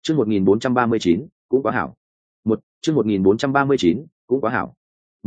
Chương 1439, cũng quá hảo. Chương 1439, cũng quá hảo.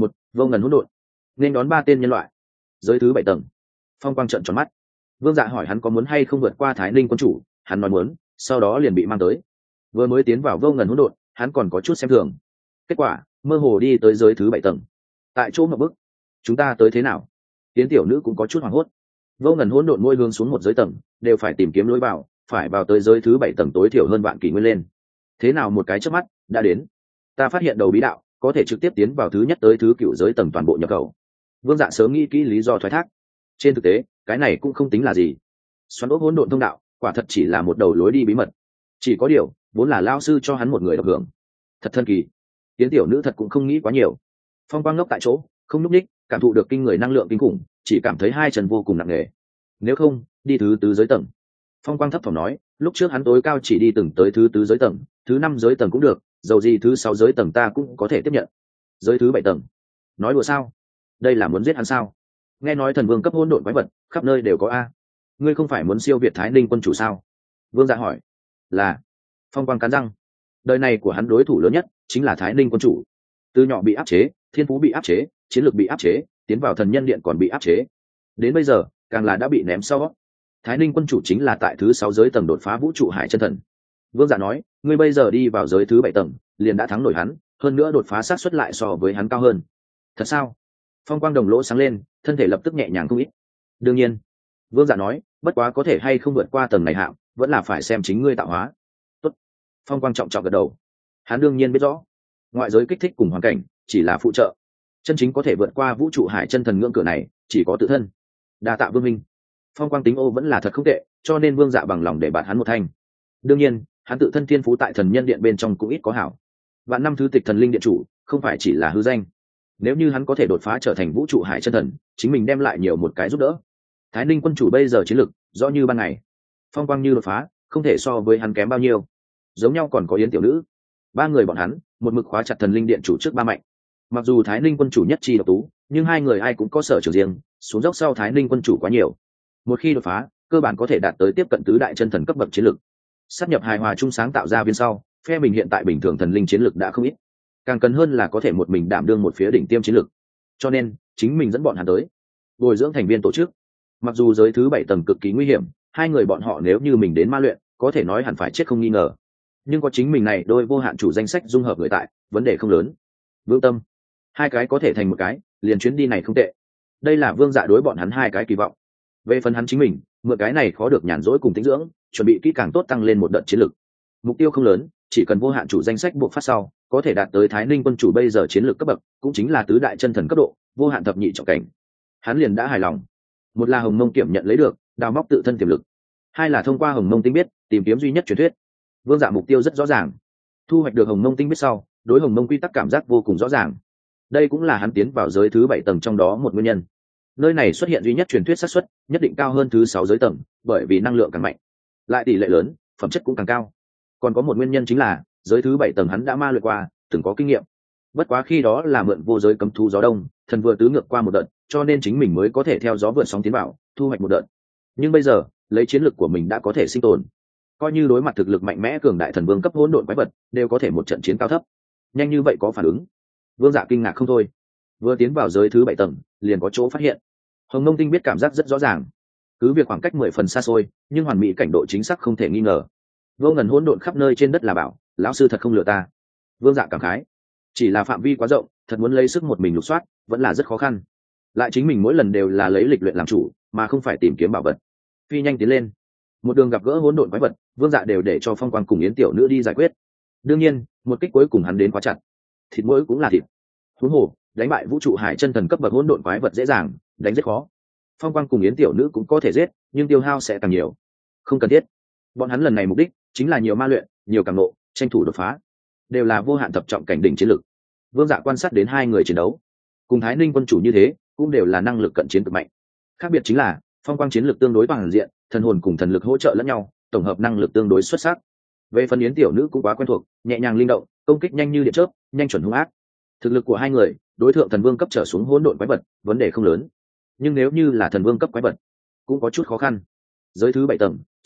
Vô ngần hỗn độn. Nên đón 3 tên nhân loại. Giới thứ 7 tầng. Phong Quang trợn tròn mắt. Vương Dạ hỏi hắn có muốn hay không vượt qua Thái Linh quân chủ, hắn nói muốn, sau đó liền bị mang tới. Vừa mới tiến vào vô ngần hỗn độn, hắn còn có chút xem thường. Kết quả, mơ hồ đi tới giới thứ 7 tầng. Tại chỗ ngập bức, chúng ta tới thế nào? Tiến tiểu nữ cũng có chút hoảng hốt. Vô ngần hỗn độn mỗi hướng xuống một giới tầng, đều phải tìm kiếm lối vào, phải vào tới giới thứ 7 tầng tối thiểu hơn vạn kỷ nguyên lên. Thế nào một cái chớp mắt đã đến. Ta phát hiện đầu bí đạo có thể trực tiếp tiến vào thứ nhất tới thứ cửu giới tầng toàn bộ nhập khẩu. Vương Dạ sớm nghĩ kỹ lý do thoái thác. Trên thực tế, cái này cũng không tính là gì. Xoắn ốc hỗn độn thông đạo, quả thật chỉ là một đầu lối đi bí mật. Chỉ có điều, vốn là lao sư cho hắn một người độc hưởng. Thật thần kỳ. Tiến tiểu nữ thật cũng không nghĩ quá nhiều. Phong Quang ngốc tại chỗ, không nhúc nhích, cảm thụ được kinh người năng lượng kinh khủng, chỉ cảm thấy hai chân vô cùng nặng nề. Nếu không, đi thứ tứ giới tầng. Phong Quang thấp thỏm nói, lúc trước hắn tối cao chỉ đi từng tới thứ tứ giới tầng, thứ 5 giới tầng cũng được, dầu gì thứ 6 giới tầng ta cũng có thể tiếp nhận. Giới thứ 7 tầng, nói đùa sao? Đây là muốn giết hắn sao? Nghe nói thần vương cấp hỗn độn quái vật khắp nơi đều có a. Ngươi không phải muốn siêu việt Thái Linh quân chủ sao? Vương Dạ hỏi. Là. Phong Quang cắn răng. Đời này của hắn đối thủ lớn nhất chính là Thái Linh quân chủ. Từ nhỏ bị áp chế, thiên phú bị áp chế, chiến lược bị áp chế, tiến vào thần nhân điện còn bị áp chế. Đến bây giờ, càng là đã bị ném sau. Thái Linh quân chủ chính là tại thứ 6 giới tầng đột phá vũ trụ hải chân thần. Vương Dạ nói, ngươi bây giờ đi vào giới thứ 7 tầng, liền đã thắng nổi hắn, hơn nữa đột phá xác suất lại so với hắn cao hơn. Thật sao? Phong Quang đồng lỗ sáng lên, thân thể lập tức nhẹ nhàng không ít. Đương nhiên. Vương Dạ nói, bất quá có thể hay không vượt qua tầng này hạng, vẫn là phải xem chính ngươi tạo hóa. Tốt. Phong Quang trọng trọng gật đầu. Hắn đương nhiên biết rõ, ngoại giới kích thích cùng hoàn cảnh chỉ là phụ trợ, chân chính có thể vượt qua vũ trụ hải chân thần ngưỡng cửa này chỉ có tự thân. Đa tạ Vương minh. Phong Quang tính ô vẫn là thật không tệ, cho nên Vương Dạ bằng lòng để bạn hắn một thanh. Đương nhiên, hắn tự thân thiên phú tại thần nhân điện bên trong cũng ít có hảo. Vạn năm thứ tịch thần linh điện chủ, không phải chỉ là hư danh. Nếu như hắn có thể đột phá trở thành vũ trụ hải chân thần, chính mình đem lại nhiều một cái giúp đỡ. Thái Linh quân chủ bây giờ chiến lực rõ như ban ngày. Phong Quang như đột phá, không thể so với hắn kém bao nhiêu. Giống nhau còn có Yến tiểu nữ. 3 người bọn hắn, một mực khóa chặt thần linh điện chủ trước 3 mạnh. Mặc dù Thái Linh quân chủ nhất chi độc tú, nhưng 2 người ai cũng có sở trường riêng, xuống dốc sau Thái Linh quân chủ quá nhiều. Một khi đột phá, cơ bản có thể đạt tới tiếp cận tứ đại chân thần cấp bậc chiến lực. Sát nhập hài hòa chung sáng tạo ra viên sau, phe mình hiện tại bình thường thần linh chiến lực đã không ít, càng cần hơn là có thể một mình đảm đương một phía đỉnh tiêm chiến lực. Cho nên chính mình dẫn bọn hắn tới bồi dưỡng thành viên tổ chức. Mặc dù giới thứ 7 tầng cực kỳ nguy hiểm, 2 người bọn họ nếu như mình đến ma luyện, có thể nói hẳn phải chết không nghi ngờ. Nhưng có chính mình này đôi vô hạn chủ danh sách dung hợp người tại, vấn đề không lớn. Vương tâm, 2 cái có thể thành một cái, liền chuyến đi này không tệ. Đây là Vương Dạ đối bọn hắn 2 cái kỳ vọng. Về phần hắn chính mình, mượn cái này khó được nhàn rỗi cùng tĩnh dưỡng, chuẩn bị kỹ càng tốt tăng lên một đợt chiến lực. Mục tiêu không lớn, chỉ cần vô hạn chủ danh sách buộc phát sau, có thể đạt tới Thái Linh quân chủ bây giờ chiến lược cấp bậc, cũng chính là tứ đại chân thần cấp độ, vô hạn thập nhị trọng cảnh. Hắn liền đã hài lòng. Một là Hồng Mông Kiểm nhận lấy được, đào móc tự thân tiềm lực. 2 là thông qua Hồng Mông Tinh biết, tìm kiếm duy nhất truyền thuyết. Vương Dạ mục tiêu rất rõ ràng. Thu hoạch được Hồng Mông Tinh biết sau, đối Hồng Mông quy tắc cảm giác vô cùng rõ ràng. Đây cũng là hắn tiến vào giới thứ 7 tầng trong đó một nguyên nhân. Nơi này xuất hiện duy nhất truyền thuyết xác suất nhất định cao hơn thứ 6 giới tầng, bởi vì năng lượng càng mạnh, lại tỷ lệ lớn, phẩm chất cũng càng cao. Còn có một nguyên nhân chính là giới thứ 7 tầng hắn đã ma luyện qua, từng có kinh nghiệm. Bất quá khi đó là mượn vô giới cấm thú gió đông, thần vừa tứ ngược qua một đợt, cho nên chính mình mới có thể theo gió vượt sóng tiến vào, thu hoạch một đợt. Nhưng bây giờ, lấy chiến lực của mình đã có thể sinh tồn. Coi như đối mặt thực lực mạnh mẽ cường đại thần vương cấp hỗn độn quái vật, đều có thể một trận chiến cao thấp. Nhanh như vậy có phản ứng. Vương Dạ kinh ngạc không thôi. Vừa tiến vào giới thứ 7 tầng, liền có chỗ phát hiện. Hồng Mông Tinh biết cảm giác rất rõ ràng. Cứ việc khoảng cách 10 phần xa xôi, nhưng hoàn mỹ cảnh độ chính xác không thể nghi ngờ. Vô ngần hỗn độn khắp nơi trên đất là bảo, lão sư thật không lừa ta. Vương Dạ cảm khái. Chỉ là phạm vi quá rộng, thật muốn lấy sức một mình lục soát, vẫn là rất khó khăn. Lại chính mình mỗi lần đều là lấy lịch luyện làm chủ, mà không phải tìm kiếm bảo vật. Phi nhanh tiến lên. Một đường gặp gỡ hỗn độn quái vật, Vương Dạ đều để cho Phong Quang cùng Yến tiểu nữ đi giải quyết. Đương nhiên, một kích cuối cùng hắn đến quá chặt. Thịt mỗi cũng là thịt. Huống hồ, đánh bại vũ trụ hải chân thần cấp bậc hỗn độn quái vật dễ dàng, đánh rất khó. Phong Quang cùng Yến tiểu nữ cũng có thể giết, nhưng tiêu hao sẽ càng nhiều. Không cần thiết. Bọn hắn lần này mục đích chính là nhiều ma luyện, nhiều càng nộ, tranh thủ đột phá. Đều là vô hạn thập trọng cảnh đỉnh chiến lực. Vương Dạ quan sát đến 2 người chiến đấu, cùng Thái Linh quân chủ như thế, cũng đều là năng lực cận chiến cực mạnh. Khác biệt chính là, Phong Quang chiến lực tương đối toàn diện, thần hồn cùng thần lực hỗ trợ lẫn nhau, tổng hợp năng lực tương đối xuất sắc. Về phần Yến tiểu nữ cũng quá quen thuộc, nhẹ nhàng linh động, công kích nhanh như điện chớp, nhanh chuẩn hung ác. Thực lực của 2 người, đối thượng thần vương cấp trở xuống hỗn độn quái vật, vấn đề không lớn. Nhưng nếu như là thần vương cấp quái vật, cũng có chút khó khăn. Giới thứ 7 tầng,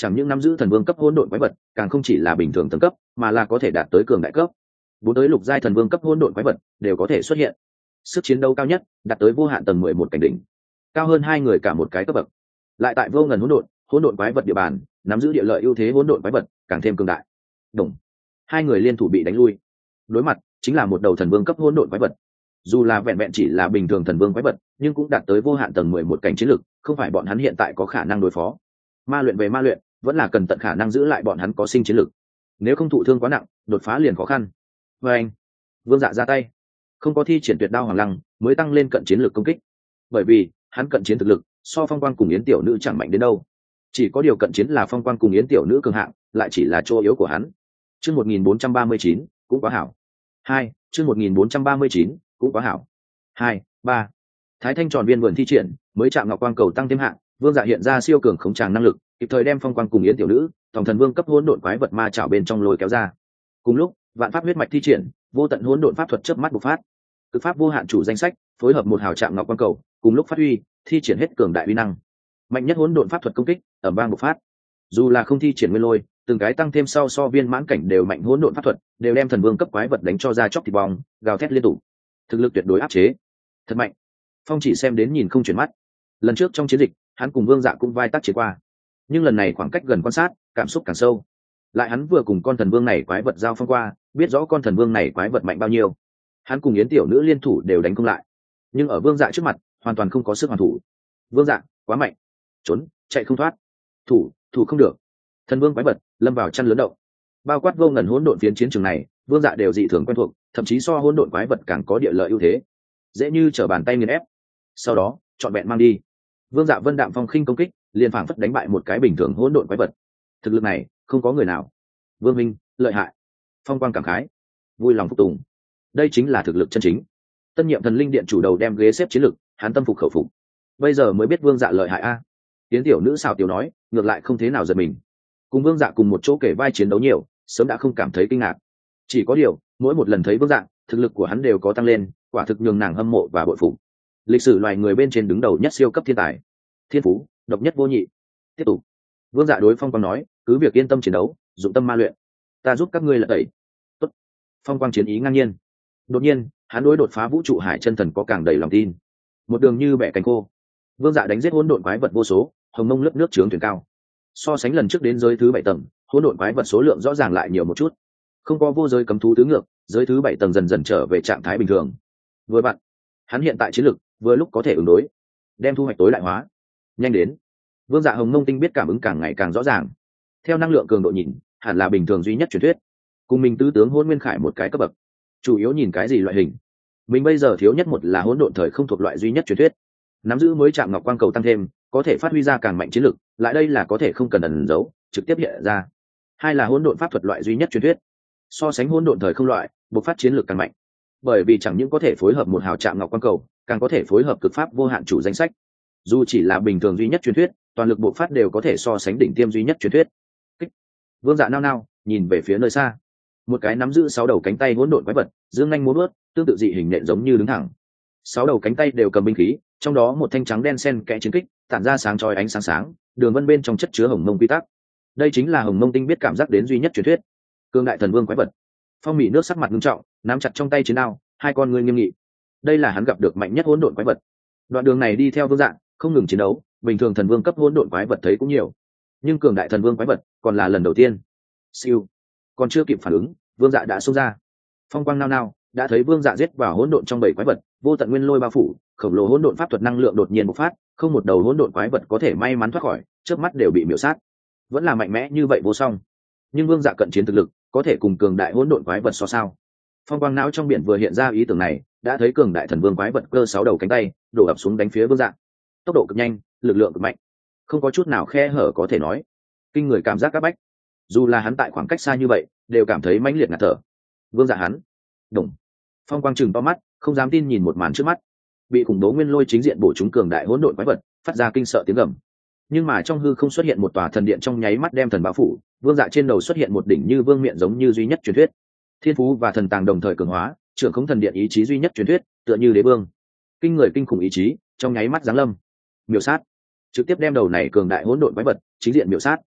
chẳng những nắm giữ thần vương cấp hỗn độn quái vật, càng không chỉ là bình thường tầng cấp, mà là có thể đạt tới cường đại cấp. Bốn tới lục giai thần vương cấp hỗn độn quái vật đều có thể xuất hiện. Sức chiến đấu cao nhất đạt tới vô hạn tầng 11 cảnh đỉnh, cao hơn hai người cả một cái cấp bậc. Lại tại vô ngần hỗn độn quái vật địa bàn, nắm giữ địa lợi ưu thế hỗn độn quái vật càng thêm cường đại. Đồng hai người liên thủ bị đánh lui, đối mặt chính là một đầu thần vương cấp hỗn độn quái vật. Dù là vẹn vẹn chỉ là bình thường thần vương quái vật, nhưng cũng đạt tới vô hạn tầng 11 cảnh chiến lực, không phải bọn hắn hiện tại có khả năng đối phó. Ma luyện về ma luyện, vẫn là cần tận khả năng giữ lại bọn hắn có sinh chiến lực. Nếu không thụ thương quá nặng, đột phá liền khó khăn. Và anh, Vương Dạ ra tay, không có thi triển tuyệt đao hoàng lăng, mới tăng lên cận chiến lực công kích. Bởi vì hắn cận chiến thực lực so Phong Quang cùng Yến tiểu nữ chẳng mạnh đến đâu. Chỉ có điều cận chiến là Phong Quang cùng Yến tiểu nữ cường hạng, lại chỉ là chỗ yếu của hắn. Chương 1439, cũng quá hảo. 2, chương 1439, cũng quá hảo. 2, 3. Thái Thanh tròn viên vườn thi triển, mới chạm ngọc quang cầu tăng thêm hạng, Vương Dạ hiện ra siêu cường khống tràng năng lực, kịp thời đem Phong Quang cùng Yến tiểu nữ, tổng thần vương cấp hỗn độn quái vật ma chảo bên trong lôi kéo ra. Cùng lúc, vạn pháp huyết mạch thi triển, vô tận hỗn độn pháp thuật chớp mắt bộc phát. Cực pháp vô hạn chủ danh sách, phối hợp một hào chạm ngọc quang cầu, cùng lúc phát huy, thi triển hết cường đại uy năng. Mạnh nhất hỗn độn pháp thuật công kích, ầm vang bộc phát. Dù là không thi triển nguyên lôi, từng cái tăng thêm sau so viên mãn cảnh đều mạnh hỗn độn pháp thuật, đều đem thần vương cấp quái vật đánh cho ra chóc thịt bong, gào thét liên tục. Thực lực tuyệt đối áp chế, thật mạnh. Phong chỉ xem đến nhìn không chuyển mắt. Lần trước trong chiến dịch, hắn cùng Vương Dạ cũng vai tác chiến qua, nhưng lần này khoảng cách gần quan sát, cảm xúc càng sâu. Lại hắn vừa cùng con thần vương này quái vật giao phong qua, biết rõ con thần vương này quái vật mạnh bao nhiêu. Hắn cùng Yến tiểu nữ liên thủ đều đánh không lại, nhưng ở Vương Dạ trước mặt, hoàn toàn không có sức hoàn thủ. Vương Dạ quá mạnh, trốn chạy không thoát, thủ không được. Thần vương quái vật lâm vào chăn lớn động, bao quát vô ngần hỗn độn phiến chiến trường này, Vương Dạ đều dị thường quen thuộc, thậm chí so hỗn độn quái vật càng có địa lợi ưu thế, dễ như trở bàn tay nghiền ép. Sau đó chọn vẹn mang đi. Vương Dạ vân đạm phong khinh công kích, liền phảng phất đánh bại một cái bình thường hỗn độn quái vật. Thực lực này không có người nào. Vương minh lợi hại. Phong Quang cảm khái, vui lòng phục tùng. Đây chính là thực lực chân chính. Tân nhiệm thần linh điện chủ đầu đem ghế xếp chiến lực, hắn tâm phục khẩu phục. Bây giờ mới biết Vương Dạ lợi hại a. Tiến tiểu nữ xào tiểu nói, ngược lại không thế nào giật mình. Cùng Vương Dạ cùng một chỗ kể vai chiến đấu nhiều, sớm đã không cảm thấy kinh ngạc. Chỉ có điều, mỗi một lần thấy Vương Dạ, thực lực của hắn đều có tăng lên, quả thực nhường nàng hâm mộ và bội phục. Lịch sử loài người bên trên đứng đầu nhất siêu cấp thiên tài, thiên phú độc nhất vô nhị. Tiếp tục. Vương Dạ đối Phong Quang nói, cứ việc yên tâm chiến đấu, dụng tâm ma luyện, ta giúp các ngươi lật tẩy. Tốt. Phong Quang chiến ý ngang nhiên. Đột nhiên, hắn đối đột phá vũ trụ hải chân thần có càng đầy lòng tin. Một đường như bẻ cánh khô. Vương Dạ đánh giết hỗn độn quái vật vô số, hồng mông lớp nước trướng thuyền cao. So sánh lần trước đến giới thứ 7 tầng, hỗn độn quái vật số lượng rõ ràng lại nhiều một chút. Không có vô giới cấm thú tứ ngược, giới thứ 7 tầng dần dần trở về trạng thái bình thường. Vừa vặn, hắn hiện tại chiến lực vừa lúc có thể ứng đối, đem thu hoạch tối đại hóa. Nhanh đến. Vương Dạ hồng mông tinh biết cảm ứng càng ngày càng rõ ràng. Theo năng lượng cường độ nhìn, hẳn là bình thường duy nhất truyền thuyết. Cùng mình tứ tướng hỗn nguyên khải một cái cấp bậc. Chủ yếu nhìn cái gì loại hình. Mình bây giờ thiếu nhất một là hỗn độn thời không thuộc loại duy nhất truyền thuyết. Nắm giữ mới chạm ngọc quang cầu tăng thêm, có thể phát huy ra càng mạnh chiến lực, lại đây là có thể không cần ẩn giấu, trực tiếp hiện ra. Hai là hỗn độn pháp thuật loại duy nhất truyền thuyết. So sánh hỗn độn thời không loại, bộc phát chiến lực càng mạnh. Bởi vì chẳng những có thể phối hợp một hào chạm ngọc quang cầu, càng có thể phối hợp cực pháp vô hạn chủ danh sách. Dù chỉ là bình thường duy nhất truyền thuyết, toàn lực bộc phát đều có thể so sánh đỉnh tiêm duy nhất truyền thuyết. Kích. Vương Dạ nao nao, nhìn về phía nơi xa. Một cái nắm giữ 6 đầu cánh tay hỗn độn quái vật, dương nhanh múa vuốt, tương tự dị hình nện giống như đứng thẳng. 6 đầu cánh tay đều cầm binh khí, trong đó một thanh trắng đen xen kẽ chiến kích, tản ra sáng chói ánh sáng sáng, đường vân bên trong chất chứa hồng mông quy tắc. Đây chính là hồng mông tinh biết cảm giác đến duy nhất truyền thuyết. Cương đại thần vương quái vật. Phong Mị nước sắc mặt nghiêm trọng, nắm chặt trong tay chiến đao, hai con ngươi nghiêm nghị. Đây là hắn gặp được mạnh nhất hỗn độn quái vật. Đoạn đường này đi theo Vương Dạ, không ngừng chiến đấu, bình thường thần vương cấp hỗn độn quái vật thấy cũng nhiều, nhưng cường đại thần vương quái vật còn là lần đầu tiên. Siêu, còn chưa kịp phản ứng, Vương Dạ đã xông ra. Phong quang nao nao, đã thấy Vương Dạ giết vào hỗn độn trong bầy quái vật, vô tận nguyên lôi bao phủ, khổng lồ hỗn độn pháp thuật năng lượng đột nhiên bộc phát, không một đầu hỗn độn quái vật có thể may mắn thoát khỏi, chớp mắt đều bị miểu sát. Vẫn là mạnh mẽ như vậy vô song, nhưng Vương Dạ cận chiến thực lực có thể cùng cường đại hỗn độn quái vật so sao? Phong quang não trong biển vừa hiện ra ý tưởng này, đã thấy cường đại thần vương quái vật cơ 6 đầu cánh tay đổ ập xuống đánh phía Vương Dạ. Tốc độ cực nhanh, lực lượng cực mạnh, không có chút nào khe hở có thể nói, kinh người cảm giác các bách. Dù là hắn tại khoảng cách xa như vậy, đều cảm thấy mãnh liệt ngạt thở. Vương Dạ hắn, đồng. Phong quang trừng to mắt, không dám tin nhìn một màn trước mắt. Bị khủng bố nguyên lôi chính diện bổ trúng cường đại hỗn độn quái vật, phát ra kinh sợ tiếng gầm. Nhưng mà trong hư không xuất hiện một tòa thần điện trong nháy mắt đem thần bao phủ, Vương Dạ trên đầu xuất hiện một đỉnh như vương miện giống như duy nhất truyền thuyết. Thiên phú và thần tàng đồng thời cường hóa, trưởng khống thần điện ý chí duy nhất truyền thuyết, tựa như đế vương. Kinh người kinh khủng ý chí, trong nháy mắt giáng lâm, miểu sát, trực tiếp đem đầu này cường đại hỗn độn quái vật chính diện miểu sát.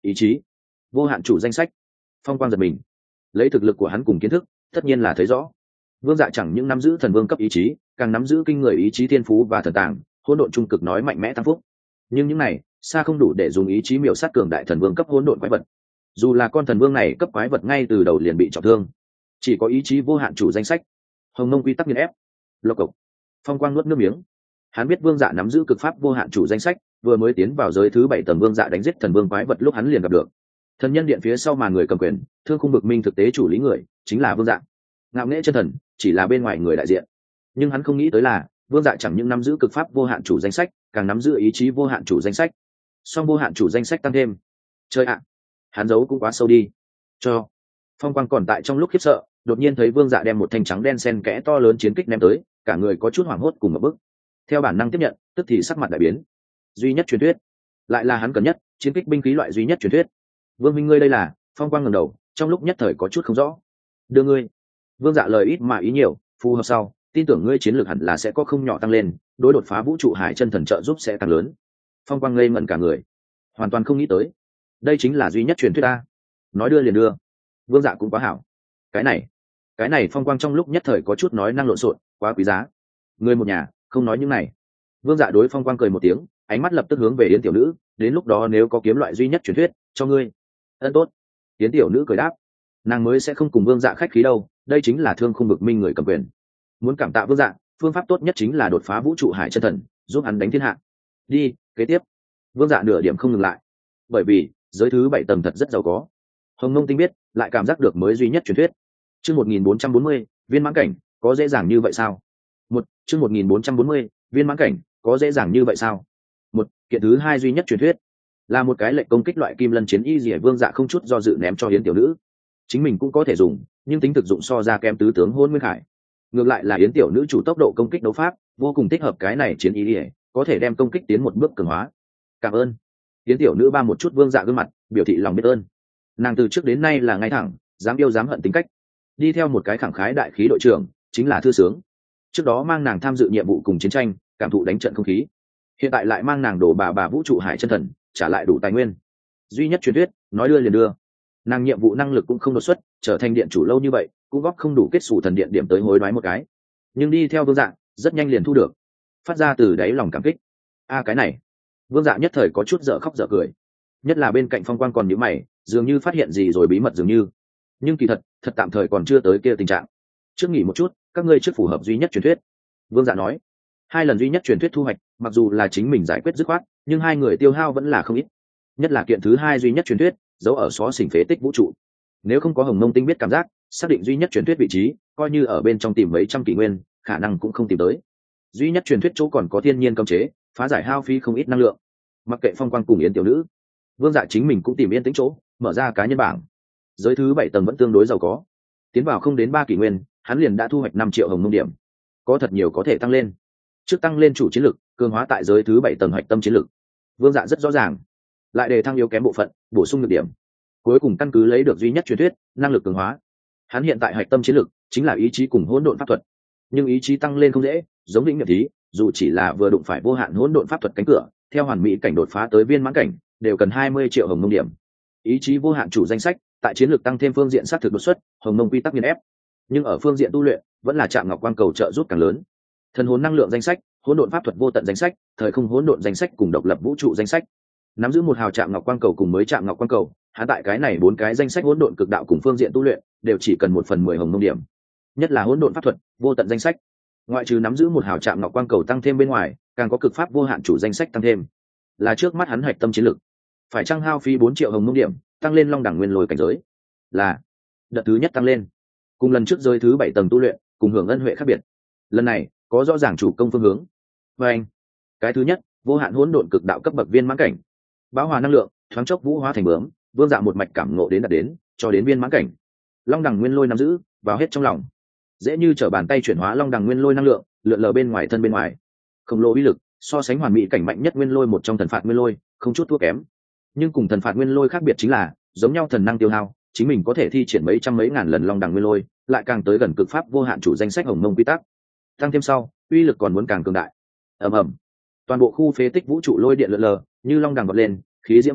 ý chí vô hạn chủ danh sách. Phong quang giật mình, lấy thực lực của hắn cùng kiến thức tất nhiên là thấy rõ vương dạ chẳng những nắm giữ thần vương cấp ý chí, càng nắm giữ kinh người ý chí thiên phú và thần tàng, hỗn độn trung cực nói mạnh mẽ tăng phúc. Nhưng những này xa không đủ để dùng ý chí miểu sát cường đại thần vương cấp hỗn độn quái vật. Dù là con thần vương này cấp quái vật ngay từ đầu liền bị trọng thương, chỉ có ý chí vô hạn chủ danh sách, hồng mông quy tắc nghiền ép. Lộc cộc. Phong quang nuốt nước miếng, hắn biết vương dạ nắm giữ cực pháp vô hạn chủ danh sách, vừa mới tiến vào giới thứ 7 tầng vương dạ đánh giết thần vương quái vật lúc hắn liền gặp được thần nhân điện phía sau mà người cầm quyền thương khung bực minh thực tế chủ lý người chính là vương dạ. Ngạo nghễ chân thần chỉ là bên ngoài người đại diện, nhưng hắn không nghĩ tới là vương dạ chẳng những nắm giữ cực pháp vô hạn chủ danh sách, càng nắm giữ ý chí vô hạn chủ danh sách, song vô hạn chủ danh sách tăng thêm. Chơi ạ, hắn giấu cũng quá sâu đi. Cho phong quang còn tại trong lúc khiếp sợ, đột nhiên thấy vương dạ đem một thanh trắng đen sen kẽ to lớn chiến kích ném tới, cả người có chút hoảng hốt cùng một bức. Theo bản năng tiếp nhận, tức thì sắc mặt đại biến. Duy nhất truyền thuyết, lại là hắn cần nhất chiến kích binh khí loại duy nhất truyền thuyết. Vương minh ngươi đây là? Phong quang ngẩng đầu, trong lúc nhất thời có chút không rõ. Đưa ngươi. Vương dạ lời ít mà ý nhiều, phù hợp sau, tin tưởng ngươi chiến lược hẳn là sẽ có không nhỏ tăng lên, đối đột phá vũ trụ hải chân thần trợ giúp sẽ tăng lớn. Phong quang ngây ngẩn cả người, hoàn toàn không nghĩ tới đây chính là duy nhất truyền thuyết ta. Nói đưa liền đưa, vương dạ cũng quá hảo. Cái này phong quang trong lúc nhất thời có chút nói năng lộn xộn, quá quý giá. Người một nhà không nói những này. Vương dạ đối phong quang cười một tiếng, ánh mắt lập tức hướng về yến tiểu nữ, đến lúc đó nếu có kiếm loại duy nhất truyền thuyết cho ngươi. Ân tốt. Yến tiểu nữ cười đáp, nàng mới sẽ không cùng vương dạ khách khí đâu, đây chính là thương khung bực minh người cầm quyền. Muốn cảm tạ vương dạ, phương pháp tốt nhất chính là đột phá vũ trụ hải chân thần, giúp hắn đánh thiên hạ. Đi kế tiếp. Vương dạ nửa điểm không ngừng lại, bởi vì giới thứ 7 tầng thật rất giàu có. Hồng Mông Tinh biết lại cảm giác được mới duy nhất truyền thuyết. Chương 1440, viên mãn cảnh, có dễ dàng như vậy sao? Chương 1440, viên mãn cảnh, có dễ dàng như vậy sao? Kiện thứ hai duy nhất truyền thuyết là một cái lệnh công kích loại kim lân chiến y dỉa. Vương dạ không chút do dự ném cho yến tiểu nữ. Chính mình cũng có thể dùng, nhưng tính thực dụng so ra kém tứ tướng Hôn Nguyên Khải. Ngược lại là yến tiểu nữ chủ tốc độ công kích đấu pháp vô cùng thích hợp cái này chiến y dỉa, có thể đem công kích tiến một bước cường hóa. Cảm ơn. Yến tiểu nữ ba một chút vương dạ gương mặt, biểu thị lòng biết ơn. Nàng từ trước đến nay là ngay thẳng, dám yêu dám hận tính cách, đi theo một cái khẳng khái đại khí đội trưởng chính là thư sướng. Trước đó mang nàng tham dự nhiệm vụ cùng chiến tranh, cảm thụ đánh trận không khí, hiện tại lại mang nàng đổ bà vũ trụ hải chân thần, trả lại đủ tài nguyên. Duy nhất truyền thuyết, nói đưa liền đưa. Nàng nhiệm vụ năng lực cũng không đột xuất, trở thành điện chủ lâu như vậy cũng góp không đủ kết xù thần điện điểm tới hối đoái một cái, nhưng đi theo vương dạ rất nhanh liền thu được, phát ra từ đáy lòng cảm kích. Cái này vương dạ nhất thời có chút dở khóc dở cười, nhất là bên cạnh phong quang còn nhíu mày, dường như phát hiện gì rồi bí mật dường như. Nhưng kỳ thật tạm thời còn chưa tới kia tình trạng. Trước nghỉ một chút, các ngươi trước phù hợp duy nhất truyền thuyết. Vương dạ nói, 2 lần duy nhất truyền thuyết thu hoạch, mặc dù là chính mình giải quyết dứt khoát, nhưng 2 người tiêu hao vẫn là không ít. Nhất là kiện thứ 2 duy nhất truyền thuyết, giấu ở xó xỉnh phế tích vũ trụ. Nếu không có Hồng Mông Tinh biết cảm giác, xác định duy nhất truyền thuyết vị trí, coi như ở bên trong tìm mấy trăm kỷ nguyên, khả năng cũng không tìm tới. Duy nhất truyền thuyết chỗ còn có thiên nhiên cấm chế, phá giải hao phí không ít năng lượng. Mặc kệ phong quang cùng yến tiểu nữ, vương dạ chính mình cũng tìm yên tĩnh chỗ, mở ra cá nhân bảng. Giới thứ 7 tầng vẫn tương đối giàu có, tiến vào không đến 3 kỷ nguyên, hắn liền đã thu hoạch 5 triệu hồng mông điểm, có thật nhiều có thể tăng lên. Trước tăng lên chủ chiến lực, cường hóa tại giới thứ 7 tầng hoạch tâm chiến lực. Vương dạ rất rõ ràng, lại đề thăng yếu kém bộ phận, bổ sung nhược điểm, cuối cùng căn cứ lấy được duy nhất truyền thuyết, năng lực cường hóa. Hắn hiện tại hoạch tâm chiến lực chính là ý chí cùng hỗn độn pháp thuật, nhưng ý chí tăng lên không dễ, giống lĩnh nghiệp thí, dù chỉ là vừa đụng phải vô hạn hỗn độn pháp thuật cánh cửa, theo hoàn mỹ cảnh đột phá tới viên mãn cảnh, đều cần 20 triệu hồng mông điểm. Ý chí vô hạn chủ danh sách, tại chiến lược tăng thêm phương diện sát thực đột xuất, hồng mông quy tắc nghiền ép, nhưng ở phương diện tu luyện vẫn là chạm ngọc quang cầu trợ giúp càng lớn. Thần hồn năng lượng danh sách, hỗn độn pháp thuật vô tận danh sách, thời không hỗn độn danh sách cùng độc lập vũ trụ danh sách. Nắm giữ một hào chạm ngọc quang cầu cùng mới chạm ngọc quang cầu, hắn tại cái này 4 cái danh sách hỗn độn cực đạo cùng phương diện tu luyện đều chỉ cần 1/10 hồng mông điểm. Nhất là hỗn độn pháp thuật vô tận danh sách, ngoại trừ nắm giữ một hào chạm ngọc quang cầu tăng thêm bên ngoài, càng có cực pháp vô hạn chủ danh sách tăng thêm, là trước mắt hắn hoạch tâm chiến lược. Phải chăng hao phí 4 triệu hồng mông điểm, tăng lên long đẳng nguyên lôi cảnh giới, là đợt thứ nhất tăng lên. Cùng lần trước giới thứ 7 tầng tu luyện, cùng hưởng ân huệ khác biệt. Lần này có rõ ràng chủ công phương hướng. Và anh, cái thứ nhất, vô hạn hỗn độn cực đạo cấp bậc viên mãn cảnh. Bão hòa năng lượng, thoáng chốc vũ hóa thành bướm, vương dạ một mạch cảm ngộ đến đạt đến, cho đến viên mãn cảnh. Long đẳng nguyên lôi nắm giữ, vào hết trong lòng. Dễ như trở bàn tay chuyển hóa long đẳng nguyên lôi năng lượng, lượn lờ bên ngoài thân bên ngoài. Khổng lồ uy lực, so sánh hoàn mỹ cảnh mạnh nhất nguyên lôi một trong thần phạt nguyên lôi, không chút thua kém. Nhưng cùng thần phạt nguyên lôi khác biệt chính là, giống nhau thần năng tiêu hao, chính mình có thể thi triển mấy trăm mấy ngàn lần long đẳng nguyên lôi, lại càng tới gần cực pháp vô hạn chủ danh sách hồng mông quy tắc. Tăng thêm sau, uy lực còn muốn càng cường đại. Ầm ầm, toàn bộ khu phế tích vũ trụ lôi điện lượn lờ, như long đẳng bật lên, khí diễm bạo dạn,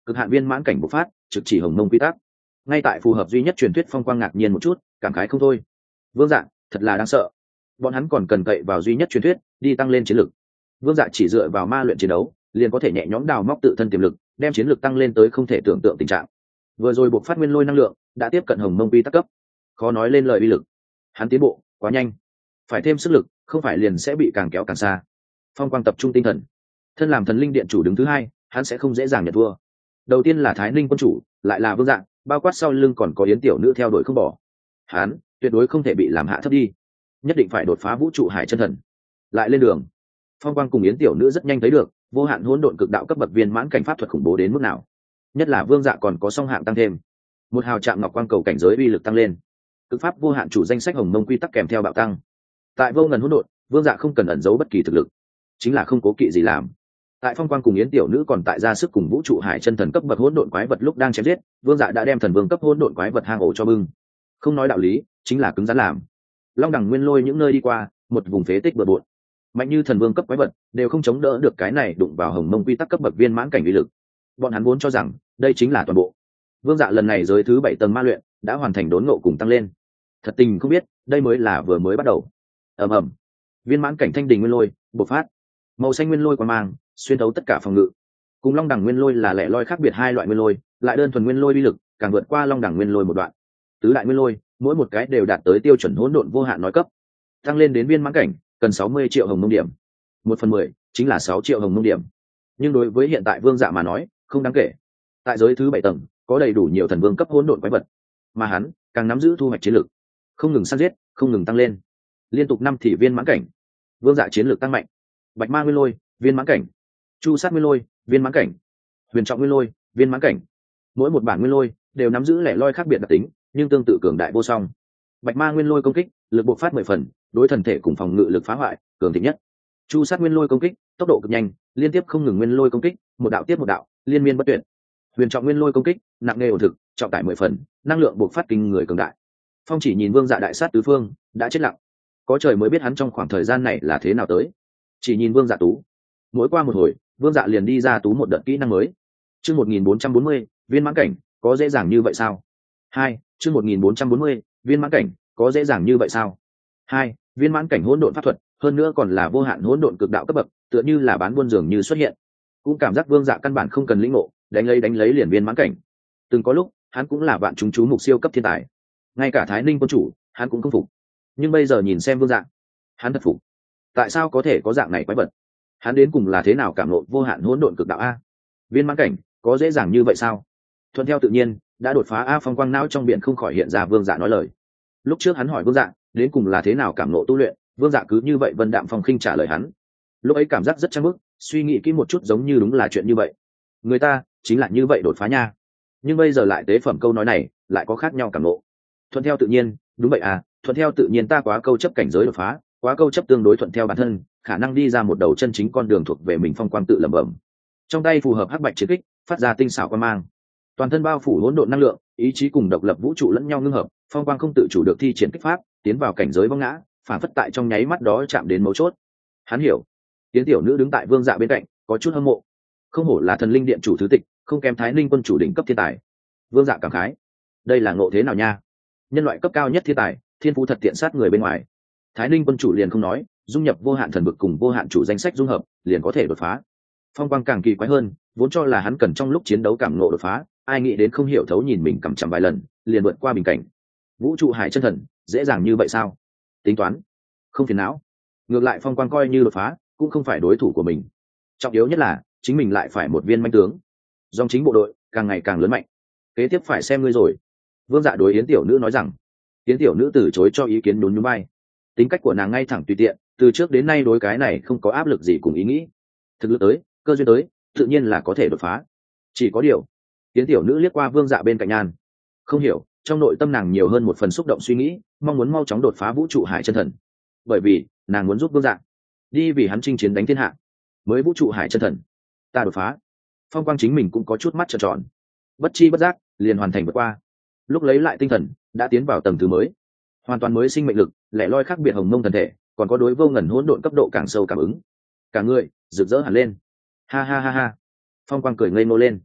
cực hạn viên mãn cảnh bộc phát, trực chỉ hồng mông quy tắc. Ngay tại phù hợp duy nhất truyền thuyết, phong quang ngạc nhiên một chút, cảm khái không thôi. Vương Dạ thật là đáng sợ, bọn hắn còn cần cậy vào duy nhất truyền thuyết đi tăng lên chiến lực. Vương Dạ chỉ dựa vào ma luyện chiến đấu liền có thể nhẹ nhõm đào móc tự thân tiềm lực, đem chiến lực tăng lên tới không thể tưởng tượng tình trạng. Vừa rồi buộc phát nguyên lôi năng lượng đã tiếp cận hồng mông quy tắc cấp, khó nói lên lời uy lực. Hắn tiến bộ quá nhanh, phải thêm sức lực, không phải liền sẽ bị càng kéo càng xa. Phong quang tập trung tinh thần, thân làm thần linh điện chủ đứng thứ hai, hắn sẽ không dễ dàng nhận thua. Đầu tiên là Thái Ninh quân chủ, lại là Vương Dạ, bao quát sau lưng còn có Yến tiểu nữ theo đuổi không bỏ. Hắn tuyệt đối không thể bị làm hạ thấp đi, nhất định phải đột phá vũ trụ hải chân thần. Lại lên đường. Phong quang cùng Yến tiểu nữ rất nhanh thấy được vô hạn hỗn độn cực đạo cấp bậc viên mãn cảnh pháp thuật khủng bố đến mức nào. Nhất là Vương Dạ còn có song hạng tăng thêm, một hào chạm ngọc quang cầu cảnh giới uy lực tăng lên, cực pháp vô hạn chủ danh sách hồng mông quy tắc kèm theo bạo tăng. Tại vô ngần hỗn độn, Vương Dạ không cần ẩn giấu bất kỳ thực lực, chính là không cố kỵ gì làm. Tại Phong quang cùng Yến tiểu nữ còn tại ra sức cùng vũ trụ hải chân thần cấp bậc hỗn độn quái vật lúc đang chém giết, Vương Dạ đã đem thần vương cấp hỗn độn quái vật hang ổ cho bưng. Không nói đạo lý, chính là cứng rắn làm. Long đẳng nguyên lôi những nơi đi qua, một vùng phế tích bừa bộn. Mạnh như thần vương cấp quái vật đều không chống đỡ được cái này đụng vào hồng mông quy tắc cấp bậc viên mãn cảnh uy lực. Bọn hắn vốn cho rằng đây chính là toàn bộ. Vương Dạ lần này giới thứ 7 tầng ma luyện đã hoàn thành đốn ngộ cùng tăng lên. Thật tình không biết, đây mới là vừa mới bắt đầu. Ầm ầm, viên mãn cảnh thanh đình nguyên lôi bộc phát, màu xanh nguyên lôi quang mang xuyên thấu tất cả phòng ngự. Cùng long đẳng nguyên lôi là lẻ loi khác biệt hai loại nguyên lôi, lại đơn thuần nguyên lôi uy lực càng vượt qua long đẳng nguyên lôi một đoạn. Tứ đại nguyên lôi, mỗi một cái đều đạt tới tiêu chuẩn hỗn độn vô hạn nói cấp. Tăng lên đến viên mãn cảnh cần 60 triệu hồng mông điểm, 1/10 chính là 6 triệu hồng mông điểm. Nhưng đối với hiện tại Vương Dạ mà nói, không đáng kể. Tại giới thứ 7 tầng, có đầy đủ nhiều thần vương cấp hỗn độn quái vật, mà hắn càng nắm giữ thu hoạch chiến lực, không ngừng săn giết, không ngừng tăng lên. Liên tục 5 thì viên mãn cảnh. Vương Dạ chiến lược tăng mạnh. Bạch ma nguyên lôi, viên mãn cảnh. Chu sát nguyên lôi, viên mãn cảnh. Huyền trọng nguyên lôi, viên mãn cảnh. Mỗi một bản nguyên lôi đều nắm giữ lẻ loi khác biệt đặc tính, nhưng tương tự cường đại vô song. Bạch ma nguyên lôi công kích, lực bộc phát 10 phần, đối thần thể cùng phòng ngự lực phá hoại cường thịnh nhất. Chu sát nguyên lôi công kích, tốc độ cực nhanh, liên tiếp không ngừng nguyên lôi công kích, một đạo tiếp một đạo, liên miên bất tuyệt. Huyền trọng nguyên lôi công kích, nặng nề ổn thực, trọng tải 10 phần, năng lượng bộc phát kinh người cường đại. Phong Chỉ nhìn Vương Dạ đại sát tứ phương, đã chết lặng. Có trời mới biết hắn trong khoảng thời gian này là thế nào tới. Chỉ nhìn Vương Dạ tú, mỗi qua một hồi, Vương Dạ liền đi ra tú một đợt kỹ năng mới. Chương 1440, viên mãn cảnh, có dễ dàng như vậy sao? 2, chương 1440, viên mãn cảnh, có dễ dàng như vậy sao? 2, viên mãn cảnh hỗn độn pháp thuật, hơn nữa còn là vô hạn hỗn độn cực đạo cấp bậc, tựa như là bán buôn dường như xuất hiện. Cũng cảm giác Vương Dạ căn bản không cần lĩnh ngộ, đánh lấy liền viên mãn cảnh. Từng có lúc, hắn cũng là vạn chúng chú mục siêu cấp thiên tài. Ngay cả Thái Ninh quân chủ, hắn cũng không phục. Nhưng bây giờ nhìn xem Vương Dạ, hắn thật phục. Tại sao có thể có dạng này quái vật? Hắn đến cùng là thế nào cảm ngộ vô hạn hỗn độn cực đạo a? Viên mãn cảnh, có dễ dàng như vậy sao? Thuận theo tự nhiên, đã đột phá a. Phong quang não trong biển không khỏi hiện ra Vương Dạ nói lời. Lúc trước hắn hỏi Vương Dạ, đến cùng là thế nào cảm ngộ tu luyện, Vương Dạ cứ như vậy vân đạm phong khinh trả lời hắn. Lúc ấy cảm giác rất trang bức, suy nghĩ kỹ một chút giống như đúng là chuyện như vậy. Người ta chính là như vậy đột phá nha. Nhưng bây giờ lại tế phẩm câu nói này, lại có khác nhau cảm ngộ. Thuận theo tự nhiên, đúng vậy à, thuận theo tự nhiên ta quá câu chấp cảnh giới đột phá, quá câu chấp tương đối thuận theo bản thân, khả năng đi ra một đầu chân chính con đường thuộc về mình. Phong quang tự lẩm bẩm. Trong tay phù hợp hắc bạch chiến kích, phát ra tinh xảo quang mang. Toàn thân bao phủ hỗn độn năng lượng, ý chí cùng độc lập vũ trụ lẫn nhau ngưng hợp, Phong quang không tự chủ được thi triển kích pháp, tiến vào cảnh giới vong ngã, phản phất tại trong nháy mắt đó chạm đến mấu chốt. Hắn hiểu. Tiến tiểu nữ đứng tại Vương Dạ bên cạnh, có chút hâm mộ. Không hổ là thần linh điện chủ thứ tịch, không kém Thái Ninh quân chủ đỉnh cấp thiên tài. Vương Dạ cảm khái. Đây là ngộ thế nào nha? Nhân loại cấp cao nhất thiên tài, thiên phú thật tiện sát người bên ngoài. Thái Ninh quân chủ liền không nói, dung nhập vô hạn thần vực cùng vô hạn chủ danh sách dung hợp, liền có thể đột phá. Phong quang càng kỳ quái hơn, vốn cho là hắn cần trong lúc chiến đấu cảm ngộ đột phá, ai nghĩ đến không hiểu thấu nhìn mình cầm chằm vài lần, liền vượt qua bình cảnh. Vũ trụ hải chân thần, dễ dàng như vậy sao? Tính toán, không phiền não. Ngược lại Phong quang coi như đột phá, cũng không phải đối thủ của mình. Trọng yếu nhất là, chính mình lại phải một viên manh tướng. Dòng chính bộ đội càng ngày càng lớn mạnh. Kế tiếp phải xem ngươi rồi. Vương Dạ đối Yến tiểu nữ nói rằng. Yến tiểu nữ từ chối cho ý kiến nhún nhún vai. Tính cách của nàng ngay thẳng tùy tiện, từ trước đến nay đối cái này không có áp lực gì cùng ý nghĩ. Thực lực tới, cơ duyên tới, tự nhiên là có thể đột phá. Chỉ có điều, Yến tiểu nữ liếc qua Vương Dạ bên cạnh Nhan, không hiểu, trong nội tâm nàng nhiều hơn một phần xúc động suy nghĩ, mong muốn mau chóng đột phá vũ trụ hải chân thần. Bởi vì, nàng muốn giúp Vương Dạ đi vì hắn chinh chiến đánh thiên hạ. Mới vũ trụ hải chân thần, ta đột phá. Phong quang chính mình cũng có chút mắt trợn tròn, bất chi bất giác liền hoàn thành vượt qua. Lúc lấy lại tinh thần, đã tiến vào tầng thứ mới, hoàn toàn mới sinh mệnh lực, lẻ loi khác biệt hồng mông thần thể, còn có đối vô ngần hỗn độn cấp độ càng sâu cảm ứng. Cả người rực rỡ hẳn lên. Ha ha ha ha. Phong quang cười ngây ngô lên.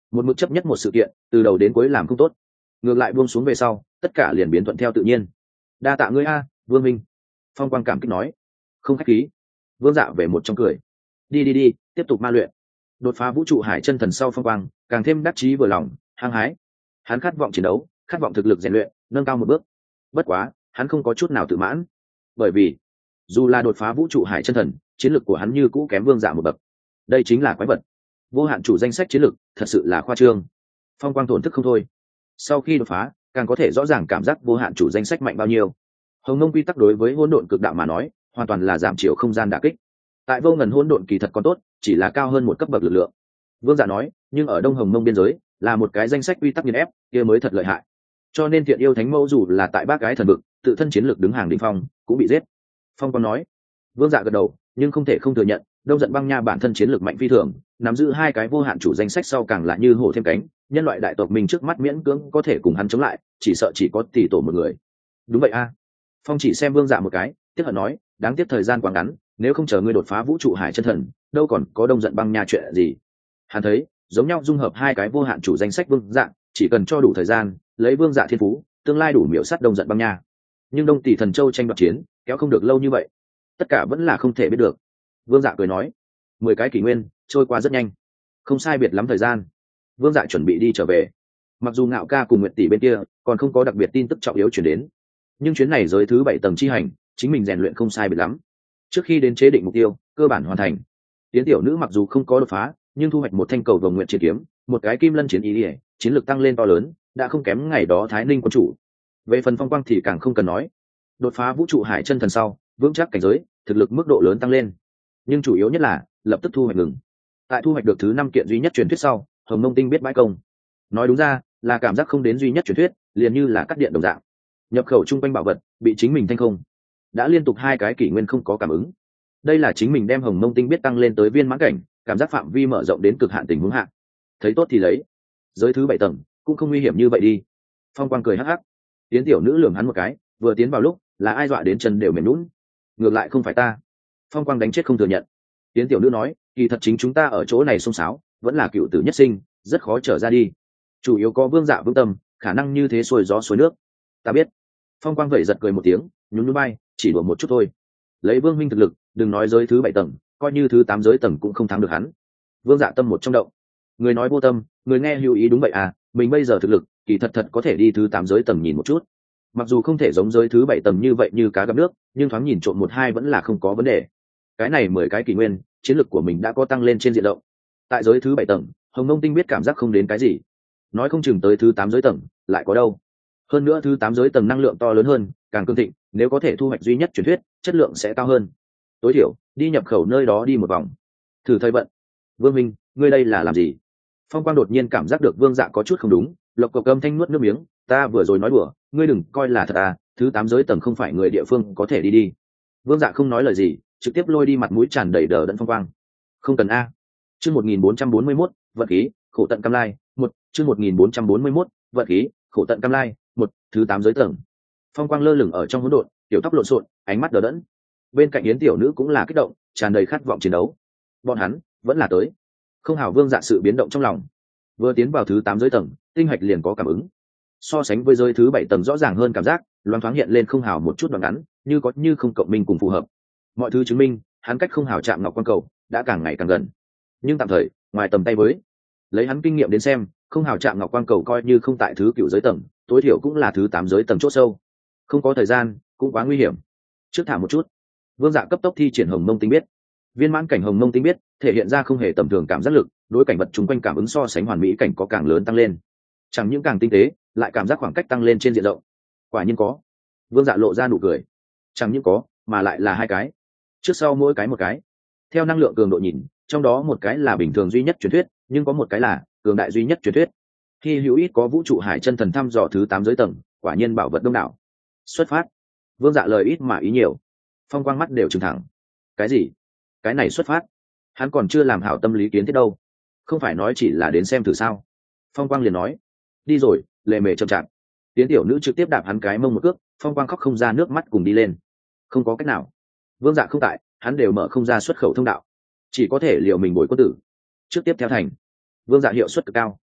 một mực chấp nhất một sự kiện từ đầu đến cuối làm không tốt, ngược lại buông xuống về sau tất cả liền biến thuận theo tự nhiên. Đa tạ ngươi a, Vương minh. Phong Quang cảm kích nói. Không khách khí. Vương Dạ về một trong cười. Đi, tiếp tục ma luyện. Đột phá vũ trụ hải chân thần sau, Phong Quang càng thêm đắc chí vừa lòng, hăng hái. Hắn khát vọng chiến đấu, khát vọng thực lực rèn luyện, nâng cao một bước. Bất quá, hắn không có chút nào tự mãn, bởi vì dù là đột phá vũ trụ hải chân thần, chiến lược của hắn như cũ kém Vương Dạ một bậc. Đây chính là quái vật. Vô hạn chủ danh sách chiến lược, thật sự là khoa trương. Phong Quang thổn thức không thôi. Sau khi đột phá, càng có thể rõ ràng cảm giác vô hạn chủ danh sách mạnh bao nhiêu. Hồng Mông quy tắc đối với hỗn độn cực đạo mà nói, hoàn toàn là giảm chiều không gian đả kích. Tại vô ngần hỗn độn kỳ thật còn tốt, chỉ là cao hơn một cấp bậc lực lượng. Vương Dạ nói, nhưng ở Đông Hồng Mông biên giới, là một cái danh sách quy tắc nghiền ép, kia mới thật lợi hại. Cho nên Thiện Yêu Thánh Mẫu dù là tại Bác Gái Thần Vực, tự thân chiến lược đứng hàng đỉnh phong, cũng bị giết. Phong Quang nói. Vương Dạ gật đầu, nhưng không thể không thừa nhận, Đông Giận Băng Nha bản thân chiến lược mạnh phi thường, nắm giữ hai cái vô hạn chủ danh sách sau càng là như hổ thêm cánh, nhân loại đại tộc mình trước mắt miễn cưỡng có thể cùng hắn chống lại, chỉ sợ chỉ có tỷ tổ một người. Đúng vậy a. Phong chỉ xem Vương Dạ một cái, tiếc hận nói, đáng tiếc thời gian quá ngắn, nếu không chờ ngươi đột phá vũ trụ hải chân thần, đâu còn có Đông Giận Băng Nha chuyện gì. Hắn thấy, giống nhau dung hợp hai cái vô hạn chủ danh sách Vương Dạ, chỉ cần cho đủ thời gian, lấy Vương Dạ thiên phú, tương lai đủ miểu sát Đông Giận Băng Nha. Nhưng Đông Tỷ Thần Châu tranh đoạt chiến, kéo không được lâu như vậy, tất cả vẫn là không thể biết được. Vương Dạ cười nói, 10 cái kỷ nguyên trôi qua rất nhanh, không sai biệt lắm thời gian. Vương Dạ chuẩn bị đi trở về. Mặc dù Ngạo Ca cùng Nguyệt Tỷ bên kia còn không có đặc biệt tin tức trọng yếu chuyển đến, nhưng chuyến này giới thứ 7 tầng chi hành, chính mình rèn luyện không sai biệt lắm. Trước khi đến chế định mục tiêu, cơ bản hoàn thành. Tiến tiểu nữ mặc dù không có đột phá, nhưng thu hoạch một thanh cầu vồng nguyện chiến kiếm, một cái kim lân chiến ý ỉa, chiến lược tăng lên to lớn, đã không kém ngày đó Thái Ninh quân chủ. Về phần Phong Quang thì càng không cần nói, đột phá vũ trụ hải chân thần sau, vững chắc cảnh giới, thực lực mức độ lớn tăng lên. Nhưng chủ yếu nhất là lập tức thu hoạch ngừng. Tại thu hoạch được thứ 5 kiện duy nhất truyền thuyết sau, Hồng Mông Tinh biết bãi công. Nói đúng ra là cảm giác không đến duy nhất truyền thuyết, liền như là cắt điện đồng dạng. Nhập khẩu trung quanh bảo vật bị chính mình thanh không, đã liên tục 2 cái kỷ nguyên không có cảm ứng. Đây là chính mình đem Hồng Mông Tinh biết tăng lên tới viên mãn cảnh, cảm giác phạm vi mở rộng đến cực hạn tình huống hạn. Thấy tốt thì lấy. Giới thứ 7 tầng cũng không nguy hiểm như vậy đi. Phong Quang cười hắc hắc. Tiến tiểu nữ lườm hắn một cái, vừa tiến vào lúc là ai dọa đến chân đều mềm nhũn. Ngược lại không phải ta. Phong Quang đánh chết không thừa nhận. Tiến tiểu nữ nói, kỳ thật chính chúng ta ở chỗ này xông xáo, vẫn là cựu tử nhất sinh, rất khó trở ra đi. Chủ yếu có Vương Dạ vững tâm, khả năng như thế xuôi gió xuôi nước. Ta biết. Phong Quang vẩy giật cười một tiếng, nhún nhún bay, chỉ đùa một chút thôi. Lấy Vương minh thực lực, đừng nói giới thứ 7 tầng, coi như thứ 8 giới tầng cũng không thắng được hắn. Vương Dạ tâm một trong động. Người nói vô tâm, người nghe hữu ý đúng vậy à, mình bây giờ thực lực, kỳ thật có thể đi thứ 8 giới tầng nhìn một chút. Mặc dù không thể giống giới thứ 7 tầng như vậy như cá gặp nước, nhưng thoáng nhìn trộm 1-2 vẫn là không có vấn đề. Cái này 10 cái kỷ nguyên, chiến lực của mình đã có tăng lên trên diện rộng. Tại giới thứ 7 tầng, Hồng Mông Tinh biết cảm giác không đến cái gì. Nói không chừng tới thứ 8 giới tầng, lại có đâu. Hơn nữa thứ 8 giới tầng năng lượng to lớn hơn, càng cương thịnh, nếu có thể thu hoạch duy nhất truyền thuyết, chất lượng sẽ cao hơn. Tối thiểu, đi nhập khẩu nơi đó đi một vòng. Thử thời vận. Vương Minh, ngươi đây là làm gì? Phong Quang đột nhiên cảm giác được Vương Dạ có chút không đúng, lộc cộc âm thanh nuốt nước miếng, ta vừa rồi nói đùa, ngươi đừng coi là thật à, thứ 8 giới tầng không phải người địa phương có thể đi. Vương Dạ không nói lời gì, trực tiếp lôi đi mặt mũi tràn đầy đờ đẫn Phong Quang. Không cần a. Chương 1441, vận khí, khổ tận cam lai, chương 1441, vận khí, khổ tận cam lai, thứ 8 giới tầng. Phong Quang lơ lửng ở trong hỗn độn, tiểu tóc lộn xộn, ánh mắt đờ đẫn. Bên cạnh Yến tiểu nữ cũng là kích động, tràn đầy khát vọng chiến đấu. Bọn hắn vẫn là tới. Không hảo Vương Dạ sự biến động trong lòng. Vừa tiến vào thứ 8 giới tầng, tinh hạch liền có cảm ứng. So sánh với giới thứ 7 tầng rõ ràng hơn cảm giác, loáng thoáng hiện lên không hảo một chút đoạn ngắn, như có như không cộng minh cùng phù hợp. Mọi thứ chứng minh, hắn cách không hảo chạm ngọc quan cầu đã càng ngày càng gần. Nhưng tạm thời, ngoài tầm tay với, lấy hắn kinh nghiệm đến xem, không hảo chạm ngọc quan cầu coi như không tại thứ 9 giới tầng, tối thiểu cũng là thứ 8 giới tầng chỗ sâu. Không có thời gian, cũng quá nguy hiểm. Trước thả một chút. Vương Dạ cấp tốc thi triển Hồng Mông Tinh biết. Viên mãn cảnh Hồng Mông Tinh biết thể hiện ra không hề tầm thường cảm giác lực, đối cảnh vật chung quanh cảm ứng so sánh hoàn mỹ cảnh có càng lớn tăng lên. Chẳng những càng tinh tế, lại cảm giác khoảng cách tăng lên trên diện rộng. Quả nhiên có. Vương Dạ lộ ra nụ cười. Chẳng những có, mà lại là 2 cái. Trước sau mỗi cái một cái. Theo năng lượng cường độ nhìn, trong đó một cái là bình thường duy nhất truyền thuyết, nhưng có một cái là cường đại duy nhất truyền thuyết. Khi hữu ít có vũ trụ hải chân thần thăm dò thứ 8 giới tầng, quả nhiên bảo vật đông đảo. Xuất phát. Vương Dạ lời ít mà ý nhiều. Phong Quang mắt đều trừng thẳng. Cái gì? Cái này xuất phát? Hắn còn chưa làm hảo tâm lý kiến thiết đâu. Không phải nói chỉ là đến xem thử sao? Phong Quang liền nói. Đi rồi, lề mề chậm chạp. Tiến tiểu nữ trực tiếp đạp hắn cái mông một cước, Phong Quang khóc không ra nước mắt cùng đi lên. Không có cách nào. Vương Dạ không tại, hắn đều mở không ra xuất khẩu thông đạo, chỉ có thể liều mình bồi quân tử. Trước tiếp theo thành. Vương Dạ hiệu suất cực cao.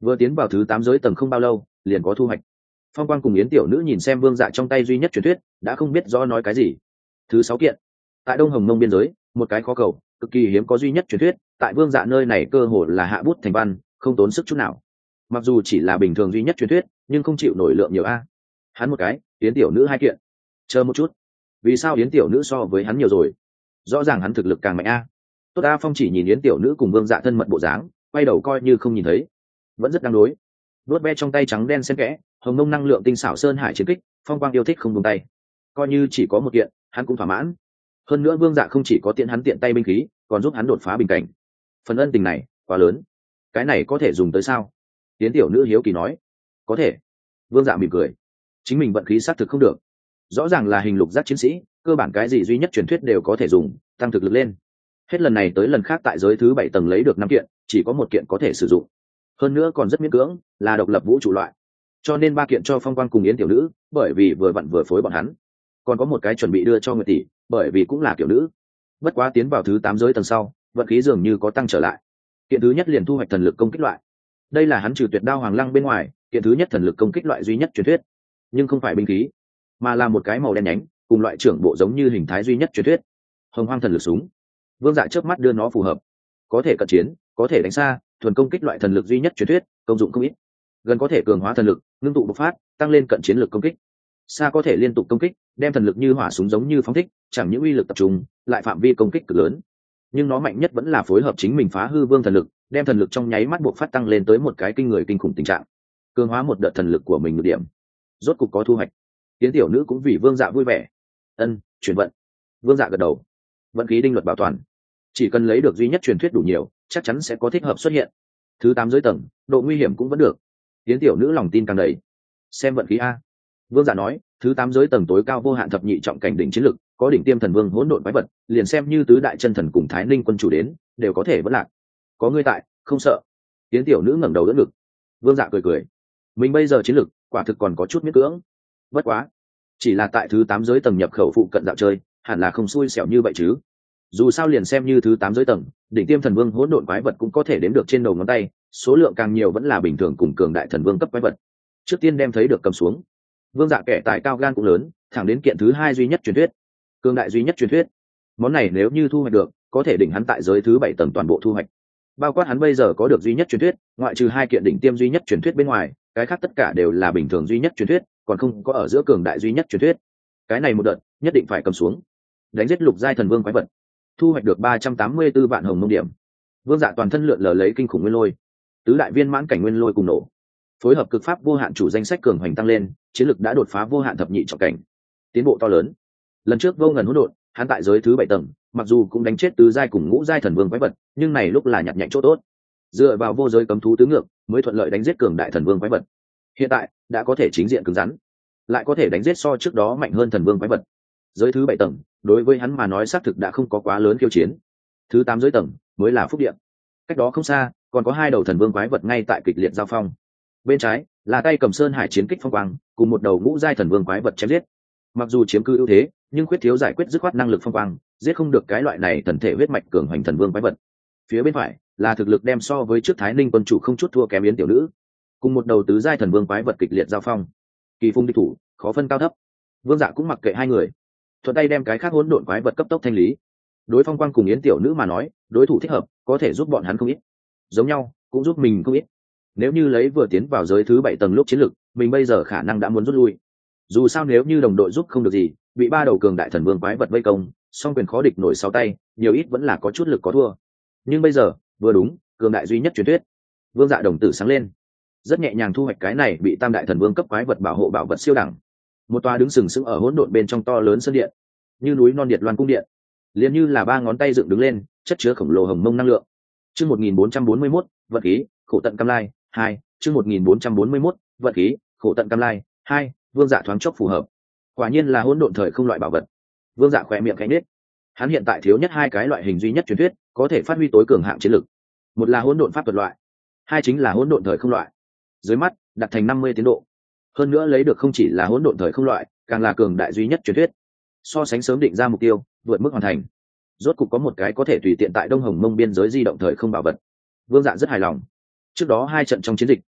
Vừa tiến vào thứ 8 giới tầng không bao lâu liền có thu hoạch. Phong Quang cùng Yến tiểu nữ nhìn xem Vương Dạ trong tay duy nhất truyền thuyết, đã không biết rõ nói cái gì. Thứ 6 kiện, tại Đông Hồng Mông biên giới, một cái khó cầu, cực kỳ hiếm có duy nhất truyền thuyết, tại Vương Dạ nơi này cơ hồ là hạ bút thành văn, không tốn sức chút nào. Mặc dù chỉ là bình thường duy nhất truyền thuyết, nhưng không chịu nổi lượng nhiều a. Hắn một cái, Yến tiểu nữ 2 kiện. Chờ một chút, vì sao Yến tiểu nữ so với hắn nhiều rồi? Rõ ràng hắn thực lực càng mạnh a. Tốt A Phong chỉ nhìn Yến tiểu nữ cùng Vương Dạ thân mật bộ dáng, quay đầu coi như không nhìn thấy, vẫn rất đáng đối. Đốt be trong tay trắng đen xen kẽ, hồng mông năng lượng tinh xảo sơn hải chiến kích, Phong Quang yêu thích không buông tay. Coi như chỉ có một kiện, hắn cũng thỏa mãn. Hơn nữa Vương Dạ không chỉ có tiện hắn tiện tay binh khí, còn giúp hắn đột phá bình cảnh. Phần ân tình này quá lớn, cái này có thể dùng tới sao? Yến tiểu nữ hiếu kỳ nói. Có thể. Vương Dạ mỉm cười. Chính mình vận khí xác thực không được, rõ ràng là hình lục giác chiến sĩ, cơ bản cái gì duy nhất truyền thuyết đều có thể dùng, tăng thực lực lên. Hết lần này tới lần khác tại giới thứ 7 tầng lấy được 5 kiện, chỉ có 1 kiện có thể sử dụng, hơn nữa còn rất miễn cưỡng, là độc lập vũ trụ loại, cho nên 3 kiện cho Phong Quang cùng Yến tiểu nữ, bởi vì vừa vặn vừa phối bọn hắn. Còn có một cái chuẩn bị đưa cho Nguyệt tỷ, bởi vì cũng là kiểu nữ. Bất quá tiến vào thứ 8 giới tầng sau, vận khí dường như có tăng trở lại. Kiện thứ nhất liền thu hoạch thần lực công kích loại, đây là hắn trừ tuyệt đao hoàng lăng bên ngoài, kiện thứ nhất thần lực công kích loại duy nhất truyền thuyết, nhưng không phải binh khí, mà là một cái màu đen nhánh, cùng loại trưởng bộ giống như hình thái duy nhất truyền thuyết, hồng hoang thần lực súng. Vương Dạ chớp mắt đưa nó phù hợp, có thể cận chiến, có thể đánh xa, thuần công kích loại thần lực duy nhất truyền thuyết, công dụng không ít. Gần có thể cường hóa thần lực, ngưng tụ bộc phát, tăng lên cận chiến lực công kích. Xa có thể liên tục công kích, đem thần lực như hỏa súng giống như phóng thích, chẳng những uy lực tập trung, lại phạm vi công kích cực lớn. Nhưng nó mạnh nhất vẫn là phối hợp chính mình phá hư vương thần lực, đem thần lực trong nháy mắt bộc phát tăng lên tới một cái kinh người kinh khủng tình trạng, cường hóa một đợt thần lực của mình một điểm. Rốt cục có thu hoạch. Tiến tiểu nữ cũng vì Vương Dạ vui vẻ. Ân, chuyển vận. Vương Dạ gật đầu. Vận khí đinh luật bảo toàn, chỉ cần lấy được duy nhất truyền thuyết đủ nhiều, chắc chắn sẽ có thích hợp xuất hiện. Thứ 8 giới tầng, độ nguy hiểm cũng vẫn được. Tiến tiểu nữ lòng tin càng đầy. Xem vận khí a. Vương Dạ nói, thứ 8 giới tầng tối cao vô hạn thập nhị trọng cảnh đỉnh chiến lực, có đỉnh tiêm thần vương hỗn độn quái vật, liền xem như tứ đại chân thần cùng Thái Ninh quân chủ đến, đều có thể vẫn lạc. Có ngươi tại, không sợ. Tiến tiểu nữ ngẩng đầu đỡ ngực. Vương Dạ cười cười. Mình bây giờ chiến lực, quả thực còn có chút miễn cưỡng. Bất quá, chỉ là tại thứ 8 giới tầng nhập khẩu phụ cận dạo chơi, hẳn là không xui xẻo như vậy chứ. Dù sao liền xem như thứ 8 giới tầng, đỉnh tiêm thần vương hỗn độn quái vật cũng có thể đếm được trên đầu ngón tay, số lượng càng nhiều vẫn là bình thường cùng cường đại thần vương cấp quái vật. Trước tiên đem thấy được cầm xuống. Vương Dạ kẻ tài cao gan cũng lớn, thẳng đến kiện thứ 2 duy nhất truyền thuyết. Cường đại duy nhất truyền thuyết. Món này nếu như thu hoạch được, có thể đỉnh hắn tại giới thứ 7 tầng toàn bộ thu hoạch. Bao quát hắn bây giờ có được duy nhất truyền thuyết, ngoại trừ 2 kiện đỉnh tiêm duy nhất truyền thuyết bên ngoài, cái khác tất cả đều là bình thường duy nhất truyền thuyết, còn không có ở giữa cường đại duy nhất truyền thuyết. Cái này một đợt, nhất định phải cầm xuống. Đánh giết lục giai thần vương quái vật, thu hoạch được 384 vạn hồng mông điểm. Vương Dạ toàn thân lượn lờ lấy kinh khủng nguyên lôi, tứ đại viên mãn cảnh nguyên lôi cùng nổ, phối hợp cực pháp vô hạn chủ danh sách cường hoành tăng lên, chiến lực đã đột phá vô hạn thập nhị trọng cảnh, tiến bộ to lớn. Lần trước vô ngần hỗn độn, hắn tại giới thứ 7 tầng, mặc dù cũng đánh chết tứ giai cùng ngũ giai thần vương quái vật, nhưng này lúc là nhặt nhạnh chỗ tốt, dựa vào vô giới cấm thú tứ ngược, mới thuận lợi đánh giết cường đại thần vương quái vật. Hiện tại đã có thể chính diện cứng rắn, lại có thể đánh giết so trước đó mạnh hơn thần vương quái vật. Giới thứ 7 tầng, đối với hắn mà nói xác thực đã không có quá lớn khiêu chiến. Thứ 8 giới tầng mới là phúc địa. Cách đó không xa, còn có 2 đầu thần vương quái vật ngay tại kịch liệt giao phong. Bên trái là tay cầm sơn hải chiến kích phong quang, cùng một đầu ngũ giai thần vương quái vật chém giết. Mặc dù chiếm cư ưu thế, nhưng khuyết thiếu giải quyết dứt khoát năng lực phong quang, giết không được cái loại này thần thể huyết mạch cường hoành thần vương quái vật. Phía bên phải là thực lực đem so với trước Thái Ninh quân chủ không chút thua kém Yến tiểu nữ, cùng một đầu tứ giai thần vương quái vật kịch liệt giao phong. Kỳ phung địch thủ, khó phân cao thấp. Vương Dạ cũng mặc kệ hai người, thuận tay đem cái khác hỗn độn quái vật cấp tốc thanh lý. Đối phong quang cùng Yến tiểu nữ mà nói, đối thủ thích hợp, có thể giúp bọn hắn không ít, giống nhau cũng giúp mình không ít. Nếu như lấy vừa tiến vào giới thứ 7 tầng lúc chiến lực, mình bây giờ khả năng đã muốn rút lui. Dù sao nếu như đồng đội giúp không được gì, bị 3 đầu cường đại thần vương quái vật vây công, song quyền khó địch nổi 6 tay, nhiều ít vẫn là có chút lực có thua. Nhưng bây giờ, vừa đúng, cường đại duy nhất truyền thuyết. Vương Dạ đồng tử sáng lên, rất nhẹ nhàng thu hoạch cái này bị tam đại thần vương cấp quái vật bảo hộ bảo vật siêu đẳng. Một tòa đứng sừng sững ở hỗn độn bên trong to lớn sơn điện, như núi non Điệt Loan cung điện, liền như là 3 ngón tay dựng đứng lên, chất chứa khổng lồ hồng mông năng lượng. Chương 1441, vận khí, khổ tận cam lai 2, chương 1441, vận khí, khổ tận cam lai 2, Vương Dạ thoáng chốc phù hợp. Quả nhiên là hỗn độn thời không loại bảo vật. Vương Dạ khẽ miệng khẽ nhếch. Hắn hiện tại thiếu nhất 2 cái loại hình duy nhất truyền thuyết, có thể phát huy tối cường hạng chiến lực. Một là hỗn độn pháp thuật loại, hai chính là hỗn độn thời không loại. Dưới mắt đặt thành 50 tiến độ. Hơn nữa lấy được không chỉ là hỗn độn thời không loại, càng là cường đại duy nhất truyền thuyết. So sánh sớm định ra mục tiêu, vượt mức hoàn thành. Rốt cục có một cái có thể tùy tiện tại Đông Hồng Mông biên giới di động thời không bảo vật. Vương Dạ rất hài lòng. Trước đó 2 trận trong chiến dịch,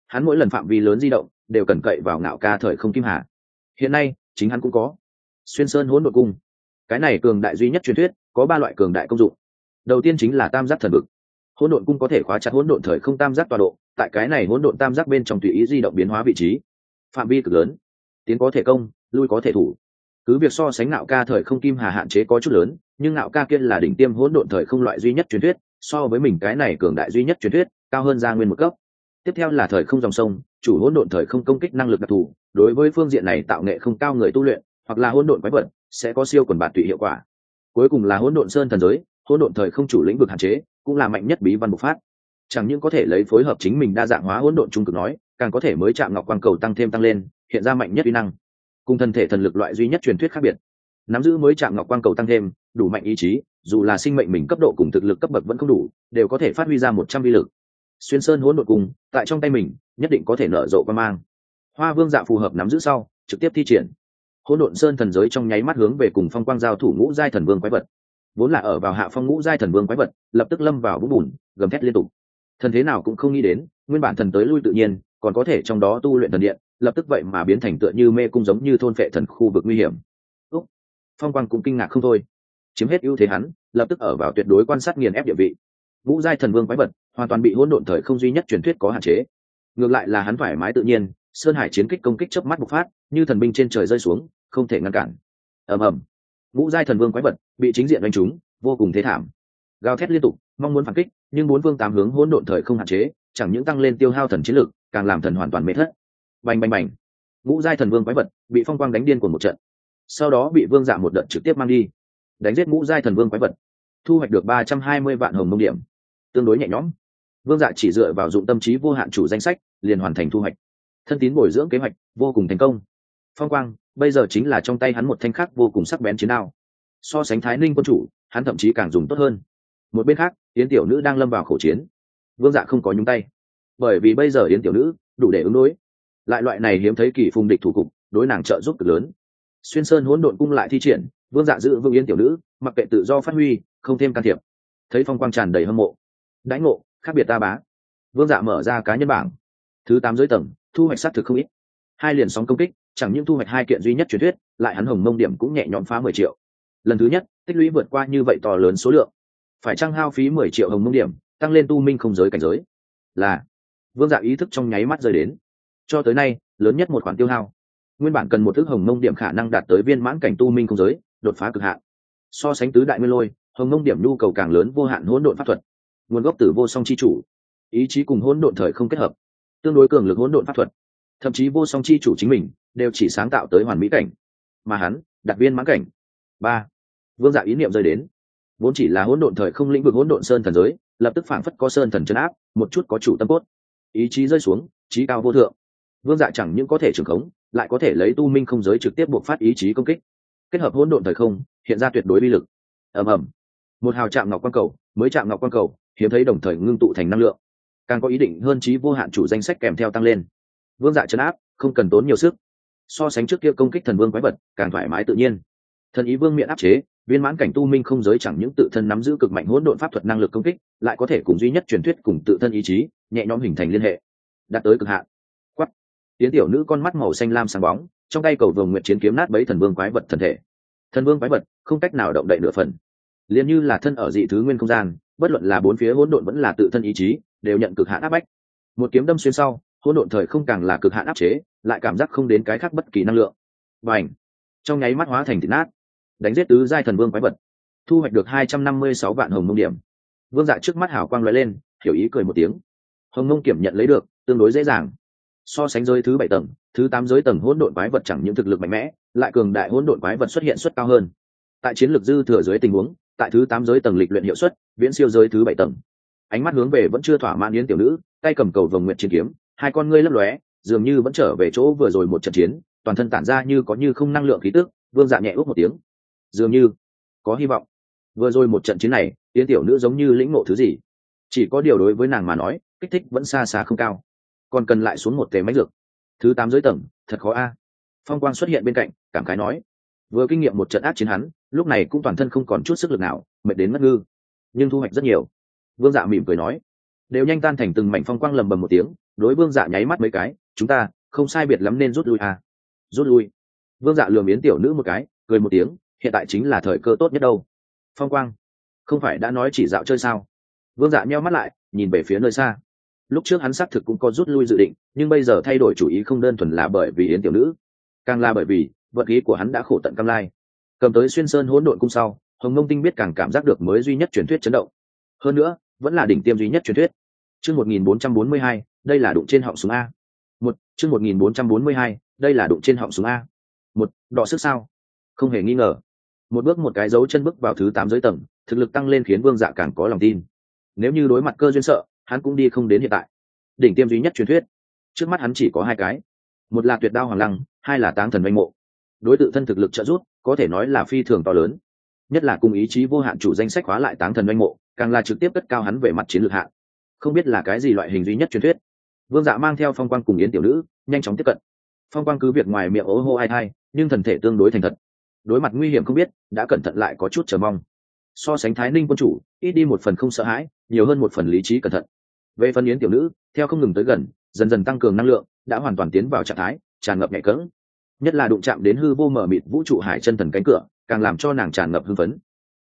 hắn mỗi lần phạm vi lớn di động đều cần cậy vào ngạo ca thời không kim hà. Hiện nay chính hắn cũng có xuyên sơn hỗn độn cung. Cái này cường đại duy nhất truyền thuyết có 3 loại cường đại công dụng. Đầu tiên chính là tam giác thần vực. Hỗn độn cung có thể khóa chặt hỗn độn thời không tam giác tọa độ, tại cái này hỗn độn tam giác bên trong tùy ý di động biến hóa vị trí, phạm vi cực lớn, tiến có thể công, lui có thể thủ. Cứ việc so sánh ngạo ca thời không kim hà hạn chế có chút lớn, nhưng ngạo ca kia là đỉnh tiêm hỗn độn thời không loại duy nhất truyền thuyết, so với mình cái này cường đại duy nhất truyền thuyết cao hơn ra nguyên một cấp. Tiếp theo là thời không dòng sông, chủ hỗn độn thời không công kích năng lực đặc thù, đối với phương diện này tạo nghệ không cao người tu luyện hoặc là hỗn độn quái vật sẽ có siêu quần bạt tùy hiệu quả. Cuối cùng là hỗn độn sơn thần giới, hỗn độn thời không chủ lĩnh vực hạn chế, cũng là mạnh nhất bí văn bộc phát. Chẳng những có thể lấy phối hợp chính mình đa dạng hóa hỗn độn trung cực nói, càng có thể mới chạm ngọc quang cầu tăng lên, hiện ra mạnh nhất uy năng. Cùng thân thể thần lực loại duy nhất truyền thuyết khác biệt, nắm giữ mới chạm ngọc quang cầu tăng thêm, đủ mạnh ý chí, dù là sinh mệnh mình cấp độ cùng thực lực cấp bậc vẫn không đủ, đều có thể phát huy ra 100 vi lực. Xuyên sơn hỗn độn cùng, tại trong tay mình, nhất định có thể nở rộ quang mang. Hoa Vương Dạ phù hợp nắm giữ sau, trực tiếp thi triển. Hỗn độn sơn thần giới trong nháy mắt hướng về cùng phong quang giao thủ ngũ giai thần vương quái vật. Vốn là ở vào hạ phong ngũ giai thần vương quái vật, lập tức lâm vào vũng bùn, gầm thét liên tục. Thần thế nào cũng không nghĩ đến, nguyên bản thần tới lui tự nhiên, còn có thể trong đó tu luyện thần điện, lập tức vậy mà biến thành tựa như mê cung giống như thôn phệ thần khu vực nguy hiểm. Úc, phong quang cũng kinh ngạc không thôi, chiếm hết ưu thế hắn, lập tức ở vào tuyệt đối quan sát nghiền ép địa vị. Ngũ giai thần vương quái vật hoàn toàn bị hỗn độn thời không duy nhất truyền thuyết có hạn chế, ngược lại là hắn thoải mái tự nhiên, sơn hải chiến kích công kích chớp mắt bộc phát, như thần binh trên trời rơi xuống, không thể ngăn cản. Ầm ầm, ngũ giai thần vương quái vật bị chính diện đánh trúng, vô cùng thế thảm, gào thét liên tục, mong muốn phản kích, nhưng 4 phương 8 hướng hỗn độn thời không hạn chế, chẳng những tăng lên tiêu hao thần chiến lực, càng làm thần hoàn toàn mệt thất. Bành bành bành, ngũ giai thần vương quái vật bị phong quang đánh điên của một trận, sau đó bị Vương Dạ một đợt trực tiếp mang đi. Đánh giết ngũ giai thần vương quái vật, thu hoạch được 320 vạn hồng mông điểm, tương đối nhẹ nhõm. Vương Dạ chỉ dựa vào dụng tâm trí vô hạn chủ danh sách, liền hoàn thành thu hoạch. Thân tín bồi dưỡng kế hoạch vô cùng thành công. Phong quang bây giờ chính là trong tay hắn một thanh khác vô cùng sắc bén chiến đao. So sánh Thái Ninh quân chủ, hắn thậm chí càng dùng tốt hơn. Một bên khác, Yến tiểu nữ đang lâm vào khổ chiến. Vương Dạ không có nhúng tay, bởi vì bây giờ Yến tiểu nữ đủ để ứng đối. Lại loại này hiếm thấy kỳ phùng địch thủ cục, đối nàng trợ giúp cực lớn. Xuyên sơn hỗn độn cung lại thi triển, Vương Dạ giữ vững Yến tiểu nữ, mặc kệ tự do phát huy, không thêm can thiệp. Thấy phong quang tràn đầy hâm mộ, đãi ngộ khác biệt ta bá. Vương Dạ mở ra cá nhân bảng, thứ 8 giới tầng, thu hoạch sát thực không ít. 2 liền sóng công kích, chẳng những thu hoạch 2 kiện duy nhất truyền thuyết, lại hắn hồng mông điểm cũng nhẹ nhõm phá 10 triệu. Lần thứ nhất tích lũy vượt qua như vậy to lớn số lượng, phải chăng hao phí 10 triệu hồng mông điểm, tăng lên tu minh không giới cảnh giới. Là Vương Dạ ý thức trong nháy mắt rơi đến, cho tới nay lớn nhất một khoản tiêu hao. Nguyên bản cần một ước hồng mông điểm khả năng đạt tới viên mãn cảnh tu minh không giới, đột phá cực hạn. So sánh tứ đại nguyên lôi, hồng mông điểm nhu cầu càng lớn, vô hạn hỗn độn pháp thuật, nguồn gốc từ vô song chi chủ, ý chí cùng hỗn độn thời không kết hợp, tương đối cường lực hỗn độn pháp thuật, thậm chí vô song chi chủ chính mình đều chỉ sáng tạo tới hoàn mỹ cảnh, mà hắn đạt viên mãn cảnh. 3. Vương Dạ ý niệm rơi đến, vốn chỉ là hỗn độn thời không lĩnh vực hỗn độn sơn thần giới, lập tức phảng phất có sơn thần trấn áp, một chút có chủ tâm cốt, ý chí rơi xuống, chí cao vô thượng. Vương Dạ chẳng những có thể trưởng khống, lại có thể lấy tu minh không giới trực tiếp buộc phát ý chí công kích, kết hợp hỗn độn thời không, hiện ra tuyệt đối uy lực. Ầm ầm, một hào chạm ngọc quang cầu, mới chạm ngọc quang cầu, hiếm thấy đồng thời ngưng tụ thành năng lượng, càng có ý định hơn chí vô hạn chủ danh sách kèm theo tăng lên. Vương Dạ trấn áp, không cần tốn nhiều sức. So sánh trước kia công kích thần vương quái vật, càng thoải mái tự nhiên. Thần ý vương miện áp chế, viên mãn cảnh tu minh không giới chẳng những tự thân nắm giữ cực mạnh hỗn độn pháp thuật năng lực công kích, lại có thể cùng duy nhất truyền thuyết cùng tự thân ý chí, nhẹ nhõm hình thành liên hệ, đạt tới cực hạn. Quát. Tiến tiểu nữ con mắt màu xanh lam sáng bóng, trong tay cầu vồng nguyệt chiến kiếm nát bấy thần vương quái vật thân thể. Thần vương quái vật không cách nào động đậy nửa phần, liền như là thân ở dị thứ nguyên không gian, bất luận là bốn phía hỗn độn vẫn là tự thân ý chí, đều nhận cực hạn áp bách. Một kiếm đâm xuyên sau, hỗn độn thời không càng là cực hạn áp chế, lại cảm giác không đến cái khác bất kỳ năng lượng. Bành! Trong nháy mắt hóa thành thịt nát. Đánh giết tứ giai thần vương quái vật, thu hoạch được 256 vạn hồng mông điểm. Vương Dạ trước mắt hào quang lóe lên, hiểu ý cười một tiếng. Hồng mông kiểm nhận lấy được, tương đối dễ dàng. So sánh giới thứ 7 tầng, thứ 8 giới tầng hỗn độn quái vật chẳng những thực lực mạnh mẽ, lại cường đại hỗn độn quái vật xuất hiện suất cao hơn. Tại chiến lược dư thừa dưới tình huống, tại thứ 8 giới tầng lịch luyện hiệu suất viễn siêu giới thứ 7 tầng. Ánh mắt hướng về vẫn chưa thỏa mãn Yến tiểu nữ, tay cầm cầu vồng nguyệt chiến kiếm, hai con ngươi lấp lóe, dường như vẫn trở về chỗ vừa rồi một trận chiến, toàn thân tản ra như có như không năng lượng khí tức. Vương Dạ nhẹ úp một tiếng, dường như có hy vọng. Vừa rồi một trận chiến này, Yến tiểu nữ giống như lĩnh ngộ thứ gì, chỉ có điều đối với nàng mà nói, kích thích vẫn xa xa không cao, còn cần lại xuống một tề mãnh dược. Thứ 8 giới tầng thật khó a. Phong quang xuất hiện bên cạnh, cảm khái nói, vừa kinh nghiệm một trận ác chiến hắn, lúc này cũng toàn thân không còn chút sức lực nào, mệt đến ngất ngư, nhưng thu hoạch rất nhiều. Vương Dạ mỉm cười nói, đều nhanh tan thành từng mảnh. Phong quang lầm bầm một tiếng, đối Vương Dạ nháy mắt mấy cái, chúng ta không sai biệt lắm nên rút lui à. Rút lui. Vương Dạ lườm Yến tiểu nữ một cái, cười một tiếng, hiện tại chính là thời cơ tốt nhất đâu. Phong quang, không phải đã nói chỉ dạo chơi sao? Vương Dạ nheo mắt lại, nhìn về phía nơi xa. Lúc trước hắn xác thực cũng có rút lui dự định, nhưng bây giờ thay đổi chủ ý không đơn thuần là bởi vì Yến tiểu nữ, càng là bởi vì vật khí của hắn đã khổ tận cam lai. Cầm tới Xuyên Sơn Hỗn Độn Cung sau, Hồng Mông Tinh biết càng cảm giác được mới duy nhất truyền thuyết chấn động. Hơn nữa, vẫn là đỉnh tiêm duy nhất truyền thuyết. Chương 1442, đây là đụng trên họng súng a. Chương 1442, đây là đụng trên họng súng a. Đọ sức sao? Không hề nghi ngờ. Một bước một cái dấu chân bước vào thứ 8 giới tầng, thực lực tăng lên khiến Vương Dạ càng có lòng tin. Nếu như đối mặt cơ duyên sợ, hắn cũng đi không đến hiện tại. Đỉnh tiêm duy nhất truyền thuyết, trước mắt hắn chỉ có 2 cái. Một là Tuyệt Đao Hoàng Lăng, 2 là Táng Thần Oanh Mộ. Đối tự thân thực lực trợ giúp, có thể nói là phi thường to lớn. Nhất là cùng ý chí vô hạn chủ danh sách khóa lại Táng Thần Oanh Mộ, càng là trực tiếp cất cao hắn về mặt chiến lược hạn. Không biết là cái gì loại hình duy nhất truyền thuyết. Vương Dạ mang theo Phong Quang cùng Yến tiểu nữ, nhanh chóng tiếp cận. Phong Quang cứ việc ngoài miệng ố hô ai ai, nhưng thần thể tương đối thành thật. Đối mặt nguy hiểm không biết, đã cẩn thận lại có chút chờ mong. So sánh Thái Ninh quân chủ, ít đi một phần không sợ hãi, nhiều hơn một phần lý trí cẩn thận. Về phần Yến tiểu nữ, theo không ngừng tới gần, dần dần tăng cường năng lượng, đã hoàn toàn tiến vào trạng thái tràn ngập nhạy cẫng. Nhất là đụng chạm đến hư vô mở mịt vũ trụ hải chân thần cánh cửa, càng làm cho nàng tràn ngập hưng phấn.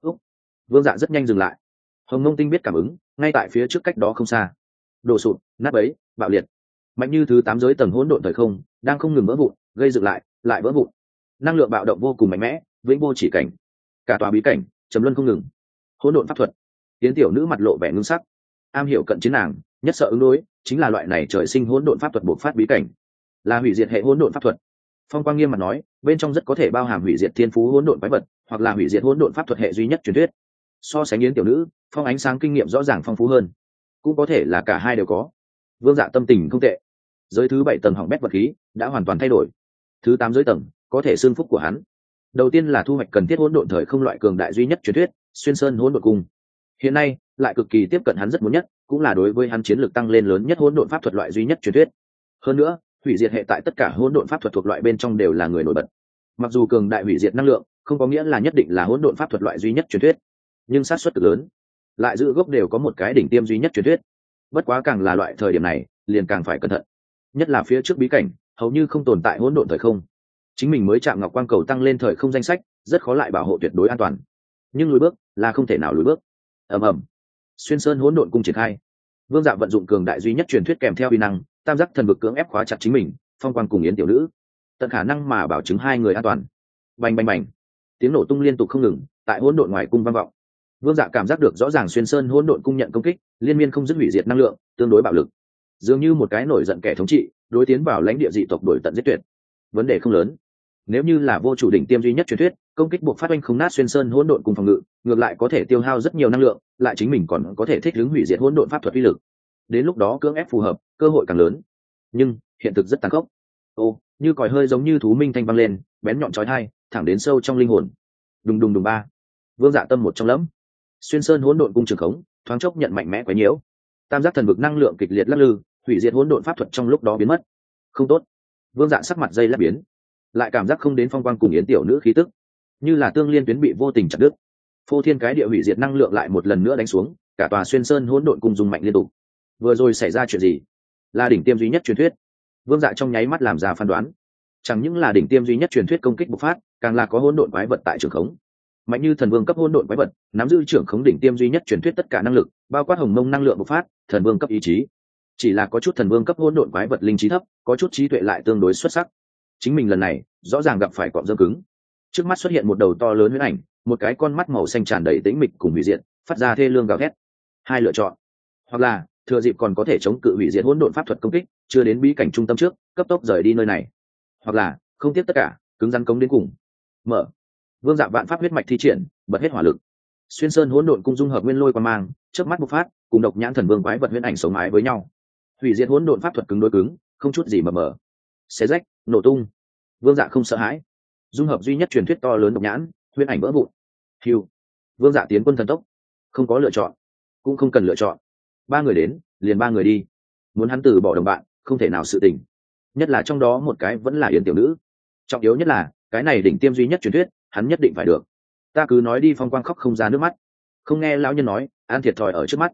Vương Dạ rất nhanh dừng lại. Hồng Mông Tinh biết cảm ứng, ngay tại phía trước cách đó không xa. Đổ sụp, nát bấy, bạo liệt, mạnh như thứ 8 giới tầng hỗn độn thời không, đang không ngừng vỡ vụn, gây dựng lại vỡ vụn. Năng lượng bạo động vô cùng mạnh mẽ, vĩnh vô chỉ cảnh. Cả tòa bí cảnh trầm luân không ngừng. Hỗn độn pháp thuật. Tiến tiểu nữ mặt lộ vẻ ngưng sắc. Am hiểu cận chiến nàng, nhất sợ ứng đối, chính là loại này trời sinh hỗn độn pháp thuật bộc phát bí cảnh, là hủy diệt hệ hỗn độn pháp thuật. Phong Quang nghiêm mặt nói, bên trong rất có thể bao hàm hủy diệt thiên phú hỗn độn quái vật, hoặc là hủy diệt hỗn độn pháp thuật hệ duy nhất truyền thuyết. So sánh Yến tiểu nữ, Phong Ánh Sáng kinh nghiệm rõ ràng phong phú hơn, cũng có thể là cả hai đều có. Vương Dạ tâm tình không tệ. Giới thứ 7 tầng hỏng bét vật khí đã hoàn toàn thay đổi. Thứ 8 giới tầng có thể xương phúc của hắn. Đầu tiên là thu hoạch cần thiết hỗn độn thời không loại cường đại duy nhất truyền thuyết, Xuyên Sơn Hỗn Độn Cung. Hiện nay lại cực kỳ tiếp cận hắn rất muốn nhất, cũng là đối với hắn chiến lược tăng lên lớn nhất hỗn độn pháp thuật loại duy nhất truyền thuyết. Hơn nữa, hủy diệt hệ tại tất cả hỗn độn pháp thuật thuộc loại bên trong đều là người nổi bật. Mặc dù cường đại hủy diệt năng lượng, không có nghĩa là nhất định là hỗn độn pháp thuật loại duy nhất truyền thuyết, nhưng xác suất cực lớn lại giữ gốc đều có một cái đỉnh tiêm duy nhất truyền thuyết. Bất quá càng là loại thời điểm này, liền càng phải cẩn thận. Nhất là phía trước bí cảnh, hầu như không tồn tại hỗn độn thời không. Chính mình mới chạm ngọc quang cầu tăng lên thời không danh sách, rất khó lại bảo hộ tuyệt đối an toàn. Nhưng lùi bước là không thể nào lùi bước. Ầm ầm. Xuyên Sơn Hỗn Độn Cung triển khai. Vương Dạ vận dụng cường đại duy nhất truyền thuyết kèm theo uy năng, tam giác thần vực cưỡng ép khóa chặt chính mình, Phong Quang cùng Yến tiểu nữ, tận khả năng mà bảo chứng hai người an toàn. Bành bành bành. Tiếng nổ tung liên tục không ngừng, tại hỗn độn ngoài cung vang vọng. Vương Dạ cảm giác được rõ ràng Xuyên Sơn Hỗn Độn Cung nhận công kích, liên miên không dứt hủy diệt năng lượng, tương đối bạo lực. Dường như một cái nổi giận kẻ thống trị, đối tiến vào lãnh địa dị tộc đổi tận giết tuyệt. Vấn đề không lớn. Nếu như là vô chủ đỉnh tiêm duy nhất truyền thuyết, công kích buộc phát oanh không nát Xuyên Sơn Hỗn Độn Cung phòng ngự, ngược lại có thể tiêu hao rất nhiều năng lượng, lại chính mình còn có thể thích ứng hủy diệt hỗn độn pháp thuật uy lực. Đến lúc đó cưỡng ép phù hợp, cơ hội càng lớn. Nhưng hiện thực rất tàn khốc. Ô, như còi hơi giống như thú minh thanh vang lên, bén nhọn chói tai, thẳng đến sâu trong linh hồn. Đùng đùng đùng ba. Vương Dạ tâm một trong lẫm. Xuyên Sơn Hỗn Độn Cung trường khống, thoáng chốc nhận mạnh mẽ quấy nhiễu. Tam giác thần vực năng lượng kịch liệt lắc lư, hủy diệt hỗn độn pháp thuật trong lúc đó biến mất. Không tốt. Vương Dạ sắc mặt dây lát biến, lại cảm giác không đến Phong Quang cùng Yến tiểu nữ khí tức, như là tương liên tuyến bị vô tình chặt đứt. Phô thiên cái địa hủy diệt năng lượng lại một lần nữa đánh xuống, cả tòa Xuyên Sơn Hỗn Độn Cung rung mạnh liên tục. Vừa rồi xảy ra chuyện gì? Là đỉnh tiêm duy nhất truyền thuyết. Vương Dạ trong nháy mắt làm ra phán đoán. Chẳng những là đỉnh tiêm duy nhất truyền thuyết công kích bộc phát, càng là có hỗn độn quái vật tại trường khống. Mạnh như thần vương cấp hỗn độn quái vật, nắm giữ trưởng khống đỉnh tiêm duy nhất truyền thuyết tất cả năng lực, bao quát hồng mông năng lượng bộc phát, thần vương cấp ý chí. Chỉ là có chút thần vương cấp hỗn độn quái vật linh trí thấp, có chút trí tuệ lại tương đối xuất sắc. Chính mình lần này rõ ràng gặp phải cọp dơ cứng. Trước mắt xuất hiện một đầu to lớn huyễn ảnh, một cái con mắt màu xanh tràn đầy tĩnh mịch cùng hủy diệt, phát ra thê lương gào thét. Hai lựa chọn, hoặc là thừa dịp còn có thể chống cự hủy diệt hỗn độn pháp thuật công kích, chưa đến bí cảnh trung tâm trước, cấp tốc rời đi nơi này, hoặc là không tiếc tất cả, cứng rắn cống đến cùng. Mở. Vương Dạ vạn pháp huyết mạch thi triển, bật hết hỏa lực. Xuyên Sơn Hỗn Độn Cung dung hợp nguyên lôi quan mang, chớp mắt bộc phát, cùng độc nhãn thần vương quái vật huyễn ảnh sống mái với nhau. Hủy diệt hỗn độn pháp thuật cứng đối cứng, không chút gì mờ mờ. Xé rách, nổ tung. Vương Dạ không sợ hãi. Dung hợp duy nhất truyền thuyết to lớn độc nhãn, huyễn ảnh vỡ vụn. Hưu. Vương Dạ tiến quân thần tốc, không có lựa chọn, cũng không cần lựa chọn. Ba người đến, liền ba người đi. Muốn hắn từ bỏ đồng bạn, không thể nào sự tình. Nhất là trong đó một cái vẫn là Yến tiểu nữ. Trọng yếu nhất là, cái này đỉnh tiêm duy nhất truyền thuyết, hắn nhất định phải được. Ta cứ nói đi, Phong Quang khóc không ra nước mắt. Không nghe lão nhân nói, an thiệt thòi ở trước mắt.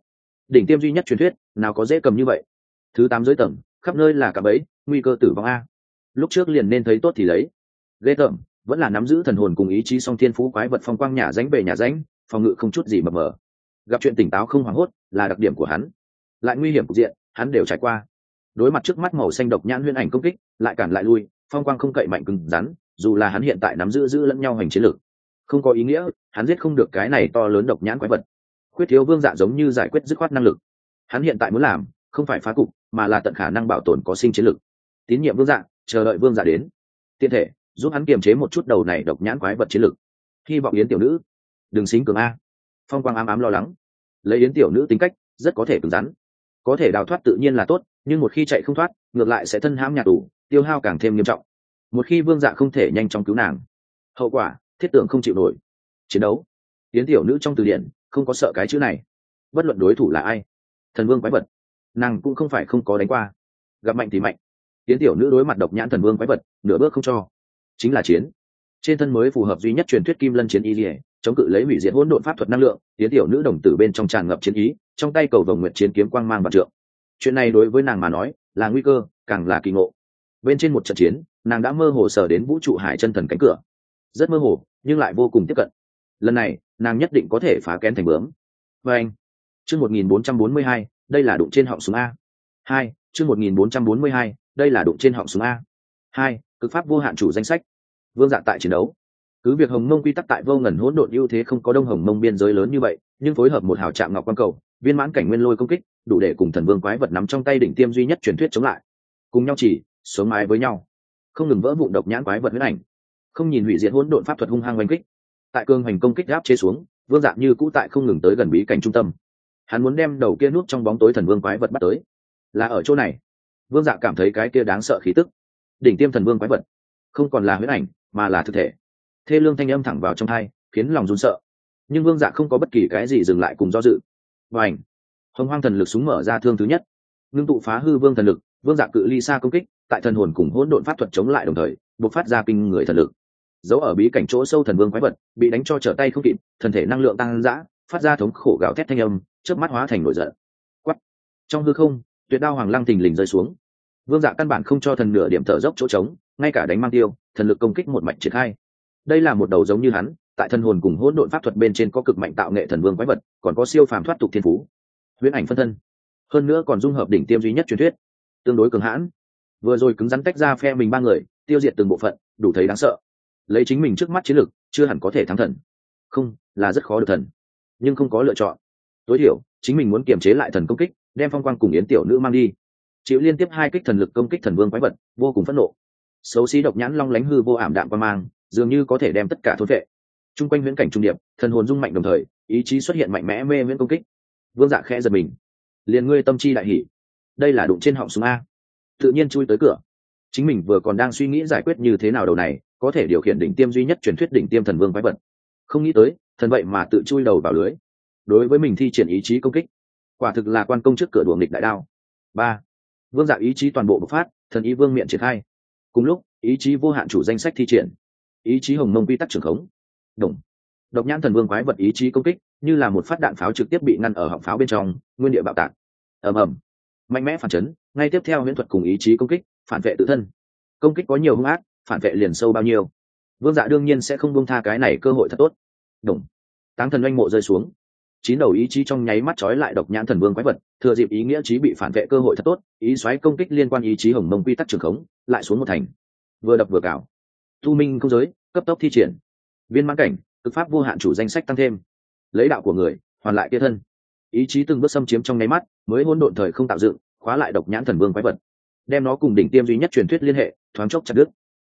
đỉnh tiêm duy nhất truyền thuyết nào có dễ cầm như vậy. Thứ 8 giới tầng, khắp nơi là cả bẫy, nguy cơ tử vong a. Lúc trước liền nên thấy tốt thì lấy. Ghê tởm, vẫn là nắm giữ thần hồn cùng ý chí song thiên phú quái vật phong quang nhà ránh về nhà ránh, phòng ngự không chút gì mập mờ. Gặp chuyện tỉnh táo không hoảng hốt là đặc điểm của hắn. Lại nguy hiểm cục diện, hắn đều trải qua. Đối mặt trước mắt màu xanh độc nhãn huyễn ảnh công kích, lại cản lại lui, phong quang không cậy mạnh cứng rắn, dù là hắn hiện tại nắm giữ lẫn nhau hành chiến lược, không có ý nghĩa, hắn giết không được cái này to lớn độc nhãn quái vật. Khuyết thiếu Vương Dạ giống như giải quyết dứt khoát năng lực. Hắn hiện tại muốn làm, không phải phá cục, mà là tận khả năng bảo tồn có sinh chiến lực. Tín nhiệm Vương Dạ, chờ đợi Vương Dạ đến. Tiện thể giúp hắn kiềm chế một chút đầu này độc nhãn quái vật chiến lực. Hy vọng Yến tiểu nữ đừng xính cường a. Phong Quang ám ám lo lắng, lấy Yến tiểu nữ tính cách rất có thể cứng rắn, có thể đào thoát tự nhiên là tốt, nhưng một khi chạy không thoát, ngược lại sẽ thân hãm nhà tù, tiêu hao càng thêm nghiêm trọng. Một khi Vương Dạ không thể nhanh chóng cứu nàng, hậu quả thiết tưởng không chịu nổi. Chiến đấu, Yến tiểu nữ trong từ điển không có sợ cái chữ này. Bất luận đối thủ là ai, thần vương quái vật, nàng cũng không phải không có đánh qua. Gặp mạnh thì mạnh. Yến tiểu nữ đối mặt độc nhãn thần vương quái vật, nửa bước không cho, chính là chiến. Trên thân mới phù hợp duy nhất truyền thuyết kim lân chiến y liễu, chống cự lấy hủy diệt hỗn độn pháp thuật năng lượng. Yến tiểu nữ đồng tử bên trong tràn ngập chiến ý, trong tay cầu vồng nguyệt chiến kiếm quang mang vạn trượng. Chuyện này đối với nàng mà nói là nguy cơ, càng là kỳ ngộ. Bên trên một trận chiến, nàng đã mơ hồ sở đến vũ trụ hải chân thần cánh cửa, rất mơ hồ nhưng lại vô cùng tiếp cận. Lần này nàng nhất định có thể phá kén thành bướm. Và anh, chương 1442, đây là đụng trên họng súng a. 2, chương 1442, đây là đụng trên họng súng a. 2, cực pháp vô hạn chủ danh sách. Vương Dạ tại chiến đấu. Cứ việc Hồng Mông quy tắc tại vô ngần hỗn độn ưu thế không có Đông Hồng Mông biên giới lớn như vậy, nhưng phối hợp một hào trạm ngọc quan cầu, viên mãn cảnh nguyên lôi công kích, đủ để cùng thần vương quái vật nắm trong tay đỉnh tiêm duy nhất truyền thuyết chống lại. Cùng nhau chỉ, sống mái với nhau, không ngừng vỡ vụn độc nhãn quái vật huyết ảnh, không nhìn hủy diệt hỗn độn pháp thuật hung hăng oanh kích. Tại cương hành công kích áp chế xuống, Vương Dạ như cũ tại không ngừng tới gần bí cảnh trung tâm. Hắn muốn đem đầu kia núp trong bóng tối thần vương quái vật bắt tới. Là ở chỗ này, Vương Dạ cảm thấy cái kia đáng sợ khí tức. Đỉnh tiêm thần vương quái vật, không còn là huyết ảnh, mà là thực thể. Thê lương thanh âm thẳng vào trong tai, khiến lòng run sợ. Nhưng Vương Dạ không có bất kỳ cái gì dừng lại cùng do dự. Và Hồng Hoang thần lực súng mở ra thương thứ nhất, ngưng tụ phá hư vương thần lực. Vương Dạ cự ly xa công kích, tại thần hồn cùng hỗn độn pháp thuật chống lại đồng thời, bộc phát ra kinh người thần lực. Giấu ở bí cảnh chỗ sâu thần vương quái vật bị đánh cho trở tay không kịp, thần thể năng lượng tăng dã, phát ra thống khổ gào thét thanh âm, chớp mắt hóa thành nổi giận. Quát! Trong hư không, tuyệt đao hoàng lăng thình lình rơi xuống. Vương Dạ căn bản không cho thần nửa điểm thở dốc chỗ trống, ngay cả đánh mang tiêu, thần lực công kích một mạch triển khai. Đây là một đầu giống như hắn, tại thần hồn cùng hỗn độn pháp thuật bên trên có cực mạnh tạo nghệ thần vương quái vật, còn có siêu phàm thoát tục thiên phú, huyễn ảnh phân thân, hơn nữa còn dung hợp đỉnh tiêm duy nhất truyền thuyết, tương đối cường hãn. Vừa rồi cứng rắn tách ra phe mình ba người, tiêu diệt từng bộ phận, đủ thấy đáng sợ. Lấy chính mình trước mắt chiến lực, chưa hẳn có thể thắng thần, không, là rất khó được thần, nhưng không có lựa chọn. Tối thiểu chính mình muốn kiềm chế lại thần công kích, đem Phong Quang cùng Yến tiểu nữ mang đi. Chịu liên tiếp 2 kích thần lực công kích thần vương quái vật, vô cùng phẫn nộ. Xấu xí độc nhãn long lánh hư vô ảm đạm qua mang, dường như có thể đem tất cả thôn vệ. Trung quanh huyễn cảnh trung điệp, thần hồn rung mạnh đồng thời, ý chí xuất hiện mạnh mẽ mê miễn công kích. Vương Dạ khẽ giật mình, liền ngươi tâm chi đại hỉ, đây là đụng trên họng súng a. Tự nhiên chui tới cửa. Chính mình vừa còn đang suy nghĩ giải quyết như thế nào đầu này, có thể điều khiển đỉnh tiêm duy nhất truyền thuyết đỉnh tiêm thần vương quái vật, không nghĩ tới thần vậy mà tự chui đầu vào lưới. Đối với mình thi triển ý chí công kích, quả thực là quan công trước cửa đùa nghịch đại đao. 3. Vương Dạ ý chí toàn bộ bộc phát, thần ý vương miện triển khai. Cùng lúc, ý chí vô hạn chủ danh sách thi triển, ý chí hồng mông quy tắc trường khống. Đồng độc nhãn thần vương quái vật ý chí công kích như là một phát đạn pháo trực tiếp bị ngăn ở họng pháo bên trong, nguyên địa bạo tạc. Ầm ầm, mạnh mẽ phản chấn. Ngay tiếp theo huyễn thuật cùng ý chí công kích, phản vệ tự thân. Công kích có nhiều hung ác, phản vệ liền sâu bao nhiêu. Vương Dạ đương nhiên sẽ không buông tha cái này cơ hội thật tốt. Đồng táng thần oanh mộ rơi xuống, 9 đầu ý chí trong nháy mắt trói lại độc nhãn thần vương quái vật, thừa dịp ý nghĩa chí bị phản vệ cơ hội thật tốt, ý xoáy công kích liên quan ý chí hồng mông quy tắc trường khống, lại xuống một thành. Vừa đập vừa cào. Tu minh không giới, cấp tốc thi triển. Viên mãn cảnh, cực pháp vô hạn chủ danh sách tăng thêm. Lấy đạo của người, hoàn lại kia thân. Ý chí từng bước xâm chiếm trong nháy mắt, mới hỗn độn thời không tạo dựng, khóa lại độc nhãn thần vương quái vật. Đem nó cùng đỉnh tiêm duy nhất truyền thuyết liên hệ, thoáng chốc chặt đứt.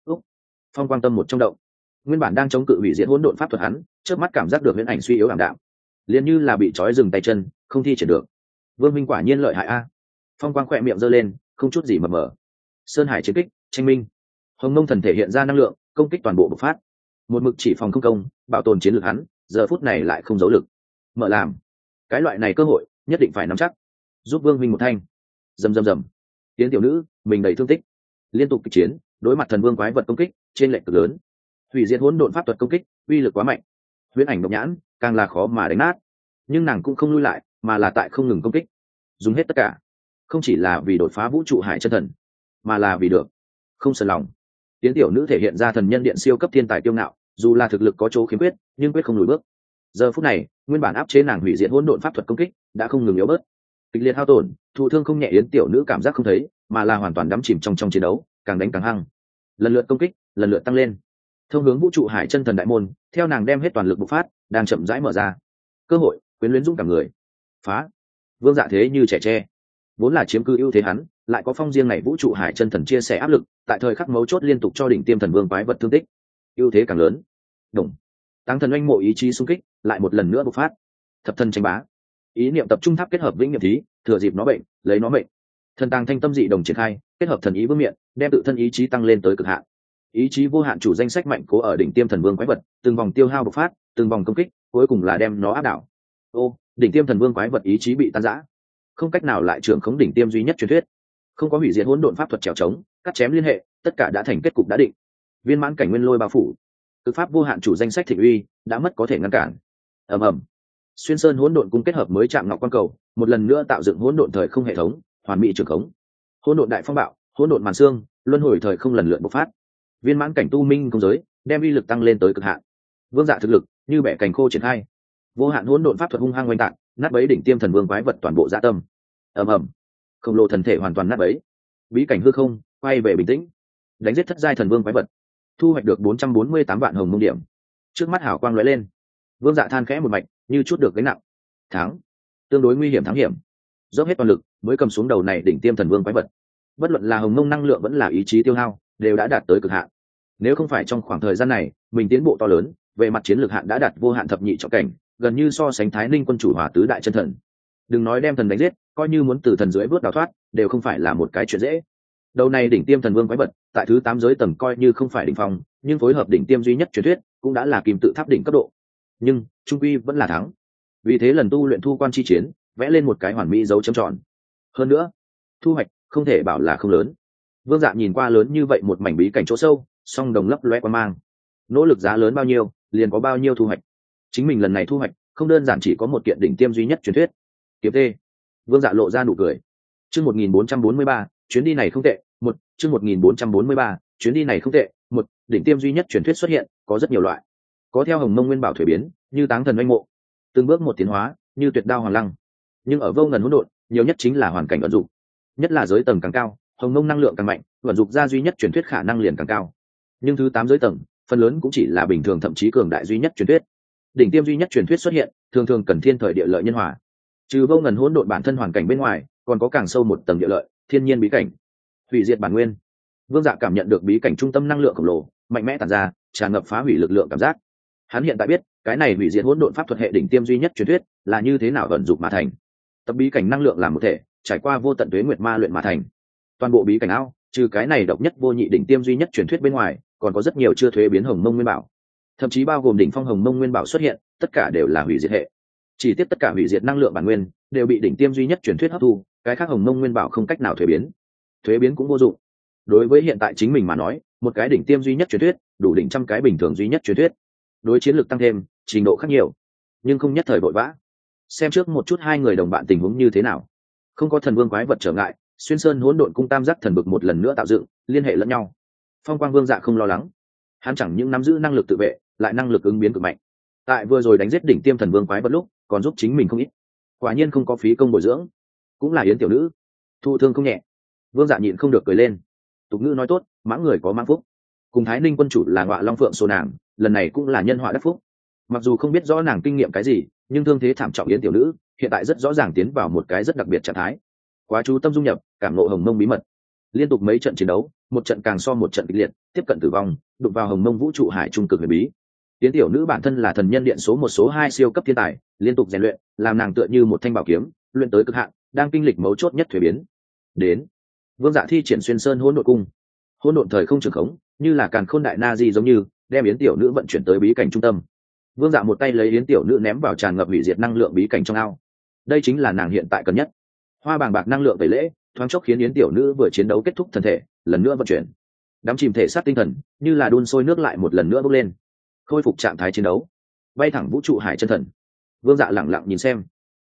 Phong Quang tâm một trong động. Nguyên bản đang chống cự hủy diệt hỗn độn pháp thuật hắn, chớp mắt cảm giác được huyễn ảnh suy yếu ảm đạm, liền như là bị trói dừng tay chân, không thi triển được. Vương Minh quả nhiên lợi hại a. Phong Quang khỏe miệng giơ lên, không chút gì mập mờ. Sơn hải chiến kích, tranh minh. Hồng Mông thần thể hiện ra năng lượng, công kích toàn bộ bộc phát. Một mực chỉ phòng không công, bảo tồn chiến lược hắn, giờ phút này lại không giấu lực. Mở làm, cái loại này cơ hội, nhất định phải nắm chắc. Giúp Vương Minh một thanh. Rầm rầm rầm. Tiến tiểu nữ, mình đầy thương tích. Liên tục kịch chiến, đối mặt thần vương quái vật công kích, trên lệch cực lớn. Hủy diệt hỗn độn pháp thuật công kích, uy lực quá mạnh. Huyễn ảnh độc nhãn, càng là khó mà đánh nát. Nhưng nàng cũng không lui lại, mà là tại không ngừng công kích, dùng hết tất cả, không chỉ là vì đột phá vũ trụ hải chân thần, mà là vì được không sờn lòng. Tiến tiểu nữ thể hiện ra thần nhân điện siêu cấp thiên tài kiêu ngạo, dù là thực lực có chỗ khiếm khuyết nhưng quyết không lùi bước. Giờ phút này nguyên bản áp chế nàng hủy diệt hỗn độn pháp thuật công kích đã không ngừng yếu bớt, kịch liệt hao tổn, thụ thương không nhẹ. Yến tiểu nữ cảm giác không thấy, mà là hoàn toàn đắm chìm trong chiến đấu, càng đánh càng hăng, lần lượt công kích, lần lượt tăng lên, thông hướng vũ trụ hải chân thần đại môn. Theo nàng đem hết toàn lực bộc phát, đang chậm rãi mở ra cơ hội, quyến luyến dũng cả người. Phá! Vương Dạ thế như trẻ tre, vốn là chiếm cứ ưu thế hắn, lại có phong riêng này vũ trụ hải chân thần chia sẻ áp lực, tại thời khắc mấu chốt liên tục cho đỉnh tiêm thần vương quái vật thương tích, ưu thế càng lớn. Đồng tăng thần oanh mộ ý chí xung kích lại một lần nữa bộc phát, thập thần tranh bá, ý niệm tập trung tháp kết hợp vĩnh niệm thí, thừa dịp nó bệnh lấy nó mệnh, thần tàng thanh tâm dị đồng triển khai, kết hợp thần ý vương miện, đem tự thân ý chí tăng lên tới cực hạn. Ý chí vô hạn chủ danh sách mạnh cố ở đỉnh tiêm thần vương quái vật, từng vòng tiêu hao bộc phát, từng vòng công kích, cuối cùng là đem nó áp đảo. Ô, đỉnh tiêm thần vương quái vật ý chí bị tan rã, không cách nào lại trưởng khống đỉnh tiêm duy nhất truyền thuyết, không có hủy diệt hỗn độn pháp thuật trèo trống, cắt chém liên hệ, tất cả đã thành kết cục đã định. Viên mãn cảnh nguyên lôi bao phủ, cực pháp vô hạn chủ danh sách thịnh uy đã mất có thể ngăn cản. ầm ầm, xuyên sơn hỗn độn cung kết hợp mới chạm ngọc quan cầu, một lần nữa tạo dựng hỗn độn thời không hệ thống, hoàn mỹ trường khống. Hỗn độn đại phong bạo, hỗn độn màn xương, luân hồi thời không lần lượt bộc phát. Viên mãn cảnh tu minh không giới, đem uy lực tăng lên tới cực hạn. Vương Dạ thực lực như bẻ cành khô triển khai, vô hạn hỗn độn pháp thuật hung hăng oanh tạc, nát bấy đỉnh tiêm thần vương quái vật toàn bộ dạ tâm. ầm ầm, khổng lồ thần thể hoàn toàn nát bấy, bí cảnh hư không quay về bình tĩnh, đánh giết thất giai thần vương quái vật, thu hoạch được 448 vạn hồng mông điểm. Trước mắt hào quang lóe lên, Vương Dạ than khẽ một mạch, như chút được gánh nặng. Thắng, tương đối nguy hiểm thắng hiểm, dốc hết toàn lực mới cầm xuống đầu này đỉnh tiêm thần vương quái vật. Bất luận là hồng mông năng lượng vẫn là ý chí tiêu hao, đều đã đạt tới cực hạn. Nếu không phải trong khoảng thời gian này mình tiến bộ to lớn, về mặt chiến lược hạn đã đạt vô hạn thập nhị trọng cảnh, gần như so sánh Thái Ninh quân chủ hòa tứ đại chân thần. Đừng nói đem thần đánh giết, coi như muốn từ thần dưới vớt đào thoát, đều không phải là một cái chuyện dễ. Đầu này đỉnh tiêm thần vương quái vật, tại thứ 8 giới tầng coi như không phải đỉnh phong, nhưng phối hợp đỉnh tiêm duy nhất truyền thuyết, cũng đã là kim tự tháp đỉnh cấp độ. Nhưng trung quy vẫn là thắng. Vì thế lần tu luyện thu quan chi chiến, vẽ lên một cái hoàn mỹ dấu chấm tròn. Hơn nữa, thu hoạch không thể bảo là không lớn. Vương Dạ nhìn qua lớn như vậy một mảnh bí cảnh chỗ sâu, song đồng lấp loe qua mang. Nỗ lực giá lớn bao nhiêu, liền có bao nhiêu thu hoạch. Chính mình lần này thu hoạch, không đơn giản chỉ có một kiện đỉnh tiêm duy nhất truyền thuyết. Kiếm tê. Vương Dạ lộ ra nụ cười. Chương 1443, chuyến đi này không tệ. Chương 1443, chuyến đi này không tệ. Đỉnh tiêm duy nhất truyền thuyết xuất hiện, có rất nhiều loại. Có theo hồng mông nguyên bảo thuế biến, như táng thần oanh mộ, từng bước một tiến hóa, như tuyệt đao hoàng lăng. Nhưng ở vô ngần hỗn độn, nhiều nhất chính là hoàn cảnh vận dụng. Nhất là giới tầng càng cao, hồng mông năng lượng càng mạnh, vận dụng ra duy nhất truyền thuyết khả năng liền càng cao. Nhưng thứ 8 giới tầng, phần lớn cũng chỉ là bình thường thậm chí cường đại duy nhất truyền thuyết. Đỉnh tiêm duy nhất truyền thuyết xuất hiện, thường thường cần thiên thời địa lợi nhân hòa. Trừ vô ngần hỗn độn bản thân hoàn cảnh bên ngoài, còn có càng sâu một tầng địa lợi, thiên nhiên bí cảnh, hủy diệt bản nguyên. Vương Dạ cảm nhận được bí cảnh trung tâm năng lượng khổng lồ, mạnh mẽ tản ra, tràn ngập phá hủy lực lượng cảm giác. Hắn hiện tại biết, cái này hủy diệt hỗn độn pháp thuật hệ đỉnh tiêm duy nhất truyền thuyết là như thế nào vận dụng mà thành. Tập bí cảnh năng lượng làm một thể, trải qua vô tận tuế nguyệt ma luyện mà thành. Toàn bộ bí cảnh ao, trừ cái này độc nhất vô nhị đỉnh tiêm duy nhất truyền thuyết bên ngoài, còn có rất nhiều chưa thuế biến hồng mông nguyên bảo, thậm chí bao gồm đỉnh phong hồng mông nguyên bảo xuất hiện, tất cả đều là hủy diệt hệ. Chỉ tiếc tất cả hủy diệt năng lượng bản nguyên đều bị đỉnh tiêm duy nhất truyền thuyết hấp thu, cái khác hồng mông nguyên bảo không cách nào thuế biến cũng vô dụng. Đối với hiện tại chính mình mà nói, một cái đỉnh tiêm duy nhất truyền thuyết đủ đỉnh trăm cái bình thường duy nhất truyền thuyết. Đối chiến lược tăng thêm, trình độ khác nhiều, nhưng không nhất thời vội vã. Xem trước một chút hai người đồng bạn tình huống như thế nào. Không có thần vương quái vật trở ngại, xuyên sơn hỗn độn cung tam giác thần bực một lần nữa tạo dựng, liên hệ lẫn nhau. Phong quang Vương Dạ không lo lắng, hắn chẳng những nắm giữ năng lực tự vệ, lại năng lực ứng biến cực mạnh. Tại vừa rồi đánh giết đỉnh tiêm thần vương quái vật lúc, còn giúp chính mình không ít. Quả nhiên không có phí công bồi dưỡng, cũng là Yến tiểu nữ, thụ thương không nhẹ. Vương Dạ nhịn không được cười lên. Tục ngữ nói tốt, mãng người có mãng phúc. Cùng Thái Ninh quân chủ là Ngọa Long Phượng số nàng, lần này cũng là nhân họa đắc phúc. Mặc dù không biết rõ nàng kinh nghiệm cái gì, nhưng thương thế thảm trọng Yến tiểu nữ hiện tại rất rõ ràng tiến vào một cái rất đặc biệt trạng thái. Quá chú tâm dung nhập, cảm ngộ hồng mông bí mật. Liên tục mấy trận chiến đấu, một trận càng so một trận kịch liệt, tiếp cận tử vong, đụng vào hồng mông vũ trụ hải trung cực huyền bí. Yến tiểu nữ bản thân là thần nhân điện số 1 số 2 siêu cấp thiên tài, liên tục rèn luyện, làm nàng tựa như một thanh bảo kiếm, luyện tới cực hạn, đang kinh lịch mấu chốt nhất thuế biến. Đến, Vương Dạ thi triển xuyên sơn hỗn độn cung, hỗn độn thời không trường khống, như là càn khôn đại na di giống như đem Yến tiểu nữ vận chuyển tới bí cảnh trung tâm. Vương Dạ một tay lấy Yến tiểu nữ ném vào tràn ngập hủy diệt năng lượng bí cảnh trong ao. Đây chính là nàng hiện tại cần nhất. Hoa bàng bạc năng lượng tẩy lễ, thoáng chốc khiến Yến tiểu nữ vừa chiến đấu kết thúc thân thể, lần nữa vận chuyển, đắm chìm thể xác tinh thần, như là đun sôi nước lại một lần nữa bốc lên, khôi phục trạng thái chiến đấu, bay thẳng vũ trụ hải chân thần. Vương Dạ lẳng lặng nhìn xem,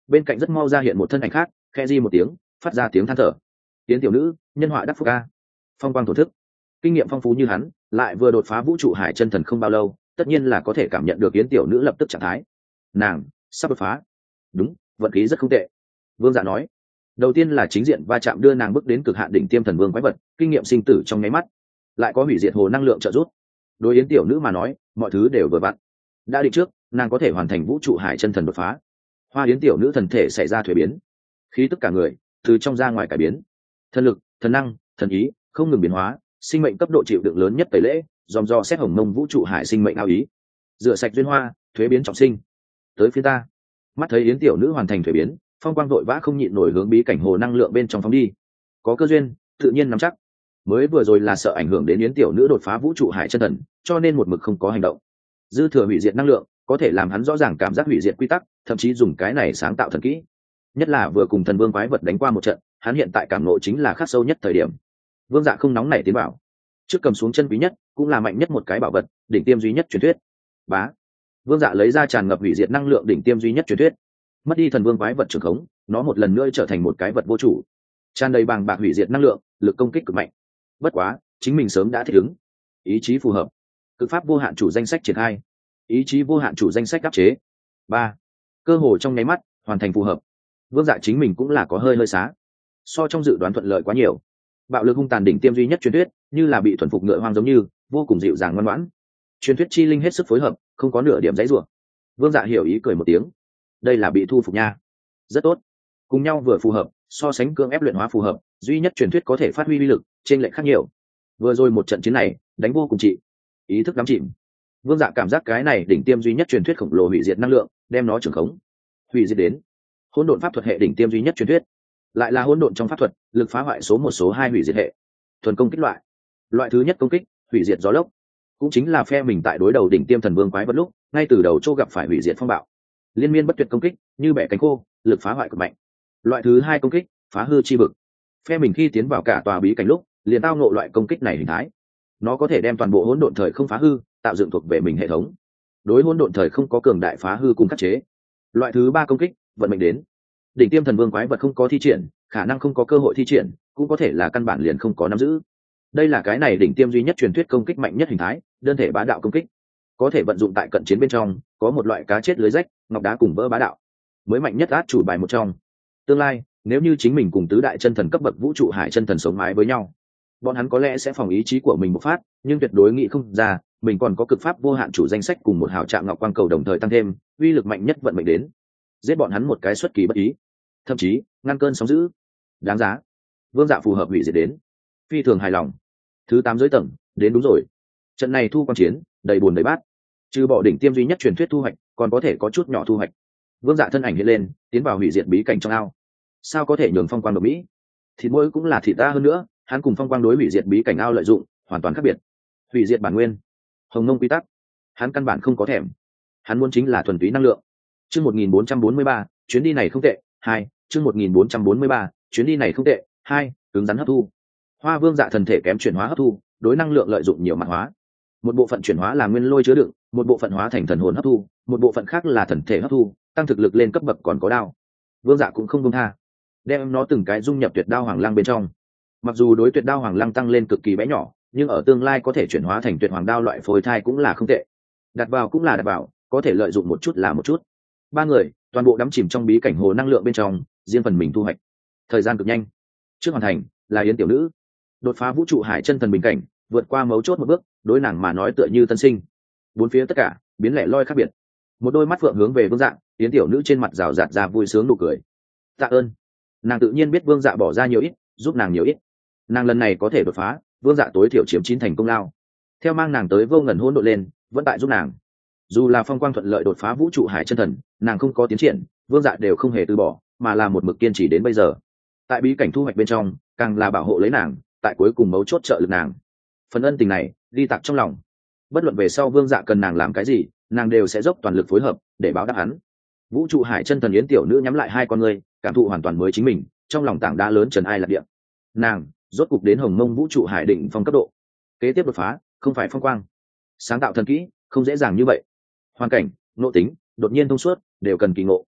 bên cạnh rất mau ra hiện một thân ảnh khác, khe di một tiếng, phát ra tiếng than thở. Tiến tiểu nữ, nhân họa đắc phúc ca. Phong quang thổ thức, kinh nghiệm phong phú như hắn, lại vừa đột phá vũ trụ hải chân thần không bao lâu, tất nhiên là có thể cảm nhận được yến tiểu nữ lập tức trạng thái. Nàng sắp đột phá. Đúng, vận khí rất không tệ. Vương Dạ nói. Đầu tiên là chính diện va chạm đưa nàng bước đến cực hạn đỉnh tiêm thần vương quái vật, kinh nghiệm sinh tử trong nháy mắt, lại có hủy diệt hồ năng lượng trợ giúp. Đối yến tiểu nữ mà nói, mọi thứ đều vừa vặn. Đã định trước, nàng có thể hoàn thành vũ trụ hải chân thần đột phá. Hoa yến tiểu nữ thần thể xảy ra thuế biến, khí tức cả người từ trong ra ngoài cải biến, thần lực, thần năng, thần ý không ngừng biến hóa, sinh mệnh cấp độ chịu đựng lớn nhất tẩy lễ, dòm do xét hồng mông vũ trụ hải sinh mệnh ao ý, rửa sạch duyên hoa, thuế biến trọng sinh. Tới phía ta. Mắt thấy yến tiểu nữ hoàn thành thuế biến, Phong quang vội vã không nhịn nổi hướng bí cảnh hồ năng lượng bên trong phóng đi. Có cơ duyên, tự nhiên nắm chắc. Mới vừa rồi là sợ ảnh hưởng đến yến tiểu nữ đột phá vũ trụ hải chân thần, cho nên một mực không có hành động. Dư thừa hủy diệt năng lượng có thể làm hắn rõ ràng cảm giác hủy diệt quy tắc, thậm chí dùng cái này sáng tạo thần kỹ. Nhất là vừa cùng thần vương quái vật đánh qua một trận, hắn hiện tại cảm ngộ chính là khắc sâu nhất thời điểm. Vương Dạ không nóng nảy tiến bảo, trước cầm xuống chân quý nhất, cũng là mạnh nhất một cái bảo vật, đỉnh tiêm duy nhất truyền thuyết. Bá. Vương Dạ lấy ra tràn ngập hủy diệt năng lượng đỉnh tiêm duy nhất truyền thuyết. Mất đi thần vương quái vật trường khống, nó một lần nữa trở thành một cái vật vô chủ, tràn đầy bàng bạc hủy diệt năng lượng, lực công kích cực mạnh. Bất quá, chính mình sớm đã thích ứng. Ý chí phù hợp, cực pháp vô hạn chủ danh sách triển khai, ý chí vô hạn chủ danh sách áp chế. Ba. Cơ hội trong nháy mắt hoàn thành phù hợp. Vương Dạ chính mình cũng là có hơi xá, so trong dự đoán thuận lợi quá nhiều. Bạo lực hung tàn đỉnh tiêm duy nhất truyền thuyết, như là bị thuần phục ngựa hoang giống như, vô cùng dịu dàng ngoan ngoãn. Truyền thuyết chi linh hết sức phối hợp, không có nửa điểm dãy rủa. Vương Dạ hiểu ý cười một tiếng. Đây là bị thu phục nha. Rất tốt. Cùng nhau vừa phù hợp, so sánh cưỡng ép luyện hóa phù hợp, duy nhất truyền thuyết có thể phát huy uy lực, trên lệch khác nhiều. Vừa rồi một trận chiến này, đánh vô cùng trị. Ý thức đắm chìm. Vương Dạ cảm giác cái này đỉnh tiêm duy nhất truyền thuyết khổng lồ hủy diệt năng lượng, đem nó trưởng khống. Hủy diệt đến. Hỗn độn pháp thuật hệ đỉnh tiêm duy nhất truyền thuyết. Lại là hỗn độn trong pháp thuật, lực phá hoại số 1 số 2 hủy diệt hệ. Thuần công kích loại. Loại thứ nhất công kích, hủy diệt gió lốc. Cũng chính là phe mình tại đối đầu đỉnh tiêm thần vương quái vật lúc, ngay từ đầu chỗ gặp phải hủy diệt phong bạo. Liên miên bất tuyệt công kích, như bẻ cánh khô, lực phá hoại cực mạnh. Loại thứ hai công kích, phá hư chi vực. Phe mình khi tiến vào cả tòa bí cảnh lúc, liền tao ngộ loại công kích này hình thái. Nó có thể đem toàn bộ hỗn độn thời không phá hư, tạo dựng thuộc về mình hệ thống. Đối hỗn độn thời không có cường đại phá hư cùng khắc chế. Loại thứ ba công kích, vận mệnh đến. Đỉnh tiêm thần vương quái vật không có thi triển, khả năng không có cơ hội thi triển, cũng có thể là căn bản liền không có nắm giữ. Đây là cái này đỉnh tiêm duy nhất truyền thuyết công kích mạnh nhất hình thái, đơn thể bá đạo công kích. Có thể vận dụng tại cận chiến bên trong, có một loại cá chết lưới rách, ngọc đá cùng vỡ bá đạo. Mới mạnh nhất át chủ bài một trong. Tương lai, nếu như chính mình cùng tứ đại chân thần cấp bậc vũ trụ hải chân thần sống mái với nhau, bọn hắn có lẽ sẽ phòng ý chí của mình bộc phát, nhưng tuyệt đối nghĩ không ra, mình còn có cực pháp vô hạn chủ danh sách cùng một hào trạng ngọc quang cầu đồng thời tăng thêm, uy lực mạnh nhất vận mệnh đến. Giết bọn hắn một cái xuất kỳ bất ý, thậm chí ngăn cơn sóng dữ. Đáng giá. Vương Dạ phù hợp hủy diệt đến. Phi thường hài lòng. Thứ 8 giới tầng, đến đúng rồi. Trận này thu quan chiến, đầy buồn đầy bát. Trừ bỏ đỉnh tiêm duy nhất truyền thuyết thu hoạch, còn có thể có chút nhỏ thu hoạch. Vương Dạ thân ảnh hiện lên, tiến vào hủy diệt bí cảnh trong ao. Sao có thể nhường Phong Quang độc mỹ? Thịt mỗi cũng là thịt ta hơn nữa, hắn cùng Phong Quang đối hủy diệt bí cảnh ao lợi dụng, hoàn toàn khác biệt. Hủy diệt bản nguyên, hồng mông quy tắc, hắn căn bản không có thèm. Hắn muốn chính là thuần túy năng lượng. Chương 1443, chuyến đi này không tệ. 2, chương 1443, chuyến đi này không tệ. 2, cứng rắn hấp thu. Hoa Vương Dạ thần thể kém chuyển hóa hấp thu, đối năng lượng lợi dụng nhiều mặt hóa. Một bộ phận chuyển hóa là nguyên lôi chứa đựng, một bộ phận hóa thành thần hồn hấp thu, một bộ phận khác là thần thể hấp thu, tăng thực lực lên cấp bậc còn có đao. Vương Dạ cũng không buông tha, đem nó từng cái dung nhập tuyệt đao hoàng lăng bên trong. Mặc dù đối tuyệt đao hoàng lăng tăng lên cực kỳ bé nhỏ, nhưng ở tương lai có thể chuyển hóa thành tuyệt hoàng đao loại phôi thai cũng là không tệ. Đặt vào cũng là đặt vào, có thể lợi dụng một chút là một chút. Ba người toàn bộ đắm chìm trong bí cảnh hồ năng lượng bên trong, riêng phần mình thu hoạch. Thời gian cực nhanh. Trước hoàn thành là yến tiểu nữ đột phá vũ trụ hải chân thần bình cảnh, vượt qua mấu chốt một bước, đối nàng mà nói tựa như tân sinh. Bốn phía tất cả biến lẻ loi khác biệt. Một đôi mắt phượng hướng về Vương Dạ, yến tiểu nữ trên mặt rào rạt ra vui sướng nụ cười. Tạ ơn. Nàng tự nhiên biết Vương Dạ bỏ ra nhiều ít, giúp nàng nhiều ít. Nàng lần này có thể đột phá, Vương Dạ tối thiểu chiếm 9 thành công lao. Theo mang nàng tới vô ngần hỗn độn lên, vẫn tại giúp nàng. Dù là Phong Quang thuận lợi đột phá vũ trụ hải chân thần, nàng không có tiến triển, Vương Dạ đều không hề từ bỏ, mà là một mực kiên trì đến bây giờ. Tại bí cảnh thu hoạch bên trong, càng là bảo hộ lấy nàng, tại cuối cùng mấu chốt trợ lực nàng. Phần ân tình này đi tặc trong lòng. Bất luận về sau Vương Dạ cần nàng làm cái gì, nàng đều sẽ dốc toàn lực phối hợp để báo đáp hắn. Vũ trụ hải chân thần yến tiểu nữ nhắm lại hai con ngươi, cảm thụ hoàn toàn mới chính mình, trong lòng tảng đá lớn trần ai lạc địa. Nàng rốt cục đến hồng mông vũ trụ hải định phong cấp độ. Kế tiếp đột phá không phải Phong Quang, sáng tạo thần kỹ không dễ dàng như vậy. Hoàn cảnh, nội tính, đột nhiên thông suốt đều cần kỳ ngộ.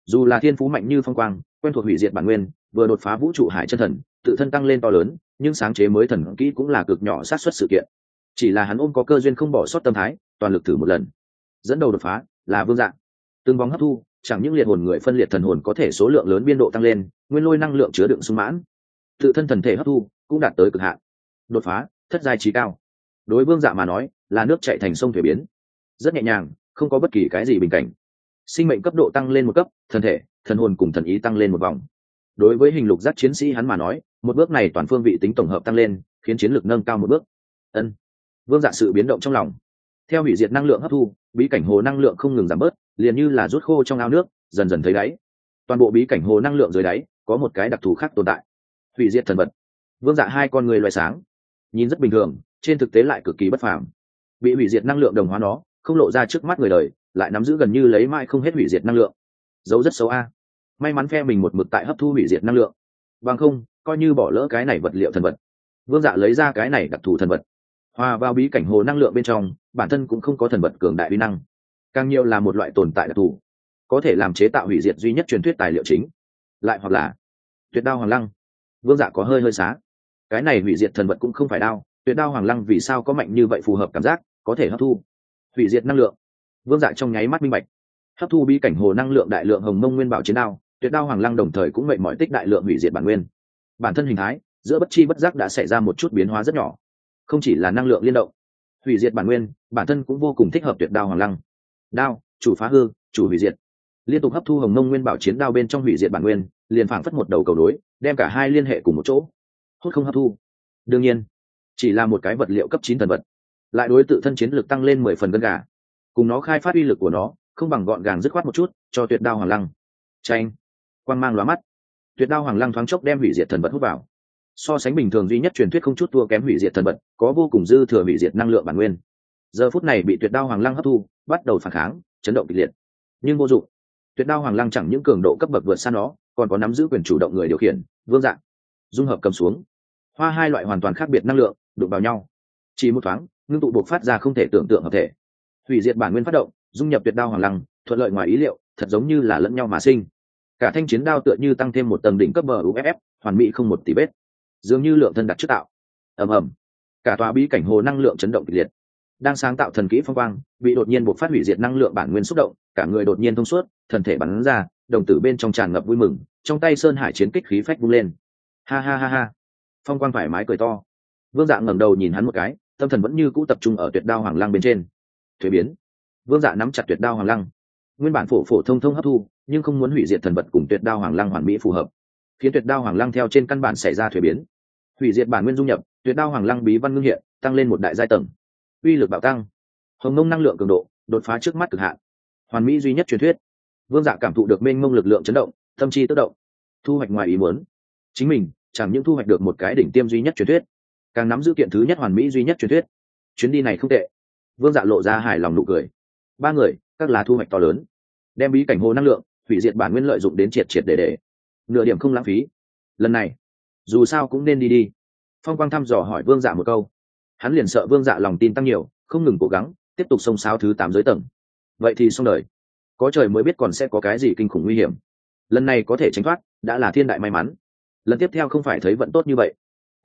Dù là thiên phú mạnh như phong quang, quen thuộc hủy diệt bản nguyên, vừa đột phá vũ trụ hải chân thần, tự thân tăng lên to lớn, nhưng sáng chế mới thần kỹ cũng là cực nhỏ xác suất sự kiện. Chỉ là hắn ôm có cơ duyên không bỏ sót tâm thái, toàn lực thử một lần. Dẫn đầu đột phá là Vương Dạ. Từng vòng hấp thu, chẳng những liệt hồn người phân liệt thần hồn có thể số lượng lớn biên độ tăng lên, nguyên lôi năng lượng chứa đựng sung mãn, tự thân thần thể hấp thu cũng đạt tới cực hạn. Đột phá thất giai trí cao, đối Vương Dạ mà nói là nước chảy thành sông thủy biến, rất nhẹ nhàng, không có bất kỳ cái gì bình cảnh. Sinh mệnh cấp độ tăng lên một cấp, thân thể, thần hồn cùng thần ý tăng lên một vòng. Đối với hình lục giác chiến sĩ hắn mà nói, một bước này toàn phương vị tính tổng hợp tăng lên, khiến chiến lược nâng cao một bước. Ân. Vương Dạ sự biến động trong lòng. Theo hủy diệt năng lượng hấp thu, bí cảnh hồ năng lượng không ngừng giảm bớt, liền như là rút khô trong ao nước, dần dần thấy đáy. Toàn bộ bí cảnh hồ năng lượng dưới đáy có một cái đặc thù khác tồn tại. Hủy diệt thần vật. Vương Dạ hai con người loài sáng, nhìn rất bình thường, trên thực tế lại cực kỳ bất phàm. Bị hủy diệt năng lượng đồng hóa nó, không lộ ra trước mắt người đời, lại nắm giữ gần như lấy mãi không hết hủy diệt năng lượng. Dấu rất xấu a. May mắn phe mình một mực tại hấp thu hủy diệt năng lượng, bằng không coi như bỏ lỡ cái này vật liệu thần vật. Vương Dạ lấy ra cái này đặc thù thần vật, hòa vào bí cảnh hồ năng lượng bên trong, bản thân cũng không có thần vật cường đại uy năng, càng nhiều là một loại tồn tại đặc thù, có thể làm chế tạo hủy diệt duy nhất truyền thuyết tài liệu chính, lại hoặc là tuyệt đao hoàng lăng. Vương Dạ có hơi xá, cái này hủy diệt thần vật cũng không phải đao, tuyệt đao hoàng lăng vì sao có mạnh như vậy, phù hợp cảm giác, có thể hấp thu hủy diệt năng lượng. Vương Dạ trong nháy mắt minh bạch, hấp thu bí cảnh hồ năng lượng đại lượng hồng mông nguyên bảo chiến đao, tuyệt đao hoàng lăng đồng thời cũng mệnh mọi tích đại lượng hủy diệt bản nguyên. Bản thân hình thái giữa bất chi bất giác đã xảy ra một chút biến hóa rất nhỏ, không chỉ là năng lượng liên động, hủy diệt bản nguyên bản thân cũng vô cùng thích hợp tuyệt đao hoàng lăng. Đao chủ phá hư, chủ hủy diệt, liên tục hấp thu hồng mông nguyên bảo chiến đao bên trong hủy diệt bản nguyên, liền phảng phất một đầu cầu nối, đem cả hai liên hệ cùng một chỗ, hút không hấp thu. Đương nhiên chỉ là một cái vật liệu cấp 9 thần vật, lại đối tự thân chiến lực tăng lên 10 phần gân gà, cùng nó khai phát uy lực của nó không bằng gọn gàng dứt khoát một chút. Cho tuyệt đao hoàng lăng tranh quang mang lóa mắt, tuyệt đao hoàng lăng thoáng chốc đem hủy diệt thần vật hút vào. So sánh bình thường duy nhất truyền thuyết không chút thua kém hủy diệt thần vật, có vô cùng dư thừa hủy diệt năng lượng bản nguyên, giờ phút này bị tuyệt đao hoàng lăng hấp thu, bắt đầu phản kháng, chấn động kịch liệt, nhưng vô dụng. Tuyệt đao hoàng lăng chẳng những cường độ cấp bậc vượt xa nó, còn có nắm giữ quyền chủ động người điều khiển. Vương Dạ dung hợp cầm xuống, hoa hai loại hoàn toàn khác biệt năng lượng đụng vào nhau, chỉ một thoáng ngưng tụ bộc phát ra không thể tưởng tượng hợp thể. Hủy diệt bản nguyên phát động, dung nhập tuyệt đao hoàng lăng, thuận lợi ngoài ý liệu, thật giống như là lẫn nhau mà sinh. Cả thanh chiến đao tựa như tăng thêm một tầng đỉnh cấp bờ uff, hoàn mỹ không một tí vết, dường như lượng thân đặt trước tạo. Ầm ầm, cả tòa bí cảnh hồ năng lượng chấn động kịch liệt. Đang sáng tạo thần kỹ phong quang bị đột nhiên bộc phát hủy diệt năng lượng bản nguyên xúc động, cả người đột nhiên thông suốt, thần thể bắn ra, đồng tử bên trong tràn ngập vui mừng, trong tay sơn hải chiến kích khí phách vung lên. Ha ha ha ha, phong quang thoải mái cười to. Vương Dạ ngẩng đầu nhìn hắn một cái, tâm thần vẫn như cũ tập trung ở tuyệt đao hoàng lăng bên trên. Thuế biến. Vương Dạ nắm chặt tuyệt đao hoàng lăng, nguyên bản phổ thông hấp thu, nhưng không muốn hủy diệt thần vật cùng tuyệt đao hoàng lăng hoàn mỹ phù hợp, khiến tuyệt đao hoàng lăng theo trên căn bản xảy ra thuế biến. Hủy diệt bản nguyên dung nhập, tuyệt đao hoàng lăng bí văn ngưng hiện, tăng lên một đại giai tầng, uy lực bạo tăng, hồng mông năng lượng cường độ đột phá trước mắt cực hạn, hoàn mỹ duy nhất truyền thuyết. Vương Dạ cảm thụ được mênh mông lực lượng chấn động, tâm chi tức động. Thu hoạch ngoài ý muốn, chính mình chẳng những thu hoạch được một cái đỉnh tiêm duy nhất truyền thuyết, càng nắm giữ kiện thứ nhất hoàn mỹ duy nhất truyền thuyết. Chuyến đi này không tệ. Vương Dạ lộ ra hài lòng nụ cười. Ba người các là thu hoạch to lớn, đem bí cảnh hồ năng lượng hủy diệt bản nguyên lợi dụng đến triệt để, nửa điểm không lãng phí. Lần này dù sao cũng nên đi. Phong Quang thăm dò hỏi Vương Dạ một câu, hắn liền sợ Vương Dạ lòng tin tăng nhiều, không ngừng cố gắng tiếp tục xông xáo thứ 8 giới tầng, vậy thì xong đời. Có trời mới biết còn sẽ có cái gì kinh khủng nguy hiểm. Lần này có thể tránh thoát đã là thiên đại may mắn, lần tiếp theo không phải thấy vận tốt như vậy.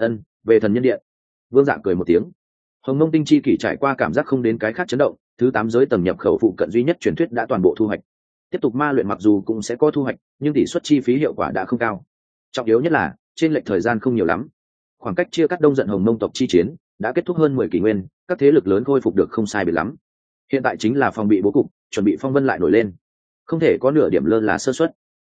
Về thần nhân điện. Vương Dạ cười một tiếng. Hồng mông tinh chi kỷ trải qua cảm giác không đến cái khác chấn động, thứ 8 giới tầng nhập khẩu phụ cận duy nhất truyền thuyết đã toàn bộ thu hoạch. Tiếp tục ma luyện mặc dù cũng sẽ có thu hoạch, nhưng tỷ suất chi phí hiệu quả đã không cao. Trọng yếu nhất là trên lệch thời gian không nhiều lắm, khoảng cách chia cắt đông giận hồng mông tộc chi chiến đã kết thúc hơn 10 kỷ nguyên, các thế lực lớn khôi phục được không sai biệt lắm. Hiện tại chính là phòng bị bố cục, chuẩn bị phong vân lại nổi lên, không thể có nửa điểm lơ là sơ suất.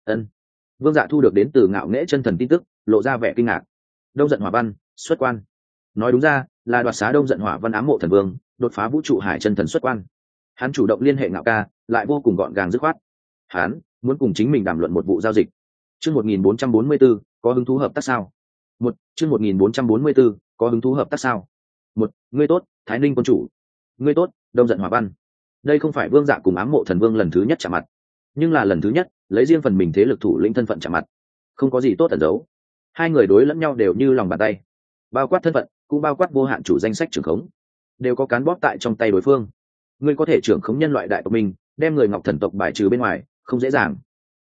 Vương Dạ thu được đến từ Ngạo Nghễ chân thần tin tức, lộ ra vẻ kinh ngạc. Đông giận hỏa văn xuất quan, nói đúng ra là đoạt xá đông giận hỏa văn ám mộ thần vương, đột phá vũ trụ hải chân thần xuất quan. Hắn chủ động liên hệ Ngạo ca, lại vô cùng gọn gàng dứt khoát. Hắn muốn cùng chính mình đàm luận một vụ giao dịch. Chương 1444, có hứng thú hợp tác sao? Chương 1444, có hứng thú hợp tác sao? Ngươi tốt, Thái Ninh quân chủ. Ngươi tốt, Đông giận hỏa văn. Đây không phải Vương Dạ cùng ám mộ thần vương lần thứ nhất chạm mặt, nhưng là lần thứ nhất lấy riêng phần mình thế lực thủ lĩnh thân phận chạm mặt, không có gì tốt ẩn giấu. Hai người đối lẫn nhau đều như lòng bàn tay, bao quát thân phận cũng bao quát vô hạn chủ danh sách trưởng khống, đều có cán bóp tại trong tay đối phương. Ngươi có thể trưởng khống nhân loại đại tộc mình, đem người Ngọc thần tộc bài trừ bên ngoài không dễ dàng.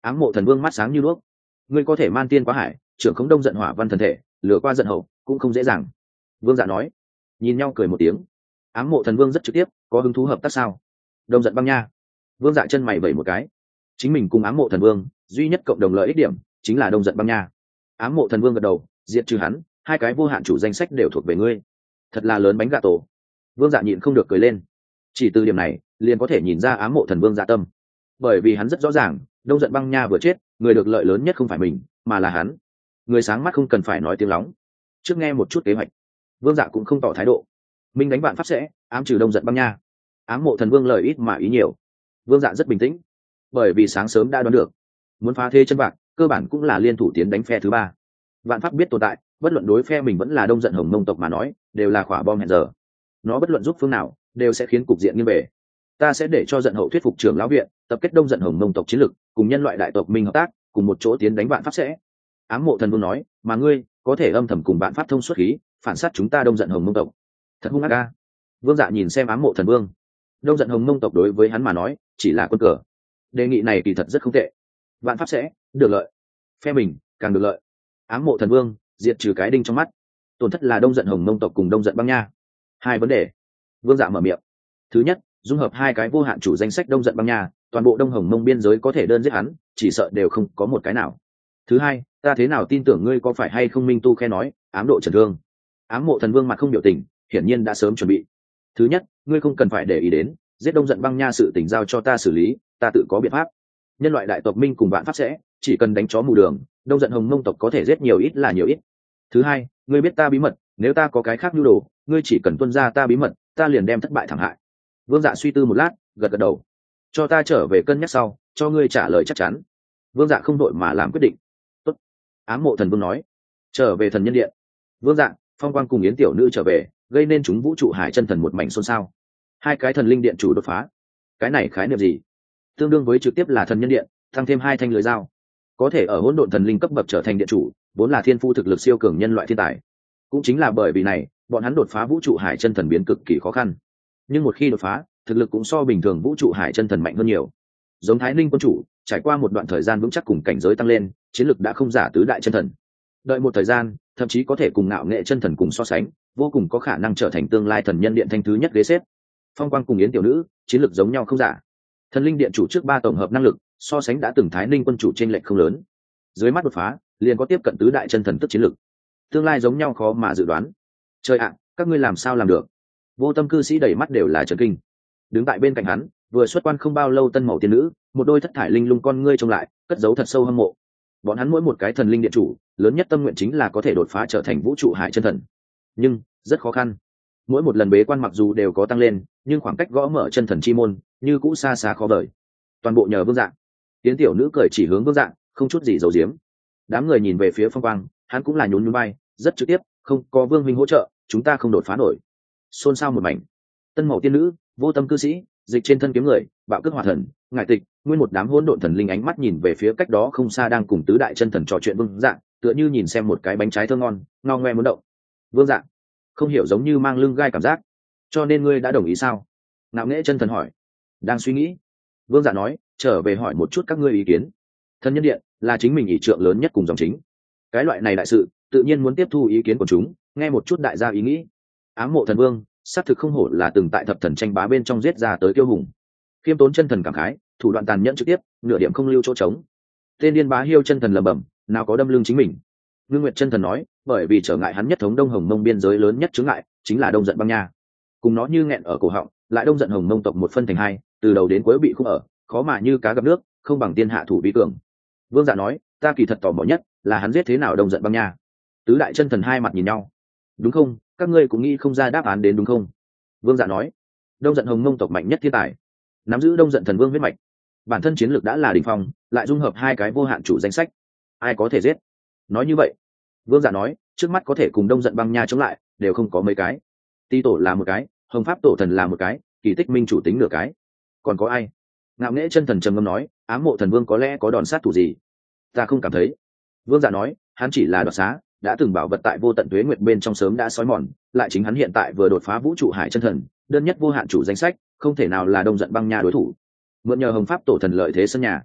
Ám Mộ Thần Vương mắt sáng như đuốc. Ngươi có thể man tiên quá hải, trưởng khống đông giận hỏa văn thần thể, lừa qua giận hậu cũng không dễ dàng. Vương Dạ nói. Nhìn nhau cười một tiếng. Ám Mộ Thần Vương rất trực tiếp, có hứng thú hợp tác sao? Đông giận băng nha. Vương Dạ chân mày vẩy một cái. Chính mình cùng Ám Mộ Thần Vương duy nhất cộng đồng lợi ích điểm chính là đông giận băng nha. Ám Mộ Thần Vương gật đầu, diệt trừ hắn, hai cái vô hạn chủ danh sách đều thuộc về ngươi. Thật là lớn bánh gà tổ. Vương Dạ nhịn không được cười lên. Chỉ từ điểm này liền có thể nhìn ra Ám Mộ Thần Vương dạ tâm, bởi vì hắn rất rõ ràng đông giận băng nha vừa chết, người được lợi lớn nhất không phải mình mà là hắn. Người sáng mắt không cần phải nói tiếng lóng. Trước nghe một chút kế hoạch. Vương Dạ cũng không tỏ thái độ. Minh đánh bạn pháp sẽ ám trừ đông giận băng nha. Ám Mộ Thần Vương lời ít mà ý nhiều. Vương Dạ rất bình tĩnh, bởi vì sáng sớm đã đoán được muốn phá thế chân bạc cơ bản cũng là liên thủ tiến đánh phe thứ ba. Vạn pháp biết tồn tại, bất luận đối phe mình vẫn là đông giận hồng mông tộc mà nói đều là quả bom hẹn giờ. Nó bất luận giúp phương nào đều sẽ khiến cục diện nghiêng về. Ta sẽ để cho giận hậu thuyết phục trưởng lão viện tập kết đông giận hồng mông tộc chiến lực cùng nhân loại đại tộc minh hợp tác cùng một chỗ tiến đánh vạn pháp sẽ. Ám Mộ Thần Vương nói, mà ngươi có thể âm thầm cùng vạn pháp thông xuất khí phản sát chúng ta đông giận hồng mông tộc. Thật hung ác ca. Vương Dạ nhìn xem Ám Mộ Thần Vương. Đông giận hồng mông tộc đối với hắn mà nói chỉ là quân cờ. Đề nghị này kỳ thật rất không tệ. Vạn pháp sẽ được lợi, phe mình càng được lợi. Ám Mộ Thần Vương diệt trừ cái đinh trong mắt. Tổn thất là đông giận hồng mông tộc cùng đông giận băng nha. Hai vấn đề. Vương Dạ mở miệng. Thứ nhất, dung hợp hai cái vô hạn chủ danh sách đông giận băng nha, toàn bộ đông hồng mông biên giới có thể đơn giết hắn, chỉ sợ đều không có một cái nào. Thứ hai, ta thế nào tin tưởng ngươi có phải hay không minh tu khe nói ám độ trần thương. Ám Mộ Thần Vương mặt không biểu tình, hiển nhiên đã sớm chuẩn bị. Thứ nhất, ngươi không cần phải để ý đến giết đông giận băng nha sự tình giao cho ta xử lý, ta tự có biện pháp. Nhân loại đại tộc minh cùng vạn pháp sẽ chỉ cần đánh chó mù đường, đông giận hồng mông tộc có thể giết nhiều ít là nhiều ít. Thứ hai, ngươi biết ta bí mật, nếu ta có cái khác nhu đồ ngươi chỉ cần tuân ra ta bí mật, ta liền đem thất bại thảm hại. Vương Dạ suy tư một lát, gật gật đầu. Cho ta trở về cân nhắc sau, cho ngươi trả lời chắc chắn. Vương Dạ không đội mà làm quyết định. Tốt. Ám Mộ Thần Vương nói. Trở về thần nhân điện. Vương Dạ, Phong Quang cùng Yến tiểu nữ trở về, gây nên chúng vũ trụ hải chân thần một mảnh xôn xao. Hai cái thần linh điện chủ đột phá. Cái này khái niệm gì? Tương đương với trực tiếp là thần nhân điện tăng thêm hai thanh lưới dao, có thể ở hỗn độn thần linh cấp bậc trở thành điện chủ, vốn là thiên phu thực lực siêu cường nhân loại thiên tài. Cũng chính là bởi vì này, bọn hắn đột phá vũ trụ hải chân thần biến cực kỳ khó khăn. Nhưng một khi đột phá, thực lực cũng so bình thường vũ trụ hải chân thần mạnh hơn nhiều. Giống Thái Ninh quân chủ, trải qua một đoạn thời gian vững chắc cùng cảnh giới tăng lên, chiến lực đã không giả tứ đại chân thần. Đợi một thời gian, thậm chí có thể cùng Ngạo Nghệ chân thần cùng so sánh, vô cùng có khả năng trở thành tương lai thần nhân điện thanh thứ nhất ghế xếp. Phong Quang cùng Yến tiểu nữ, chiến lực giống nhau không giả. Thần linh điện chủ trước ba tổng hợp năng lực, so sánh đã từng Thái Ninh quân chủ trên lệch không lớn. Dưới mắt đột phá, liền có tiếp cận tứ đại chân thần tức chiến lực. Tương lai giống nhau khó mà dự đoán. Trời ạ, các ngươi làm sao làm được? Vô Tâm cư sĩ đầy mắt đều là chấn kinh. Đứng tại bên cạnh hắn, vừa xuất quan không bao lâu tân mẫu tiên nữ, một đôi thất thải linh lung con ngươi trông lại, cất giấu thật sâu hâm mộ. Bọn hắn mỗi một cái thần linh điện chủ, lớn nhất tâm nguyện chính là có thể đột phá trở thành vũ trụ hải chân thần. Nhưng rất khó khăn. Mỗi một lần bế quan mặc dù đều có tăng lên, nhưng khoảng cách gõ mở chân thần chi môn, như cũ xa xa khó vời. Toàn bộ nhờ Vương Dạ. Tiến tiểu nữ cười chỉ hướng Vương Dạ, không chút gì giấu giếm. Đám người nhìn về phía Phong Quang, hắn cũng là nhún nhún vai, rất trực tiếp, không có Vương huynh hỗ trợ, chúng ta không đột phá nổi. Xôn xao một mảnh. Tân mẫu tiên nữ, Vô Tâm cư sĩ, dịch trên thân kiếm người, bạo cước hỏa thần, ngải tịch, nguyên một đám hỗn độn thần linh ánh mắt nhìn về phía cách đó không xa đang cùng tứ đại chân thần trò chuyện Vương Dạ, tựa như nhìn xem một cái bánh trái thơm ngon, ngao ngoe muốn động. Vương Dạ không hiểu, giống như mang lưng gai cảm giác. Cho nên ngươi đã đồng ý sao? Ngạo Nghệ chân thần hỏi. Đang suy nghĩ. Vương Dạ nói, trở về hỏi một chút các ngươi ý kiến. Thần nhân điện là chính mình ỷ trượng lớn nhất cùng dòng chính, cái loại này đại sự tự nhiên muốn tiếp thu ý kiến của chúng, nghe một chút đại gia ý nghĩ. Ám Mộ Thần Vương xác thực không hổ là từng tại thập thần tranh bá bên trong giết ra tới kiêu hùng. Khiêm tốn chân thần cảm khái, thủ đoạn tàn nhẫn trực tiếp, nửa điểm không lưu chỗ trống. Tên điên bá hiêu chân thần lẩm bẩm, nào có đâm lưng chính mình. Ngưng Nguyệt chân thần nói, bởi vì trở ngại hắn nhất thống đông hồng mông biên giới lớn nhất chướng ngại chính là đông giận băng nha, cùng nó như nghẹn ở cổ họng, lại đông giận hồng mông tộc một phân thành hai, từ đầu đến cuối bị khúc ở, khó mà như cá gặp nước, không bằng tiên hạ thủ vi cường. Vương Dạ nói, ta kỳ thật tò mò nhất là hắn giết thế nào đông giận băng nha. Tứ đại chân thần hai mặt nhìn nhau. Đúng không, các ngươi cũng nghĩ không ra đáp án đến đúng không? Vương Dạ nói, đông giận hồng mông tộc mạnh nhất thiên tài, nắm giữ đông giận thần vương huyết mạch, bản thân chiến lược đã là đỉnh phong, lại dung hợp hai cái vô hạn chủ danh sách, ai có thể giết? Nói như vậy, Vương Dạ nói, trước mắt có thể cùng đông giận băng nha chống lại đều không có mấy cái. Ti tổ là một cái, hồng pháp tổ thần là một cái, kỳ tích minh chủ tính nửa cái, còn có ai? Ngạo Nghệ chân thần trầm ngâm nói, Ám Mộ Thần Vương có lẽ có đòn sát thủ gì? Ta không cảm thấy. Vương Dạ nói, hắn chỉ là đoạt xá, đã từng bảo vật tại vô tận tuế nguyệt bên trong sớm đã sói mòn, lại chính hắn hiện tại vừa đột phá vũ trụ hải chân thần, đơn nhất vô hạn chủ danh sách, không thể nào là đông giận băng nha đối thủ. Mượn nhờ hồng pháp tổ thần lợi thế sân nhà.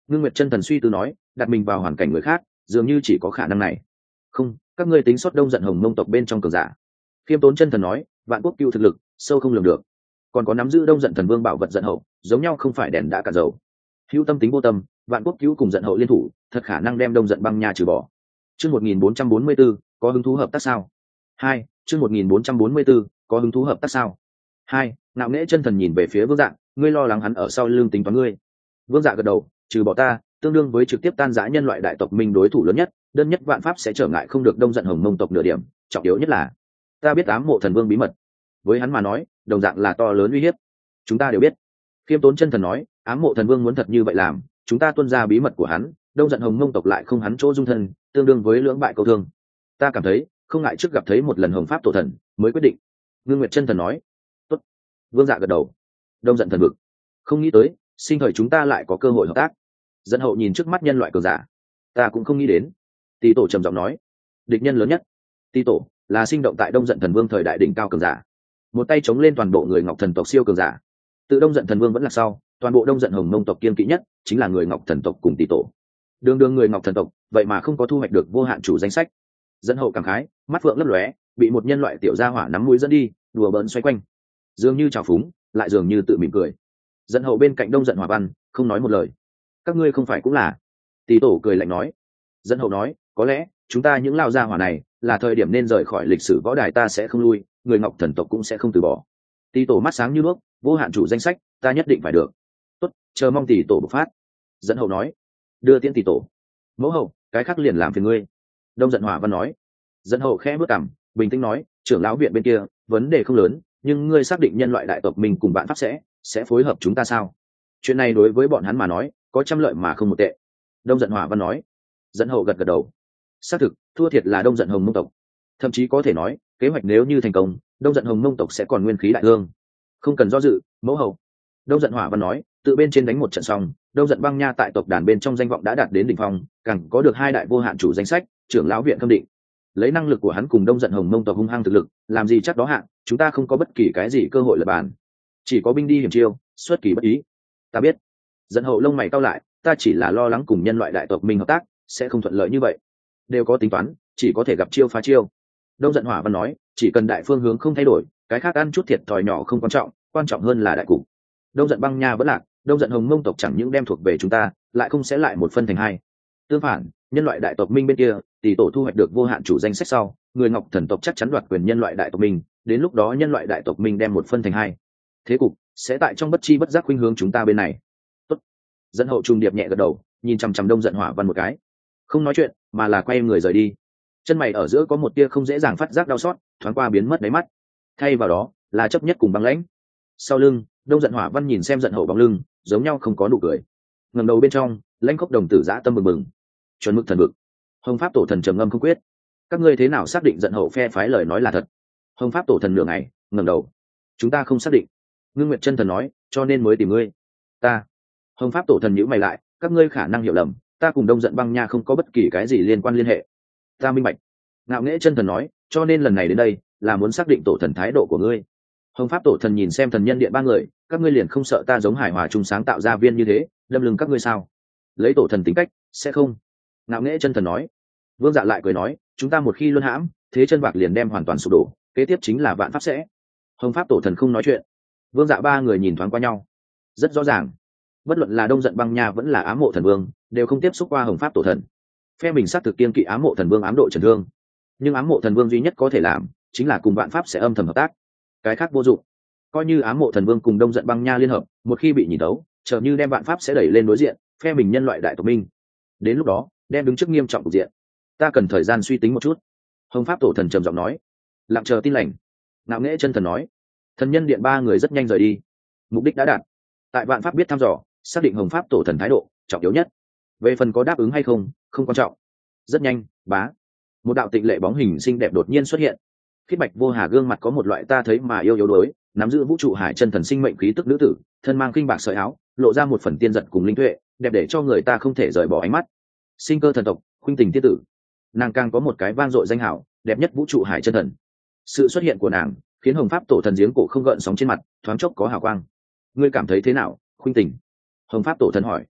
Ngưng Nguyệt chân thần suy tư nói, đặt mình vào hoàn cảnh người khác dường như chỉ có khả năng này. Không, các ngươi tính sót Đông Giận Hồng Mông tộc bên trong cường giả. Khiêm Tốn chân thần nói, Vạn Quốc Cưu thực lực sâu không lường được, còn có nắm giữ Đông Giận Thần Vương bảo vật Giận Hậu, giống nhau không phải đèn đã cả dầu. Hữu tâm tính vô tâm, Vạn Quốc Cưu cùng Giận Hậu liên thủ, thật khả năng đem Đông Giận Băng Nha trừ bỏ. Chương 1444, có hứng thú hợp tác sao? 2, chương 1444, có hứng thú hợp tác sao? 2, Ngạo Nghễ chân thần nhìn về phía Vương Dạ, ngươi lo lắng hắn ở sau lưng tính toán ngươi. Vương Dạ gật đầu, trừ bỏ ta, tương đương với trực tiếp tan rã nhân loại đại tộc minh đối thủ lớn nhất, đơn nhất vạn pháp sẽ trở ngại không được Đông Giận Hồng Mông tộc nửa điểm, trọng yếu nhất là ta biết Ám Mộ Thần Vương bí mật. Với hắn mà nói, đồng dạng là to lớn uy hiếp. Chúng ta đều biết. Khiêm Tốn chân thần nói, Ám Mộ Thần Vương muốn thật như vậy làm, chúng ta tuân ra bí mật của hắn, Đông Giận Hồng Mông tộc lại không hắn chỗ dung thân, tương đương với lưỡng bại câu thương. Ta cảm thấy, không ngại trước gặp thấy một lần Hồng Pháp tổ thần, mới quyết định. Ngưng Nguyệt chân thần nói. Tốt. Vương Dạ gật đầu. Đông Giận thần vực. Không nghĩ tới, sinh thời chúng ta lại có cơ hội hợp tác. Dẫn Hậu nhìn trước mắt nhân loại cường giả. Ta cũng không nghĩ đến. Tỳ Tổ trầm giọng nói. Địch nhân lớn nhất. Tỳ Tổ là sinh động tại Đông Giận thần vương thời đại đỉnh cao cường giả, một tay chống lên toàn bộ người Ngọc thần tộc siêu cường giả. Tự Đông Giận thần vương vẫn là sau, toàn bộ Đông Giận Hồng Mông tộc kiên kỵ nhất chính là người Ngọc thần tộc cùng Tỳ Tổ. Đường đường người Ngọc thần tộc, vậy mà không có thu hoạch được vô hạn chủ danh sách. Dẫn Hậu cảm khái, mắt phượng lấp lóe, bị một nhân loại tiểu gia hỏa nắm mũi dẫn đi, đùa bỡn xoay quanh, dường như trào phúng, lại dường như tự mỉm cười. Dẫn Hậu bên cạnh Đông Giận Hỏa Văn không nói một lời. Các ngươi không phải cũng là? Tỳ Tổ cười lạnh nói. Dẫn Hậu nói, có lẽ chúng ta những lao gia hỏa này là thời điểm nên rời khỏi lịch sử võ đài, ta sẽ không lui, người Ngọc thần tộc cũng sẽ không từ bỏ. Tỳ Tổ mắt sáng như nước, vô hạn chủ danh sách, ta nhất định phải được. Tốt, chờ mong Tỳ Tổ bộc phát. Dẫn Hậu nói. Đưa tiễn Tỳ Tổ. Mẫu hậu, cái khác liền làm phiền ngươi. Đông Giận Hỏa Văn nói. Dẫn Hậu khẽ bước cằm, bình tĩnh nói, trưởng lão viện bên kia vấn đề không lớn, nhưng ngươi xác định nhân loại đại tộc mình cùng bạn pháp sẽ phối hợp chúng ta sao? Chuyện này đối với bọn hắn mà nói có trăm lợi mà không một tệ. Đông Giận Hỏa Văn nói. Dẫn Hậu gật gật đầu. Xác thực, thua thiệt là Đông Giận Hồng Mông tộc, thậm chí có thể nói kế hoạch nếu như thành công, Đông Giận Hồng Mông tộc sẽ còn nguyên khí đại thương. Không cần do dự, mẫu hậu. Đông Giận Hỏa Văn nói, tự bên trên đánh một trận xong, Đông Giận Băng Nha tại tộc đàn bên trong danh vọng đã đạt đến đỉnh phong, càng có được hai đại vô hạn chủ danh sách, trưởng lão viện khâm định. Lấy năng lực của hắn cùng Đông Giận Hồng Mông tộc hung hăng thực lực, làm gì chắc đó hạng, chúng ta không có bất kỳ cái gì cơ hội lật bàn, chỉ có binh đi hiểm chiêu, xuất kỳ bất ý. Ta biết. Dẫn Hậu lông mày cau lại, ta chỉ là lo lắng cùng nhân loại đại tộc mình hợp tác sẽ không thuận lợi như vậy. Đều có tính toán, chỉ có thể gặp chiêu phá chiêu. Đông Giận Hỏa Văn nói, chỉ cần đại phương hướng không thay đổi, cái khác ăn chút thiệt thòi nhỏ không quan trọng hơn là đại cục. Đông Giận Băng Nha vẫn lạc, Đông Giận Hồng Mông tộc chẳng những đem thuộc về chúng ta, lại không sẽ lại một phân thành hai. Tương phản, nhân loại đại tộc minh bên kia, Tỳ Tổ thu hoạch được vô hạn chủ danh sách sau, người Ngọc thần tộc chắc chắn đoạt quyền nhân loại đại tộc minh, đến lúc đó nhân loại đại tộc minh đem một phân thành hai. Thế cục sẽ tại trong bất chi bất giác khuynh hướng chúng ta bên này. Tốt. Dẫn Hậu trung điệp nhẹ gật đầu, nhìn chằm chằm Đông Giận Hỏa Văn một cái, không nói chuyện, mà là quay người rời đi. Chân mày ở giữa có một tia không dễ dàng phát giác đau xót, thoáng qua biến mất đáy mắt. Thay vào đó là chấp nhất cùng băng lãnh. Sau lưng, Đông Giận Hỏa Văn nhìn xem Dẫn Hậu bóng lưng, giống nhau không có nụ cười. Ngẩng đầu bên trong, lãnh khốc đồng tử dã tâm bừng bừng. Chuẩn mực thần vực. Hồng Pháp tổ thần trầm ngâm không quyết. Các ngươi thế nào xác định Dẫn Hậu phe phái lời nói là thật? Hồng Pháp tổ thần nửa ngày, ngẩng đầu. Chúng ta không xác định. Ngưng Nguyệt chân thần nói, cho nên mới tìm ngươi. Ta. Hồng Pháp tổ thần nhíu mày lại, các ngươi khả năng hiểu lầm, ta cùng Đông Giận Băng Nha không có bất kỳ cái gì liên quan liên hệ. Ta minh bạch. Ngạo Nghễ chân thần nói, cho nên lần này đến đây là muốn xác định tổ thần thái độ của ngươi. Hồng Pháp tổ thần nhìn xem thần nhân điện ba người, các ngươi liền không sợ ta giống hải hòa trung sáng tạo ra viên như thế đâm lưng các ngươi sao? Lấy tổ thần tính cách, sẽ không. Ngạo Nghễ chân thần nói. Vương Dạ lại cười nói, chúng ta một khi luân hãm, thế chân bạc liền đem hoàn toàn sụp đổ, kế tiếp chính là vạn pháp sẽ. Hồng Pháp tổ thần không nói chuyện. Vương Dạ ba người nhìn thoáng qua nhau, rất rõ ràng, bất luận là Đông Giận Băng Nha vẫn là Ám Mộ Thần Vương đều không tiếp xúc qua Hồng Pháp tổ thần. Phe mình xác thực kiên kỵ Ám Mộ Thần Vương ám độ trần thương, nhưng Ám Mộ Thần Vương duy nhất có thể làm chính là cùng vạn pháp sẽ âm thầm hợp tác, cái khác vô dụng. Coi như Ám Mộ Thần Vương cùng Đông Giận Băng Nha liên hợp, một khi bị nhìn đấu, chờ như đem vạn pháp sẽ đẩy lên đối diện phe mình nhân loại đại tộc minh, đến lúc đó đem đứng trước nghiêm trọng cục diện. Ta cần thời gian suy tính một chút. Hồng Pháp tổ thần trầm giọng nói. Lặng chờ tin lành. Ngạo Nghễ chân thần nói. Thần nhân điện ba người rất nhanh rời đi, mục đích đã đạt. Tại vạn pháp biết thăm dò, xác định Hồng Pháp tổ thần thái độ trọng yếu nhất. Về phần có đáp ứng hay không, không quan trọng. Rất nhanh, bá, một đạo tịnh lệ bóng hình xinh đẹp đột nhiên xuất hiện. Khiết bạch vô hà gương mặt có một loại ta thấy mà yêu yếu đuối, nắm giữ vũ trụ hải chân thần sinh mệnh khí tức nữ tử, thân mang kinh bạc sợi áo, lộ ra một phần tiên giật cùng linh tuệ, đẹp để cho người ta không thể rời bỏ ánh mắt. Sinh cơ thần tộc, khuynh tình tiên tử. Nàng càng có một cái vang dội danh hảo, đẹp nhất vũ trụ hải chân thần. Sự xuất hiện của nàng khiến Hồng Pháp tổ thần giếng cổ không gợn sóng trên mặt, thoáng chốc có hào quang. Ngươi cảm thấy thế nào, khuynh tình? Hồng Pháp tổ thần hỏi.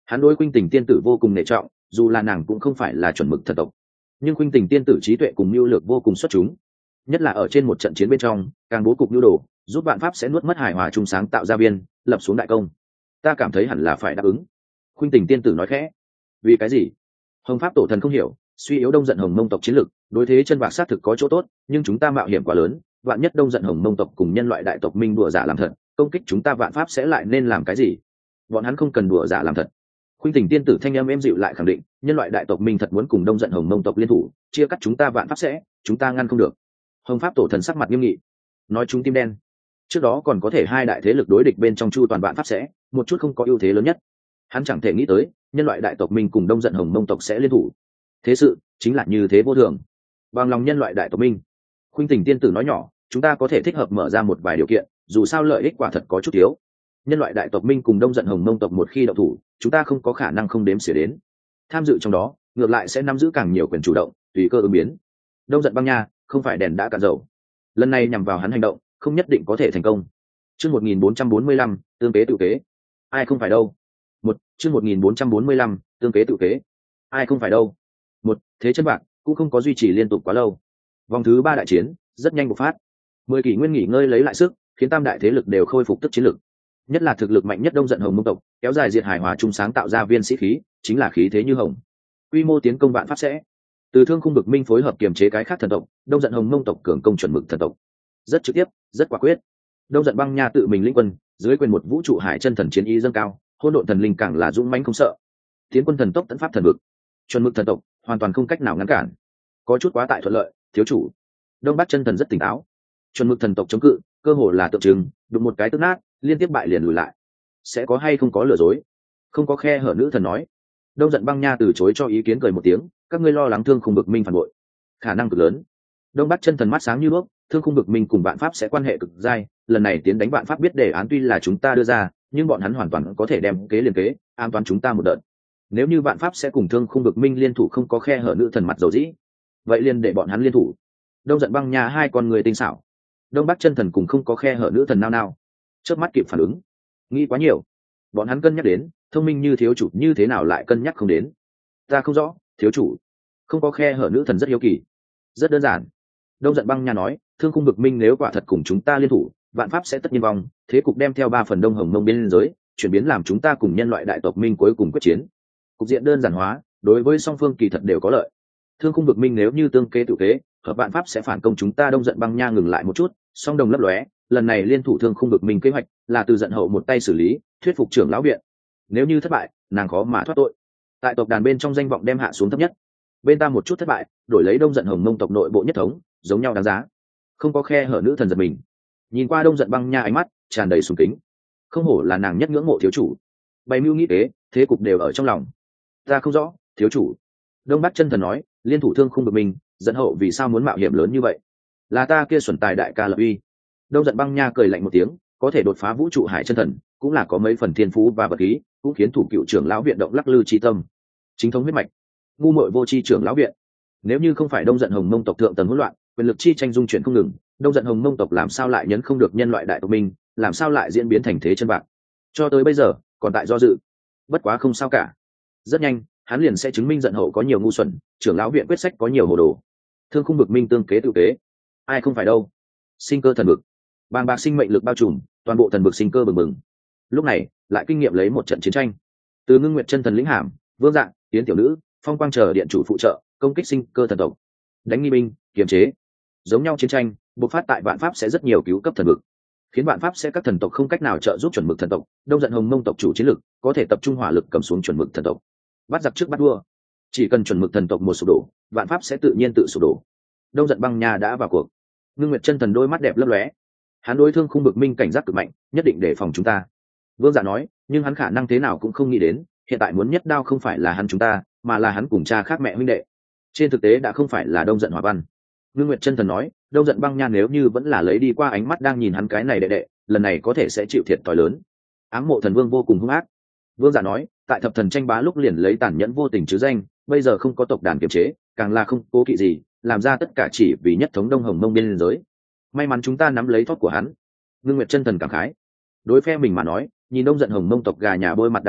Hắn đối Khuynh Tình tiên tử vô cùng nể trọng, dù là nàng cũng không phải là chuẩn mực thần tộc, nhưng Khuynh Tình tiên tử trí tuệ cùng mưu lược vô cùng xuất chúng, nhất là ở trên một trận chiến bên trong càng bố cục nhu đồ, giúp vạn pháp sẽ nuốt mất hài hòa chung sáng tạo ra viên, lập xuống đại công. Ta cảm thấy hẳn là phải đáp ứng. Khuynh Tình tiên tử nói khẽ. Vì cái gì? Hồng pháp tổ thần không hiểu, suy yếu Đông Giận Hồng Mông tộc chiến lực, đối thế chân bạc sát thực có chỗ tốt, nhưng chúng ta mạo hiểm quá lớn, vạn nhất Đông Giận Hồng Mông tộc cùng nhân loại đại tộc minh đùa giả làm thật, công kích chúng ta vạn pháp sẽ lại nên làm cái gì? Bọn hắn không cần đùa giả làm thật. Khuynh Tình tiên tử thanh âm êm dịu lại khẳng định, nhân loại đại tộc minh thật muốn cùng Đông Giận Hồng Mông tộc liên thủ, chia cắt chúng ta vạn pháp sẽ, chúng ta ngăn không được. Hồng pháp tổ thần sắc mặt nghiêm nghị, nói chúng tim đen. Trước đó còn có thể hai đại thế lực đối địch bên trong chu toàn vạn pháp sẽ, một chút không có ưu thế lớn nhất. Hắn chẳng thể nghĩ tới, nhân loại đại tộc minh cùng Đông Giận Hồng Mông tộc sẽ liên thủ. Thế sự chính là như thế vô thường. Bằng lòng nhân loại đại tộc minh, Khuynh Tình tiên tử nói nhỏ, chúng ta có thể thích hợp mở ra một vài điều kiện, dù sao lợi ích quả thật có chút thiếu. Nhân loại đại tộc minh cùng Đông Giận Hồng Mông tộc một khi động thủ, chúng ta không có khả năng không đếm xỉa đến. Tham dự trong đó, ngược lại sẽ nắm giữ càng nhiều quyền chủ động, tùy cơ ứng biến. Đông Giận Băng Nha không phải đèn đã cạn dầu, lần này nhằm vào hắn hành động, không nhất định có thể thành công. Chương 1445, tương kế tự kế. Ai không phải đâu? Chương 1445, tương kế tự kế. Ai không phải đâu? Thế chân bạc cũng không có duy trì liên tục quá lâu. Vòng thứ 3 đại chiến rất nhanh bộc phát. 10 kỷ nguyên nghỉ ngơi lấy lại sức, khiến tam đại thế lực đều khôi phục tức chiến lực. Nhất là thực lực mạnh nhất Đông Giận Hồng Mông tộc, kéo dài diệt hài hòa chung sáng tạo ra viên sĩ khí, chính là khí thế như hồng. Quy mô tiến công vạn pháp sẽ. Từ Thương Khung Bực Minh phối hợp kiềm chế cái khác thần tộc, Đông Giận Hồng Mông tộc cường công chuẩn mực thần tộc. Rất trực tiếp, rất quả quyết. Đông Giận Băng Nha tự mình lĩnh quân, dưới quyền một vũ trụ hải chân thần chiến ý dâng cao, hỗn độn thần linh càng là dũng mãnh không sợ. Tiến quân thần tốc tấn pháp thần vực, chuẩn mực thần tộc hoàn toàn không cách nào ngăn cản. Có chút quá tại thuận lợi, thiếu chủ. Đông Bắc chân thần rất tỉnh táo. Chuẩn mực thần tộc chống cự, cơ hồ là tượng trưng, đụng một cái tức nát, liên tiếp bại liền lùi lại. Sẽ có hay không có lừa dối? Không có khe hở, nữ thần nói. Đông Giận Băng Nha từ chối cho ý kiến, cười một tiếng, các ngươi lo lắng Thương Khung Bực Minh phản bội, khả năng cực lớn. Đông Bắc chân thần mắt sáng như đuốc, Thương Khung Bực Minh cùng vạn pháp sẽ quan hệ cực dai, lần này tiến đánh vạn pháp biết đề án tuy là chúng ta đưa ra, nhưng bọn hắn hoàn toàn có thể đem kế liên kế, an toàn chúng ta một đợt. Nếu như vạn pháp sẽ cùng Thương Khung Bực Minh liên thủ, không có khe hở, nữ thần mặt dầu dĩ, vậy liền để bọn hắn liên thủ. Đông Giận Băng Nha hai con người tinh xảo, Đông Bắc chân thần cùng không có khe hở, nữ thần nao nao, chớp mắt kịp phản ứng, nghĩ quá nhiều. Bọn hắn cân nhắc đến, thông minh như thiếu chủ như thế nào lại cân nhắc không đến? Ta không rõ, thiếu chủ. Không có khe hở, nữ thần rất hiếu kỳ. Rất đơn giản. Đông Giận Băng Nha nói, Thương Khung Bực Minh nếu quả thật cùng chúng ta liên thủ, vạn pháp sẽ tất nhiên vong, thế cục đem theo 3 phần Đông Hồng Mông biên giới, chuyển biến làm chúng ta cùng nhân loại đại tộc minh cuối cùng quyết chiến. Cục diện đơn giản hóa, đối với song phương kỳ thật đều có lợi. Thương Khung Bực Minh nếu như tương kế tự kế, hợp vạn pháp sẽ phản công chúng ta. Đông Giận Băng Nha ngừng lại một chút, song đồng lấp lóe, lần này liên thủ Thương Khung Bực Minh kế hoạch là từ giận hậu một tay xử lý, thuyết phục trưởng lão viện. Nếu như thất bại, nàng khó mà thoát tội. Tại tộc đàn bên trong danh vọng đem hạ xuống thấp nhất. Bên ta một chút thất bại, đổi lấy Đông Giận Hồng Mông tộc nội bộ nhất thống, giống nhau đáng giá. Không có khe hở, nữ thần giật mình. Nhìn qua Đông Giận Băng Nha, ánh mắt tràn đầy sùng kính. Không hổ là nàng nhất ngưỡng mộ thiếu chủ. Bày mưu nghĩ kế, thế cục đều ở trong lòng. Ta không rõ, thiếu chủ. Đông Bắc chân thần nói, liên thủ Thương Khung Bực Minh, dẫn hậu vì sao muốn mạo hiểm lớn như vậy? Là ta kia xuẩn tài đại ca lập uy. Đông Giận Băng Nha cười lạnh một tiếng, có thể đột phá vũ trụ hải chân thần, cũng là có mấy phần thiên phú và vật khí, cũng khiến thủ cựu trưởng lão viện động lắc lư chi tâm. Chính thống huyết mạch, ngu muội vô chi trưởng lão viện. Nếu như không phải Đông Giận Hồng Mông tộc thượng tầng hỗn loạn, quyền lực chi tranh dung chuyển không ngừng, Đông Giận Hồng Mông tộc làm sao lại nhấn không được nhân loại đại tộc minh, làm sao lại diễn biến thành thế chân bạc? Cho tới bây giờ, còn tại do dự. Bất quá không sao cả. Rất nhanh, hắn liền sẽ chứng minh giận hậu có nhiều ngu xuẩn, trưởng lão viện quyết sách có nhiều hồ đồ. Thương Khung Bực Minh tương kế tự kế, ai không phải đâu? Sinh cơ thần vực, bàng bạc sinh mệnh lực bao trùm, toàn bộ thần vực sinh cơ bừng bừng. Lúc này, lại kinh nghiệm lấy một trận chiến tranh. Từ Ngưng Nguyệt chân thần lĩnh hàm, Vương Dạng, Tiến tiểu nữ, Phong Quang chờ điện chủ phụ trợ, công kích sinh cơ thần tộc, đánh nghi binh, kiềm chế. Giống nhau chiến tranh, bộc phát tại vạn pháp sẽ rất nhiều cứu cấp thần vực, khiến vạn pháp sẽ các thần tộc không cách nào trợ giúp chuẩn mực thần tộc. Đông Giận Hồng Mông tộc chủ chiến lực có thể tập trung hỏa lực cầm xuống chuẩn mực thần tộc, bắt giặc trước bắt vua. Chỉ cần chuẩn mực thần tộc một sụp đổ, vạn pháp sẽ tự nhiên tự sụp đổ. Đông Giận Băng Nha đã vào cuộc. Ngưng Nguyệt chân thần đôi mắt đẹp lấp lóe, hắn đối Thương Khung Bực Minh cảnh giác cực mạnh, nhất định để phòng chúng ta. Vương Dạ nói, nhưng hắn khả năng thế nào cũng không nghĩ đến, hiện tại muốn nhất đao không phải là hắn chúng ta, mà là hắn cùng cha khác mẹ huynh đệ. Trên thực tế đã không phải là Đông Giận Hỏa Văn. Ngưng Nguyệt chân thần nói, Đông Giận Băng Nha nếu như vẫn là lấy đi qua ánh mắt đang nhìn hắn cái này đệ đệ, lần này có thể sẽ chịu thiệt thòi lớn. Ám Mộ Thần Vương vô cùng hung ác. Vương Dạ nói, tại thập thần tranh bá lúc liền lấy tàn nhẫn vô tình chứ danh, bây giờ không có tộc đàn kiềm chế, càng là không cố kỵ gì, làm ra tất cả chỉ vì nhất thống Đông Hồng Mông biên giới. May mắn chúng ta nắm lấy thóp của hắn. Ngưng Nguyệt chân thần cảm khái. Đối phe mình mà nói, nhìn Đông Giận Hồng Mông tộc gà nhà bôi mặt đá nhau,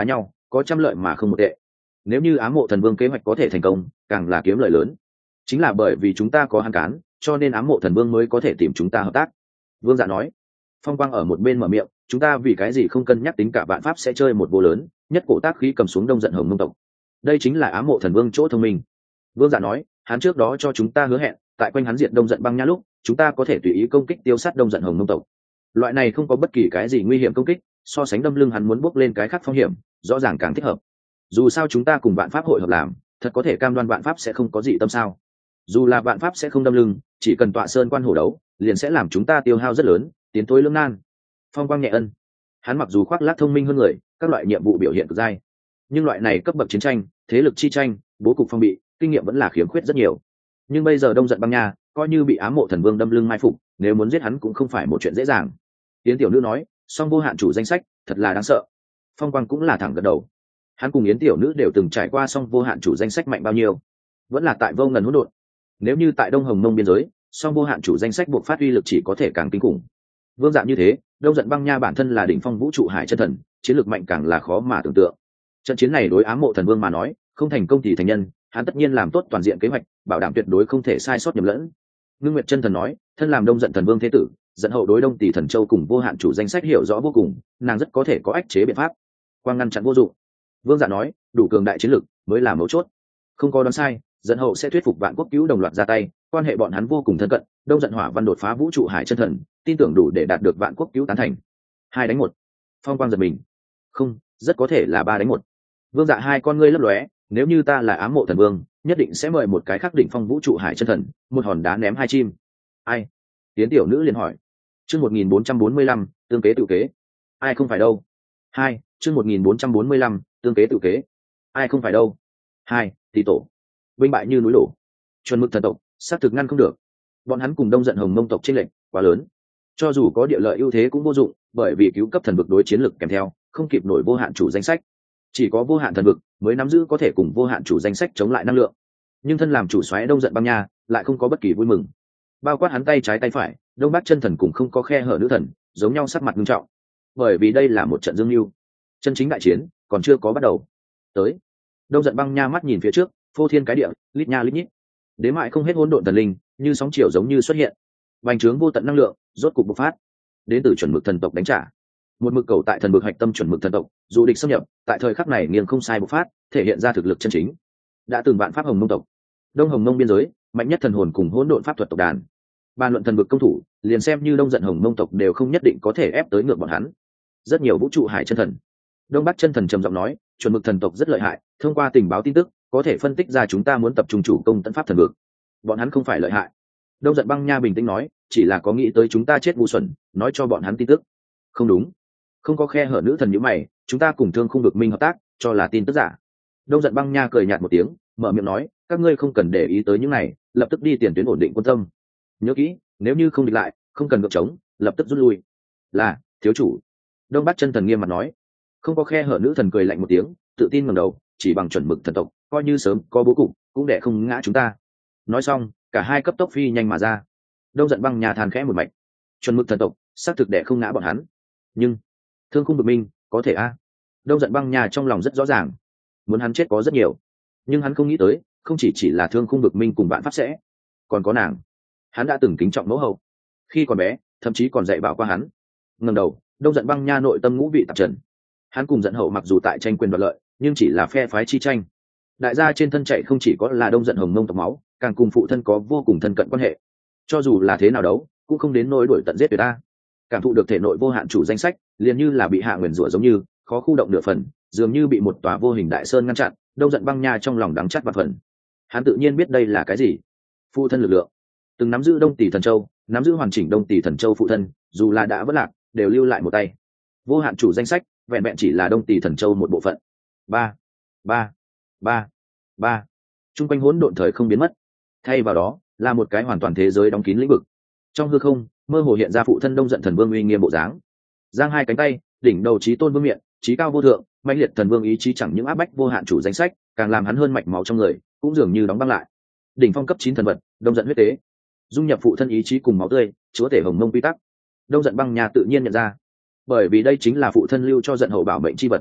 có trăm lợi mà không một tệ. Nếu như ám mộ thần vương kế hoạch có thể thành công, càng là kiếm lợi lớn. Chính là bởi vì chúng ta có hắn cán, cho nên ám mộ thần vương mới có thể tìm chúng ta hợp tác. Vương Dạ nói. Phong Quang ở một bên mở miệng, chúng ta vì cái gì không cân nhắc tính cả vạn pháp sẽ chơi một vô lớn, nhất cổ tác khí cầm xuống Đông Giận Hồng Mông tộc. Đây chính là ám mộ thần vương chỗ thông minh. Vương Dạ nói, hắn trước đó cho chúng ta hứa hẹn, tại quanh hắn diệt Đông Giận Băng Nha lúc, chúng ta có thể tùy ý công kích tiêu sát Đông Giận Hồng Mông tộc. Loại này không có bất kỳ cái gì nguy hiểm công kích, so sánh đâm lưng hắn muốn bước lên cái khác phong hiểm, rõ ràng càng thích hợp. Dù sao chúng ta cùng vạn pháp hội hợp làm, thật có thể cam đoan vạn pháp sẽ không có gì tâm sao? Dù là vạn pháp sẽ không đâm lưng, chỉ cần tọa sơn quan hổ đấu, liền sẽ làm chúng ta tiêu hao rất lớn, tiến tối lưỡng nan. Phong Quang nhẹ ân. Hắn mặc dù khoác lác thông minh hơn người, các loại nhiệm vụ biểu hiện cực dai, nhưng loại này cấp bậc chiến tranh, thế lực chi tranh, bố cục phong bị, kinh nghiệm vẫn là khiếm khuyết rất nhiều. Nhưng bây giờ Đông Giận Băng Nha coi như bị ám mộ thần vương đâm lưng mai phục, nếu muốn giết hắn cũng không phải một chuyện dễ dàng. Yến tiểu nữ nói, song vô hạn chủ danh sách thật là đáng sợ. Phong Quang cũng là thẳng gật đầu. Hắn cùng Yến tiểu nữ đều từng trải qua song vô hạn chủ danh sách mạnh bao nhiêu, vẫn là tại vô ngần hỗn độn. Nếu như tại Đông Hồng Mông biên giới, song vô hạn chủ danh sách buộc phát uy lực chỉ có thể càng kinh khủng. Vương Dạng như thế, Đông Giận Băng Nha bản thân là đỉnh phong vũ trụ hải chân thần, chiến lược mạnh càng là khó mà tưởng tượng. Trận chiến này đối ám mộ thần vương mà nói, không thành công thì thành nhân, hắn tất nhiên làm tốt toàn diện kế hoạch, bảo đảm tuyệt đối không thể sai sót nhầm lẫn. Ngưng Nguyệt chân thần nói, thân làm Đông Giận thần vương thế tử, dẫn hậu đối Đông Tỷ thần châu cùng vô hạn chủ danh sách hiểu rõ vô cùng, nàng rất có thể có ách chế biện pháp. Quang ngăn chặn vô dụng. Vương Dạ nói, đủ cường đại chiến lược mới là mấu chốt. Không có đoán sai, dẫn hậu sẽ thuyết phục vạn quốc cứu đồng loạt ra tay, quan hệ bọn hắn vô cùng thân cận. Đông Giận Hỏa Văn đột phá vũ trụ hải chân thần, tin tưởng đủ để đạt được vạn quốc cứu tán thành. 2-1. Phong Quang giật mình. Không, rất có thể là 3-1. Vương Dạ hai con ngươi lấp lóe, nếu như ta là ám mộ thần vương, nhất định sẽ mời một cái khắc đỉnh phong vũ trụ hải chân thần, một hòn đá ném hai chim. Ai? Tiến tiểu nữ liền hỏi. Chương 1445, tương kế tự kế. Ai không phải đâu? 2. Chương 1445, tương kế tự kế. Ai không phải đâu? 2. Tỷ tổ. Binh bại như núi đổ. Chuẩn Mực thần tộc, sát thực ngăn không được. Bọn hắn cùng Đông Giận Hồng Mông tộc chênh lệch quá lớn. Cho dù có địa lợi ưu thế cũng vô dụng, bởi vì cứu cấp thần vực đối chiến lực kèm theo, không kịp nổi vô hạn chủ danh sách. Chỉ có vô hạn thần vực mới nắm giữ có thể cùng vô hạn chủ danh sách chống lại năng lượng. Nhưng thân làm chủ soái Đông Giận Băng Nha lại không có bất kỳ vui mừng. Bao quát hắn tay trái tay phải, Đông Bắc chân thần cũng không có khe hở nữ thần, giống nhau sắc mặt nghiêm trọng. Bởi vì đây là một trận dương mưu, chân chính đại chiến còn chưa có bắt đầu. Tới, Đông Giận Băng Nha mắt nhìn phía trước, phô thiên cái địa, lít nha lít nhít, đến mãi không hết hỗn độn thần linh, như sóng chiều giống như xuất hiện, vành trướng vô tận năng lượng, rốt cục bộc phát, đến từ Chuẩn Mực thần tộc đánh trả. Một mực cầu tại thần vực hạch tâm Chuẩn Mực thần tộc, dù địch xâm nhập, tại thời khắc này nghiêng không sai bộc phát, thể hiện ra thực lực chân chính. Đã từng vạn pháp Hồng Mông tộc, Đông Hồng Mông biên giới, mạnh nhất thần hồn cùng hỗn độn pháp thuật tộc đàn. Bàn luận thần vực công thủ, liền xem như Đông Giận Hồng Mông tộc đều không nhất định có thể ép tới ngược bọn hắn. Rất nhiều vũ trụ hải chân thần. Đông Bắc chân thần trầm giọng nói, Chuẩn Mực thần tộc rất lợi hại, thông qua tình báo tin tức, có thể phân tích ra chúng ta muốn tập trung chủ công tấn pháp thần vực. Bọn hắn không phải lợi hại. Đông Giận Băng Nha bình tĩnh nói, chỉ là có nghĩ tới chúng ta chết ngu xuẩn, nói cho bọn hắn tin tức. Không đúng, không có khe hở nữ thần như mày, chúng ta cùng Thương Khung Vực Minh hợp tác, cho là tin tức giả. Đông Giận Băng Nha cười nhạt một tiếng, mở miệng nói, các ngươi không cần để ý tới những này, lập tức đi tiền tuyến ổn định quân tâm. Nhớ kỹ, nếu như không địch lại, không cần ngược chống, lập tức rút lui. Là, thiếu chủ. Đông Bắc chân thần nghiêm mặt nói. Không có khe hở nữ thần cười lạnh một tiếng, tự tin ngẩng đầu, chỉ bằng Chuẩn Mực thần tộc, coi như sớm có bố cục, cũng để không ngã chúng ta. Nói xong, cả hai cấp tốc phi nhanh mà ra. Đông Giận Băng Nha than khẽ một mạch. Chuẩn Mực thần tộc, xác thực để không ngã bọn hắn. Nhưng Thương Khung Vực Minh, có thể a? Đông Giận Băng Nha trong lòng rất rõ ràng, muốn hắn chết có rất nhiều, nhưng hắn không nghĩ tới, không chỉ là Thương Khung Vực Minh cùng bạn pháp sẽ, còn có nàng. Hắn đã từng kính trọng mẫu hậu, khi còn bé, thậm chí còn dạy bảo qua hắn. Ngẩng đầu, Đông Giận Băng Nha nội tâm ngũ vị tạp trần. Hắn cùng Giận hậu mặc dù tại tranh quyền đoạt lợi, nhưng chỉ là phe phái chi tranh. Đại gia trên thân chạy không chỉ có là Đông Giận Hồng Mông tộc máu, càng cùng phụ thân có vô cùng thân cận quan hệ. Cho dù là thế nào đấu, cũng không đến nỗi đuổi tận giết người ta. Cảm thụ được thể nội vô hạn chủ danh sách, liền như là bị hạ nguyền rủa giống như, khó khu động nửa phần, dường như bị một tòa vô hình đại sơn ngăn chặn. Đông Giận Băng Nha trong lòng đắng chắt và phần. Hắn tự nhiên biết đây là cái gì. Phụ thân lực lượng. Từng nắm giữ Đông Tỷ thần châu, nắm giữ hoàn chỉnh Đông Tỷ thần châu phụ thân, dù là đã vỡ lạc, đều lưu lại một tay. Vô hạn chủ danh sách, vẹn vẹn chỉ là Đông Tỷ thần châu một bộ phận. Ba, ba, ba, ba. Trung quanh hỗn độn thời không biến mất, thay vào đó là một cái hoàn toàn thế giới đóng kín lĩnh vực. Trong hư không, mơ hồ hiện ra phụ thân Đông Giận thần vương uy nghiêm bộ dáng, giang hai cánh tay, đỉnh đầu chí tôn vương miện, chí cao vô thượng, mãnh liệt thần vương ý chí chẳng những áp bách vô hạn chủ danh sách, càng làm hắn hơn mạch máu trong người, cũng dường như đóng băng lại. Đỉnh phong cấp 9 thần vật, Đông Giận huyết tế, dung nhập phụ thân ý chí cùng máu tươi, chúa tể Hồng Mông quy tắc. Đông Giận Băng Nha tự nhiên nhận ra, bởi vì đây chính là phụ thân lưu cho Giận hậu bảo mệnh chi vật.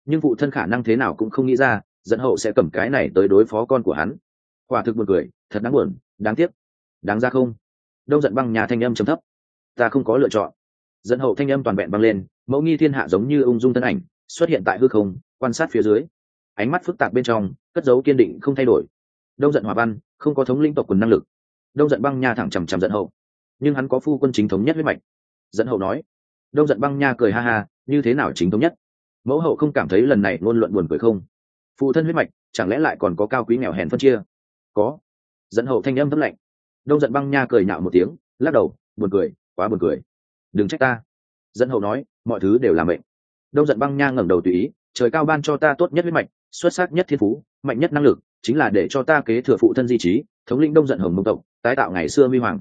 nhưng phụ thân khả năng thế nào cũng không nghĩ ra dẫn hậu sẽ cầm cái này tới đối phó con của hắn. Quả thực buồn cười, thật đáng buồn, đáng tiếc. Đáng ra không? Đông Giận Băng Nha thanh âm trầm thấp. Ta không có lựa chọn. Dẫn hậu thanh âm toàn vẹn băng lên, mẫu nghi thiên hạ giống như ung dung thân ảnh xuất hiện tại hư không, quan sát phía dưới. Ánh mắt phức tạp bên trong cất giấu kiên định không thay đổi. Đông Giận Hỏa Văn không có thống lĩnh tộc quần năng lực. Đông Giận Băng Nha thẳng chằm chằm Dẫn hậu, nhưng hắn có phu quân chính thống nhất huyết mạch. Dẫn hậu nói. Đông Giận Băng Nha cười ha ha, như thế nào chính thống nhất? Mẫu hậu không cảm thấy lần này ngôn luận buồn cười không? Phụ thân huyết mạch chẳng lẽ lại còn có cao quý nghèo hèn phân chia? Có. Dẫn hậu thanh âm thấp lạnh. Đông Giận Băng Nha cười nhạo một tiếng, lắc đầu, buồn cười, quá buồn cười. Đừng trách ta. Dẫn hậu nói, mọi thứ đều là mệnh. Đông Giận Băng Nha ngẩng đầu tùy ý, trời cao ban cho ta tốt nhất huyết mạch, xuất sắc nhất thiên phú, mạnh nhất năng lực, chính là để cho ta kế thừa phụ thân di trí, thống lĩnh Đông Giận Hồng Mông tộc, tái tạo ngày xưa huy hoàng.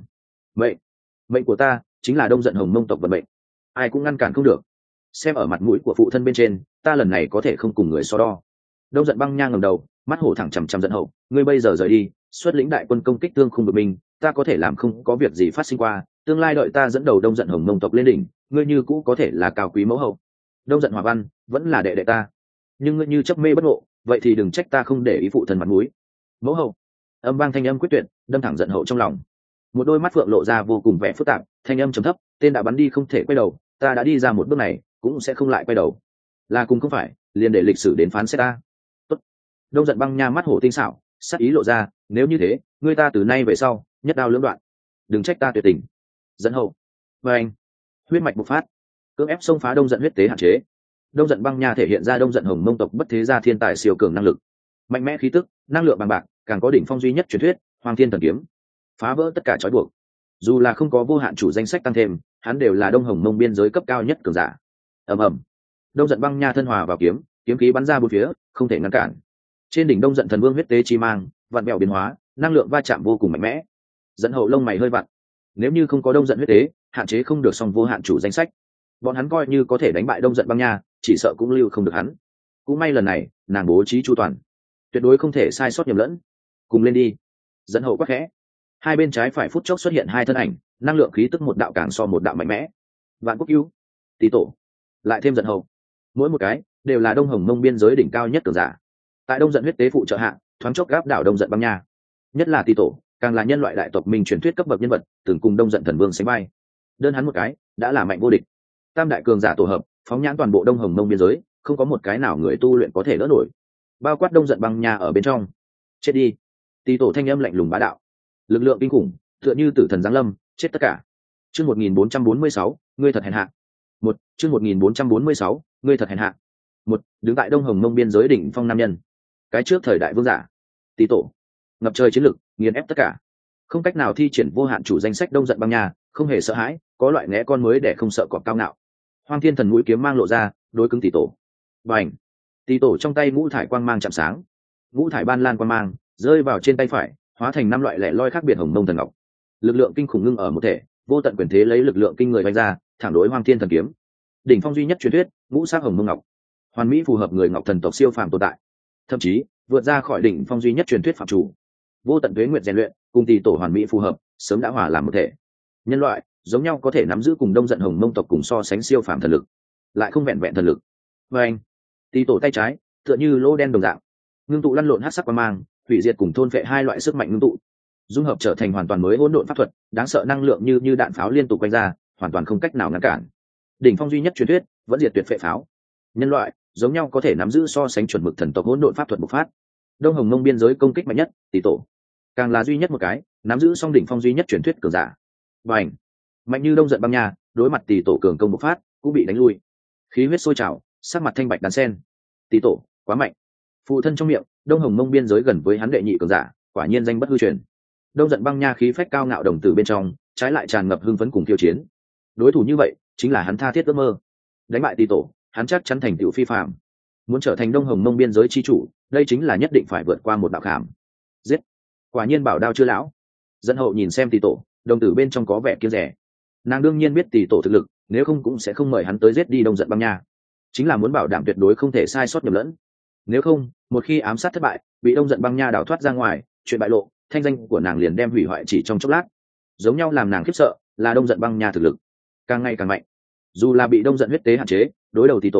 Mệnh của ta chính là Đông Giận Hồng Mông tộc vận mệnh, ai cũng ngăn cản không được. Xem ở mặt mũi của phụ thân bên trên, ta lần này có thể không cùng người so đo. Đông Giận Băng Nha ngẩng đầu, mắt hổ thẳng chằm chằm Dẫn hậu, ngươi bây giờ rời đi, xuất lĩnh đại quân công kích Tương Khung Vực Minh, ta có thể làm không có việc gì phát sinh qua, tương lai đợi ta dẫn đầu Đông Giận Hồng Mông tộc lên đỉnh, ngươi như cũ có thể là cao quý mẫu hậu. Đông Giận Hỏa Văn vẫn là đệ đệ ta, nhưng ngươi như chấp mê bất ngộ, vậy thì đừng trách ta không để ý phụ thân mặt mũi. Mẫu hậu. Âm vang thanh âm quyết tuyệt, đâm thẳng Dẫn hậu trong lòng. Một đôi mắt phượng lộ ra vô cùng vẻ phức tạp, thanh âm trầm thấp, tên đã bắn đi không thể quay đầu, ta đã đi ra một bước này, cũng sẽ không lại quay đầu. Là cùng không phải, liền để lịch sử đến phán xét ta. Tốt. Đông Giận Băng Nha mắt hổ tinh xảo, sắc ý lộ ra, nếu như thế, ngươi ta từ nay về sau, nhất đao lưỡng đoạn. Đừng trách ta tuyệt tình. Dẫn hậu. Và anh. Huyết mạch bộc phát, cưỡng ép xông phá Đông Giận huyết tế hạn chế. Đông Giận Băng Nha thể hiện ra Đông Giận Hồng Mông tộc bất thế gia thiên tài siêu cường năng lực, mạnh mẽ khí tức, năng lượng bằng bạc, càng có đỉnh phong duy nhất truyền thuyết, Hoàng Thiên Thần Kiếm, phá vỡ tất cả trói buộc. Dù là không có vô hạn chủ danh sách tăng thêm, hắn đều là Đông Hồng Mông biên giới cấp cao nhất cường giả. Ầm ầm. Đông Giận Băng Nha thân hòa vào kiếm, kiếm khí bắn ra bốn phía, không thể ngăn cản. Trên đỉnh Đông Giận Thần Vương huyết tế chi mang, vạn bèo biến hóa, năng lượng va chạm vô cùng mạnh mẽ. Dẫn hậu lông mày hơi vặn. Nếu như không có Đông Giận huyết tế, hạn chế không được song vô hạn chủ danh sách, bọn hắn coi như có thể đánh bại Đông Giận Băng Nha, chỉ sợ cũng lưu không được hắn. Cũng may lần này nàng bố trí chu toàn, tuyệt đối không thể sai sót nhầm lẫn. Cùng lên đi. Dẫn hậu quắc khẽ. Hai bên trái phải phút chốc xuất hiện hai thân ảnh, năng lượng khí tức một đạo càng so một đạo mạnh mẽ. Vạn Quốc Cứu, Tý Tổ, lại thêm Dẫn hậu, mỗi một cái đều là Đông Hồng Mông biên giới đỉnh cao nhất cường giả. Tại Đông Giận huyết tế phụ trợ hạ, thoáng chốc gáp đảo Đông Giận Băng Nha. Nhất là Tý Tổ, càng là nhân loại đại tộc mình truyền thuyết cấp bậc nhân vật, từng cùng Đông Giận Thần Vương sánh vai. Đơn hắn một cái đã là mạnh vô địch. Tam đại cường giả tổ hợp, phóng nhãn toàn bộ Đông Hồng Mông biên giới, không có một cái nào người tu luyện có thể đỡ nổi, bao quát Đông Giận Băng Nha ở bên trong. Chết đi. Tý Tổ thanh âm lạnh lùng bá đạo, lực lượng kinh khủng, tựa như tử thần giáng lâm, chết tất cả. Chương 1446, ngươi thật hèn hạ. Chương 1446, ngươi thật hèn hạ. Đứng tại Đông Hồng Mông biên giới đỉnh phong nam nhân, cái trước thời đại vương giả. Tý Tổ, ngập trời chiến lực, nghiền ép tất cả, không cách nào thi triển vô hạn chủ danh sách Đông Giận Băng Nha, không hề sợ hãi, có loại ngẽ con mới để không sợ cọp cao ngạo. Hoang Thiên Thần mũi kiếm mang lộ ra, đối cứng Tý Tổ. Bành. Tý Tổ trong tay ngũ thải quang mang chạm sáng, ngũ thải ban lan quang mang rơi vào trên tay phải, hóa thành năm loại lẻ loi khác biệt hồng mông thần ngọc. Lực lượng kinh khủng ngưng ở một thể, vô tận quyền thế lấy lực lượng kinh người vạch ra, thẳng đối Hoang Thiên Thần kiếm. Đỉnh phong duy nhất truyền thuyết, ngũ sắc hồng mông ngọc, hoàn mỹ phù hợp người ngọc thần tộc siêu phàm tồn tại, thậm chí vượt ra khỏi đỉnh phong duy nhất truyền thuyết phạm chủ. Vô tận tuế nguyệt rèn luyện, cùng Tý Tổ hoàn mỹ phù hợp, sớm đã hòa làm một thể. Nhân loại giống nhau có thể nắm giữ cùng Đông Giận Hồng Mông tộc cùng so sánh siêu phàm thần lực, lại không vẹn vẹn thần lực. Và anh, Tý Tổ tay trái tựa như lô đen đồng dạng, ngưng tụ lăn lộn hắc sắc quang mang, hủy diệt cùng thôn phệ hai loại sức mạnh ngưng tụ, dung hợp trở thành hoàn toàn mới hỗn độn pháp thuật, đáng sợ năng lượng như đạn pháo liên tục quanh ra, hoàn toàn không cách nào ngăn cản. Đỉnh phong duy nhất truyền thuyết, vẫn diệt tuyệt phệ pháo. Nhân loại giống nhau có thể nắm giữ so sánh chuẩn mực thần tộc hỗn độn pháp thuật bộc phát. Đông Hồng Mông biên giới công kích mạnh nhất, Tý Tổ càng là duy nhất một cái nắm giữ song đỉnh phong duy nhất truyền thuyết cường giả. Và ảnh, mạnh như Đông Giận Băng Nha, đối mặt Tý Tổ cường công bộc phát, cũng bị đánh lui. Khí huyết sôi trào, sắc mặt thanh bạch đan sen. Tý Tổ quá mạnh. Phụ thân trong miệng, Đông Hồng Mông biên giới gần với hắn đệ nhị cường giả, quả nhiên danh bất hư truyền. Đông Giận Băng Nha khí phách cao ngạo đồng tử bên trong, trái lại tràn ngập hưng phấn cùng khiêu chiến. Đối thủ như vậy, chính là hắn tha thiết ước mơ. Đánh bại Tý Tổ, hắn chắc chắn thành tựu phi phàm. Muốn trở thành Đông Hồng Mông biên giới chi chủ, đây chính là nhất định phải vượt qua một đạo khảm. Giết. Quả nhiên bảo đao chưa lão. Dẫn hậu nhìn xem Tý Tổ, đồng tử bên trong có vẻ kiêng rẻ. Nàng đương nhiên biết Tý Tổ thực lực, nếu không cũng sẽ không mời hắn tới giết đi Đông Giận Băng Nha, chính là muốn bảo đảm tuyệt đối không thể sai sót nhầm lẫn. Nếu không, một khi ám sát thất bại, bị Đông Giận Băng Nha đào thoát ra ngoài, chuyện bại lộ, thanh danh của nàng liền đem hủy hoại chỉ trong chốc lát. Giống nhau làm nàng khiếp sợ là Đông Giận Băng Nha thực lực càng ngày càng mạnh. Dù là bị Đông Giận huyết tế hạn chế, đối đầu Tý Tổ,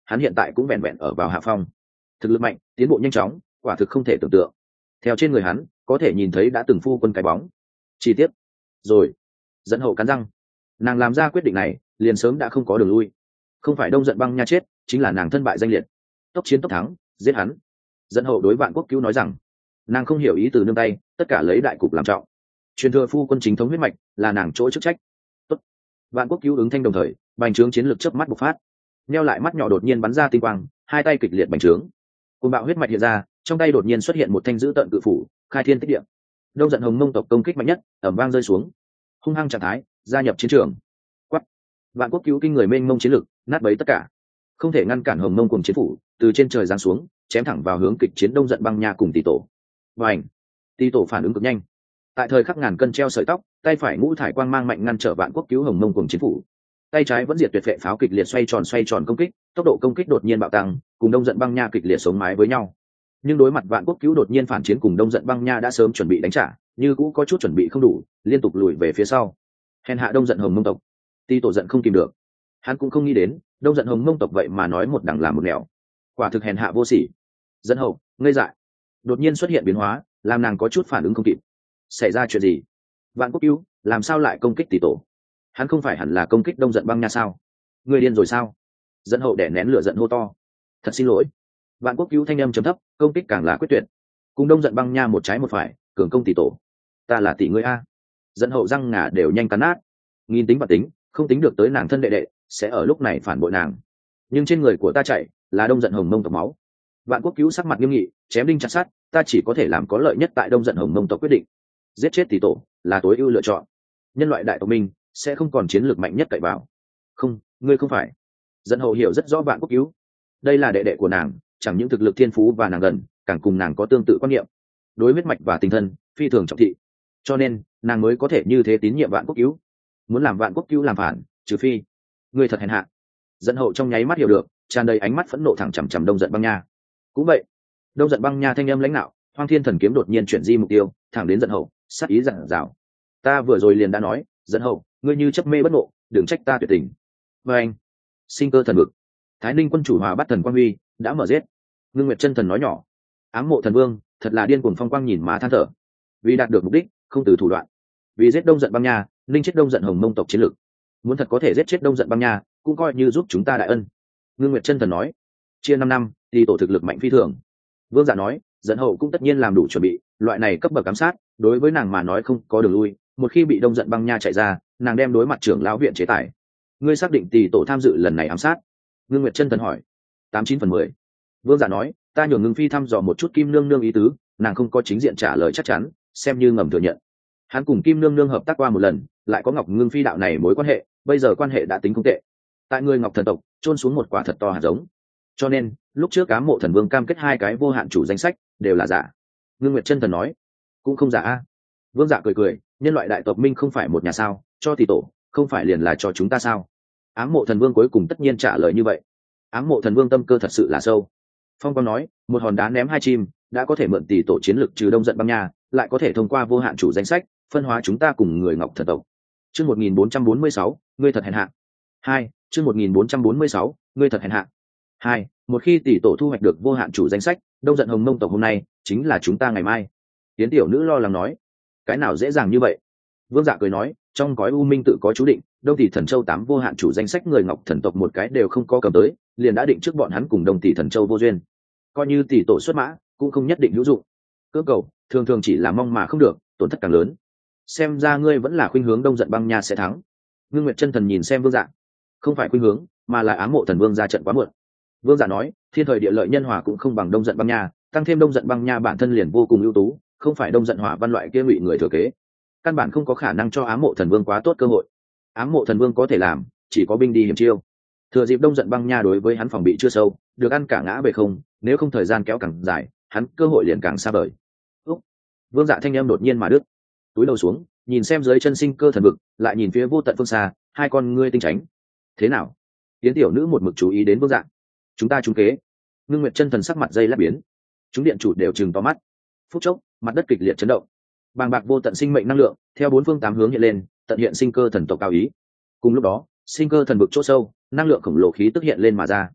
hắn hiện tại cũng vẹn vẹn ở vào hạ phong. Thực lực mạnh, tiến bộ nhanh chóng, quả thực không thể tưởng tượng. Theo trên người hắn có thể nhìn thấy đã từng phu quân cái bóng. Chi tiết rồi, Dẫn Hậu cắn răng, nàng làm ra quyết định này liền sớm đã không có đường lui. Không phải Đông Giận Băng Nha chết, chính là nàng thân bại danh liệt. Tốc chiến tốc thắng, giết hắn. Dẫn Hậu đối Vạn Quốc Cứu nói rằng, nàng không hiểu ý từ nương tay, tất cả lấy đại cục làm trọng. Truyền thừa phu quân chính thống huyết mạch là nàng chỗ chức trách. Tốt. Vạn Quốc Cứu ứng thanh đồng thời, bành trướng chiến lực chớp mắt bộc phát. Neo lại mắt nhỏ đột nhiên bắn ra tinh quang, hai tay kịch liệt bành trướng. Cuồng bạo huyết mạch hiện ra, trong tay đột nhiên xuất hiện một thanh dữ tợn cự phủ, khai thiên tích địa. Đông Giận Hồng Mông tộc công kích mạnh nhất, ầm vang rơi xuống. Hung hăng trạng thái, gia nhập chiến trường. Quát. Vạn Quốc Cứu kinh người mênh mông chiến lực, nát bấy tất cả. Không thể ngăn cản Hồng Mông cùng chiến phủ, từ trên trời giáng xuống, chém thẳng vào hướng kịch chiến Đông Giận Băng Nha cùng Tỷ Tổ. Bành. Tỷ Tổ phản ứng cực nhanh. Tại thời khắc ngàn cân treo sợi tóc, tay phải ngũ thải quang mang mạnh ngăn trở Vạn Quốc Cứu Hồng Mông cùng chiến phủ. Tay trái vẫn diệt tuyệt phệ pháo kịch liệt xoay tròn công kích, tốc độ công kích đột nhiên bạo tăng, cùng Đông Giận Băng Nha kịch liệt sống mái với nhau. Nhưng đối mặt Vạn Quốc Cứu đột nhiên phản chiến cùng Đông Giận Băng Nha đã sớm chuẩn bị đánh trả, như cũ có chút chuẩn bị không đủ, liên tục lùi về phía sau. Hèn hạ Đông Giận Hồng Mông tộc. Tỷ Tổ giận không kìm được. Hắn cũng không nghĩ đến, Đông Giận Hồng Mông tộc vậy mà nói một đằng làm một nẻo. Quả thực hèn hạ vô sỉ. Dẫn Hậu ngây dại. Đột nhiên xuất hiện biến hóa, làm nàng có chút phản ứng không kịp. Xảy ra chuyện gì? Vạn Quốc Cứu làm sao lại công kích Tỷ Tổ? Hắn không phải hẳn là công kích Đông Giận Băng Nha sao? Người điên rồi sao? Dẫn Hậu đè nén lửa giận hô to. Thật xin lỗi. Vạn Quốc Cứu thanh âm trầm thấp, công kích càng là quyết tuyệt. Cùng Đông Giận Băng Nha một trái một phải, cường công Tỷ Tổ. Ta là tỷ ngươi a. Dẫn Hậu răng ngà đều nhanh cắn nát. Nghìn tính và tính, không tính được tới nàng thân đệ đệ, sẽ ở lúc này phản bội nàng. Nhưng trên người của ta chạy là Đông Giận Hồng Mông tộc máu. Vạn Quốc Cứu sắc mặt nghiêm nghị, chém đinh chặt sắt, ta chỉ có thể làm có lợi nhất tại Đông Giận Hồng Mông tộc quyết định. Giết chết Tỷ Tổ là tối ưu lựa chọn. Nhân loại đại tộc minh sẽ không còn chiến lược mạnh nhất cậy vào. Không, ngươi không phải. Dẫn Hậu hiểu rất rõ Vạn Quốc Cứu. Đây là đệ đệ của nàng, chẳng những thực lực thiên phú và nàng gần, càng cùng nàng có tương tự quan niệm. Đối huyết mạch và tinh thần phi thường trọng thị. Cho nên, nàng mới có thể như thế tín nhiệm Vạn Quốc Cứu. Muốn làm Vạn Quốc Cứu làm phản, trừ phi ngươi thật hèn hạ. Dẫn Hậu trong nháy mắt hiểu được, tràn đầy ánh mắt phẫn nộ thẳng chằm Đông Giận Băng Nha. Cũng vậy, Đông Giận Băng Nha thanh âm lãnh nạo, Hoang Thiên Thần kiếm đột nhiên chuyển di mục tiêu, thẳng đến Dẫn Hậu, sát ý dặn dào. Ta vừa rồi liền đã nói, Dẫn Hậu, ngươi như chấp mê bất ngộ, đừng trách ta tuyệt tình. Và anh, sinh cơ thần vực, Thái Ninh quân chủ Hòa Bắt Thần Quang Huy đã mở giết. Ngưng Nguyệt Chân Thần nói nhỏ, Ám Mộ Thần Vương thật là điên cuồng phong quang nhìn má than thở. Vì đạt được mục đích, không từ thủ đoạn. Vì giết Đông Giận Băng Nha, ninh chết Đông Giận Hồng Mông tộc chiến lực. Muốn thật có thể giết chết Đông Giận Băng Nha, cũng coi như giúp chúng ta đại ân. Ngưng Nguyệt Chân Thần nói, chia 5 năm thì tổ thực lực mạnh phi thường. Vương Dạ nói, Dẫn Hậu cũng tất nhiên làm đủ chuẩn bị, loại này cấp bậc ám sát, đối với nàng mà nói không có đường lui, một khi bị Đông Giận Băng Nha chạy ra, nàng đem đối mặt trưởng lão viện chế tài. Ngươi xác định tỷ tổ tham dự lần này ám sát? Ngưng Nguyệt Chân Thần hỏi. 89/10. Vương Dạ nói, ta nhường Ngưng Phi thăm dò một chút Kim Nương Nương ý tứ, nàng không có chính diện trả lời chắc chắn, xem như ngầm thừa nhận. Hắn cùng Kim Nương Nương hợp tác qua một lần, lại có Ngọc Ngưng Phi đạo này mối quan hệ, bây giờ quan hệ đã tính không tệ. Tại người Ngọc thần tộc trôn xuống một quả thật to hạt giống, cho nên lúc trước Ám Mộ Thần Vương cam kết 2 cái vô hạn chủ danh sách đều là giả. Ngưng Nguyệt Chân Thần nói, cũng không giả a. Vương Dạ cười cười, nhân loại đại tộc minh không phải một nhà sao, cho tỷ tổ không phải liền là cho chúng ta sao? Ám Mộ Thần Vương cuối cùng tất nhiên trả lời như vậy. Ám Mộ Thần Vương tâm cơ thật sự là sâu. Phong Quang nói, một hòn đá ném 2 chim, đã có thể mượn tỷ tổ chiến lực trừ Đông Giận Băng Nha, lại có thể thông qua vô hạn chủ danh sách phân hóa chúng ta cùng người Ngọc thần tộc. Chương 1446, ngươi thật hèn hạ. 2, chương 1446, ngươi thật hèn hạ. 2, một khi tỷ tổ thu hoạch được vô hạn chủ danh sách, Đông Giận Hồng Mông tộc hôm nay chính là chúng ta ngày mai. Tiến tiểu nữ lo lắng nói, cái nào dễ dàng như vậy? Vương Dạ cười nói, trong gói U Minh tự có chú định, Đông Tỷ Thần Châu 8 vô hạn chủ danh sách người Ngọc thần tộc một cái đều không có cầm tới, liền đã định trước bọn hắn cùng Đông Tỷ Thần Châu vô duyên. Coi như tỷ tổ xuất mã, cũng không nhất định hữu dụng. Cưỡng cầu, thường thường chỉ là mong mà không được, tổn thất càng lớn. Xem ra ngươi vẫn là khuynh hướng Đông Giận Băng Nha sẽ thắng. Ngưng Nguyệt Chân Thần nhìn xem Vương Dạ, không phải khuynh hướng, mà là Ám Mộ Thần Vương ra trận quá muộn. Vương Dạ nói, thiên thời địa lợi nhân hòa cũng không bằng Đông Giận Băng Nha, tăng thêm Đông Giận Băng Nha bản thân liền vô cùng ưu tú, không phải Đông Giận Hỏa Văn loại kia ngụy người thừa kế, căn bản không có khả năng cho Ám Mộ Thần Vương quá tốt cơ hội. Ám Mộ Thần Vương có thể làm, chỉ có binh đi hiểm chiêu. Thừa dịp Đông Giận Băng Nha đối với hắn phòng bị chưa sâu, được ăn cả ngã về không, nếu không thời gian kéo càng dài, hắn cơ hội liền càng xa vời. Vương Dạ thanh âm đột nhiên mà đứt, túi đầu xuống, nhìn xem dưới chân sinh cơ thần vực, lại nhìn phía vô tận phương xa, hai con ngươi tinh tránh. Thế nào? Tiến tiểu nữ một mực chú ý đến Vương Dạ. Chúng ta trúng kế. Ngưng Nguyệt Chân Thần sắc mặt dây lát biến, chúng điện chủ đều trừng to mắt. Phút chốc, mặt đất kịch liệt chấn động, bàng bạc vô tận sinh mệnh năng lượng theo 4 phương 8 hướng hiện lên, tận hiện sinh cơ thần tộc cao ý. Cùng lúc đó, sinh cơ thần vực chỗ sâu, năng lượng khổng lồ khí tức hiện lên mà ra.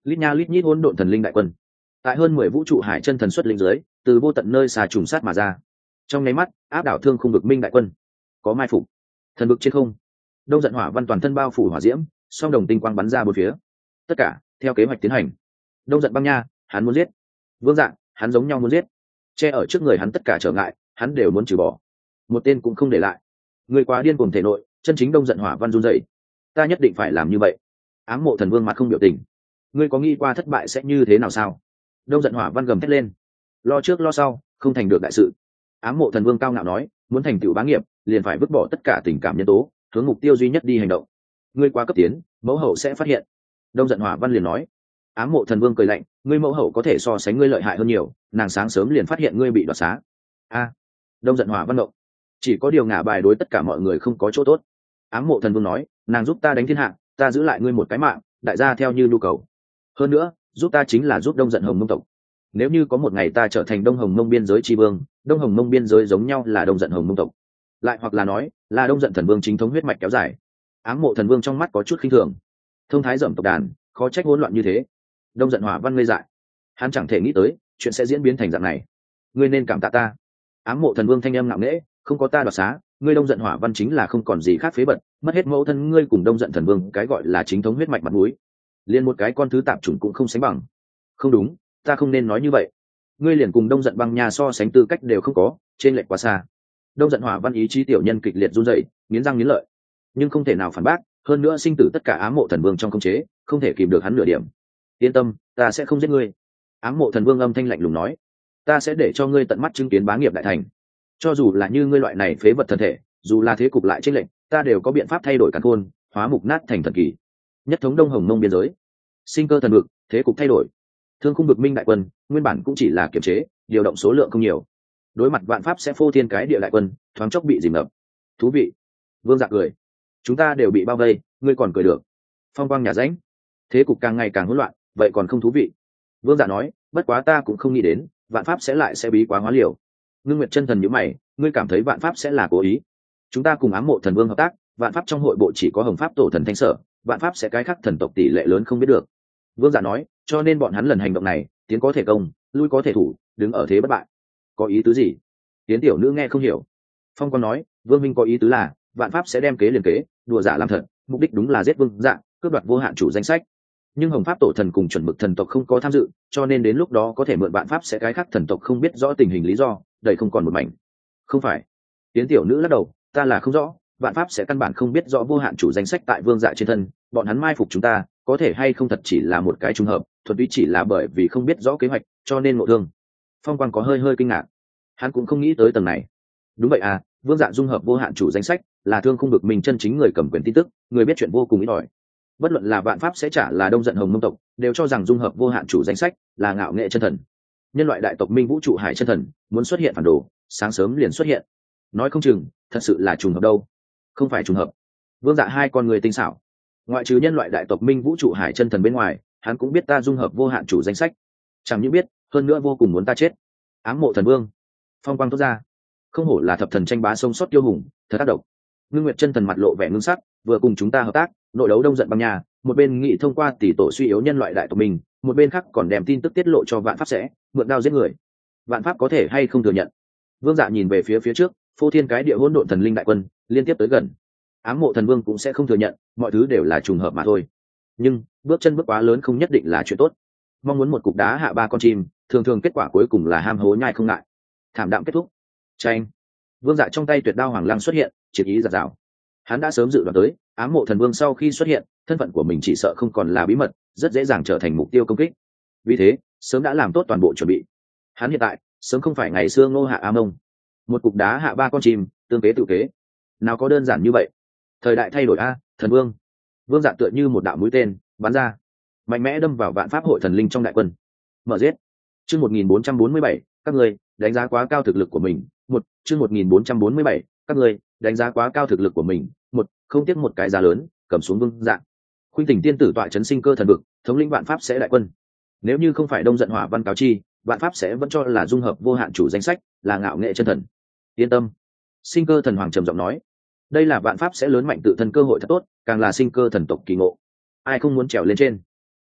lít nha lít nhít hỗn độn thần linh đại quân tại hơn 10 vũ trụ hải chân thần xuất linh dưới từ vô tận nơi xà trùng sát mà ra, trong nháy mắt áp đảo thương khung vực minh đại quân. Có mai phục thần vực trên không, đông giận hỏa văn toàn thân bao phủ hỏa diễm, song đồng tinh quang bắn ra bốn phía, tất cả theo kế hoạch tiến hành. Đông giận băng nha, hắn muốn giết vương dạng, hắn giống nhau muốn giết, che ở trước người hắn tất cả trở ngại hắn đều muốn trừ bỏ, một tên cũng không để lại. Người quá điên cuồng thể nội chân chính đông giận hỏa văn run dậy, ta nhất định phải làm như vậy. Ám mộ thần vương mặt không biểu tình. Ngươi có nghĩ qua thất bại sẽ như thế nào sao? Đông giận hỏa văn gầm thét lên. Lo trước lo sau không thành được đại sự. Ám mộ thần vương cao ngạo nói, muốn thành tựu bá nghiệp liền phải vứt bỏ tất cả tình cảm nhân tố, hướng mục tiêu duy nhất đi hành động. Ngươi quá cấp tiến, mẫu hậu sẽ phát hiện. Đông giận hỏa văn liền nói. Ám mộ thần vương cười lạnh, ngươi mẫu hậu có thể so sánh ngươi lợi hại hơn nhiều, nàng sáng sớm liền phát hiện ngươi bị đoạt xá. Đông giận hỏa văn động, chỉ có điều ngả bài đối tất cả mọi người không có chỗ tốt. Ám mộ thần vương nói, nàng giúp ta đánh thiên hạ, ta giữ lại ngươi một cái mạng, đại gia theo như nhu cầu. Hơn nữa giúp ta chính là giúp đông giận hồng mông tộc. Nếu như có một ngày ta trở thành đông hồng mông biên giới tri vương, đông hồng mông biên giới giống nhau là đông giận hồng mông tộc, lại hoặc là nói là đông giận thần vương chính thống huyết mạch kéo dài. Ám mộ thần vương trong mắt có chút khinh thường. Thông thái dởm tộc đàn, khó trách hỗn loạn như thế. Đông giận hỏa văn ngây dại, hắn chẳng thể nghĩ tới chuyện sẽ diễn biến thành dạng này. Ngươi nên cảm tạ ta. Ám mộ thần vương thanh âm ngạo nghễ, không có ta đoạt xá, ngươi đông giận hỏa văn chính là không còn gì khác phế bật, mất hết mẫu thân ngươi cùng đông giận thần vương cái gọi là chính thống huyết mạch mặt mũi, liền một cái con thứ tạp chủng cũng không sánh bằng. Không đúng, ta không nên nói như vậy. Ngươi liền cùng đông giận băng nha so sánh tư cách đều không có, trên lệch quá xa. Đông giận hỏa văn ý chí tiểu nhân kịch liệt run rẩy, nghiến răng nghiến lợi, nhưng không thể nào phản bác, hơn nữa sinh tử tất cả ám mộ thần vương trong khống chế, không thể kìm được hắn nửa điểm. Yên tâm, ta sẽ không giết ngươi. Ám mộ thần vương âm thanh lạnh lùng nói, ta sẽ để cho ngươi tận mắt chứng kiến bá nghiệp đại thành. Cho dù là như ngươi loại này phế vật thân thể, dù là thế cục lại chênh lệch, ta đều có biện pháp thay đổi càn khôn, hóa mục nát thành thần kỳ. Nhất thống đông hồng mông biên giới, sinh cơ thần vực, thế cục thay đổi. Thương khung vực minh đại quân nguyên bản cũng chỉ là kiểm chế, điều động số lượng không nhiều, đối mặt vạn pháp sẽ phô thiên cái địa đại quân, thoáng chốc bị dìm ngập. Thú vị. Vương Dạ cười, chúng ta đều bị bao vây, ngươi còn cười được. Phong quang nhà ránh, thế cục càng ngày càng hỗn loạn, vậy còn không thú vị. Vương Dạ nói, bất quá ta cũng không nghĩ đến vạn pháp sẽ bí quá hóa liều. Ngưng Nguyệt chân thần nhíu mày, ngươi cảm thấy vạn pháp sẽ là cố ý? Chúng ta cùng ám mộ thần vương hợp tác, vạn pháp trong hội bộ chỉ có hồng pháp tổ thần thanh sở, vạn pháp sẽ cái khác thần tộc tỷ lệ lớn không biết được. Vương Dạ nói, cho nên bọn hắn lần hành động này, tiến có thể công, lui có thể thủ, đứng ở thế bất bại. Có ý tứ gì? Tiến tiểu nữ nghe không hiểu. Phong Quang nói, Vương minh có ý tứ là vạn pháp sẽ đem kế liền kế, đùa giả làm thật, mục đích đúng là giết Vương Dạ, cướp đoạt vô hạn chủ danh sách. Nhưng hồng pháp tổ thần cùng chuẩn mực thần tộc không có tham dự, cho nên đến lúc đó có thể mượn vạn pháp sẽ cái khác thần tộc không biết rõ tình hình lý do, đầy không còn một mảnh. Không phải. Tiến tiểu nữ lắc đầu, ta là không rõ, vạn pháp sẽ căn bản không biết rõ vô hạn chủ danh sách tại Vương Dạ trên thân, bọn hắn mai phục chúng ta, có thể hay không thật chỉ là một cái trùng hợp, thuần túy chỉ là bởi vì không biết rõ kế hoạch, cho nên ngộ thương. Phong Quang có hơi kinh ngạc, hắn cũng không nghĩ tới tầng này. Đúng vậy à, Vương Dạ dung hợp vô hạn chủ danh sách, là thương không được mình chân chính người cầm quyền tin tức, người biết chuyện vô cùng ít ỏi. Bất luận là vạn pháp sẽ trả là đông giận hồng mông tộc, đều cho rằng dung hợp vô hạn chủ danh sách là ngạo nghệ chân thần. Nhân loại đại tộc minh vũ trụ hải chân thần muốn xuất hiện phản đồ, sáng sớm liền xuất hiện. Nói không chừng thật sự là trùng hợp đâu. Không phải trùng hợp. Vương Dạ hai con người tinh xảo, ngoại trừ nhân loại đại tộc minh vũ trụ hải chân thần bên ngoài, hắn cũng biết ta dung hợp vô hạn chủ danh sách, chẳng những biết, hơn nữa vô cùng muốn ta chết. Ám mộ thần vương. Phong Quang thốt ra, không hổ là thập thần tranh bá sông sót tiêu hùng, thật tác động. Ngưng Nguyệt chân thần mặt lộ vẻ ngưng sắc, vừa cùng chúng ta hợp tác, nội đấu đông giận băng nhà, một bên nghị thông qua tỷ tổ suy yếu nhân loại đại tộc mình, một bên khác còn đem tin tức tiết lộ cho vạn pháp sẽ mượn đao giết người. Vạn pháp có thể hay không thừa nhận? Vương Dạ nhìn về phía trước, phô thiên cái địa hỗn độn thần linh đại quân liên tiếp tới gần. Ám mộ thần vương cũng sẽ không thừa nhận, mọi thứ đều là trùng hợp mà thôi. Nhưng bước chân bước quá lớn không nhất định là chuyện tốt. Mong muốn một cục đá hạ ba con chim, thường thường kết quả cuối cùng là ham hố nhai không ngại. Thảm đạm kết thúc. Tranh. Vương Dạ trong tay tuyệt đao hoàng lăng xuất hiện, triệt ý giật rào. Hắn đã sớm dự đoán tới, ám mộ thần vương sau khi xuất hiện, thân phận của mình chỉ sợ không còn là bí mật, rất dễ dàng trở thành mục tiêu công kích. Vì thế, sớm đã làm tốt toàn bộ chuẩn bị. Hắn hiện tại, sớm không phải ngày xưa Ngô Hạ A Mông, một cục đá hạ ba con chim, tương kế tự kế. Nào có đơn giản như vậy. Thời đại thay đổi a, thần vương. Vương Dạ tựa như một đạo mũi tên, bắn ra, mạnh mẽ đâm vào vạn pháp hội thần linh trong đại quân. Mở giết. Chương 1447, các người đánh giá quá cao thực lực của mình. Chương 1447, các người đánh giá quá cao thực lực của mình. Không tiếc một cái giá lớn, cầm xuống Vương Dạ. Khuynh Tỉnh tiên tử tọa chấn sinh cơ thần vực, thống lĩnh vạn pháp sẽ đại quân. Nếu như không phải đông giận hỏa văn cáo chi, vạn pháp sẽ vẫn cho là dung hợp vô hạn chủ danh sách, là ngạo nghệ chân thần. Yên tâm. Sinh cơ thần hoàng trầm giọng nói, đây là vạn pháp sẽ lớn mạnh tự thân cơ hội thật tốt, càng là sinh cơ thần tộc kỳ ngộ. Ai không muốn trèo lên trên?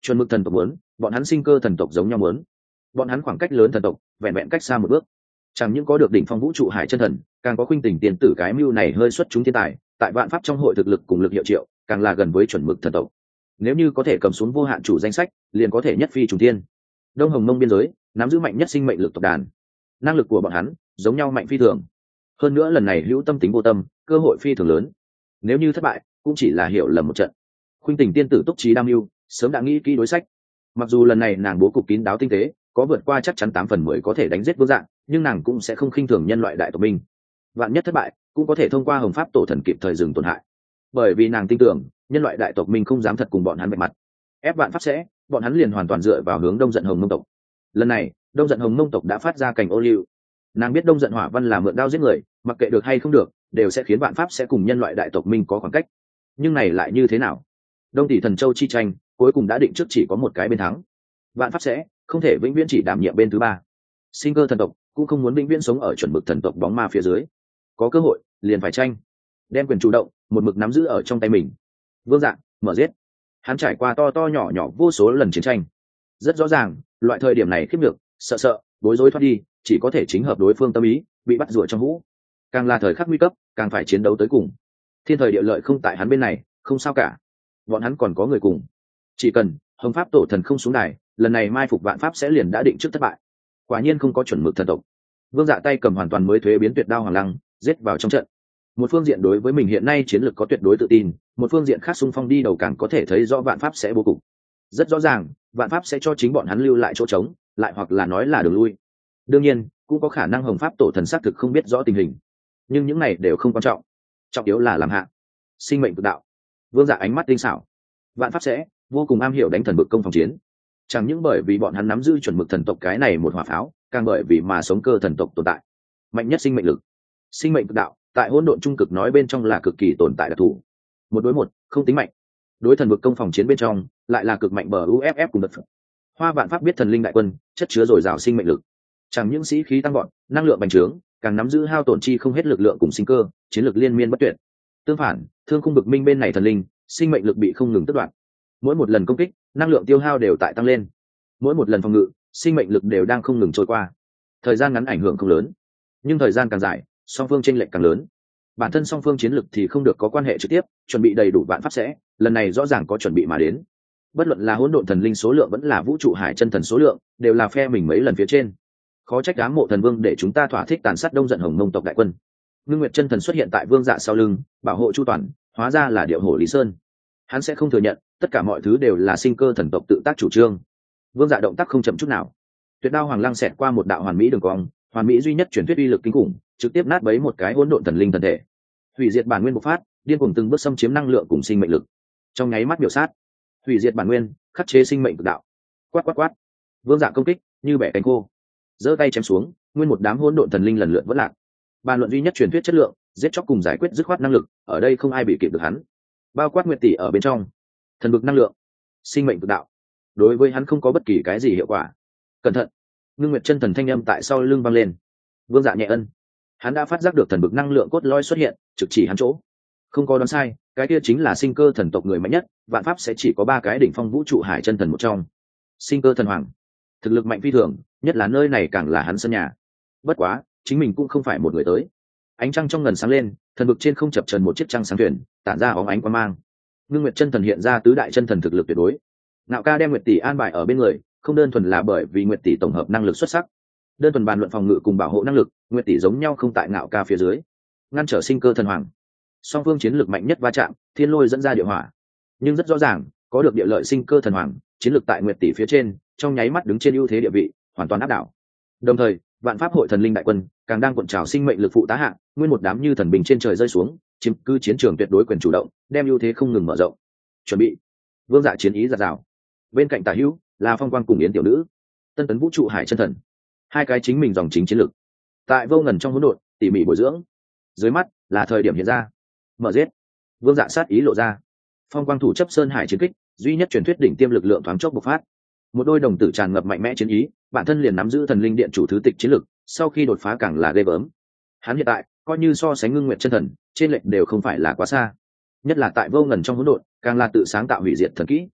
Chuẩn mực thần tộc muốn, bọn hắn sinh cơ thần tộc giống nhau muốn. Bọn hắn khoảng cách lớn thần tộc, vẹn vẹn cách xa một bước. Chẳng những có được đỉnh phong vũ trụ hải chân thần, càng có khuynh tình tiền tử cái mưu này hơi xuất chúng thiên tài, tại vạn pháp trong hội thực lực cùng lực hiệu triệu, càng là gần với chuẩn mực thần tộc. Nếu như có thể cầm xuống vô hạn chủ danh sách, liền có thể nhất phi trùng thiên. Đông Hồng Mông biên giới, nắm giữ mạnh nhất sinh mệnh lực tộc đàn. Năng lực của bọn hắn giống nhau mạnh phi thường. Hơn nữa lần này hữu tâm tính vô tâm, cơ hội phi thường lớn. Nếu như thất bại, cũng chỉ là hiểu lầm một trận. Khuynh tình tiên tử túc trí đam mưu, sớm đã nghĩ kỹ đối sách. Mặc dù lần này nàng bố cục kín đáo tinh tế, có vượt qua chắc chắn 8/10 có thể đánh giết Vương Dạng, nhưng nàng cũng sẽ không khinh thường nhân loại đại tộc minh. Vạn nhất thất bại, cũng có thể thông qua Hồng Pháp tổ thần kịp thời dừng tổn hại. Bởi vì nàng tin tưởng, nhân loại đại tộc minh không dám thật cùng bọn hắn vạch mặt. Ép Vạn Pháp sẽ, bọn hắn liền hoàn toàn dựa vào hướng Đông Giận Hồng Mông tộc. Lần này, Đông Giận Hồng Mông tộc đã phát ra cảnh ô liu. Nàng biết Đông Giận Hỏa Văn là mượn đao giết người, mặc kệ được hay không được, đều sẽ khiến Vạn Pháp sẽ cùng nhân loại đại tộc minh có khoảng cách. Nhưng này lại như thế nào? Đông Tỷ Thần Châu chi tranh, cuối cùng đã định trước chỉ có một cái bên thắng. Vạn Pháp sẽ không thể vĩnh viễn chỉ đảm nhiệm bên thứ ba. Sinh cơ thần tộc cũng không muốn vĩnh viễn sống ở chuẩn mực thần tộc bóng ma phía dưới. Có cơ hội, liền phải tranh, đem quyền chủ động một mực nắm giữ ở trong tay mình. Vương Dạng mở giết. Hắn trải qua to to nhỏ nhỏ vô số lần chiến tranh, rất rõ ràng, loại thời điểm này khiếp được, sợ, bối rối thoát đi, chỉ có thể chính hợp đối phương tâm ý, bị bắt rùa trong hũ. Càng là thời khắc nguy cấp, càng phải chiến đấu tới cùng. Thiên thời địa lợi không tại hắn bên này, không sao cả. Bọn hắn còn có người cùng. Chỉ cần Hồng Pháp tổ thần không xuống đài, lần này mai phục Vạn Pháp sẽ liền đã định trước thất bại. Quả nhiên không có chuẩn mực thần tộc. Vương Dạ tay cầm hoàn toàn mới thuế biến tuyệt đao hoàng lăng, giết vào trong trận. Một phương diện đối với mình hiện nay chiến lược có tuyệt đối tự tin, một phương diện khác xung phong đi đầu càng có thể thấy rõ Vạn Pháp sẽ bố cục. Rất rõ ràng, Vạn Pháp sẽ cho chính bọn hắn lưu lại chỗ trống, lại hoặc là nói là đường lui. Đương nhiên, cũng có khả năng Hồng Pháp tổ thần xác thực không biết rõ tình hình, nhưng những này đều không quan trọng. Trọng yếu là làm hạ sinh mệnh cực đạo. Vương Dạ ánh mắt tinh xảo. Vạn Pháp sẽ vô cùng am hiểu đánh thần bực công phòng chiến, chẳng những bởi vì bọn hắn nắm giữ chuẩn mực thần tộc cái này một hỏa pháo, càng bởi vì mà sống cơ thần tộc tồn tại mạnh nhất sinh mệnh lực. Sinh mệnh cực đạo tại hỗn độn trung cực nói bên trong là cực kỳ tồn tại đặc thù, một đối một không tính mạnh, đối thần bực công phòng chiến bên trong lại là cực mạnh bờ uff cùng đợt phật. Hoa Vạn Pháp biết thần linh đại quân chất chứa dồi dào sinh mệnh lực, chẳng những sĩ khí tăng gọn, năng lượng bành trướng, càng nắm giữ hao tổn chi không hết lực lượng cùng sinh cơ, chiến lược liên miên bất tuyệt. Tương phản, thương khung bực minh bên này thần linh sinh mệnh lực bị không ngừng tước đoạt, mỗi một lần công kích năng lượng tiêu hao đều tại tăng lên, mỗi một lần phòng ngự sinh mệnh lực đều đang không ngừng trôi qua. Thời gian ngắn ảnh hưởng không lớn, nhưng thời gian càng dài song phương chênh lệch càng lớn. Bản thân song phương chiến lực thì không được có quan hệ trực tiếp, chuẩn bị đầy đủ Vạn Pháp sẽ lần này rõ ràng có chuẩn bị mà đến. Bất luận là hỗn độn thần linh số lượng vẫn là vũ trụ hải chân thần số lượng, đều là phe mình mấy lần phía trên. Khó trách Ám Mộ thần vương để chúng ta thỏa thích tàn sát Đông Giận Hồng Mông tộc đại quân. Ngưng Nguyệt chân thần xuất hiện tại Vương Dạ sau lưng, bảo hộ chu toàn, hóa ra là Điệu Hổ Lý Sơn. Hắn sẽ không thừa nhận tất cả mọi thứ đều là sinh cơ thần tộc tự tác chủ trương. Vương Dạ động tác không chậm chút nào, tuyệt đao hoàng lăng xẹt qua một đạo hoàn mỹ đường cong, hoàn mỹ duy nhất truyền thuyết uy lực kinh khủng, trực tiếp nát bấy một cái hỗn độn thần linh thần thể, hủy diệt bản nguyên bộc phát, điên cuồng từng bước xâm chiếm năng lượng cùng sinh mệnh lực. Trong nháy mắt biểu sát, hủy diệt bản nguyên, khắc chế sinh mệnh cực đạo. Quát. Vương Dạ công kích như bẻ cánh khô, giơ tay chém xuống, nguyên một đám hỗn độn thần linh lần lượt vỡ lạc. Bàn luận duy nhất truyền thuyết chất lượng, giết chóc cùng giải quyết dứt khoát năng lực, ở đây không ai bị kịp được hắn. Bao quát Nguyệt tỷ ở bên trong, thần bực năng lượng, sinh mệnh cực đạo, đối với hắn không có bất kỳ cái gì hiệu quả. Cẩn thận! Ngưng Nguyệt chân thần thanh âm tại sau lưng vang lên. Vương Dạ nhẹ ân, hắn đã phát giác được thần bực năng lượng cốt lõi xuất hiện, trực chỉ hắn chỗ. Không có đoán sai, cái kia chính là sinh cơ thần tộc người mạnh nhất. Vạn Pháp sẽ chỉ có 3 cái đỉnh phong vũ trụ hải chân thần một trong. Sinh cơ thần hoàng, thực lực mạnh phi thường, nhất là nơi này càng là hắn sân nhà. Bất quá, chính mình cũng không phải một người tới. Ánh trăng trong ngần sáng lên, thần bực trên không chập chờn một chiếc trăng sáng thuyền, tản ra óng ánh quang mang. Ngưng Nguyệt chân thần hiện ra tứ đại chân thần thực lực tuyệt đối. Nạo Ca đem Nguyệt tỷ an bài ở bên người, không đơn thuần là bởi vì Nguyệt tỷ tổng hợp năng lực xuất sắc, đơn thuần bàn luận phòng ngự cùng bảo hộ năng lực, Nguyệt tỷ giống nhau không tại Nạo Ca phía dưới, ngăn trở sinh cơ thần hoàng. Song phương chiến lược mạnh nhất va chạm, thiên lôi dẫn ra địa hỏa. Nhưng rất rõ ràng, có được địa lợi sinh cơ thần hoàng, chiến lược tại Nguyệt tỷ phía trên, trong nháy mắt đứng trên ưu thế địa vị, hoàn toàn áp đảo. Đồng thời, Vạn Pháp hội thần linh đại quân càng đang cuộn trào sinh mệnh lực phụ tá hạng, nguyên một đám như thần bình trên trời rơi xuống, chiếm cứ chiến trường tuyệt đối quyền chủ động, đem ưu thế không ngừng mở rộng. Chuẩn bị. Vương Dạ chiến ý giạt rào. Bên cạnh Tả Hữu là Phong Quang cùng Yến tiểu nữ, Tân tấn vũ trụ hải chân thần, hai cái chính mình dòng chính chiến lực. Tại vô ngần trong hỗn độn, tỉ mỉ bồi dưỡng. Dưới mắt là thời điểm hiện ra. Mở giết. Vương Dạ sát ý lộ ra. Phong Quang thủ chấp sơn hải chiến kích, duy nhất truyền thuyết đỉnh tiêm lực lượng thoáng chốc bộc phát. Một đôi đồng tử tràn ngập mạnh mẽ chiến ý, bản thân liền nắm giữ thần linh điện chủ thứ tịch chiến lực, sau khi đột phá càng là ghê gớm. Hắn hiện tại coi như so sánh Ngưng Nguyệt chân thần, trên lệch đều không phải là quá xa. Nhất là tại vô ngần trong hỗn độn, càng là tự sáng tạo hủy diệt thần kỹ.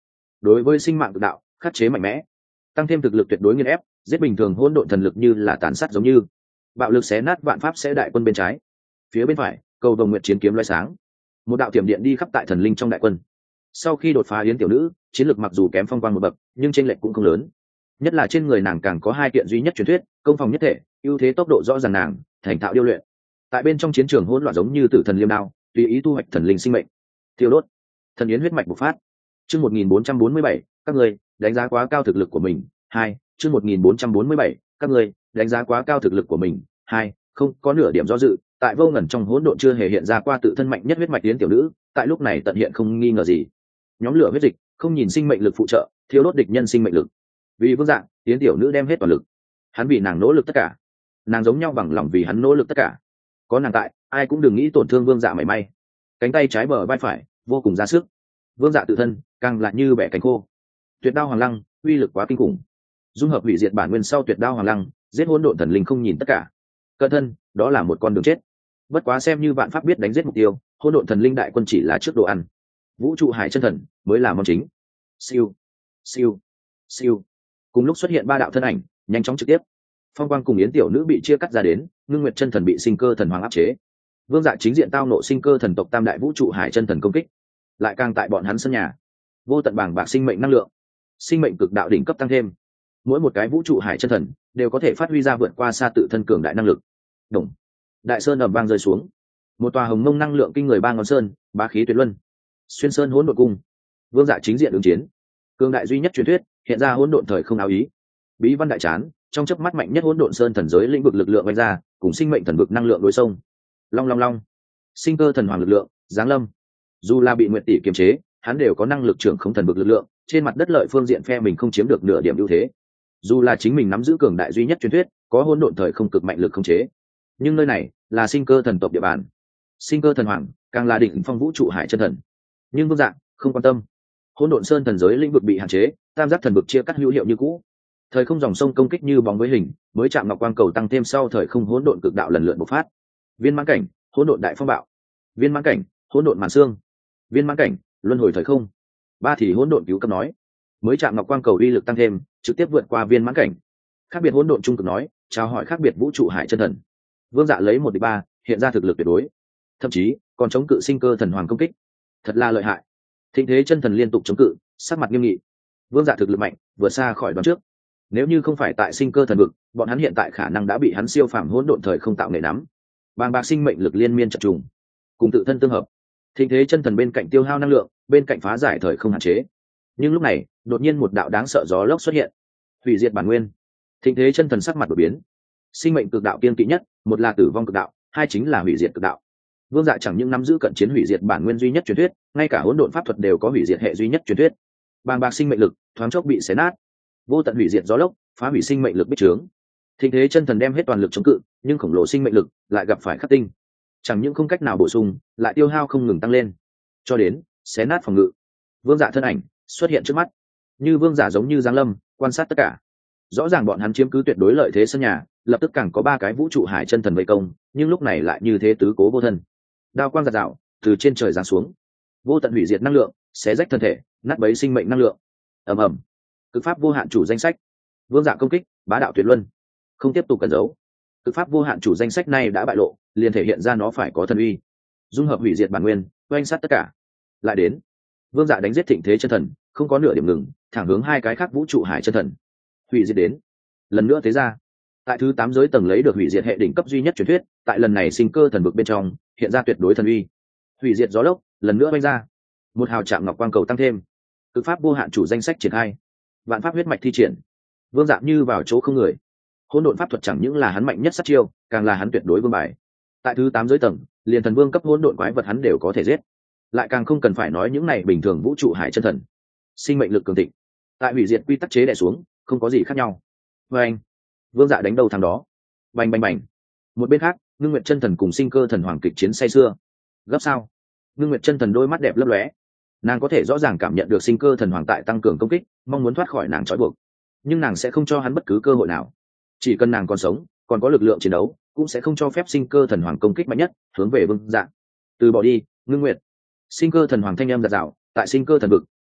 đối với sinh mạng cực đạo khắc chế mạnh mẽ, tăng thêm thực lực tuyệt đối nghiền ép, giết bình thường hỗn độn thần lực như là tàn sát giống như bạo lực xé nát vạn pháp sẽ đại quân bên trái. Phía bên phải cầu vồng nguyệt chiến kiếm loé sáng, một đạo tiềm điện đi khắp tại thần linh trong đại quân. Sau khi đột phá yến tiểu nữ, chiến lược mặc dù kém phong quang một bậc nhưng chênh lệch cũng không lớn, nhất là trên người nàng càng có hai kiện duy nhất truyền thuyết công phòng nhất thể, ưu thế tốc độ rõ ràng, nàng thành thạo điêu luyện tại bên trong chiến trường hỗn loạn giống như tử thần liêm đao, tùy ý thu hoạch thần linh sinh mệnh, thiêu đốt thần yến huyết mạch bộc phát. Chương 1447, các người đánh giá quá cao thực lực của mình. Hai, chương 1447, các người đánh giá quá cao thực lực của mình. Hai, không có nửa điểm do dự, tại vô ngần trong hỗn độn chưa hề hiện ra qua tự thân mạnh nhất huyết mạch yến tiểu nữ, tại lúc này tận hiện không nghi ngờ gì. Nhóm lửa huyết dịch, không nhìn sinh mệnh lực phụ trợ, thiêu đốt địch nhân sinh mệnh lực. Vì vương dạng, yến tiểu nữ đem hết toàn lực. Hắn vì nàng nỗ lực tất cả, nàng giống nhau bằng lòng vì hắn nỗ lực tất cả. Có nàng tại, ai cũng đừng nghĩ tổn thương vương dạ mảy may. Cánh tay trái bờ vai phải vô cùng ra sức, vương dạ tự thân càng lại như bẻ cánh khô. Tuyệt đao hoàng lăng uy lực quá kinh khủng, dung hợp hủy diệt bản nguyên sau tuyệt đao hoàng lăng giết hỗn độn thần linh không nhìn tất cả. Cận thân đó là một con đường chết, bất quá xem như vạn pháp biết đánh giết mục tiêu, hỗn độn thần linh đại quân chỉ là trước đồ ăn, vũ trụ hải chân thần mới là món chính. Siêu siêu siêu, cùng lúc xuất hiện ba đạo thân ảnh nhanh chóng trực tiếp. Phong quang cùng yến tiểu nữ bị chia cắt ra đến, ngưng nguyệt chân thần bị sinh cơ thần hoàng áp chế. Vương dạ chính diện tao nộ sinh cơ thần tộc tam đại vũ trụ hải chân thần công kích, lại càng tại bọn hắn sân nhà vô tận bảng bạc sinh mệnh năng lượng, sinh mệnh cực đạo đỉnh cấp tăng thêm. Mỗi một cái vũ trụ hải chân thần đều có thể phát huy ra vượt qua xa tự thân cường đại năng lực. Đồng đại sơn ầm vang rơi xuống, một tòa hồng mông năng lượng kinh người ba ngón sơn, bá khí tuyệt luân, xuyên sơn hỗn độn cung. Vương dạ chính diện ứng chiến, cường đại duy nhất truyền thuyết hiện ra hỗn độn thời không áo ý, bí văn đại chán trong chớp mắt mạnh nhất hỗn độn sơn thần giới lĩnh vực lực lượng vạch ra, cùng sinh mệnh thần vực năng lượng đối sông. Long long long, sinh cơ thần hoàng lực lượng giáng lâm. Dù là bị nguyệt tỷ kiềm chế, hắn đều có năng lực trưởng không thần vực lực lượng, trên mặt đất lợi phương diện phe mình không chiếm được nửa điểm ưu thế. Dù là chính mình nắm giữ cường đại duy nhất truyền thuyết, có hỗn độn thời không cực mạnh lực không chế, nhưng nơi này là sinh cơ thần tộc địa bàn, sinh cơ thần hoàng càng là đỉnh phong vũ trụ hải chân thần. Nhưng vương dạng không quan tâm, hỗn độn sơn thần giới lĩnh vực bị hạn chế, tam giác thần vực chia cắt hữu hiệu như cũ. Thời không dòng sông công kích như bóng với hình, mới chạm ngọc quang cầu tăng thêm sau thời không hỗn độn cực đạo lần lượt bộc phát. Viên mãn cảnh hỗn độn đại phong bạo, viên mãn cảnh hỗn độn màn xương, viên mãn cảnh luân hồi thời không. Ba thì hỗn độn cứu cấp nói, mới chạm ngọc quang cầu uy lực tăng thêm, trực tiếp vượt qua viên mãn cảnh. Khác biệt hỗn độn trung cực nói, chào hỏi khác biệt vũ trụ hải chân thần. Vương dạ lấy 1-3, hiện ra thực lực tuyệt đối, thậm chí còn chống cự sinh cơ thần hoàng công kích, thật là lợi hại. Thịnh thế chân thần liên tục chống cự, sắc mặt nghiêm nghị. Vương dạ thực lực mạnh, vượt xa khỏi đoán trước. Nếu như không phải tại sinh cơ thần vực, bọn hắn hiện tại khả năng đã bị hắn siêu phàm hỗn độn thời không tạo nghệ nắm. Bàng bạc sinh mệnh lực liên miên chập trùng, cùng tự thân tương hợp. Thịnh thế chân thần bên cạnh tiêu hao năng lượng, bên cạnh phá giải thời không hạn chế. Nhưng lúc này đột nhiên một đạo đáng sợ gió lốc xuất hiện, hủy diệt bản nguyên. Thịnh thế chân thần sắc mặt đổi biến. Sinh mệnh cực đạo kiên kỵ nhất, một là tử vong cực đạo, hai chính là hủy diệt cực đạo. Vương dạ chẳng những nắm giữ cận chiến hủy diệt bản nguyên duy nhất truyền thuyết, ngay cả hỗn độn pháp thuật đều có hủy diệt hệ duy nhất truyền thuyết. Bàng bạc sinh mệnh lực thoáng chốc bị xé nát, vô tận hủy diệt gió lốc phá hủy sinh mệnh lực bích trướng. Thịnh thế chân thần đem hết toàn lực chống cự, nhưng khổng lồ sinh mệnh lực lại gặp phải khắc tinh, chẳng những không cách nào bổ sung, lại tiêu hao không ngừng tăng lên, cho đến xé nát phòng ngự. Vương dạ thân ảnh xuất hiện trước mắt, như vương giả giống như giáng lâm, quan sát tất cả. Rõ ràng bọn hắn chiếm cứ tuyệt đối lợi thế sân nhà, lập tức càng có 3 cái vũ trụ hải chân thần vây công, nhưng lúc này lại như thế tứ cố vô thân. Đao quang giạt rào từ trên trời giáng xuống, vô tận hủy diệt năng lượng xé rách thân thể, nát bấy sinh mệnh năng lượng. Ầm ầm, cực pháp vô hạn chủ danh sách. Vương dạ công kích bá đạo tuyệt luân, không tiếp tục cẩn giấu. Cực pháp vô hạn chủ danh sách này đã bại lộ, liền thể hiện ra nó phải có thần uy, dung hợp hủy diệt bản nguyên, oanh sát tất cả. Lại đến, vương dạ đánh giết thịnh thế chân thần, không có nửa điểm ngừng, thẳng hướng 2 cái khác vũ trụ hải chân thần. Hủy diệt đến, lần nữa thế ra. Tại thứ 8 giới tầng lấy được hủy diệt hệ đỉnh cấp duy nhất truyền thuyết, tại lần này sinh cơ thần vực bên trong hiện ra tuyệt đối thần uy. Hủy diệt gió lốc lần nữa oanh ra, một hào chạm ngọc quang cầu tăng thêm. Cực pháp vô hạn chủ danh sách triển khai, vạn pháp huyết mạch thi triển. Vương dạ như vào chỗ không người, hỗn độn pháp thuật chẳng những là hắn mạnh nhất sát chiêu, càng là hắn tuyệt đối vương bài. Tại thứ 8 giới tầng, liền thần vương cấp hỗn độn quái vật hắn đều có thể giết, lại càng không cần phải nói những này bình thường vũ trụ hải chân thần. Sinh mệnh lực cường thịnh, tại hủy diệt quy tắc chế đè xuống, không có gì khác nhau. Và anh, vương dạ đánh đầu thằng đó, bành bành bành. Một bên khác, ngưng nguyệt chân thần cùng sinh cơ thần hoàng kịch chiến say sưa. Gấp sao? Ngưng nguyệt chân thần đôi mắt đẹp lấp lóe, nàng có thể rõ ràng cảm nhận được sinh cơ thần hoàng tại tăng cường công kích, mong muốn thoát khỏi nàng trói buộc, nhưng nàng sẽ không cho hắn bất cứ cơ hội nào. Chỉ cần nàng còn sống, còn có lực lượng chiến đấu, cũng sẽ không cho phép sinh cơ thần hoàng công kích mạnh nhất hướng về vương dạ. Từ bỏ đi, ngưng nguyệt. Sinh cơ thần hoàng thanh âm giạt rào, tại sinh cơ thần vực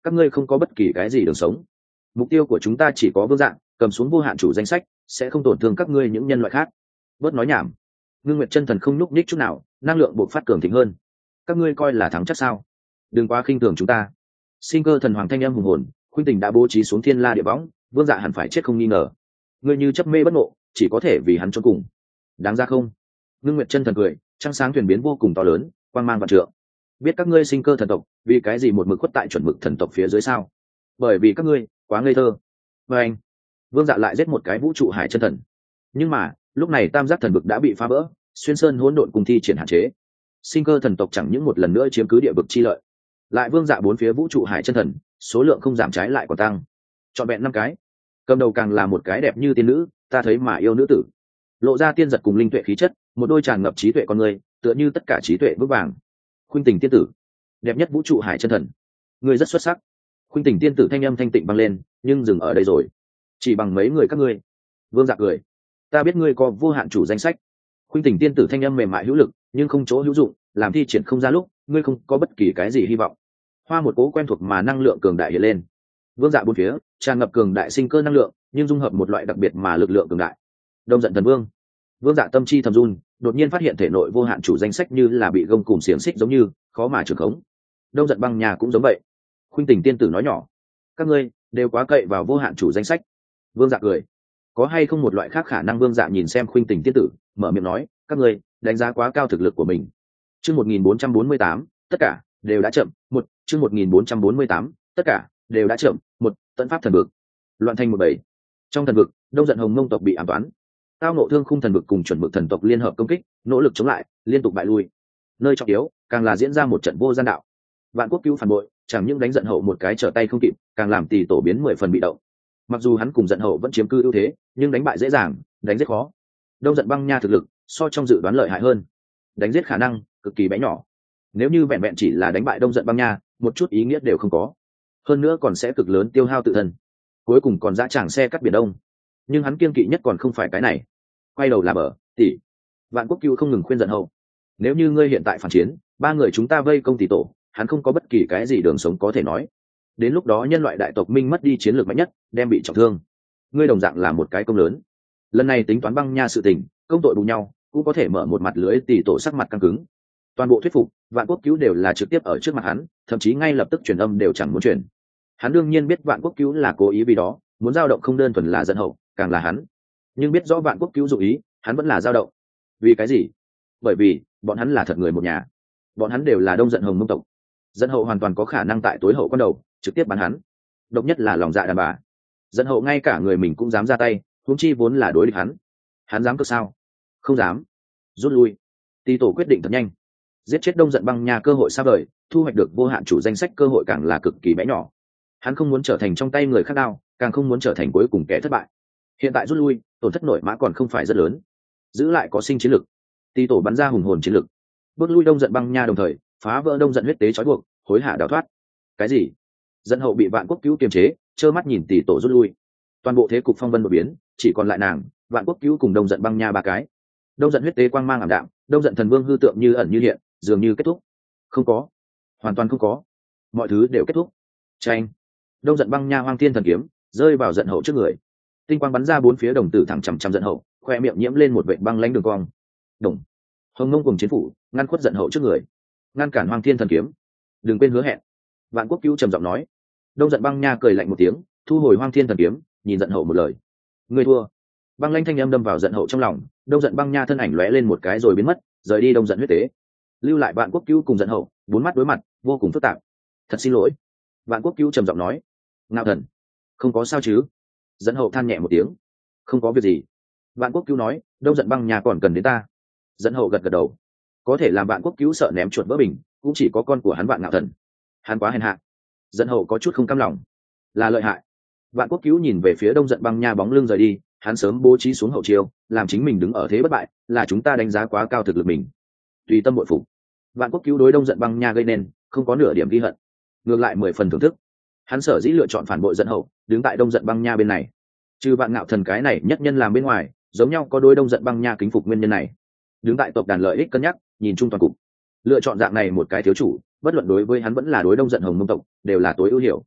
các ngươi không có bất kỳ cái gì đường sống. Mục tiêu của chúng ta chỉ có vương dạng, cầm xuống vô hạn chủ danh sách sẽ không tổn thương các ngươi những nhân loại khác. Bớt nói nhảm. Ngưng Nguyệt chân thần không nhúc nhích chút nào, năng lượng bộc phát cường thịnh hơn. Các ngươi coi là thắng chắc sao? Đừng quá khinh thường chúng ta. Sinh cơ thần hoàng thanh âm hùng hồn, Khuynh Tình đã bố trí xuống thiên la địa võng, vương dạ hẳn phải chết không nghi ngờ. Ngươi như chấp mê bất ngộ, chỉ có thể vì hắn chôn cùng. Đáng ra không? Ngưng Nguyệt chân thần cười, trăng sáng thuyền biến vô cùng to lớn, quang mang vạn trượng. Biết các ngươi sinh cơ thần tộc vì cái gì một mực khuất tại chuẩn mực thần tộc phía dưới sao? Bởi vì các ngươi quá ngây thơ. Và anh, vương dạ lại giết một cái vũ trụ hải chân thần. Nhưng mà lúc này tam giác thần vực đã bị phá vỡ, xuyên sơn hỗn độn cùng thi triển hạn chế. Sinh cơ thần tộc chẳng những một lần nữa chiếm cứ địa vực chi lợi, lại vương dạ bốn phía vũ trụ hải chân thần số lượng không giảm, trái lại còn tăng, trọn vẹn 5 cái. Cầm đầu càng là một cái đẹp như tiên nữ, ta thấy mà yêu nữ tử, lộ ra tiên giật cùng linh tuệ khí chất, một đôi tràn ngập trí tuệ con người, tựa như tất cả trí tuệ vững vàng. Khuynh Tình tiên tử, đẹp nhất vũ trụ hải chân thần, ngươi rất xuất sắc. Khuynh Tình tiên tử thanh âm thanh tịnh băng lên, nhưng dừng ở đây rồi, chỉ bằng mấy người các ngươi. Vương dạ cười, ta biết ngươi có vô hạn chủ danh sách. Khuynh Tình tiên tử thanh âm mềm mại hữu lực, nhưng không chỗ hữu dụng, làm thi triển không ra lúc ngươi không có bất kỳ cái gì hy vọng. Hoa một cố quen thuộc mà năng lượng cường đại hiện lên. Vương dạ bốn phía tràn ngập cường đại sinh cơ năng lượng, nhưng dung hợp một loại đặc biệt mà lực lượng cường đại. Đông giận thần vương. Vương dạ tâm chi thầm run, đột nhiên phát hiện thể nội vô hạn chủ danh sách như là bị gông cùm xiềng xích giống như khó mà trường khống. Đông giận băng nhà cũng giống vậy. Khuynh Tình tiên tử nói nhỏ, các ngươi đều quá cậy vào vô hạn chủ danh sách. Vương dạ cười, có hay không một loại khác khả năng? Vương dạ nhìn xem Khuynh Tình tiên tử, mở miệng nói, các ngươi đánh giá quá cao thực lực của mình. Chương 1448, tất cả đều đã chậm. Chương 1448, tất cả đều đã chậm. Tận pháp thần vực. Loạn thành 17. Trong thần vực, Đông giận hồng mông tộc bị ám toán. Tao ngộ thương khung thần vực cùng chuẩn mực thần tộc liên hợp công kích, nỗ lực chống lại, liên tục bại lui. Nơi trọng yếu, càng là diễn ra một trận vô gian đạo. Vạn Quốc Cứu phản bội, chẳng những đánh giận hậu một cái trở tay không kịp, càng làm Tỷ Tổ biến 10 phần bị động. Mặc dù hắn cùng giận hậu vẫn chiếm cư ưu thế, nhưng đánh bại dễ dàng, đánh giết khó. Đông giận băng nha thực lực so trong dự đoán lợi hại hơn, đánh giết khả năng cực kỳ bé nhỏ. Nếu như vẹn vẹn chỉ là đánh bại đông giận băng nha, một chút ý nghĩa đều không có, hơn nữa còn sẽ cực lớn tiêu hao tự thân, cuối cùng còn dã tràng xe cắt biển đông. Nhưng hắn kiên kỵ nhất còn không phải cái này. Quay đầu là bờ tỷ. Vạn Quốc Cứu không ngừng khuyên giận hậu, nếu như ngươi hiện tại phản chiến, 3 người chúng ta vây công Tỷ Tổ, hắn không có bất kỳ cái gì đường sống có thể nói. Đến lúc đó nhân loại đại tộc minh mất đi chiến lược mạnh nhất, đem bị trọng thương. Ngươi đồng dạng là một cái công lớn. Lần này tính toán băng nha sự tình, công tội bù nhau, cũng có thể mở một mặt lưới. Tỷ Tổ sắc mặt căng cứng, toàn bộ thuyết phục Vạn Quốc Cứu đều là trực tiếp ở trước mặt hắn, thậm chí ngay lập tức truyền âm đều chẳng muốn truyền. Hắn đương nhiên biết Vạn Quốc Cứu là cố ý, vì đó muốn dao động không đơn thuần là giận hậu, càng là hắn. Nhưng biết rõ Vạn Quốc Cứu dụng ý, hắn vẫn là dao động. Vì cái gì? Bởi vì bọn hắn là thật người một nhà, bọn hắn đều là Đông giận hồng mông tộc. Giận hậu hoàn toàn có khả năng tại tối hậu con đầu trực tiếp bắn hắn. Độc nhất là lòng dạ đàn bà, giận hậu ngay cả người mình cũng dám ra tay, huống chi vốn là đối địch hắn dám cơ sao? Không dám. Rút lui. Tỷ Tổ quyết định thật nhanh, giết chết đông giận băng nha cơ hội xa vời, thu hoạch được vô hạn chủ danh sách cơ hội càng là cực kỳ bé nhỏ. Hắn không muốn trở thành trong tay người khác đao, càng không muốn trở thành cuối cùng kẻ thất bại. Hiện tại rút lui, tổn thất nội mã còn không phải rất lớn, giữ lại có sinh chiến lực. Tỷ Tổ bắn ra hùng hồn chiến lực, bước lui đông giận băng nha, đồng thời phá vỡ đông giận huyết tế trói buộc, hối hả đào thoát. Cái gì? Giận hậu bị Vạn Quốc Cứu kiềm chế, trơ mắt nhìn Tỷ Tổ rút lui. Toàn bộ thế cục phong vân đột biến, chỉ còn lại nàng, Vạn Quốc Cứu cùng đông giận băng nha 3 cái. Đông giận huyết tế quang mang ảm đạm, đông giận thần vương hư tượng như ẩn như hiện, dường như kết thúc. Không có, hoàn toàn không có, mọi thứ đều kết thúc. Tranh. Đông giận băng nha hoang thiên thần kiếm rơi vào giận hậu trước người, tinh quang bắn ra bốn phía, đồng tử thẳng chằm chằm giận hậu, khoe miệng nhiễm lên một vệt băng lãnh đường cong. Đồng. Hồng Mông cùng chiến phủ ngăn khuất giận hậu trước người, ngăn cản hoang thiên thần kiếm. Đừng quên hứa hẹn. Vạn Quốc Cứu trầm giọng nói. Đông giận băng nha cười lạnh một tiếng, thu hồi hoang thiên thần kiếm, nhìn giận hậu một lời. Ngươi thua. Băng lãnh thanh âm đâm vào giận hậu trong lòng. Đông giận băng nha thân ảnh lóe lên một cái rồi biến mất, rời đi đông giận huyết tế, lưu lại Vạn Quốc Cứu cùng giận hậu 4 mắt đối mặt, vô cùng phức tạp. Thật xin lỗi. Vạn Quốc Cứu trầm giọng nói. Ngạo thần, không có sao chứ? Giận hậu than nhẹ một tiếng. Không có việc gì. Vạn Quốc Cứu nói. Đông giận băng nha còn cần đến ta. Giận hậu gật gật đầu. Có thể làm Vạn Quốc Cứu sợ ném chuột vỡ bình, cũng chỉ có con của hắn Vạn Ngạo thần. Hắn quá hèn hạ. Giận hậu có chút không cam lòng. Là lợi hại. Vạn Quốc Cứu nhìn về phía đông giận băng nha bóng lưng rời đi, hắn sớm bố trí xuống hậu chiêu, làm chính mình đứng ở thế bất bại, là chúng ta đánh giá quá cao thực lực mình. Tùy tâm bội phục. Vạn Quốc Cứu đối đông giận băng nha gây nên không có nửa điểm ghi hận, ngược lại 10 phần thưởng thức. Hắn sở dĩ lựa chọn phản bội giận hậu, đứng tại đông giận băng nha bên này, trừ Vạn Ngạo thần cái này nhất nhân làm bên ngoài, giống nhau có đối đông giận băng nha kính phục nguyên nhân này. Đứng tại tộc đàn lợi ích cân nhắc, nhìn chung toàn cục, lựa chọn dạng này một cái thiếu chủ, bất luận đối với hắn vẫn là đối đông giận hồng mông tộc, đều là tối ưu hiểu.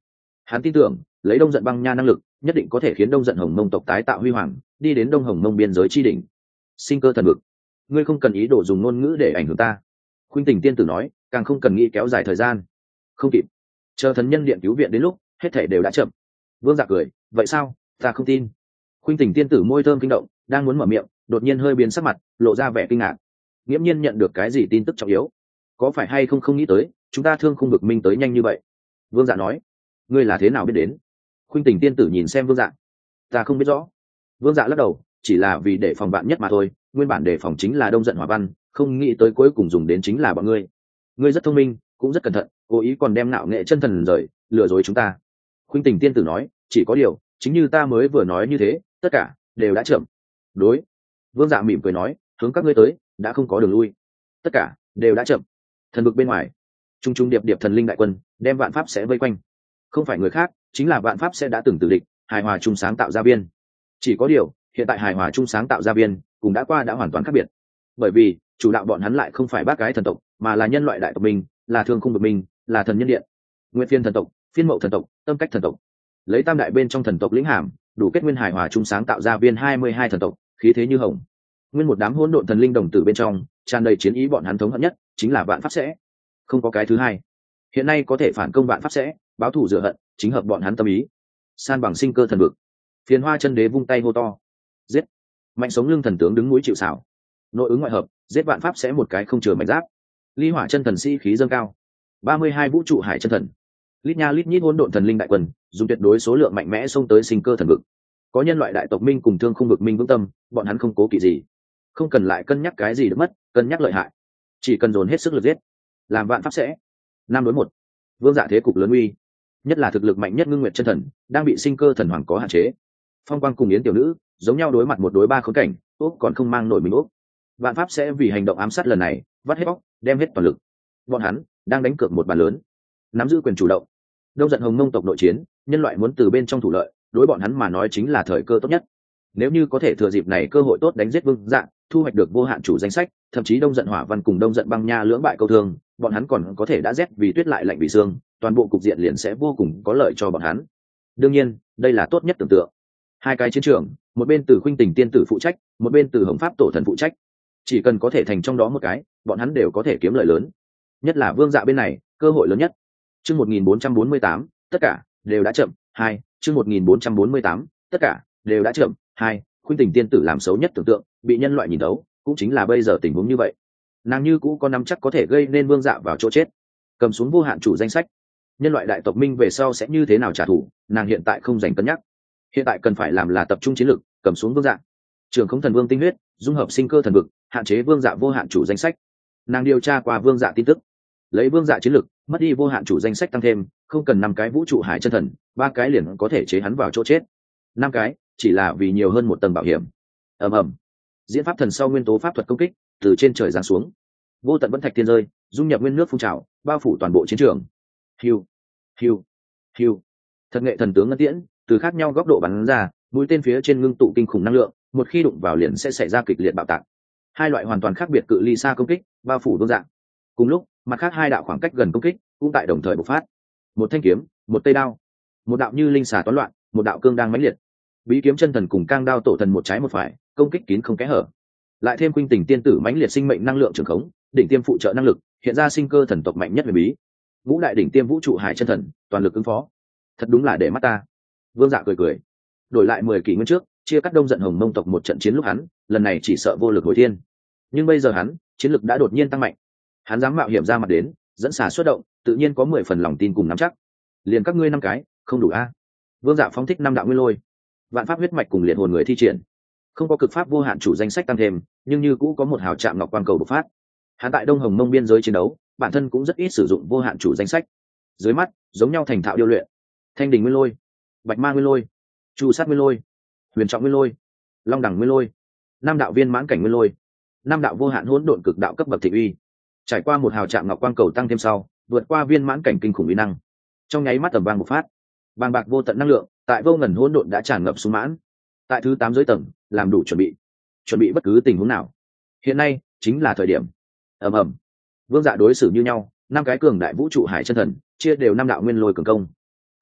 Hắn tin tưởng lấy Đông Giận Băng Nha năng lực nhất định có thể khiến Đông Giận Hồng Mông tộc tái tạo huy hoàng, đi đến Đông Hồng Mông biên giới chi đỉnh. Sinh cơ thần vực, ngươi không cần ý đồ dùng ngôn ngữ để ảnh hưởng ta. Khuynh Tình tiên tử nói, càng không cần nghĩ kéo dài thời gian. Không kịp, chờ thần nhân điện cứu viện đến lúc hết thể đều đã chậm. Vương Dạ cười, vậy sao, ta không tin. Khuynh Tình tiên tử môi thơm kinh động, đang muốn mở miệng, đột nhiên hơi biến sắc mặt, lộ ra vẻ kinh ngạc. Nghiễm nhiên nhận được cái gì tin tức trọng yếu? Có phải hay không nghĩ tới chúng ta Thương Khung Vực Minh tới nhanh như vậy? Vương Dạ nói, ngươi là thế nào biết đến? Khuynh Tình tiên tử nhìn xem Vương Dạ, ta không biết rõ. Vương Dạ lắc đầu, chỉ là vì để phòng bạn nhất mà thôi. Nguyên bản đề phòng chính là Đông Giận Hỏa Văn, không nghĩ tới cuối cùng dùng đến chính là bọn ngươi. Ngươi rất thông minh, cũng rất cẩn thận, cố ý còn đem nạo nghệ chân thần rời lừa dối chúng ta. Khuynh Tình tiên tử nói, chỉ có điều chính như ta mới vừa nói như thế, tất cả đều đã chậm. Đối. Vương Dạ mỉm cười nói, hướng các ngươi tới đã không có đường lui, tất cả đều đã chậm. Thần vực bên ngoài, trung trung điệp điệp thần linh đại quân đem vạn pháp sẽ vây quanh, không phải người khác chính là vạn pháp sẽ đã từng tử địch hài hòa chung sáng tạo ra viên. Chỉ có điều hiện tại hài hòa chung sáng tạo ra viên cũng đã qua đã hoàn toàn khác biệt, bởi vì chủ đạo bọn hắn lại không phải bác gái thần tộc, mà là nhân loại đại tộc mình, là Thương Khung Vực Minh, là thần nhân điện, nguyên phiên thần tộc, phiên mậu thần tộc, tâm cách thần tộc. Lấy tam đại bên trong thần tộc lĩnh hàm, đủ kết nguyên hài hòa chung sáng tạo ra viên 22 thần tộc, khí thế như hồng. Nguyên một đám hỗn độn thần linh đồng tử bên trong tràn đầy chiến ý, bọn hắn thống hận nhất chính là vạn pháp sẽ, không có cái thứ hai. Hiện nay có thể phản công vạn pháp sẽ, báo thù rửa hận, chính hợp bọn hắn tâm ý. San bằng sinh cơ thần vực. Phiền Hoa chân đế vung tay hô to, giết. Mạnh sống lưng thần tướng đứng núi chịu xảo, nội ứng ngoại hợp, giết vạn pháp sẽ một cái không chừa mảnh giáp. Ly Hỏa chân thần sĩ khí dâng cao, 32 vũ trụ hải chân thần, lít nha lít nhít hỗn độn thần linh đại quân, dùng tuyệt đối số lượng mạnh mẽ xông tới sinh cơ thần vực. Có nhân loại đại tộc minh cùng Thương Khung Vực Minh vững tâm, bọn hắn không cố kỵ gì, không cần lại cân nhắc cái gì được mất, cân nhắc lợi hại, chỉ cần dồn hết sức lực giết, làm vạn pháp sẽ 5-1. Vương Dạ thế cục lớn uy, nhất là thực lực mạnh nhất Ngưng Nguyệt chân thần đang bị sinh cơ thần hoàng có hạn chế. Phong Quang cùng Yến tiểu nữ giống nhau đối mặt 1-3 khốn cảnh, úc còn không mang nổi mình úc. Vạn pháp sẽ vì hành động ám sát lần này vắt hết bóc, đem hết toàn lực. Bọn hắn đang đánh cược một bàn lớn, nắm giữ quyền chủ động. Đông Giận Hồng Mông tộc nội chiến, nhân loại muốn từ bên trong thủ lợi, đối bọn hắn mà nói chính là thời cơ tốt nhất. Nếu như có thể thừa dịp này cơ hội tốt đánh giết Vương Dạ, thu hoạch được vô hạn chủ danh sách, thậm chí Đông Giận Hỏa Văn cùng Đông Giận Băng Nha lưỡng bại câu thương, bọn hắn còn có thể đã rét vì tuyết lại lạnh vì xương, toàn bộ cục diện liền sẽ vô cùng có lợi cho bọn hắn. Đương nhiên, đây là tốt nhất tưởng tượng. Hai cái chiến trường, một bên từ Khuynh Tình tiên tử phụ trách, một bên từ Hồng Pháp tổ thần phụ trách. Chỉ cần có thể thành trong đó một cái, bọn hắn đều có thể kiếm lợi lớn. Nhất là Vương Dạ bên này, cơ hội lớn nhất. Chương 1448, tất cả đều đã chậm. 2, chương 1448, tất cả đều đã chậm. 2, Khuynh Tình tiên tử làm xấu nhất tưởng tượng, bị nhân loại nhìn thấu, cũng chính là bây giờ tình huống như vậy. Nàng như cũ có nắm chắc có thể gây nên Vương Dạ vào chỗ chết, cầm xuống vô hạn chủ danh sách. Nhân loại đại tộc minh về sau sẽ như thế nào trả thù, nàng hiện tại không dành cân nhắc. Hiện tại cần phải làm là tập trung chiến lực, cầm xuống Vương Dạ. Trường Không thần vương tinh huyết, dung hợp sinh cơ thần vực, hạn chế Vương Dạ vô hạn chủ danh sách. Nàng điều tra qua Vương Dạ tin tức, lấy Vương Dạ chiến lực, mất đi vô hạn chủ danh sách tăng thêm, không cần 5 cái vũ trụ hải chân thần, 3 cái liền có thể chế hắn vào chỗ chết. 5 cái chỉ là vì nhiều hơn một tầng bảo hiểm. ầm ầm, diễn pháp thần sau nguyên tố pháp thuật công kích từ trên trời giáng xuống, vô tận vẫn thạch thiên rơi, dung nhập nguyên nước phun trào, bao phủ toàn bộ chiến trường. Hiu, hiu, hiu, thật nghệ thần tướng ngân tiễn từ khác nhau góc độ bắn ra, mũi tên phía trên ngưng tụ kinh khủng năng lượng, một khi đụng vào liền sẽ xảy ra kịch liệt bạo tạc. Hai loại hoàn toàn khác biệt cự ly xa công kích bao phủ Vương Dạ. Cùng lúc, mặt khác hai đạo khoảng cách gần công kích cũng tại đồng thời bộc phát. Một thanh kiếm, một cây đao, một đạo như linh xà toán loạn, một đạo cương đang mãnh liệt. Bí kiếm chân thần cùng cang đao tổ thần một trái một phải, công kích kín không kẽ hở. Lại thêm Khuynh Tình tiên tử mãnh liệt sinh mệnh năng lượng trường khống, đỉnh tiêm phụ trợ năng lực, hiện ra sinh cơ thần tộc mạnh nhất về bí. Ngũ đại đỉnh tiêm vũ trụ hải chân thần, toàn lực ứng phó. Thật đúng là để mắt ta. Vương Dạ cười cười. Đổi lại 10 kỷ nguyên trước, chia cắt Đông Giận Hồng Mông tộc một trận chiến lúc hắn, lần này chỉ sợ vô lực hồi thiên. Nhưng bây giờ hắn, chiến lực đã đột nhiên tăng mạnh. Hắn dám mạo hiểm ra mặt đến, dẫn xà xuất động, tự nhiên có 10 phần lòng tin cùng nắm chắc. Liền các ngươi 5 cái, không đủ a? Vương Dạ phóng thích 5 đạo nguyên lôi, vạn pháp huyết mạch cùng liệt hồn người thi triển. Không có cực pháp vô hạn chủ danh sách tăng thêm, nhưng như cũ có một hào trạm ngọc quang cầu bộc phát. Hắn tại Đông Hồng Mông biên giới chiến đấu, bản thân cũng rất ít sử dụng vô hạn chủ danh sách. Dưới mắt, giống nhau thành thạo điêu luyện. Thanh Đình nguyên lôi, Bạch Ma nguyên lôi, Chu Sát nguyên lôi, Huyền Trọng nguyên lôi, Long Đẳng nguyên lôi, 5 đạo viên mãn cảnh nguyên lôi, 5 đạo vô hạn hỗn độn cực đạo cấp bậc thị uy. Trải qua một hào trạm ngọc quang cầu tăng thêm sau, vượt qua viên mãn cảnh kinh khủng uy năng. Trong nháy mắt tầm vang một phát, bàng bạc vô tận năng lượng, tại vô ngần hỗn độn đã tràn ngập sung mãn. Tại thứ 8 giới tầng, làm đủ chuẩn bị bất cứ tình huống nào. Hiện nay chính là thời điểm. ầm ầm, Vương Dạ đối xử như nhau, 5 cái cường đại vũ trụ hải chân thần, chia đều 5 đạo nguyên lôi cường công.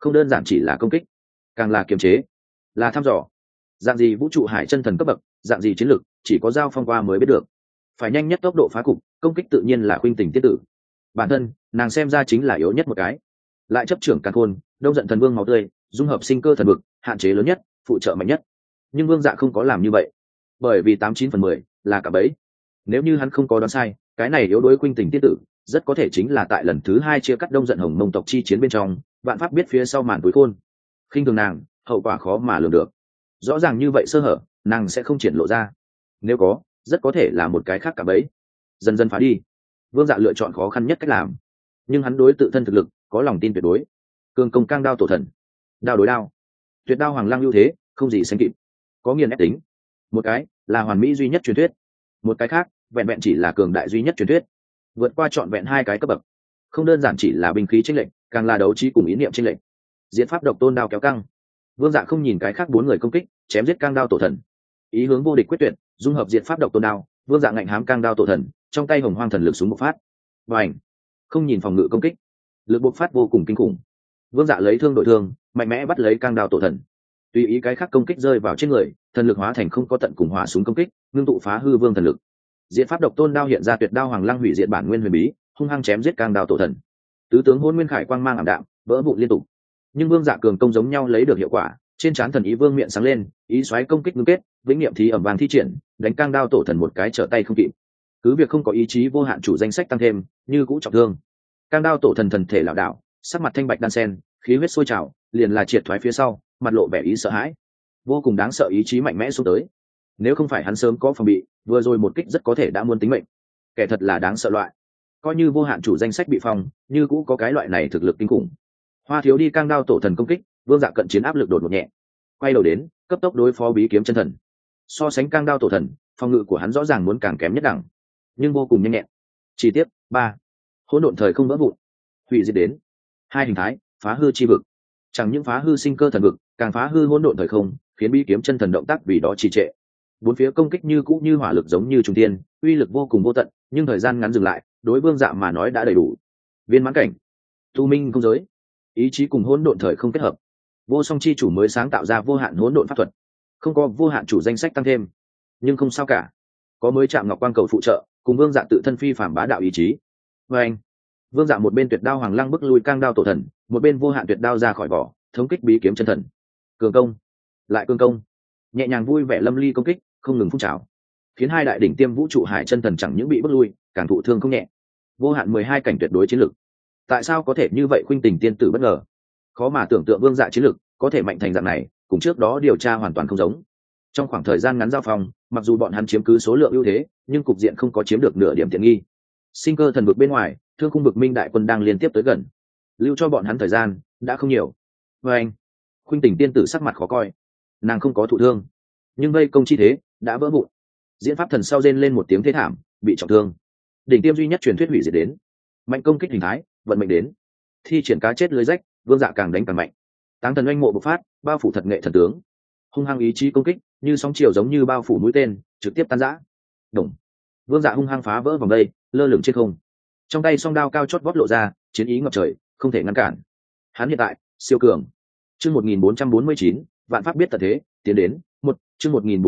không đơn giản chỉ là công kích, càng là kiềm chế, là thăm dò. Dạng gì vũ trụ hải chân thần cấp bậc, dạng gì chiến lược, chỉ có giao phong qua mới biết được. Phải nhanh nhất tốc độ phá cục, công kích tự nhiên là khuynh tình tiết tử. Bản thân nàng xem ra chính là yếu nhất một cái, lại chấp trưởng càn khôn, đông giận thần vương máu tươi, dung hợp sinh cơ thần vực, hạn chế lớn nhất, phụ trợ mạnh nhất. Nhưng Vương Dạ không có làm như vậy, bởi vì 89/10 là cả bẫy. Nếu như hắn không có đoán sai, cái này yếu đuối khuynh tình tiết tử rất có thể chính là tại lần thứ 2 chia cắt đông giận hồng mông tộc chi chiến bên trong, vạn pháp biết phía sau màn túi khôn. Khinh thường nàng, hậu quả khó mà lường được. Rõ ràng như vậy sơ hở, nàng sẽ không triển lộ ra. Nếu có, rất có thể là một cái khác cả bẫy. Dần dần phá đi. Vương Dạ lựa chọn khó khăn nhất cách làm, nhưng hắn đối tự thân thực lực có lòng tin tuyệt đối. Cường công cang đao tổ thần, đao đối đao, tuyệt đao hoàng lăng ưu thế không gì sánh kịp, có nghiền ép tính. Một cái là hoàn mỹ duy nhất truyền thuyết, một cái khác vẹn vẹn chỉ là cường đại duy nhất truyền thuyết, vượt qua trọn vẹn hai cái cấp bậc. Không đơn giản chỉ là binh khí chênh lệnh, càng là đấu trí cùng ý niệm chênh lệnh. Diễn pháp độc tôn đao kéo căng. Vương Dạ không nhìn cái khác 4 người công kích, chém giết cang đao tổ thần, ý hướng vô địch quyết tuyệt, dung hợp diện pháp độc tôn đao. Vương Dạ ngạnh hám cang đao tổ thần, trong tay hồng hoang thần lực súng bộc phát, và ảnh không nhìn phòng ngự công kích, lực bộc phát vô cùng kinh khủng. Vương Dạ lấy thương đổi thương, mạnh mẽ bắt lấy cang đao tổ thần, tùy ý cái khác công kích rơi vào trên người, thần lực hóa thành không có tận cùng hỏa súng công kích, ngưng tụ phá hư vương thần lực. Diện pháp độc tôn đao hiện ra tuyệt đao hoàng lăng hủy diệt bản nguyên huyền bí, hung hăng chém giết cang đao tổ thần. Tứ tướng hôn nguyên khải quang mang ảm đạm, vỡ vụn liên tục. Nhưng Vương Dạ cường công giống nhau lấy được hiệu quả, trên trán thần ý vương miệng sáng lên, ý xoáy công kích ngưng kết, vĩnh niệm thí ẩm vàng thi triển, đánh cang đao tổ thần một cái trở tay không kịp. Cứ việc không có ý chí vô hạn chủ danh sách tăng thêm, như cũ trọng thương. Cang đao tổ thần thần thể lảo đảo, sắc mặt thanh bạch đan sen, khí huyết sôi trào, liền là triệt thoái phía sau, mặt lộ vẻ ý sợ hãi. Vô cùng đáng sợ ý chí mạnh mẽ xuống tới. Nếu không phải hắn sớm có phòng bị, vừa rồi một kích rất có thể đã muốn tính mệnh. Kẻ thật là đáng sợ loại. Coi như vô hạn chủ danh sách bị phong, như cũ có cái loại này thực lực kinh khủng. Hoa thiếu đi cang đao tổ thần công kích, Vương Dạ cận chiến áp lực đột ngột nhẹ, quay đầu đến cấp tốc đối phó bí kiếm chân thần. So sánh cang đao tổ thần, phòng ngự của hắn rõ ràng muốn càng kém nhất đẳng, nhưng vô cùng nhanh nhẹn. Chi tiết 3. Hỗn độn thời không vỡ vụn, hủy diệt đến. Hai hình thái, phá hư chi vực. Chẳng những phá hư sinh cơ thần vực, càng phá hư hỗn độn thời không, khiến bí kiếm chân thần động tác vì đó trì trệ. Bốn phía công kích như cũ như hỏa lực giống như trùng tiên, uy lực vô cùng vô tận, nhưng thời gian ngắn dừng lại, đối Vương Dạ mà nói đã đầy đủ. Viên mãn cảnh, tu minh không giới, ý chí cùng hỗn độn thời không kết hợp. Vô song chi chủ mới sáng tạo ra vô hạn hỗn độn pháp thuật, không có vô hạn chủ danh sách tăng thêm, nhưng không sao cả, có mới chạm ngọc quang cầu phụ trợ, cùng Vương Dạ tự thân phi phàm bá đạo ý chí. Và anh, Vương Dạ một bên tuyệt đao hoàng lăng bức lui cang đao tổ thần, một bên vô hạn tuyệt đao ra khỏi vỏ, thống kích bí kiếm chân thần. Cường công, lại cường công, nhẹ nhàng vui vẻ lâm ly công kích, không ngừng phun trào, khiến hai đại đỉnh tiêm vũ trụ hải chân thần chẳng những bị bức lui, càng thụ thương không nhẹ. Vô hạn 12 cảnh tuyệt đối chiến lực, tại sao có thể như vậy? Khuynh tình tiên tử bất ngờ, khó mà tưởng tượng Vương Dạ chiến lực có thể mạnh thành dạng này, cùng trước đó điều tra hoàn toàn không giống. Trong khoảng thời gian ngắn giao phong, mặc dù bọn hắn chiếm cứ số lượng ưu thế, nhưng cục diện không có chiếm được nửa điểm tiện nghi. Sinh cơ thần vực bên ngoài, thương khung vực minh đại quân đang liên tiếp tới gần, lưu cho bọn hắn thời gian đã không nhiều. Và anh, khuynh tình tiên tử sắc mặt khó coi, nàng không có thụ thương, nhưng vây công chi thế đã vỡ vụn. Diễn pháp thần sau rên lên một tiếng thê thảm, bị trọng thương. Đỉnh tiêm duy nhất truyền thuyết hủy diệt đến, mạnh công kích hình thái, vận mệnh đến. Thi triển cá chết lưới rách, Vương Dạ càng đánh càng mạnh. Táng thần oanh mộ bộc phát, bao phủ thật nghệ thần tướng, hung hăng ý chí công kích như sóng chiều giống như bao phủ mũi tên, trực tiếp tan rã. Đồng, Vương Dạ hung hăng phá vỡ vòng đây, lơ lửng trên không, trong tay song đao cao chót vót lộ ra, chiến ý ngập trời, không thể ngăn cản. Hắn hiện tại siêu cường. Chương 1449, vạn pháp biết tận thế, tiến đến. Chương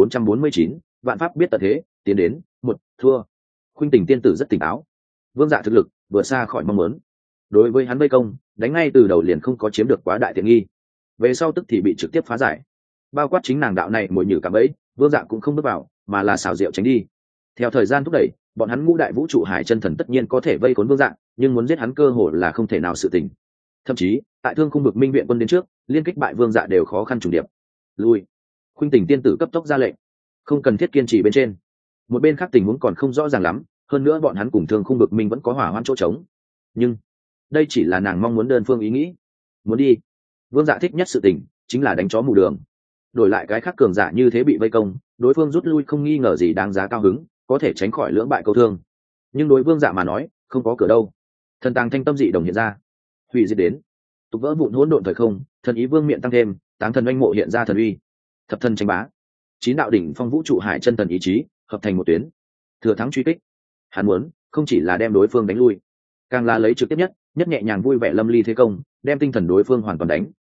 1449, vạn pháp biết tận thế, tiến đến. Thua. Khuynh tình tiên tử rất tỉnh táo. Vương Dạ thực lực vừa xa khỏi mong muốn. Đối với hắn vây công, đánh ngay từ đầu liền không có chiếm được quá đại tiện nghi. Về sau tức thì bị trực tiếp phá giải. Bao quát chính nàng đạo này mồi nhử cả bẫy, Vương Dạ cũng không bước vào, mà là xào rượu tránh đi. Theo thời gian thúc đẩy, bọn hắn ngũ đại vũ trụ hải chân thần tất nhiên có thể vây khốn Vương Dạ, nhưng muốn giết hắn cơ hội là không thể nào sự tình. Thậm chí, tại thương khung vực minh viện quân đến trước, liên kích bại Vương Dạ đều khó khăn trùng điệp. Lui. Khuynh tình tiên tử cấp tốc ra lệnh, không cần thiết kiên trì bên trên. Một bên khác tình huống còn không rõ ràng lắm, hơn nữa bọn hắn cùng thương khung vực minh vẫn có hỏa hoạn chỗ trống. Nhưng đây chỉ là nàng mong muốn đơn phương ý nghĩ. Muốn đi, Vương Dạ thích nhất sự tình chính là đánh chó mù đường. Đổi lại cái khác cường giả như thế bị vây công, đối phương rút lui không nghi ngờ gì đáng giá cao hứng, có thể tránh khỏi lưỡng bại câu thương. Nhưng đối Vương Dạ mà nói, không có cửa đâu. Thần tàng thanh tâm dị đồng hiện ra, hủy diệt đến, tục vỡ vụn hỗn độn thời không, thần ý vương miện tăng thêm, táng thần oanh mộ hiện ra thần uy, thập thần tranh bá, chín đạo đỉnh phong vũ trụ hải chân thần ý chí hợp thành một tuyến, thừa thắng truy kích. Hắn muốn không chỉ là đem đối phương đánh lui, càng là lấy trực tiếp nhất nhẹ nhàng vui vẻ lâm ly thế công, đem tinh thần đối phương hoàn toàn đánh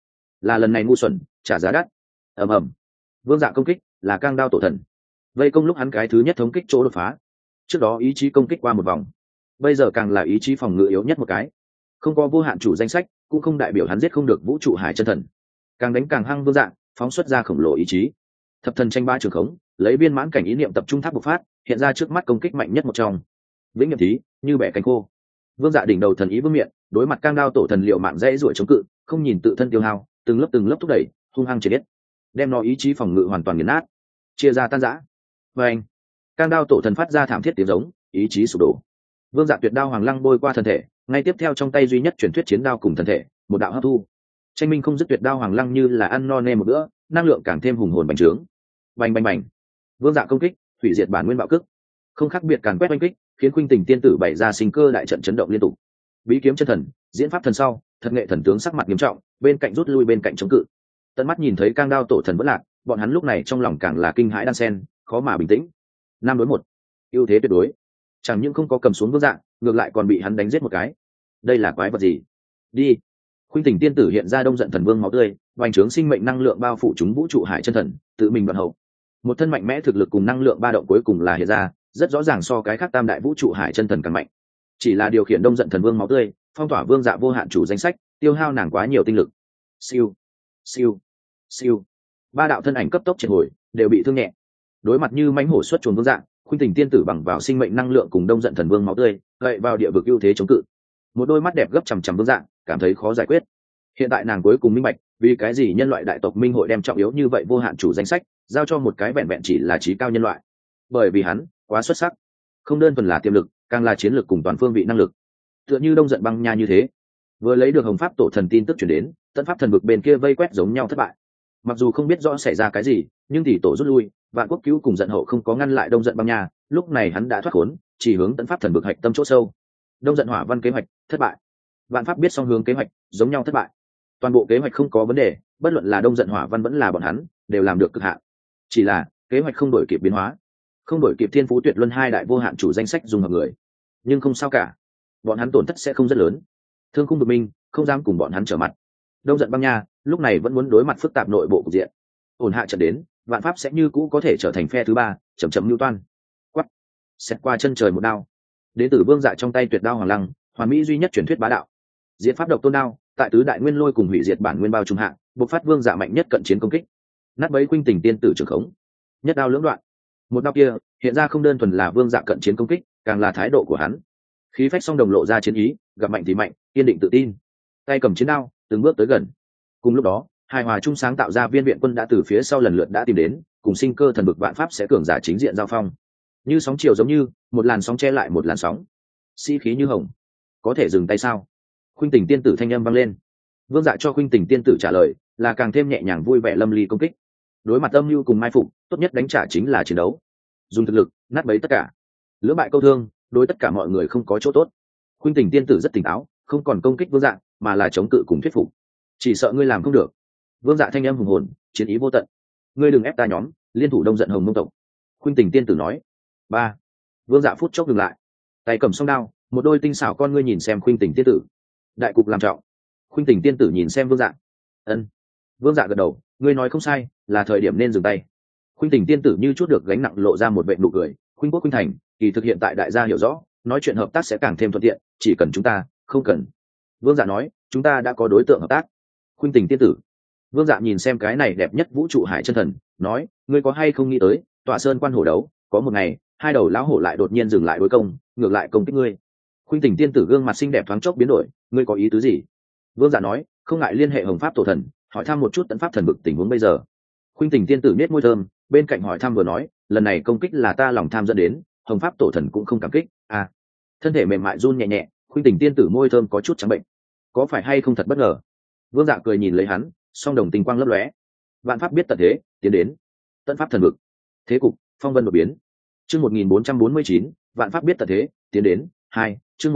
là lần này ngu xuẩn trả giá đắt. ầm ầm, vương dạ công kích là cang đao tổ thần. Vây công lúc hắn cái thứ nhất thống kích chỗ đột phá, trước đó ý chí công kích qua một vòng, bây giờ càng là ý chí phòng ngự yếu nhất một cái. Không có vô hạn chủ danh sách cũng không đại biểu hắn giết không được vũ trụ hải chân thần. Càng đánh càng hăng vương dạ phóng xuất ra khổng lồ ý chí, thập thần tranh ba trường khống, lấy viên mãn cảnh ý niệm tập trung tháp bộc phát, hiện ra trước mắt công kích mạnh nhất một trong. Vĩnh nghiệm thí như bẻ cánh khô. Vương dạ đỉnh đầu thần ý vương miện, đối mặt cang đao tổ thần liệu mạng dễ ruổi chống cự, không nhìn tự thân tiêu hao, từng lớp thúc đẩy, hung hăng triệt hết, đem nó ý chí phòng ngự hoàn toàn nghiền nát, chia ra tan rã. Và anh, cang đao tổ thần phát ra thảm thiết tiếng giống, ý chí sụp đổ. Vương dạ tuyệt đao hoàng lăng bôi qua thân thể, ngay tiếp theo trong tay duy nhất truyền thuyết chiến đao cùng thân thể, một đạo hấp thu. Tranh minh không dứt tuyệt đao hoàng lăng như là ăn no nê một bữa, năng lượng càng thêm hùng hồn bành trướng. Bành bành bành. Vương dạ công kích, hủy diệt bản nguyên bạo cước, không khác biệt càn quét oanh kích, khiến khuynh tình tiên tử bày ra sinh cơ đại trận chấn động liên tục. Bí kiếm chân thần, diễn pháp thần sau, thật nghệ thần tướng sắc mặt nghiêm trọng, bên cạnh rút lui bên cạnh chống cự. Tận mắt nhìn thấy cang đao tổ thần vẫn lạc, bọn hắn lúc này trong lòng càng là kinh hãi đan sen, khó mà bình tĩnh. 5 đối 1, ưu thế tuyệt đối. Chẳng những không có cầm xuống vương dạ, ngược lại còn bị hắn đánh giết một cái. Đây là quái vật gì? Đi. Khuynh tình tiên tử hiện ra đông giận thần vương máu tươi, vành trướng sinh mệnh năng lượng bao phủ chúng vũ trụ hải chân thần, tự mình đoạn hậu. Một thân mạnh mẽ thực lực cùng năng lượng ba động cuối cùng là hiện ra, rất rõ ràng so cái khác tam đại vũ trụ hải chân thần càng mạnh. Chỉ là điều khiển đông giận thần vương máu tươi, phong tỏa vương dạ vô hạn chủ danh sách, tiêu hao nàng quá nhiều tinh lực. Siêu, siêu, siêu. Ba đạo thân ảnh cấp tốc triệt hồi, đều bị thương nhẹ. Đối mặt như mãnh hổ xuất chuồn vương dạ, khuynh tình tiên tử bằng vào sinh mệnh năng lượng cùng đông giận thần vương máu tươi, gậy vào địa vực ưu thế chống cự. Một đôi mắt đẹp gấp chằm chằm vương dạ, cảm thấy khó giải quyết. Hiện tại nàng cuối cùng minh bạch, vì cái gì nhân loại đại tộc minh hội đem trọng yếu như vậy vô hạn chủ danh sách giao cho một cái vẹn vẹn chỉ là trí cao nhân loại. Bởi vì hắn quá xuất sắc, không đơn thuần là tiềm lực, càng là chiến lược cùng toàn phương vị năng lực. Tựa như đông giận băng nha như thế, vừa lấy được hồng pháp tổ thần tin tức chuyển đến, tân pháp thần vực bên kia vây quét giống nhau thất bại. Mặc dù không biết rõ xảy ra cái gì, nhưng tỷ tổ rút lui, vạn quốc cứu cùng giận hậu không có ngăn lại đông giận băng nha, lúc này hắn đã thoát khốn, chỉ hướng tân pháp thần vực hạch tâm chỗ sâu. Đông giận hỏa văn kế hoạch thất bại, vạn pháp biết song hướng kế hoạch giống nhau thất bại. Toàn bộ kế hoạch không có vấn đề, bất luận là đông giận hỏa văn vẫn là bọn hắn đều làm được cực hạn. Chỉ là kế hoạch không đổi kịp biến hóa, không đổi kịp thiên phú tuyệt luân hai đại vô hạn chủ danh sách dùng hợp người. Nhưng không sao cả, bọn hắn tổn thất sẽ không rất lớn. Thương khung bực minh không dám cùng bọn hắn trở mặt. Đông giận băng nha lúc này vẫn muốn đối mặt phức tạp nội bộ cục diện. Ổn hạ trận đến, vạn pháp sẽ như cũ có thể trở thành phe thứ ba, chậm chậm lưu toan. Quắt, xét qua chân trời một đao. Đến từ vương dạ trong tay tuyệt đao hoàng lăng, hoàn mỹ duy nhất truyền thuyết bá đạo. Diễn pháp độc tôn đao, tại tứ đại nguyên lôi cùng hủy diệt bản nguyên bao trung hạ, bộc phát vương dạ mạnh nhất cận chiến công kích. Nát bấy khuynh tình tiên tử trường khống, nhất đao lưỡng đoạn. Một đao kia hiện ra không đơn thuần là vương dạ cận chiến công kích, càng là thái độ của hắn. Khí phách song đồng lộ ra chiến ý, gặp mạnh thì mạnh, kiên định tự tin. Tay cầm chiến đao, từng bước tới gần. Cùng lúc đó, hài hòa chung sáng tạo ra viên viện quân đã từ phía sau lần lượt đã tìm đến, cùng sinh cơ thần bực vạn pháp sẽ cường giả chính diện giao phong. Như sóng chiều giống như, một làn sóng che lại một làn sóng. Sĩ khí như hồng. Có thể dừng tay sao? Khuynh tình tiên tử thanh âm vang lên. Vương dạ cho khuynh tình tiên tử trả lời là càng thêm nhẹ nhàng vui vẻ lâm ly công kích. Đối mặt âm mưu cùng mai phục, tốt nhất đánh trả chính là chiến đấu. Dùng thực lực nát bấy tất cả, lưỡng bại câu thương, đối tất cả mọi người không có chỗ tốt. Khuynh tình tiên tử rất tỉnh táo, không còn công kích vương dạ, mà là chống cự cùng thuyết phục. Chỉ sợ ngươi làm không được. Vương dạ thanh âm hùng hồn, chiến ý vô tận. Ngươi đừng ép ta nhóm liên thủ đông giận hồng mông tộc. Khuynh tình tiên tử nói. 3. Vương dạ phút chốc dừng lại, tay cầm song đao, một đôi tinh xảo con ngươi nhìn xem khuynh tình tiên tử. Đại cục làm trọng. Khuynh tình tiên tử nhìn xem vương dạ. Ân. Vương dạ gật đầu, ngươi nói không sai, là thời điểm nên dừng tay. Khuynh tình tiên tử như chút được gánh nặng lộ ra một vệt nụ cười. Khuynh quốc khuynh thành, kỳ thực hiện tại đại gia hiểu rõ, nói chuyện hợp tác sẽ càng thêm thuận tiện, chỉ cần chúng ta không cần. Vương dạ nói, chúng ta đã có đối tượng hợp tác. Khuynh tình tiên tử. Vương dạ nhìn xem cái này đẹp nhất vũ trụ hải chân thần, nói, ngươi có hay không nghĩ tới, tọa sơn quan hổ đấu, có một ngày hai đầu lão hổ lại đột nhiên dừng lại đối công, ngược lại công kích ngươi. Khuynh tình tiên tử gương mặt xinh đẹp thoáng chốc biến đổi, ngươi có ý tứ gì? Vương dạ nói, không ngại liên hệ hồng pháp tổ thần, hỏi thăm một chút tận pháp thần bực tình huống bây giờ. Khuynh tình tiên tử nết môi thơm, bên cạnh hỏi thăm vừa nói, lần này công kích là ta lòng tham dẫn đến, hồng pháp tổ thần cũng không cảm kích. À. Thân thể mềm mại run nhẹ nhẹ, khuynh tình tiên tử môi thơm có chút trắng bệnh. Có phải hay không thật bất ngờ? Vương dạ cười nhìn lấy hắn, song đồng tinh quang lấp lóe. Vạn pháp biết tận thế, tiến đến. Tận pháp thần vực. Thế cục phong vân đột biến. Chương 1449, vạn pháp biết tận thế, tiến đến. 2. Chương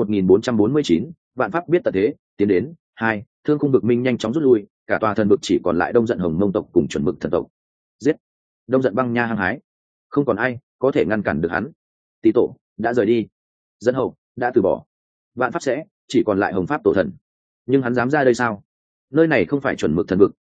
1449, vạn pháp biết tận thế, tiến đến. 2. Thương khung vực minh nhanh chóng rút lui, cả tòa thần vực chỉ còn lại đông giận hồng mông tộc cùng chuẩn mực thần tộc. Giết. Đông giận băng nha hăng hái, không còn ai có thể ngăn cản được hắn. Tỷ tổ đã rời đi, dẫn hậu đã từ bỏ, vạn pháp sẽ chỉ còn lại hồng pháp tổ thần. Nhưng hắn dám ra đây sao? Nơi này không phải chuẩn mực thần vực,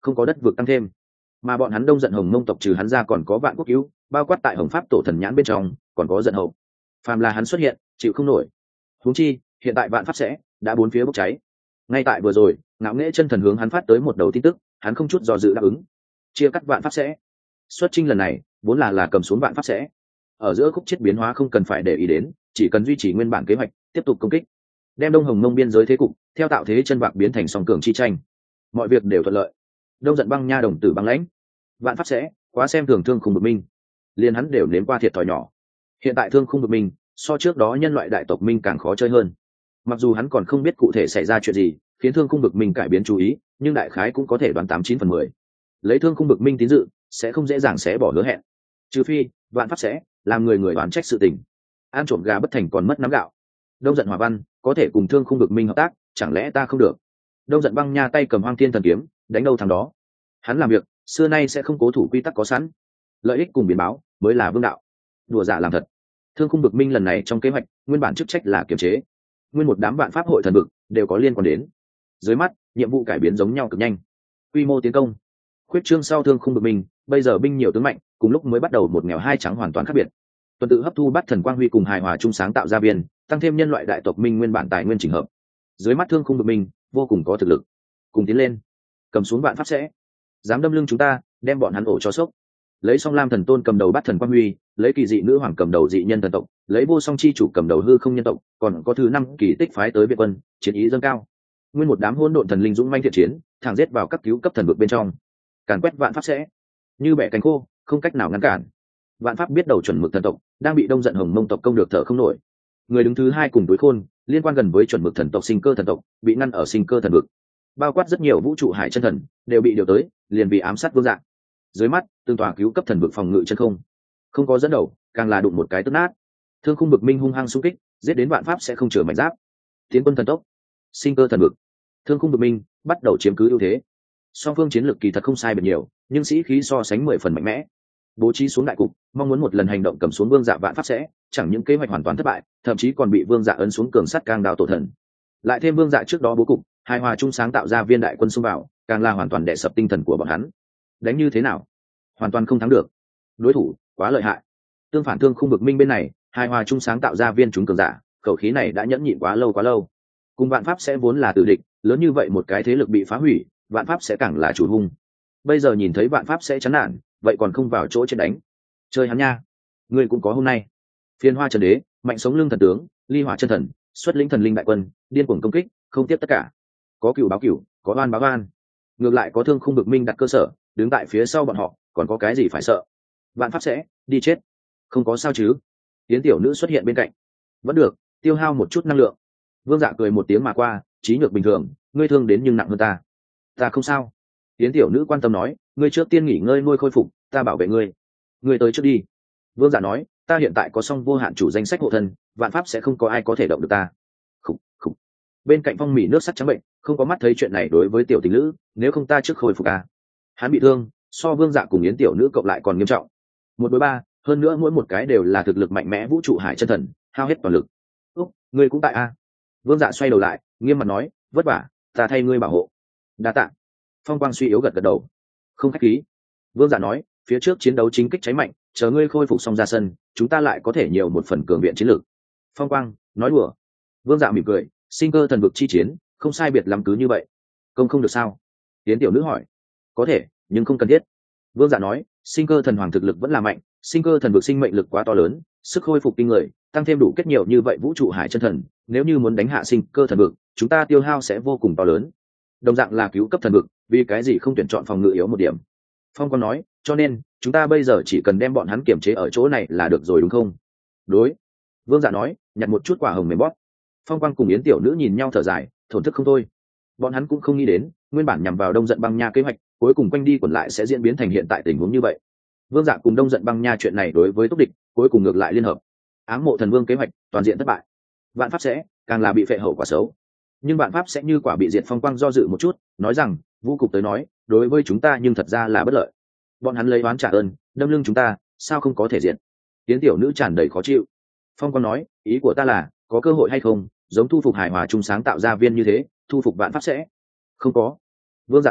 không có đất vực tăng thêm. Mà bọn hắn Đông Giận Hồng Mông tộc trừ hắn ra còn có Vạn Quốc Cứu, bao quát tại Hồng Pháp Tổ Thần nhãn bên trong còn có Giận Hậu. Phàm là hắn xuất hiện chịu không nổi. Huống chi hiện tại Vạn Pháp sẽ đã bốn phía bốc cháy. Ngay tại vừa rồi Ngạo Nghễ Chân Thần hướng hắn phát tới một đầu tin tức, hắn không chút do dự đáp ứng chia cắt Vạn Pháp sẽ. Xuất chinh lần này vốn là cầm xuống Vạn Pháp sẽ, ở giữa khúc chết biến hóa không cần phải để ý đến, chỉ cần duy trì nguyên bản kế hoạch tiếp tục công kích, đem Đông Hồng Mông biên giới thế cục theo tạo thế chân bạc biến thành song cường chi tranh, mọi việc đều thuận lợi. Đông Giận Băng Nha đồng tử băng lãnh, Vạn Pháp sẽ quá xem thường Thương Khung Bực Minh, liền hắn đều nếm qua thiệt thòi nhỏ. Hiện tại Thương Khung Bực Minh so trước đó nhân loại đại tộc Minh càng khó chơi hơn. Mặc dù hắn còn không biết cụ thể xảy ra chuyện gì khiến Thương Khung Bực Minh cải biến chú ý, nhưng đại khái cũng có thể đoán 89/10. Lấy Thương Khung Bực Minh tín dự sẽ không dễ dàng xé bỏ hứa hẹn, trừ phi Vạn Pháp sẽ làm người đoán trách sự tình. Ăn trộm gà bất thành còn mất nắm gạo. Đông Giận Hỏa Văn có thể cùng Thương Khung Bực Minh hợp tác, chẳng lẽ ta không được? Đông Giận Băng Nha tay cầm Hoang Thiên Thần kiếm, đánh đâu thằng đó. Hắn làm việc xưa nay sẽ không cố thủ quy tắc có sẵn, lợi ích cùng biến báo mới là vương đạo. Đùa dạ làm thật. Thương Khung Bực Minh lần này trong kế hoạch nguyên bản chức trách là kiềm chế, nguyên một đám vạn pháp hội thần bực đều có liên quan đến. Dưới mắt nhiệm vụ cải biến giống nhau cực nhanh, quy mô tiến công khuyết trương sau Thương Khung Bực Minh bây giờ binh nhiều tướng mạnh, cùng lúc mới bắt đầu một nghèo hai trắng hoàn toàn khác biệt. Tuần tự hấp thu bắt thần quang huy cùng hài hòa chung sáng tạo ra viên, tăng thêm nhân loại đại tộc Minh nguyên bản tài nguyên chỉnh hợp. Dưới mắt Thương Khung Bực Minh vô cùng có thực lực, cùng tiến lên cầm xuống Vạn Pháp sẽ. Dám đâm lưng chúng ta, đem bọn hắn ổ cho sốc. Lấy Song Lam Thần Tôn cầm đầu bắt thần quang huy, lấy Kỳ Dị Nữ Hoàng cầm đầu dị nhân thần tộc, lấy Vô Song Chi Chủ cầm đầu hư không nhân tộc, còn có thứ 5 kỳ tích phái tới Việt quân, chiến ý dâng cao. Nguyên một đám hỗn độn thần linh dũng manh thiện chiến, thẳng giết vào các cứu cấp thần vực bên trong, càn quét Vạn Pháp sẽ như bẻ cánh khô, không cách nào ngăn cản. Vạn Pháp biết đầu chuẩn mực thần tộc đang bị Đông Giận Hồng Mông tộc công được thở không nổi. Người đứng thứ 2 cùng Túi Khôn liên quan gần với chuẩn mực thần tộc Sinh Cơ thần tộc bị ngăn ở Sinh Cơ thần vực, bao quát rất nhiều vũ trụ hải chân thần đều bị điều tới, liền bị ám sát vương dạng. Dưới mắt tương tòa cứu cấp thần vực phòng ngự chân không có dẫn đầu, càng là đụng một cái tức nát. Thương Khung Bực Minh hung hăng xung kích, giết đến Vạn Pháp sẽ không chừa mảnh giáp. Tiến quân thần tốc, Sinh Cơ thần vực, Thương Khung Bực Minh bắt đầu chiếm cứ ưu thế. Song phương chiến lược kỳ thật không sai biệt nhiều, nhưng sĩ khí so sánh 10 phần mạnh mẽ. Bố trí xuống đại cục, mong muốn một lần hành động cầm xuống vương dạ Vạn Pháp sẽ, chẳng những kế hoạch hoàn toàn thất bại, thậm chí còn bị vương dạ ấn xuống cường sắt càng đào tổ thần. Lại thêm vương dạ trước đó bố cục hài hòa chung sáng tạo ra viên đại quân xung vào, càng là hoàn toàn đè sập tinh thần của bọn hắn. Đánh như thế nào? Hoàn toàn không thắng được. Đối thủ quá lợi hại. Tương phản Thương Khung Bực Minh bên này, hài hòa chung sáng tạo ra viên chúng cường giả, khẩu khí này đã nhẫn nhịn quá lâu. Cùng Vạn Pháp sẽ vốn là tử địch, lớn như vậy một cái thế lực bị phá hủy, Vạn Pháp sẽ càng là chủ hung. Bây giờ nhìn thấy Vạn Pháp sẽ chán nản, vậy còn không vào chỗ trên đánh. Chơi hắn nha. Ngươi cũng có hôm nay. Phiên Hoa Trần Đế, Mạnh Sống Lưng thần tướng, Ly Hỏa chân thần, xuất lĩnh thần linh đại quân, điên cuồng công kích, không tiếp tất cả. Có cửu báo cửu, có oan báo oan. Ngược lại có Thương Khung Bực Minh đặt cơ sở, đứng tại phía sau bọn họ, còn có cái gì phải sợ? Vạn Pháp sẽ đi chết, không có sao chứ? Tiến tiểu nữ xuất hiện bên cạnh. Vẫn được, tiêu hao một chút năng lượng. Vương Dạ cười một tiếng mà qua, trí nhược bình thường, ngươi thương đến nhưng nặng hơn ta. Ta không sao. Tiến tiểu nữ quan tâm nói, ngươi trước tiên nghỉ ngơi nuôi khôi phục, ta bảo vệ ngươi. Ngươi tới trước đi. Vương Dạ nói, ta hiện tại có song vô hạn chủ danh sách hộ thân, Vạn Pháp sẽ không có ai có thể động được ta. Khục khục. Bên cạnh Phong Mỹ nước sắt trắng bệnh, không có mắt thấy chuyện này đối với tiểu tình nữ, nếu không ta trước khôi phục à. Hắn bị thương, so Vương Dạ cùng Yến tiểu nữ cộng lại còn nghiêm trọng. 1 đối 3, hơn nữa mỗi một cái đều là thực lực mạnh mẽ vũ trụ hải chân thần, hao hết toàn lực. Úc, ngươi cũng tại a? Vương Dạ xoay đầu lại, nghiêm mặt nói, vất vả, ta thay ngươi bảo hộ. Đa tạ. Phong Quang suy yếu gật đầu. Không khách khí. Vương Dạ nói, phía trước chiến đấu chính kích cháy mạnh, chờ ngươi khôi phục xong ra sân, chúng ta lại có thể nhiều một phần cường viện chiến lược. Phong Quang nói đùa. Vương Dạ mỉm cười, Sinh Cơ thần vực chi chiến, không sai biệt lắm cứ như vậy. Công không được sao? Tiến tiểu nữ hỏi. Có thể, nhưng không cần thiết. Vương Dạ nói, Sinh Cơ thần hoàng thực lực vẫn là mạnh, Sinh Cơ thần vực sinh mệnh lực quá to lớn, sức khôi phục kinh người, tăng thêm đủ kết nhiều như vậy vũ trụ hải chân thần, nếu như muốn đánh hạ Sinh Cơ thần vực, chúng ta tiêu hao sẽ vô cùng to lớn. Đồng dạng là cứu cấp thần vực, vì cái gì không tuyển chọn phòng ngự yếu một điểm? Phong Quang nói, cho nên chúng ta bây giờ chỉ cần đem bọn hắn kiểm chế ở chỗ này là được rồi đúng không? Đối. Vương Dạ nói, nhặt một chút quả hồng mềm bóp. Phong Quang cùng Yến tiểu nữ nhìn nhau thở dài, thổn thức không thôi. Bọn hắn cũng không nghĩ đến, nguyên bản nhằm vào Đông Giận Băng Nha kế hoạch, cuối cùng quanh đi quẩn lại sẽ diễn biến thành hiện tại tình huống như vậy. Vương Dạ cùng Đông Giận Băng Nha chuyện này đối với túc địch, cuối cùng ngược lại liên hợp. Ám Mộ Thần Vương kế hoạch toàn diện thất bại. Vạn Pháp sẽ càng là bị phệ hậu quả xấu. Nhưng Vạn Pháp sẽ như quả bị diệt. Phong Quang do dự một chút, nói rằng, vũ cục tới nói, đối với chúng ta nhưng thật ra là bất lợi. Bọn hắn lấy oán trả ơn, đâm lưng chúng ta, sao không có thể diệt? Tiến tiểu nữ tràn đầy khó chịu. Phong Quang nói, ý của ta là, có cơ hội hay không, giống thu phục hài hòa chung sáng tạo ra viên như thế, thu phục Vạn Pháp sẽ? Không có. Vương Dạ nói,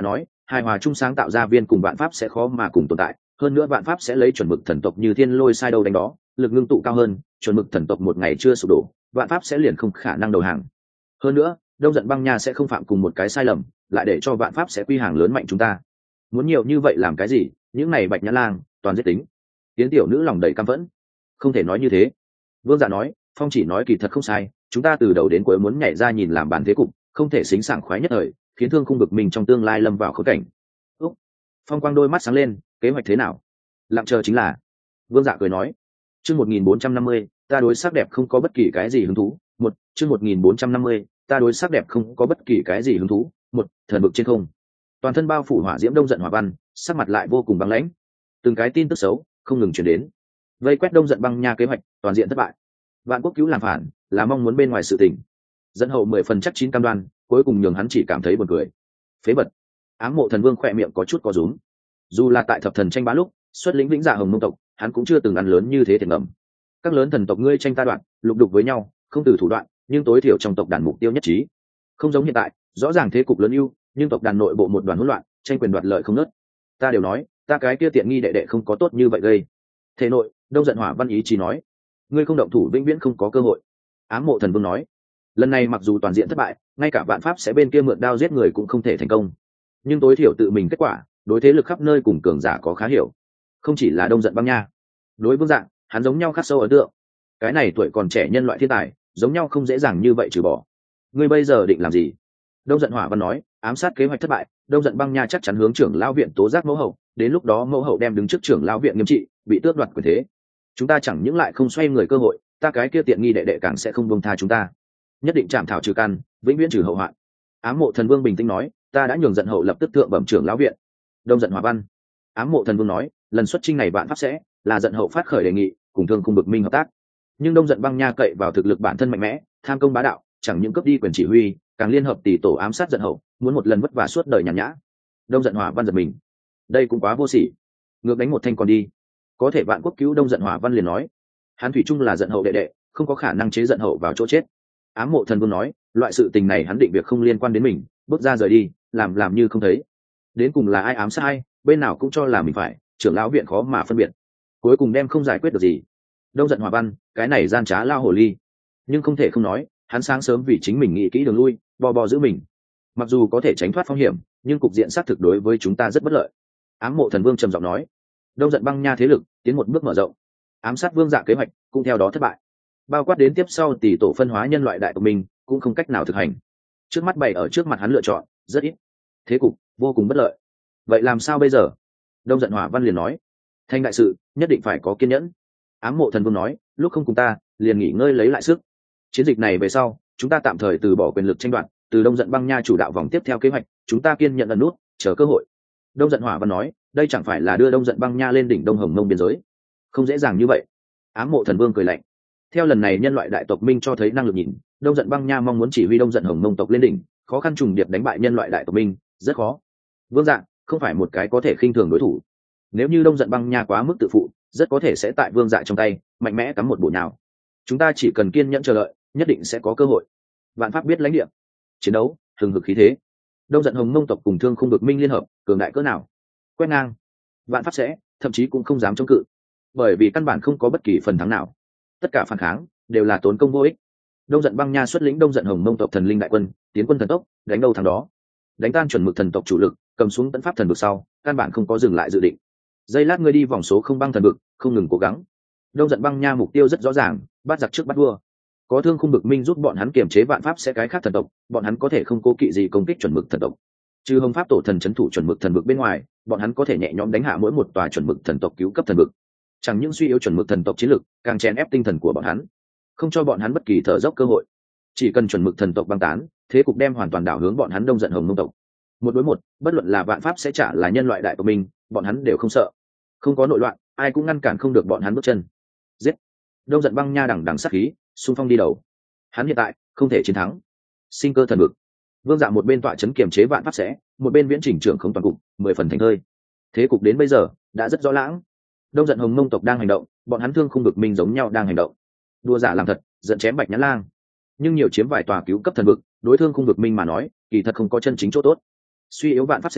hài hòa chung sáng tạo ra viên cùng vạn pháp sẽ khó mà cùng tồn tại. Hơn nữa vạn pháp sẽ lấy chuẩn mực thần tộc như thiên lôi sai đâu đánh đó, lực ngưng tụ cao hơn, chuẩn mực thần tộc một ngày chưa sụp đổ, vạn pháp sẽ liền không khả năng đầu hàng. Hơn nữa đông giận băng nha sẽ không phạm cùng một cái sai lầm, lại để cho vạn pháp sẽ quy hàng lớn mạnh chúng ta. Muốn nhiều như vậy làm cái gì? Những này bạch nhã lang toàn giết tính. Tiến tiểu nữ lòng đầy căm phẫn. Không thể nói như thế. Vương Dạ nói, Phong chỉ nói kỳ thật không sai, chúng ta từ đầu đến cuối muốn nhảy ra nhìn làm bàn thế cục, không thể xính sảng khoái nhất thời, khiến thương khung bực mình trong tương lai lâm vào khốn cảnh. Úc. Phong quang đôi mắt sáng lên, kế hoạch thế nào? Lặng chờ chính là. Vương Dạ cười nói, chương 1450, ta đối sắc đẹp không có bất kỳ cái gì hứng thú. Chương 1450, ta đối sắc đẹp không có bất kỳ cái gì hứng thú. Thần bực trên không. Toàn thân bao phủ hỏa diễm đông giận hỏa văn, sắc mặt lại vô cùng băng lãnh. Từng cái tin tức xấu không ngừng truyền đến. Vây quét đông giận băng nha kế hoạch toàn diện thất bại. Vạn quốc cứu làm phản là mong muốn bên ngoài sự tình. Dẫn hậu 10% chắc chín cam đoan, cuối cùng nhường hắn chỉ cảm thấy buồn cười. Phế bật. Ám Mộ Thần Vương khỏe miệng có chút có rúm. Dù là tại thập thần tranh bá lúc xuất lĩnh vĩnh dạ hồng mông tộc, hắn cũng chưa từng ăn lớn như thế thiệt ngầm. Các lớn thần tộc ngươi tranh ta đoạn, lục đục với nhau, không từ thủ đoạn, nhưng tối thiểu trong tộc đàn mục tiêu nhất trí. Không giống hiện tại, rõ ràng thế cục lớn ưu, nhưng tộc đàn nội bộ một đoàn hỗn loạn, tranh quyền đoạt lợi không nớt. Ta đều nói, ta cái kia tiện nghi đệ đệ không có tốt như vậy gây. Thể nội, đông giận hỏa văn ý chỉ nói, ngươi không động thủ vĩnh viễn không có cơ hội. Ám Mộ Thần Vương nói, lần này mặc dù toàn diện thất bại, ngay cả vạn pháp sẽ bên kia mượn đao giết người cũng không thể thành công, nhưng tối thiểu tự mình kết quả, đối thế lực khắp nơi cùng cường giả có khá hiểu. Không chỉ là đông giận băng nha, đối Vương Dạng, hắn giống nhau khắc sâu ấn tượng. Cái này tuổi còn trẻ nhân loại thiên tài, giống nhau không dễ dàng như vậy trừ bỏ. Ngươi bây giờ định làm gì? Đông giận hỏa văn nói, ám sát kế hoạch thất bại, đông giận băng nha chắc chắn hướng trưởng lão viện tố giác mẫu hậu, đến lúc đó mẫu hậu đem đứng trước trưởng lão viện nghiêm trị, bị tước đoạt quyền thế. Chúng ta chẳng những lại không xoay người cơ hội, ta cái kia tiện nghi đệ đệ càng sẽ không buông tha chúng ta. Nhất định chạm thảo trừ căn, vĩnh viễn trừ hậu hoạn. Ám Mộ Thần Vương bình tĩnh nói, ta đã nhường giận hậu lập tức thượng bẩm trưởng lão viện. Đông giận hỏa văn. Ám Mộ Thần Vương nói, lần xuất chinh này vạn pháp sẽ là giận hậu phát khởi đề nghị, cùng thương khung bực minh hợp tác. Nhưng đông giận băng nha cậy vào thực lực bản thân mạnh mẽ, tham công bá đạo, chẳng những cướp đi quyền chỉ huy, càng liên hợp tỷ tổ ám sát giận hậu, muốn một lần vất vả suốt đời nhàn nhã. Đông giận hỏa văn giật mình, đây cũng quá vô sỉ. Ngược đánh một thanh còn đi, có thể vạn quốc cứu đông giận hỏa văn liền nói, hắn thủy chung là giận hậu đệ đệ, không có khả năng chế giận hậu vào chỗ chết. Ám Mộ Thần Vương nói, loại sự tình này hắn định việc không liên quan đến mình, bước ra rời đi, làm như không thấy. Đến cùng là ai ám sát ai, bên nào cũng cho là mình phải, trưởng lão viện khó mà phân biệt, cuối cùng đem không giải quyết được gì. Đông giận hỏa văn, cái này gian trá lao hồ ly. Nhưng không thể không nói, hắn sáng sớm vì chính mình nghĩ kỹ đường lui, bò giữ mình. Mặc dù có thể tránh thoát phong hiểm, nhưng cục diện xác thực đối với chúng ta rất bất lợi. Ám Mộ Thần Vương trầm giọng nói, đông giận băng nha thế lực tiến một bước mở rộng, ám sát Vương Dạ kế hoạch cũng theo đó thất bại, bao quát đến tiếp sau tỷ tổ phân hóa nhân loại đại tộc mình cũng không cách nào thực hành. Trước mắt bày ở trước mặt hắn lựa chọn rất ít, thế cục vô cùng bất lợi. Vậy làm sao bây giờ? Đông giận hỏa văn liền nói, thanh đại sự nhất định phải có kiên nhẫn. Ám Mộ Thần Vương nói, lúc không cùng ta liền nghỉ ngơi lấy lại sức. Chiến dịch này về sau, chúng ta tạm thời từ bỏ quyền lực tranh đoạt, từ đông giận băng nha chủ đạo vòng tiếp theo kế hoạch, chúng ta kiên nhận ẩn nút chờ cơ hội. Đông giận hỏa văn nói, đây chẳng phải là đưa đông giận băng nha lên đỉnh đông hồng mông biên giới, không dễ dàng như vậy. Ám Mộ Thần Vương cười lạnh, theo lần này nhân loại đại tộc minh cho thấy năng lực nhìn, đông giận băng nha mong muốn chỉ huy đông giận hồng mông tộc lên đỉnh, khó khăn trùng điệp đánh bại nhân loại đại tộc minh rất khó. Vương Dạ không phải một cái có thể khinh thường đối thủ. Nếu như đông giận băng nha quá mức tự phụ, rất có thể sẽ tại Vương Dạ trong tay mạnh mẽ cắm một bổ nào. Chúng ta chỉ cần kiên nhẫn chờ đợi, nhất định sẽ có cơ hội. Vạn pháp biết lãnh địa, chiến đấu hừng hực khí thế. Đông giận hồng mông tộc cùng thương không được minh liên hợp, cường đại cỡ nào, quét ngang vạn pháp sẽ, thậm chí cũng không dám chống cự, bởi vì căn bản không có bất kỳ phần thắng nào. Tất cả phản kháng đều là tốn công vô ích. Đông giận băng nha xuất lĩnh đông giận hồng mông tộc thần linh đại quân, tiến quân thần tốc, đánh đâu thắng đó, đánh tan chuẩn mực thần tộc chủ lực, cầm xuống tấn pháp thần vực sau, căn bản không có dừng lại dự định. Giây lát ngươi đi vòng số không băng thần vực, không ngừng cố gắng. Đông giận băng nha mục tiêu rất rõ ràng, bắt giặc trước bắt vua. Có thương khung bực minh giúp bọn hắn kiềm chế vạn pháp sẽ cái khác thần tộc, bọn hắn có thể không cố kỵ gì công kích chuẩn mực thần tộc. Trừ hồng pháp tổ thần trấn thủ chuẩn mực thần vực bên ngoài, bọn hắn có thể nhẹ nhõm đánh hạ mỗi một tòa chuẩn mực thần tộc cứu cấp thần vực. Chẳng những suy yếu chuẩn mực thần tộc chiến lực, càng chèn ép tinh thần của bọn hắn, không cho bọn hắn bất kỳ thở dốc cơ hội. Chỉ cần chuẩn mực thần tộc băng tán, thế cục đem hoàn toàn đảo hướng bọn hắn đông giận hồng mông tộc. Một đối một, bất luận là vạn pháp sẽ trả là nhân loại đại tộc mình, bọn hắn đều không sợ. Không có nội loạn, ai cũng ngăn cản không được bọn hắn bước chân. Giết! Đông giận băng nha đằng đằng sát khí, xung phong đi đầu. Hắn hiện tại không thể chiến thắng. Sinh cơ thần vực. Vương Dạ một bên tọa chấn kiềm chế vạn pháp sẽ, một bên viễn chỉnh trưởng không toàn cục, 10 phần thành thơi. Thế cục đến bây giờ đã rất rõ lãng. Đông giận hồng mông tộc đang hành động, bọn hắn thương không bực minh giống nhau đang hành động. Đua giả làm thật, giận chém bạch nhãn lang. Nhưng nhiều chiếm vài tòa cứu cấp thần vực, đối thương không bực minh mà nói, kỳ thật không có chân chính chỗ tốt. Suy yếu vạn pháp sẽ,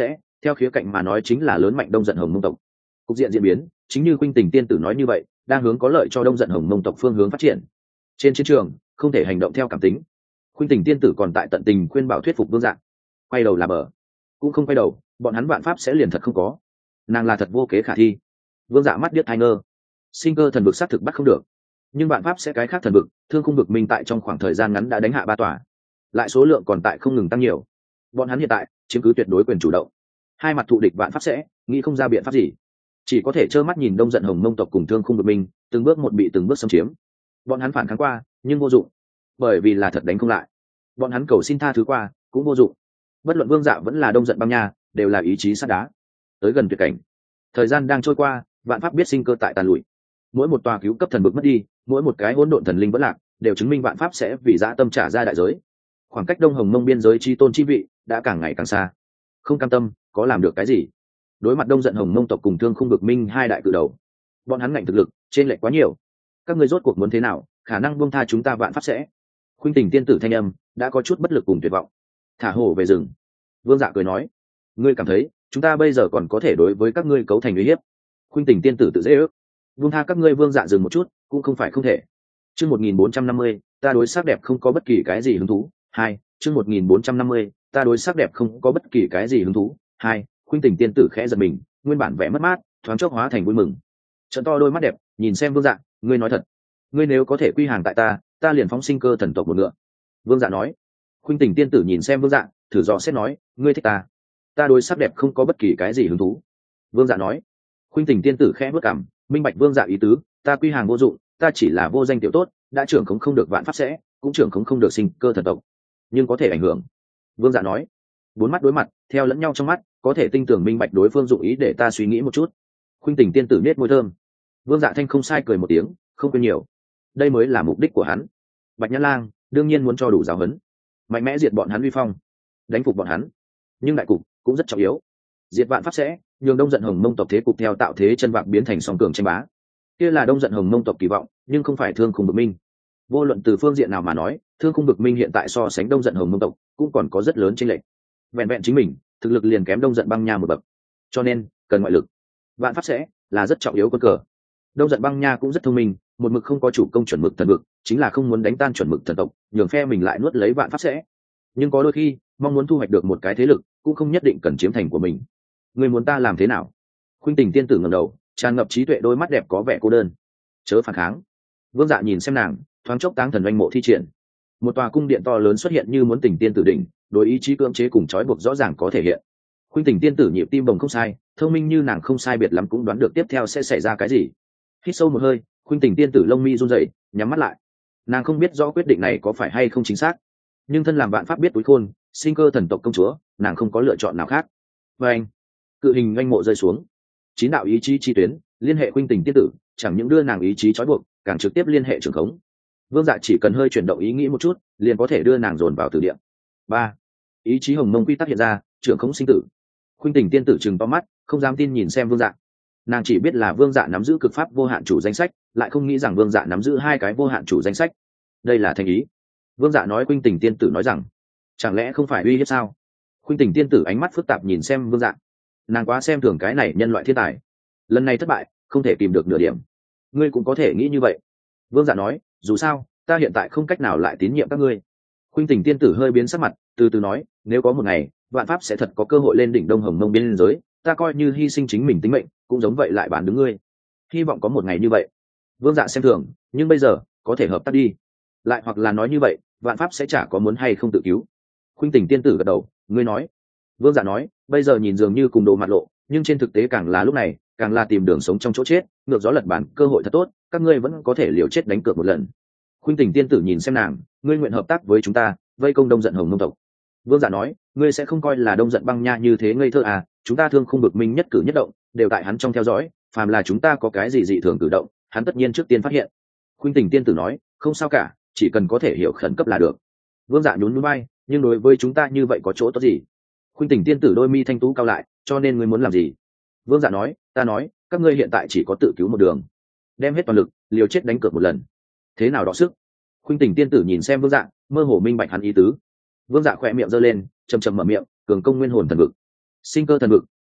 theo khía cạnh mà nói chính là lớn mạnh đông giận hồng mông tộc. Cục diện diễn biến chính như Khuynh Tình tiên tử nói như vậy, đang hướng có lợi cho đông giận hồng mông tộc phương hướng phát triển. Trên chiến trường không thể hành động theo cảm tính. Khuynh Tình tiên tử còn tại tận tình khuyên bảo thuyết phục Vương Dạ. Quay đầu là bờ, cũng không quay đầu, bọn hắn vạn pháp sẽ liền thật không có. Nàng là thật vô kế khả thi. Vương Dạ mắt điếc tai ngơ. Sinh cơ thần vực xác thực bắt không được, nhưng vạn pháp sẽ cái khác thần vực, thương khung vực minh tại trong khoảng thời gian ngắn đã đánh hạ 3 tòa, lại số lượng còn tại không ngừng tăng nhiều. Bọn hắn hiện tại chiếm cứ tuyệt đối quyền chủ động. Hai mặt thù địch vạn pháp sẽ nghĩ không ra biện pháp gì, chỉ có thể trơ mắt nhìn đông giận hồng mông tộc cùng thương khung vực minh từng bước một bị từng bước xâm chiếm. Bọn hắn phản kháng qua nhưng vô dụng, bởi vì là thật đánh không lại. Bọn hắn cầu xin tha thứ qua cũng vô dụng. Bất luận Vương Dạ vẫn là đông giận băng nha, đều là ý chí sắt đá. Tới gần tuyệt cảnh, thời gian đang trôi qua, vạn pháp biết sinh cơ tại tàn lụi. Mỗi một tòa cứu cấp thần vực mất đi, mỗi một cái hỗn độn thần linh vẫn lạc, đều chứng minh vạn pháp sẽ vì dã tâm trả ra đại giới. Khoảng cách đông hồng mông biên giới chi tôn chi vị đã càng ngày càng xa. Không cam tâm, có làm được cái gì? Đối mặt đông giận hồng mông tộc cùng thương khung vực minh hai đại cự đầu, bọn hắn ngạnh thực lực trên lệch quá nhiều. Các ngươi rốt cuộc muốn thế nào? Khả năng buông tha chúng ta vạn pháp sẽ. Khuynh Tình tiên tử thanh âm đã có chút bất lực cùng tuyệt vọng. Thả hổ về rừng. Vương Dạ cười nói, ngươi cảm thấy chúng ta bây giờ còn có thể đối với các ngươi cấu thành uy hiếp? Khuynh Tình tiên tử tự dễ ước. Buông tha các ngươi. Vương Dạ dừng một chút, cũng không phải không thể. Chương 1450, ta đối sắc đẹp không có bất kỳ cái gì hứng thú. 2, chương 1450, ta đối sắc đẹp không có bất kỳ cái gì hứng thú. 2, Khuynh Tình tiên tử khẽ giật mình, nguyên bản vẻ mất mát, thoáng chốc hóa thành vui mừng. Trợn to đôi mắt đẹp, nhìn xem Vương Dạ, ngươi nói thật, ngươi nếu có thể quy hàng tại ta liền phóng sinh cơ thần tộc một ngựa. Vương Dạ nói. Khuynh Tình tiên tử nhìn xem Vương Dạ, thử dò xét nói, ngươi thích ta đối sắc đẹp không có bất kỳ cái gì hứng thú. Vương Dạ nói. Khuynh Tình tiên tử khẽ bước cằm, minh bạch Vương Dạ ý tứ, ta quy hàng vô dụng, ta chỉ là vô danh tiểu tốt, đã trưởng khống không được vạn pháp sẽ, cũng trưởng khống không được sinh cơ thần tộc, nhưng có thể ảnh hưởng. Vương Dạ nói. Bốn mắt đối mặt, theo lẫn nhau trong mắt, có thể tinh tường minh bạch đối phương dụng ý để ta suy nghĩ một chút. Khuynh Tình tiên tử nết môi thơm. Vương Dạ thanh không sai cười một tiếng, không quên nhiều. Đây mới là mục đích của hắn. Bạch Nhã Lang đương nhiên muốn cho đủ giáo huấn, mạnh mẽ diệt bọn hắn uy phong, đánh phục bọn hắn. Nhưng đại cục cũng rất trọng yếu. Diệt vạn pháp sẽ nhường đông giận hồng mông tộc thế cục theo tạo thế chân vạc biến thành song cường tranh bá. Kia là đông giận hồng mông tộc kỳ vọng, nhưng không phải thương khung bực minh. Vô luận từ phương diện nào mà nói, thương khung bực minh hiện tại so sánh đông giận hồng mông tộc cũng còn có rất lớn chênh lệch. Vẹn vẹn chính mình thực lực liền kém đông giận băng nha một bậc, cho nên cần ngoại lực. Vạn pháp sẽ là rất trọng yếu quân cờ. Đông giận băng nha cũng rất thông minh, một mực không có chủ công chuẩn mực thần vực, chính là không muốn đánh tan chuẩn mực thần tộc, nhường phe mình lại nuốt lấy vạn pháp sẽ. Nhưng có đôi khi mong muốn thu hoạch được một cái thế lực cũng không nhất định cần chiếm thành của mình. Người muốn ta làm thế nào? Khuynh Tình tiên tử ngẩng đầu, tràn ngập trí tuệ đôi mắt đẹp có vẻ cô đơn. Chớ phản kháng. Vương Dạ nhìn xem nàng, thoáng chốc táng thần oanh mộ thi triển. Một tòa cung điện to lớn xuất hiện như muốn Tình tiên tử đỉnh, đối ý chí cưỡng chế cùng trói buộc rõ ràng có thể hiện. Khuynh Tình tiên tử nhịp tim bồng không sai, thông minh như nàng không sai biệt lắm cũng đoán được tiếp theo sẽ xảy ra cái gì. Hít sâu một hơi, Khuynh Tình tiên tử lông mi run rẩy, nhắm mắt lại. Nàng không biết rõ quyết định này có phải hay không chính xác, nhưng thân làm vạn pháp biết túi khôn, sinh cơ thần tộc công chúa, nàng không có lựa chọn nào khác. Và anh, cự hình oanh mộ rơi xuống, 9 đạo ý chí chi tuyến liên hệ Khuynh Tình tiên tử, chẳng những đưa nàng ý chí trói buộc, càng trực tiếp liên hệ trường khống. Vương Dạ chỉ cần hơi chuyển động ý nghĩ một chút, liền có thể đưa nàng dồn vào tử địa. 3. Ý chí hồng mông quy tắc hiện ra, trường khống sinh tử. Khuynh Tình tiên tử trừng to mắt, không dám tin nhìn xem Vương Dạ. Nàng chỉ biết là Vương Dạ nắm giữ cực pháp vô hạn chủ danh sách, lại không nghĩ rằng Vương Dạ nắm giữ 2 cái vô hạn chủ danh sách. Đây là thành ý. Vương Dạ nói. Khuynh Tình tiên tử nói rằng, chẳng lẽ không phải uy hiếp sao? Khuynh Tình tiên tử ánh mắt phức tạp nhìn xem Vương Dạ. Nàng quá xem thường cái này nhân loại thiên tài, lần này thất bại không thể tìm được nửa điểm. Ngươi cũng có thể nghĩ như vậy. Vương Dạ nói, dù sao ta hiện tại không cách nào lại tín nhiệm các ngươi. Khuynh Tình tiên tử hơi biến sắc mặt, từ từ nói, nếu có một ngày vạn pháp sẽ thật có cơ hội lên đỉnh đông hồng mông biên giới, ta coi như hy sinh chính mình tính mệnh cũng giống vậy lại bán đứng ngươi. Hy vọng có một ngày như vậy. Vương Dạ xem thường, nhưng bây giờ có thể hợp tác đi. Lại hoặc là nói như vậy, vạn pháp sẽ chả có muốn hay không tự cứu. Khuynh Tình tiên tử gật đầu, ngươi nói. Vương Dạ nói, bây giờ nhìn dường như cùng đồ mặt lộ, nhưng trên thực tế càng là lúc này càng là tìm đường sống trong chỗ chết, ngược gió lật bản cơ hội thật tốt, các ngươi vẫn có thể liều chết đánh cược một lần. Khuynh Tình tiên tử nhìn xem nàng, ngươi nguyện hợp tác với chúng ta vây công đông giận hồng mông tộc? Vương Dạ nói, ngươi sẽ không coi là đông giận băng nha như thế ngây thơ à? Chúng ta thương không bực minh nhất cử nhất động đều tại hắn trong theo dõi, phàm là chúng ta có cái gì dị thường cử động, hắn tất nhiên trước tiên phát hiện. Khuynh Tình tiên tử nói, không sao cả, chỉ cần có thể hiểu khẩn cấp là được. Vương Dạ nhún nhún vai, nhưng đối với chúng ta như vậy có chỗ tốt gì? Khuynh Tình tiên tử đôi mi thanh tú cao lại, cho nên ngươi muốn làm gì? Vương Dạ nói, ta nói, các ngươi hiện tại chỉ có tự cứu một đường, đem hết toàn lực liều chết đánh cược một lần. Thế nào đọ sức? Khuynh Tình tiên tử nhìn xem Vương Dạ, mơ hồ minh bạch hắn ý tứ. Vương Dạ khỏe miệng giơ lên, chầm chầm mở miệng, cường công nguyên hồn thần vực, sinh cơ thần vực,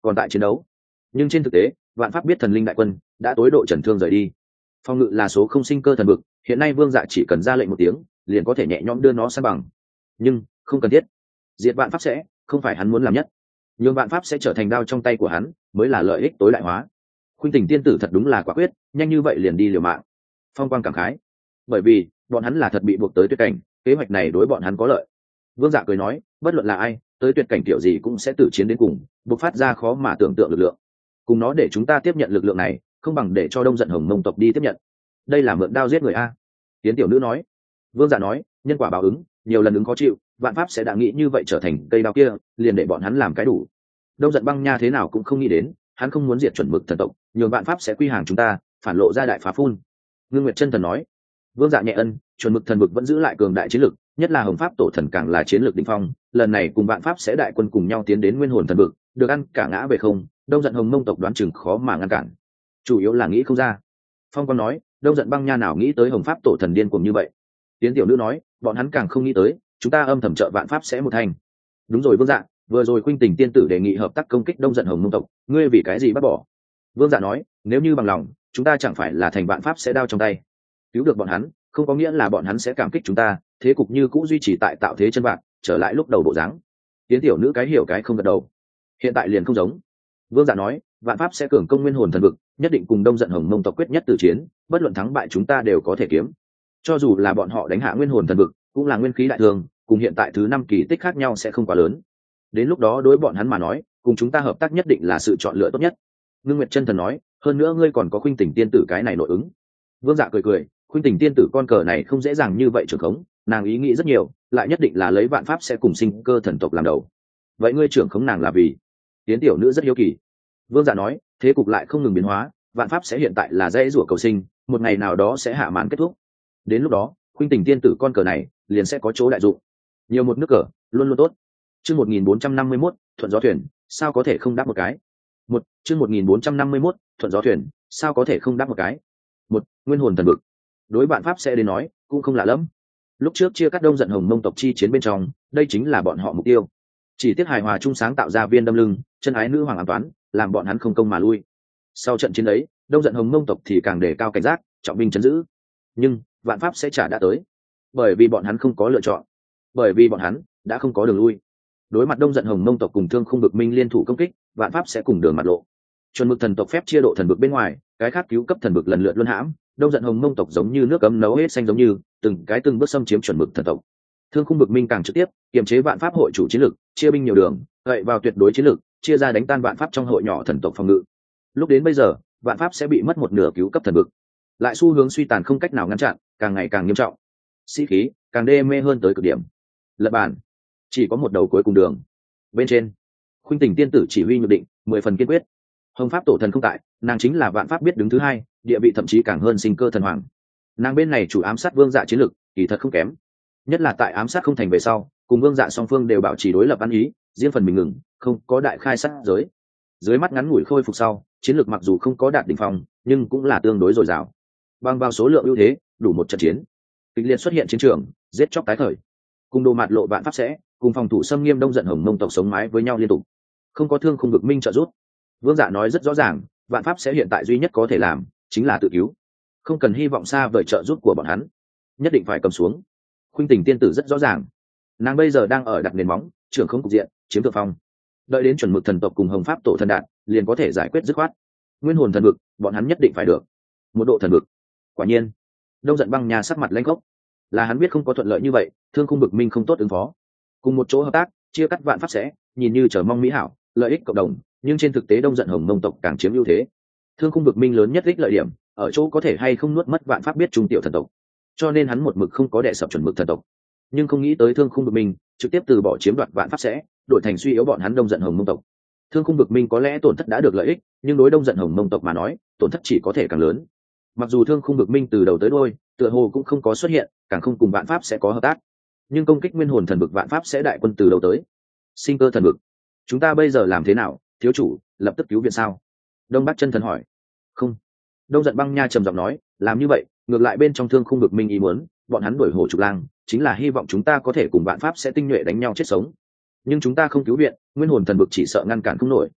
còn tại chiến đấu. Nhưng trên thực tế vạn pháp biết thần linh đại quân đã tối độ trần thương rời đi. Phòng ngự là số không sinh cơ thần vực, hiện nay vương dạ chỉ cần ra lệnh một tiếng liền có thể nhẹ nhõm đưa nó san bằng. Nhưng không cần thiết, diệt vạn pháp sẽ không phải hắn muốn làm nhất, nhưng vạn pháp sẽ trở thành đao trong tay của hắn mới là lợi ích tối đại hóa. Khuynh Tình tiên tử thật đúng là quả quyết, nhanh như vậy liền đi liều mạng. Phong Quang cảm khái, bởi vì bọn hắn là thật bị buộc tới tuyệt cảnh, kế hoạch này đối bọn hắn có lợi. Vương Dạ cười nói, bất luận là ai tới tuyệt cảnh kiểu gì cũng sẽ tử chiến đến cùng, bộc phát ra khó mà tưởng tượng lực lượng. Cùng nó để chúng ta tiếp nhận lực lượng này, không bằng để cho Đông Giận Hồng Mông tộc đi tiếp nhận. Đây là mượn đao giết người a. Tiến tiểu nữ nói. Vương Dạ nói, nhân quả báo ứng, nhiều lần ứng khó chịu, vạn pháp sẽ đã nghĩ như vậy trở thành cây đao kia, liền để bọn hắn làm cái đủ. Đông Giận Băng Nha thế nào cũng không nghĩ đến, hắn không muốn diệt chuẩn mực thần tộc, nhường vạn pháp sẽ quy hàng chúng ta, phản lộ ra đại phá phun. Ngưng Nguyệt Chân Thần nói. Vương Dạ nhẹ ân, chuẩn mực thần vực vẫn giữ lại cường đại chiến lực, nhất là Hồng Pháp tổ thần càng là chiến lược đỉnh phong, lần này cùng vạn pháp sẽ đại quân cùng nhau tiến đến Nguyên Hồn thần vực, được ăn cả ngã về không, Đông Giận Hồng Mông tộc đoán chừng khó mà ngăn cản. Chủ yếu là nghĩ không ra. Phong Quang nói, Đông Giận Băng Nha nào nghĩ tới Hồng Pháp tổ thần điên cuồng như vậy. Tiến tiểu nữ nói, bọn hắn càng không nghĩ tới, chúng ta âm thầm trợ vạn pháp sẽ một thành. Đúng rồi Vương Dạ, vừa rồi Khuynh Tình tiên tử đề nghị hợp tác công kích Đông Giận Hồng Mông tộc, ngươi vì cái gì bắt bỏ? Vương Dạ nói, nếu như bằng lòng, chúng ta chẳng phải là thành vạn pháp sẽ đao trong tay. Cứu được bọn hắn, không có nghĩa là bọn hắn sẽ cảm kích chúng ta, thế cục như cũ duy trì tại tạo thế chân vạn, trở lại lúc đầu bộ dáng. Tiến tiểu nữ cái hiểu cái không gật đầu. Hiện tại liền không giống. Vương Dạ nói, vạn pháp sẽ cường công Nguyên Hồn thần vực, nhất định cùng Đông Giận Hồng Mông tộc quyết nhất tử chiến, bất luận thắng bại chúng ta đều có thể kiếm. Cho dù là bọn họ đánh hạ Nguyên Hồn thần vực, cũng là nguyên khí đại thương, cùng hiện tại thứ 5 kỳ tích khác nhau sẽ không quá lớn. Đến lúc đó đối bọn hắn mà nói, cùng chúng ta hợp tác nhất định là sự chọn lựa tốt nhất. Ngưng Nguyệt Chân Thần nói, hơn nữa ngươi còn có Khuynh Tình tiên tử cái này nội ứng. Vương Dạ cười cười, Khuynh Tình tiên tử con cờ này không dễ dàng như vậy trưởng khống, nàng ý nghĩ rất nhiều, lại nhất định là lấy vạn pháp sẽ cùng sinh cơ thần tộc làm đầu. Vậy ngươi trưởng khống nàng là vì? Tiến tiểu nữ rất hiếu kỳ. Vương Dạ nói, thế cục lại không ngừng biến hóa, vạn pháp sẽ hiện tại là dễ rủa cầu sinh, một ngày nào đó sẽ hạ màn kết thúc. Đến lúc đó, Khuynh Tình tiên tử con cờ này liền sẽ có chỗ đại dụng. Nhiều một nước cờ, luôn luôn tốt. Chương 1451, thuận gió thuyền, sao có thể không đáp một cái? Chương 1451, thuận gió thuyền, sao có thể không đáp một cái? Nguyên Hồn thần vực. Đối vạn pháp sẽ đến nói, cũng không lạ lắm. Lúc trước chia cắt Đông Giận Hồng Mông tộc chi chiến bên trong, đây chính là bọn họ mục tiêu. Chỉ tiếc hài hòa chung sáng tạo ra viên đâm lưng, chân ái nữ hoàng ám toán, làm bọn hắn không công mà lui. Sau trận chiến ấy, Đông Giận Hồng Mông tộc thì càng đề cao cảnh giác, trọng binh trấn giữ. Nhưng vạn pháp sẽ trả đã tới, bởi vì bọn hắn không có lựa chọn, bởi vì bọn hắn đã không có đường lui. Đối mặt Đông Giận Hồng Mông tộc cùng Thương Khung Bực Minh liên thủ công kích, vạn pháp sẽ cùng đường mặt lộ. Chuẩn mực thần tộc phép chia độ thần vực bên ngoài, cái khác cứu cấp thần vực lần lượt luân hãm, Đông Giận Hồng Mông tộc giống như nước cấm nấu hết xanh giống như từng bước xâm chiếm chuẩn mực thần tộc. Thương Khung Bực Minh càng trực tiếp kiềm chế vạn pháp hội chủ chiến lực, chia binh nhiều đường, gậy vào tuyệt đối chiến lực, chia ra đánh tan vạn pháp trong hội nhỏ thần tộc phòng ngự. Lúc đến bây giờ, vạn pháp sẽ bị mất một nửa cứu cấp thần vực, lại xu hướng suy tàn không cách nào ngăn chặn, càng ngày càng nghiêm trọng. Sĩ khí càng đê mê hơn tới cực điểm. Lập bản, chỉ có một đầu cuối cùng đường. Bên trên, Khuynh Tình tiên tử chỉ huy nhược định, 10 phần kiên quyết. Hồng Pháp tổ thần không tại, nàng chính là vạn pháp biết đứng thứ hai, địa vị thậm chí càng hơn sinh cơ thần hoàng. Nàng bên này chủ ám sát Vương Dạ chiến lực, kỳ thật không kém. Nhất là tại ám sát không thành về sau, cùng Vương Dạ song phương đều bảo trì đối lập ăn ý, riêng phần mình ngừng, không có đại khai sát giới. Dưới mắt ngắn ngủi khôi phục sau, chiến lược mặc dù không có đạt đỉnh phong, nhưng cũng là tương đối dồi dào. Bằng vào số lượng ưu thế, đủ một trận chiến. Kịch liệt xuất hiện chiến trường, giết chóc tái khởi. Cùng đồ mạt lộ vạn pháp sẽ, cùng phòng thủ xâm nghiêm Đông Giận Hồng Mông tộc sống mái với nhau liên tục. Không có Thương Khung Bực Minh trợ giúp. Vương Dạ nói rất rõ ràng, vạn pháp sẽ hiện tại duy nhất có thể làm chính là tự cứu, không cần hy vọng xa vời trợ giúp của bọn hắn, nhất định phải cầm xuống. Khuynh Tình tiên tử rất rõ ràng, nàng bây giờ đang ở đặt nền móng, trưởng không cục diện, chiếm thượng phong. Đợi đến chuẩn mực thần tộc cùng Hồng Pháp tổ thần đạt, liền có thể giải quyết dứt khoát. Nguyên Hồn thần vực, bọn hắn nhất định phải được. Một độ thần vực. Quả nhiên, Đông Giận Băng Nha sắc mặt lanh khốc, là hắn biết không có thuận lợi như vậy, Thương Khung Bực Minh không tốt ứng phó. Cùng một chỗ hợp tác, chia cắt vạn pháp sẽ, nhìn như chờ mong mỹ hảo, lợi ích cộng đồng, nhưng trên thực tế Đông Giận Hồng Mông tộc càng chiếm ưu thế. Thương Khung Bực Minh lớn nhất ích lợi điểm ở chỗ có thể hay không nuốt mất vạn pháp biết trung tiểu thần tộc, cho nên hắn một mực không có đệ sập chuẩn mực thần tộc. Nhưng không nghĩ tới Thương Khung Bực Minh trực tiếp từ bỏ chiếm đoạt vạn pháp sẽ, đổi thành suy yếu bọn hắn Đông Giận Hồng Mông tộc. Thương Khung Bực Minh có lẽ tổn thất đã được lợi ích, nhưng đối Đông Giận Hồng Mông tộc mà nói, tổn thất chỉ có thể càng lớn. Mặc dù Thương Khung Bực Minh từ đầu tới đuôi tựa hồ cũng không có xuất hiện, càng không cùng vạn pháp sẽ có hợp tác, nhưng công kích Nguyên Hồn thần vực vạn pháp sẽ đại quân từ đầu tới. Sinh cơ thần vực, chúng ta bây giờ làm thế nào? Thiếu chủ lập tức cứu viện sao? Đông Bắc Chân Thần hỏi. Không. Đông Giận Băng Nha trầm giọng nói, làm như vậy ngược lại bên trong Thương Khung Bực Minh ý muốn, bọn hắn đuổi hổ trục lang, chính là hy vọng chúng ta có thể cùng vạn pháp sẽ tinh nhuệ đánh nhau chết sống. Nhưng chúng ta không cứu viện, Nguyên Hồn thần vực chỉ sợ ngăn cản không nổi.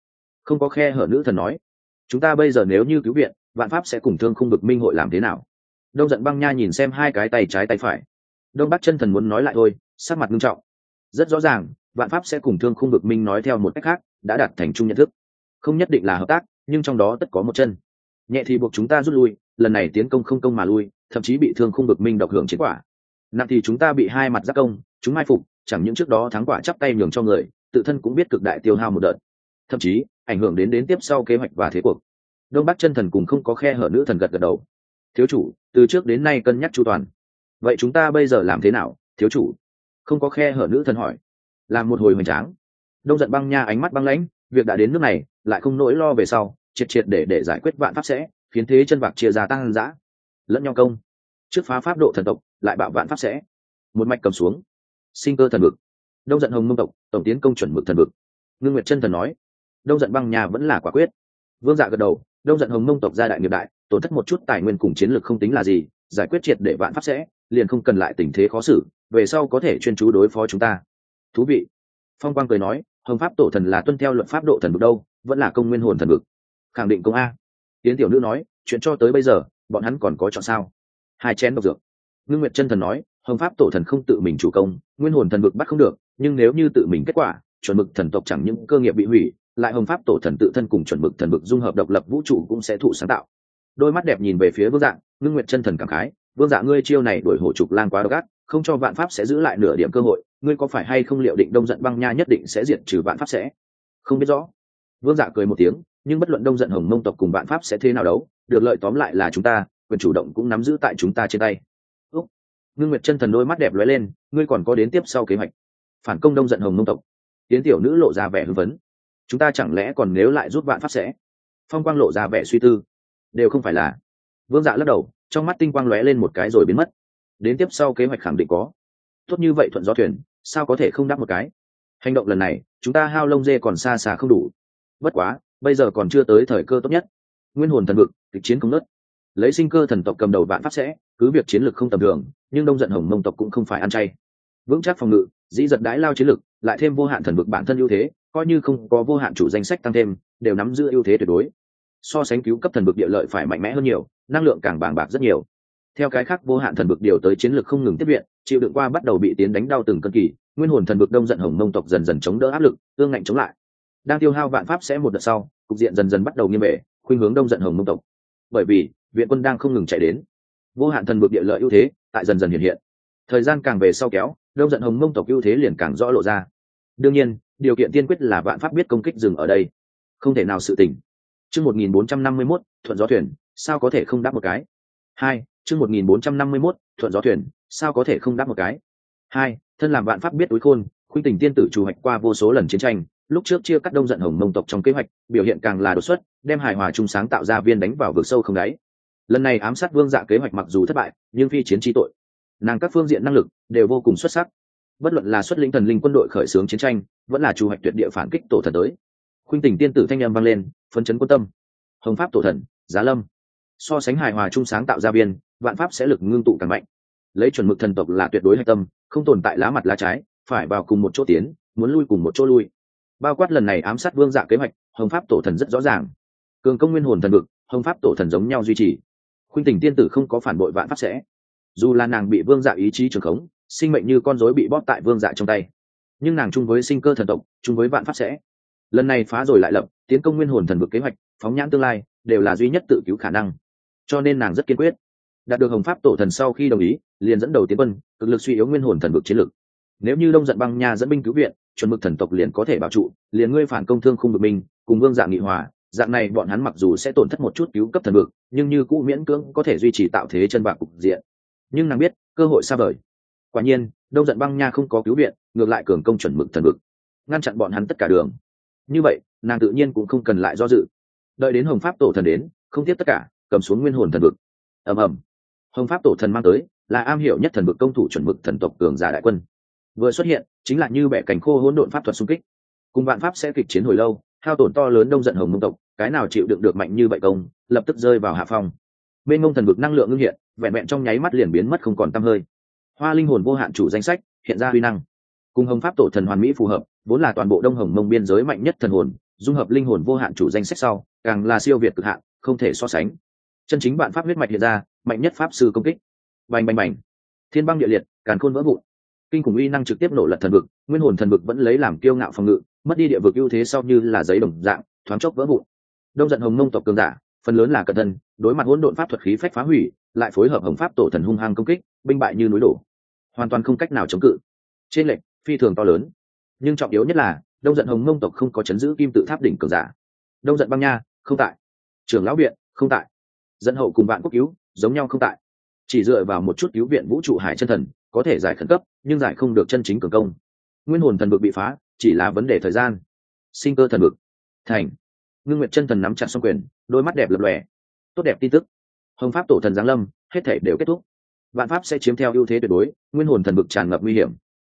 Không có khe hở nữ thần nói. Chúng ta bây giờ nếu như cứu viện, vạn pháp sẽ cùng thương khung vực minh hội làm thế nào? Đông giận băng nha nhìn xem hai cái tay trái tay phải. Đông bắc chân thần muốn nói lại thôi, sắc mặt nghiêm trọng. Rất rõ ràng, vạn pháp sẽ cùng thương khung vực minh nói theo một cách khác, đã đạt thành chung nhận thức. Không nhất định là hợp tác, nhưng trong đó tất có một chân. Nhẹ thì buộc chúng ta rút lui, lần này tiến công không công mà lui, thậm chí bị thương khung vực minh độc hưởng chiến quả. Nặng thì chúng ta bị hai mặt giáp công, chúng mai phục, chẳng những trước đó thắng quả chắp tay nhường cho người, tự thân cũng biết cực đại tiêu hao một đợt, thậm chí ảnh hưởng đến tiếp sau kế hoạch và thế cuộc. Đông bắc chân thần cùng không có khe hở nữ thần gật gật đầu. Thiếu chủ, từ trước đến nay cân nhắc chu toàn. Vậy chúng ta bây giờ làm thế nào, thiếu chủ? Không có khe hở nữ thần hỏi. Làm một hồi hoành tráng. Đông giận băng nha ánh mắt băng lãnh, việc đã đến nước này, lại không nỗi lo về sau, triệt để giải quyết vạn pháp sẽ, khiến thế chân bạc chia ra tăng dã. Lẫn nhau công. Trước phá pháp độ thần tộc, lại bạo vạn pháp sẽ. Một mạch cầm xuống. Sinh cơ thần vực. Đông giận hồng mông tộc, tổng tiến công chuẩn mực thần vực. Ngưng Nguyệt chân thần nói. Đông giận băng nha vẫn là quả quyết. Vương Dạ gật đầu. Đông giận hồng mông tộc gia đại nghiệp đại, tổn thất một chút tài nguyên cùng chiến lược không tính là gì, giải quyết triệt để vạn pháp sẽ, liền không cần lại tình thế khó xử, về sau có thể chuyên chú đối phó chúng ta. Thú vị. Phong Quang cười nói, hồng pháp tổ thần là tuân theo luật pháp độ thần vực đâu, vẫn là công nguyên hồn thần vực. Khẳng định công a. Tiến tiểu nữ nói, chuyện cho tới bây giờ, bọn hắn còn có chọn sao? Hai chén độc dược. Ngưng Nguyệt chân thần nói, hồng pháp tổ thần không tự mình chủ công, nguyên hồn thần vực bắt không được, nhưng nếu như tự mình kết quả, chuẩn mực thần tộc chẳng những cơ nghiệp bị hủy, lại hồng pháp tổ thần tự thân cùng chuẩn mực thần vực dung hợp độc lập vũ trụ cũng sẽ thụ sáng tạo. Đôi mắt đẹp nhìn về phía Vương Dạ, Ngưng Nguyệt chân thần cảm khái, Vương Dạ ngươi chiêu này đuổi hổ trục lang quá độc ác, không cho vạn pháp sẽ giữ lại nửa điểm cơ hội, ngươi có phải hay không liệu định Đông giận băng nha nhất định sẽ diệt trừ vạn pháp sẽ? Không biết rõ. Vương Dạ cười một tiếng, nhưng bất luận Đông giận hồng mông tộc cùng vạn pháp sẽ thế nào đấu, được lợi tóm lại là chúng ta, quyền chủ động cũng nắm giữ tại chúng ta trên tay. Úc. Ngưng Nguyệt chân thần đôi mắt đẹp lóe lên, ngươi còn có đến tiếp sau kế hoạch. Phản công Đông giận hồng mông tộc. Tiến tiểu nữ lộ ra vẻ hưng phấn. Chúng ta chẳng lẽ còn nếu lại rút vạn pháp sẽ? Phong Quang lộ ra vẻ suy tư. Đều không phải là. Vương Dạ lắc đầu, trong mắt tinh quang lóe lên một cái rồi biến mất. Đến tiếp sau kế hoạch khẳng định có. Tốt như vậy thuận gió thuyền, sao có thể không đáp một cái? Hành động lần này, chúng ta hao lông dê còn xa xa không đủ. Bất quá, bây giờ còn chưa tới thời cơ tốt nhất. Nguyên hồn thần vực, kịch chiến không nớt. Lấy sinh cơ thần tộc cầm đầu vạn pháp sẽ, cứ việc chiến lược không tầm thường, nhưng Đông giận hồng mông tộc cũng không phải ăn chay. Vững chắc phòng ngự, dĩ giật đãi lao chiến lược, lại thêm vô hạn thần vực bản thân ưu thế, coi như không có vô hạn chủ danh sách tăng thêm, đều nắm giữ ưu thế tuyệt đối. So sánh cứu cấp thần vực địa lợi phải mạnh mẽ hơn nhiều, năng lượng càng bàng bạc rất nhiều. Theo cái khác vô hạn thần vực điều tới chiến lược không ngừng tiếp viện, chịu đựng qua bắt đầu bị tiến đánh đau từng cơn kỳ, nguyên hồn thần vực Đông giận hồng mông tộc dần dần chống đỡ áp lực, tương ngạnh chống lại. Đang tiêu hao vạn pháp sẽ một đợt sau, cục diện dần dần bắt đầu nghiêng bể, khuynh hướng Đông giận hồng mông tộc. Bởi vì viện quân đang không ngừng chạy đến, vô hạn thần vực địa lợi ưu thế tại dần dần hiện hiện. Thời gian càng về sau kéo, Đông giận hồng mông tộc ưu thế liền càng rõ lộ ra. Đương nhiên, điều kiện tiên quyết là vạn pháp biết công kích dừng ở đây, không thể nào sự tình. Chương 1451, thuận gió thuyền, sao có thể không đáp một cái? 2, chương 1451, thuận gió thuyền, sao có thể không đáp một cái? 2, thân làm vạn pháp biết túi khôn, khuynh tình tiên tử chủ hoạch qua vô số lần chiến tranh, lúc trước chia cắt Đông giận hồng mông tộc trong kế hoạch, biểu hiện càng là đột xuất, đem hài hòa chung sáng tạo ra viên đánh vào vực sâu không đáy. Lần này ám sát Vương Dạ kế hoạch mặc dù thất bại, nhưng phi chiến chi tội, nàng các phương diện năng lực đều vô cùng xuất sắc. Bất luận là xuất lĩnh thần linh quân đội khởi xướng chiến tranh, vẫn là chủ hoạch tuyệt địa phản kích tổ thần tới. Khuynh tình tiên tử thanh âm vang lên, phấn chấn quân tâm. Hồng pháp tổ thần, Giá Lâm. So sánh hài hòa chung sáng tạo ra viên, vạn pháp sẽ lực ngưng tụ càng mạnh. Lấy chuẩn mực thần tộc là tuyệt đối hạch tâm, không tồn tại lá mặt lá trái, phải vào cùng một chỗ tiến, muốn lui cùng một chỗ lui. Bao quát lần này ám sát Vương Dạ kế hoạch, hồng pháp tổ thần rất rõ ràng. Cường công nguyên hồn thần vực, hồng pháp tổ thần giống nhau duy trì. Khuynh tình tiên tử không có phản bội vạn pháp sẽ. Dù là nàng bị Vương Dạ ý chí trường khống, sinh mệnh như con rối bị bóp tại Vương Dạ trong tay, nhưng nàng chung với sinh cơ thần tộc, chung với vạn pháp sẽ. Lần này phá rồi lại lập, tiến công nguyên hồn thần vực kế hoạch, phóng nhãn tương lai, đều là duy nhất tự cứu khả năng. Cho nên nàng rất kiên quyết. Đạt được hồng pháp tổ thần sau khi đồng ý, liền dẫn đầu tiến quân, cực lực suy yếu nguyên hồn thần vực chiến lực. Nếu như Đông giận băng nha dẫn binh cứu viện, chuẩn mực thần tộc liền có thể bảo trụ, liền ngươi phản công thương khung vực binh, cùng Vương Dạ nghị hòa, dạng này bọn hắn mặc dù sẽ tổn thất một chút cứu cấp thần vực, nhưng như cũ miễn cưỡng có thể duy trì tạo thế chân bạc cục diện. Nhưng nàng biết, cơ hội xa vời. Quả nhiên, Đông giận băng nha không có cứu viện, ngược lại cường công chuẩn mực thần vực, ngăn chặn bọn hắn tất cả đường. Như vậy, nàng tự nhiên cũng không cần lại do dự. Đợi đến hồng pháp tổ thần đến, không tiếc tất cả, cầm xuống nguyên hồn thần vực. Ầm ầm. Hồng pháp tổ thần mang tới là am hiểu nhất thần vực công thủ chuẩn mực thần tộc cường giả đại quân. Vừa xuất hiện, chính là như bẻ cành khô hỗn độn pháp thuật xung kích. Cùng vạn pháp sẽ kịch chiến hồi lâu, hao tổn to lớn Đông giận hồng mông tộc, cái nào chịu đựng được mạnh như vậy công, lập tức rơi vào hạ phong. Bên ngông thần vực năng lượng ngưng hiện, vẹn vẹn trong nháy mắt liền biến mất không còn tăm hơi. Hoa linh hồn vô hạn chủ danh sách hiện ra uy năng, cùng hồng pháp tổ thần hoàn mỹ phù hợp, vốn là toàn bộ Đông Hồng Mông biên giới mạnh nhất thần hồn, dung hợp linh hồn vô hạn chủ danh sách sau càng là siêu việt cực hạn, không thể so sánh. Chân chính bạn pháp huyết mạch hiện ra, mạnh nhất pháp sư công kích. Bành bành bành, thiên băng địa liệt, càn khôn vỡ vụn, kinh khủng uy năng trực tiếp nổ lật thần vực. Nguyên hồn thần vực vẫn lấy làm kiêu ngạo phòng ngự, mất đi địa vực ưu thế sau như là giấy đồng dạng thoáng chốc vỡ vụn. Đông giận hồng mông tộc cường giả phần lớn là cẩn thận, đối mặt hỗn độn pháp thuật khí phách phá hủy, lại phối hợp hồng pháp tổ thần hung hăng công kích, binh bại như núi đổ, hoàn toàn không cách nào chống cự. Trên lệnh phi thường to lớn, nhưng trọng yếu nhất là đông giận hồng mông tộc không có chấn giữ kim tự tháp đỉnh cường giả. Đông giận băng nha không tại, trưởng lão viện không tại, dẫn hậu cùng vạn quốc cứu giống nhau không tại. Chỉ dựa vào một chút cứu viện vũ trụ hải chân thần có thể giải khẩn cấp, nhưng giải không được chân chính cường công. Nguyên hồn thần vực bị phá chỉ là vấn đề thời gian. Sinh cơ thần vực thành. Ngưng nguyệt chân thần nắm chặt song quyền, đôi mắt đẹp lập lòe. Tốt đẹp tin tức, hồng pháp tổ thần giáng lâm, hết thể đều kết thúc. Vạn pháp sẽ chiếm theo ưu thế tuyệt đối, nguyên hồn thần vực tràn ngập nguy hiểm.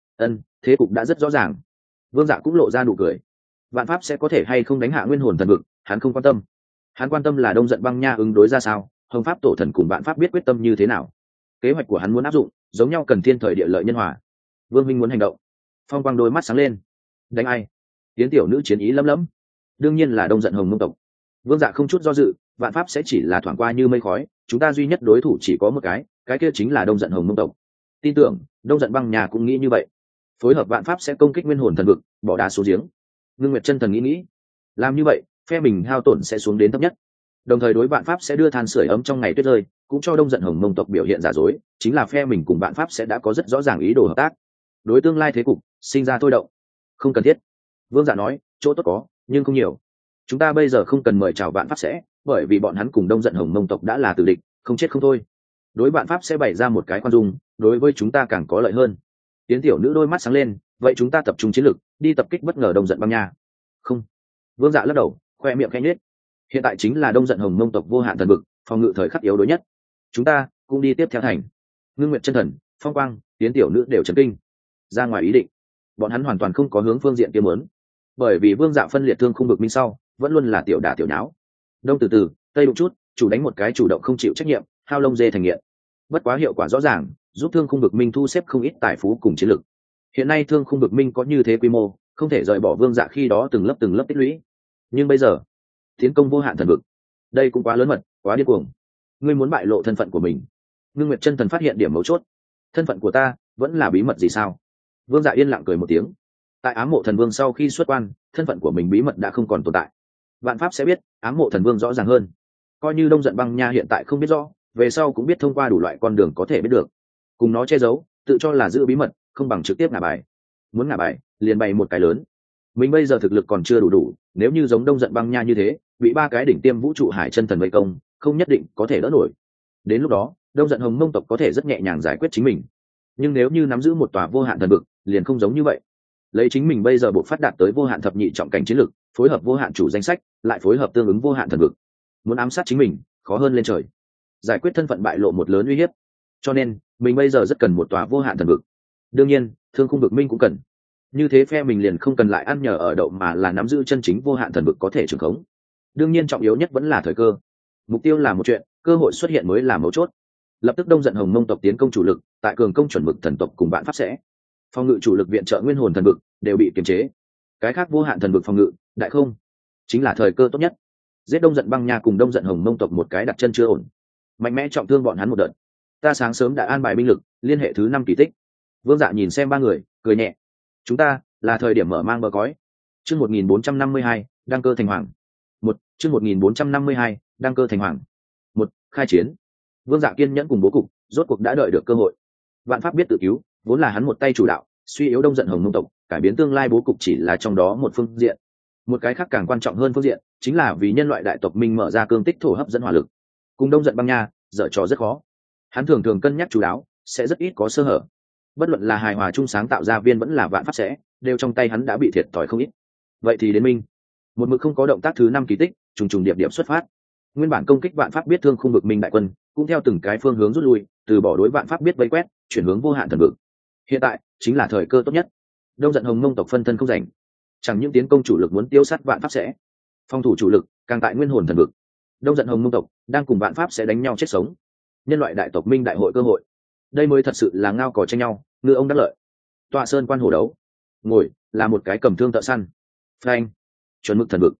Thế cục đã rất rõ ràng. Vương Dạ cũng lộ ra nụ cười. Vạn pháp sẽ có thể hay không đánh hạ nguyên hồn thần vực, hắn không quan tâm. Hắn quan tâm là đông giận băng nha ứng đối ra sao, hồng pháp tổ thần cùng vạn pháp biết quyết tâm như thế nào. Kế hoạch của hắn muốn áp dụng giống nhau, cần thiên thời địa lợi nhân hòa. Vương minh muốn hành động. Phong quang đôi mắt sáng lên. Đánh ai? Tiến tiểu nữ chiến ý lấm lấm. Đương nhiên là đông giận hồng mông tộc. Vương Dạ không chút do dự, vạn pháp sẽ chỉ là thoảng qua như mây khói, chúng ta duy nhất đối thủ chỉ có một cái kia chính là đông giận hồng mông tộc. Tin tưởng đông giận băng nhà cũng nghĩ như vậy. Phối hợp vạn pháp sẽ công kích nguyên hồn thần vực, bỏ đá xuống giếng. Ngưng nguyệt chân thần nghĩ làm như vậy, phe mình hao tổn sẽ xuống đến thấp nhất, đồng thời đối vạn pháp sẽ đưa than sưởi ấm trong ngày tuyết rơi, cũng cho đông giận hồng mông tộc biểu hiện giả dối, chính là phe mình cùng vạn pháp sẽ đã có rất rõ ràng ý đồ hợp tác, đối tương lai thế cục sinh ra thôi động. Không cần thiết, Vương Dạ nói, chỗ tốt có nhưng không nhiều. Chúng ta bây giờ không cần mời chào vạn pháp sẽ, bởi vì bọn hắn cùng đông giận hồng mông tộc đã là tử địch, không chết không thôi. Đối vạn pháp sẽ bày ra một cái khoan dung, đối với chúng ta càng có lợi hơn. Tiến tiểu nữ đôi mắt sáng lên, vậy chúng ta tập trung chiến lực đi tập kích bất ngờ đông giận băng nha. Không, Vương Dạ lắc đầu, khoe miệng khẽ nhếch. Hiện tại chính là đông giận hồng mông tộc vô hạn thần vực, phòng ngự thời khắc yếu đối nhất. Chúng ta cũng đi tiếp theo thành. Ngưng nguyệt chân thần, Phong quang, Tiến tiểu nữ đều chấn kinh. Ra ngoài ý định, bọn hắn hoàn toàn không có hướng phương diện kia muốn, bởi vì Vương Dạ phân liệt thương không vực minh sau vẫn luôn là tiểu đả tiểu nháo. Đông từ từ, tây đụng chút, chủ đánh một cái chủ động không chịu trách nhiệm, hao lông dê thành nghiện. Bất quá hiệu quả rõ ràng, giúp thương khung vực minh thu xếp không ít tài phú cùng chiến lực. Hiện nay thương khung vực minh có như thế quy mô, không thể rời bỏ Vương Dạ khi đó từng lớp tích lũy. Nhưng bây giờ tiến công vô hạn thần vực, đây cũng quá lớn mật, quá điên cuồng. Ngươi muốn bại lộ thân phận của mình? Ngưng nguyệt chân thần phát hiện điểm mấu chốt. Thân phận của ta vẫn là bí mật gì sao? Vương Dạ yên lặng cười một tiếng. Tại ám mộ thần vương sau khi xuất quan, thân phận của mình bí mật đã không còn tồn tại. Vạn pháp sẽ biết, ám mộ thần vương rõ ràng hơn. Coi như đông giận băng nha hiện tại không biết rõ, về sau cũng biết thông qua đủ loại con đường có thể biết được. Cùng nó che giấu, tự cho là giữ bí mật, không bằng trực tiếp ngả bài. Muốn ngả bài, liền bày một cái lớn. Mình bây giờ thực lực còn chưa đủ, nếu như giống đông giận băng nha như thế, bị ba cái đỉnh tiêm vũ trụ hải chân thần vây công, không nhất định có thể đỡ nổi. Đến lúc đó, đông giận hồng mông tộc có thể rất nhẹ nhàng giải quyết chính mình. Nhưng nếu như nắm giữ một tòa vô hạn thần vực, liền không giống như vậy. Lấy chính mình bây giờ buộc phát đạt tới vô hạn thập nhị trọng cảnh chiến lực, phối hợp vô hạn chủ danh sách, lại phối hợp tương ứng vô hạn thần vực, muốn ám sát chính mình khó hơn lên trời. Giải quyết thân phận bại lộ một lớn uy hiếp, cho nên mình bây giờ rất cần một tòa vô hạn thần vực. Đương nhiên thương khung vực minh cũng cần, như thế phe mình liền không cần lại ăn nhờ ở đậu, mà là nắm giữ chân chính vô hạn thần vực có thể trường khống. Đương nhiên trọng yếu nhất vẫn là thời cơ. Mục tiêu là một chuyện, cơ hội xuất hiện mới là mấu chốt. Lập tức đông giận hồng mông tộc tiến công chủ lực, tại cường công chuẩn mực thần tộc cùng bạn pháp sẽ phòng ngự chủ lực viện trợ nguyên hồn thần vực đều bị kiềm chế. Cái khác vô hạn thần vực phòng ngự đại không, chính là thời cơ tốt nhất. Giết đông giận băng nha cùng đông giận hồng mông tộc một cái đặt chân chưa ổn, mạnh mẽ trọng thương bọn hắn một đợt. Ta sáng sớm đã an bài binh lực liên hệ thứ 5 kỳ tích. Vương Dạ nhìn xem ba người cười nhẹ. Chúng ta là thời điểm mở mang bờ cõi. Chương 1452, đăng cơ thành hoàng. Chương 1452, đăng cơ thành hoàng. Khai chiến. Vương Dạ kiên nhẫn cùng bố cục, rốt cuộc đã đợi được cơ hội. Vạn pháp biết tự cứu, vốn là hắn một tay chủ đạo, suy yếu đông giận hồng mông tộc, cải biến tương lai bố cục chỉ là trong đó một phương diện. Một cái khác càng quan trọng hơn phương diện, chính là vì nhân loại đại tộc minh mở ra cương tích thổ hấp dẫn hỏa lực. Cùng đông giận băng nha, dở trò rất khó. Hắn thường thường cân nhắc chú đáo, sẽ rất ít có sơ hở. Bất luận là hài hòa chung sáng tạo ra viên vẫn là vạn pháp sẽ, đều trong tay hắn đã bị thiệt thòi không ít. Vậy thì đến minh, một mực không có động tác thứ 5 kỳ tích, trùng trùng điệp điệp xuất phát. Nguyên bản công kích vạn pháp biết thương khung vực minh đại quân, cũng theo từng cái phương hướng rút lui, từ bỏ đối vạn pháp biết vây quét, chuyển hướng vô hạn thần vực. Hiện tại chính là thời cơ tốt nhất. Đông giận hồng mông tộc phân thân không rảnh, chẳng những tiến công chủ lực muốn tiêu sát vạn pháp sẽ, phòng thủ chủ lực càng tại nguyên hồn thần vực. Đông giận hồng mông tộc đang cùng vạn pháp sẽ đánh nhau chết sống. Nhân loại đại tộc minh đại hội cơ hội, đây mới thật sự là ngao cò tranh nhau, ngư ông đắc lợi. Tọa sơn quan hổ đấu, ngồi là một cái cầm thương thợ săn. Phanh, chuẩn mực thần vực,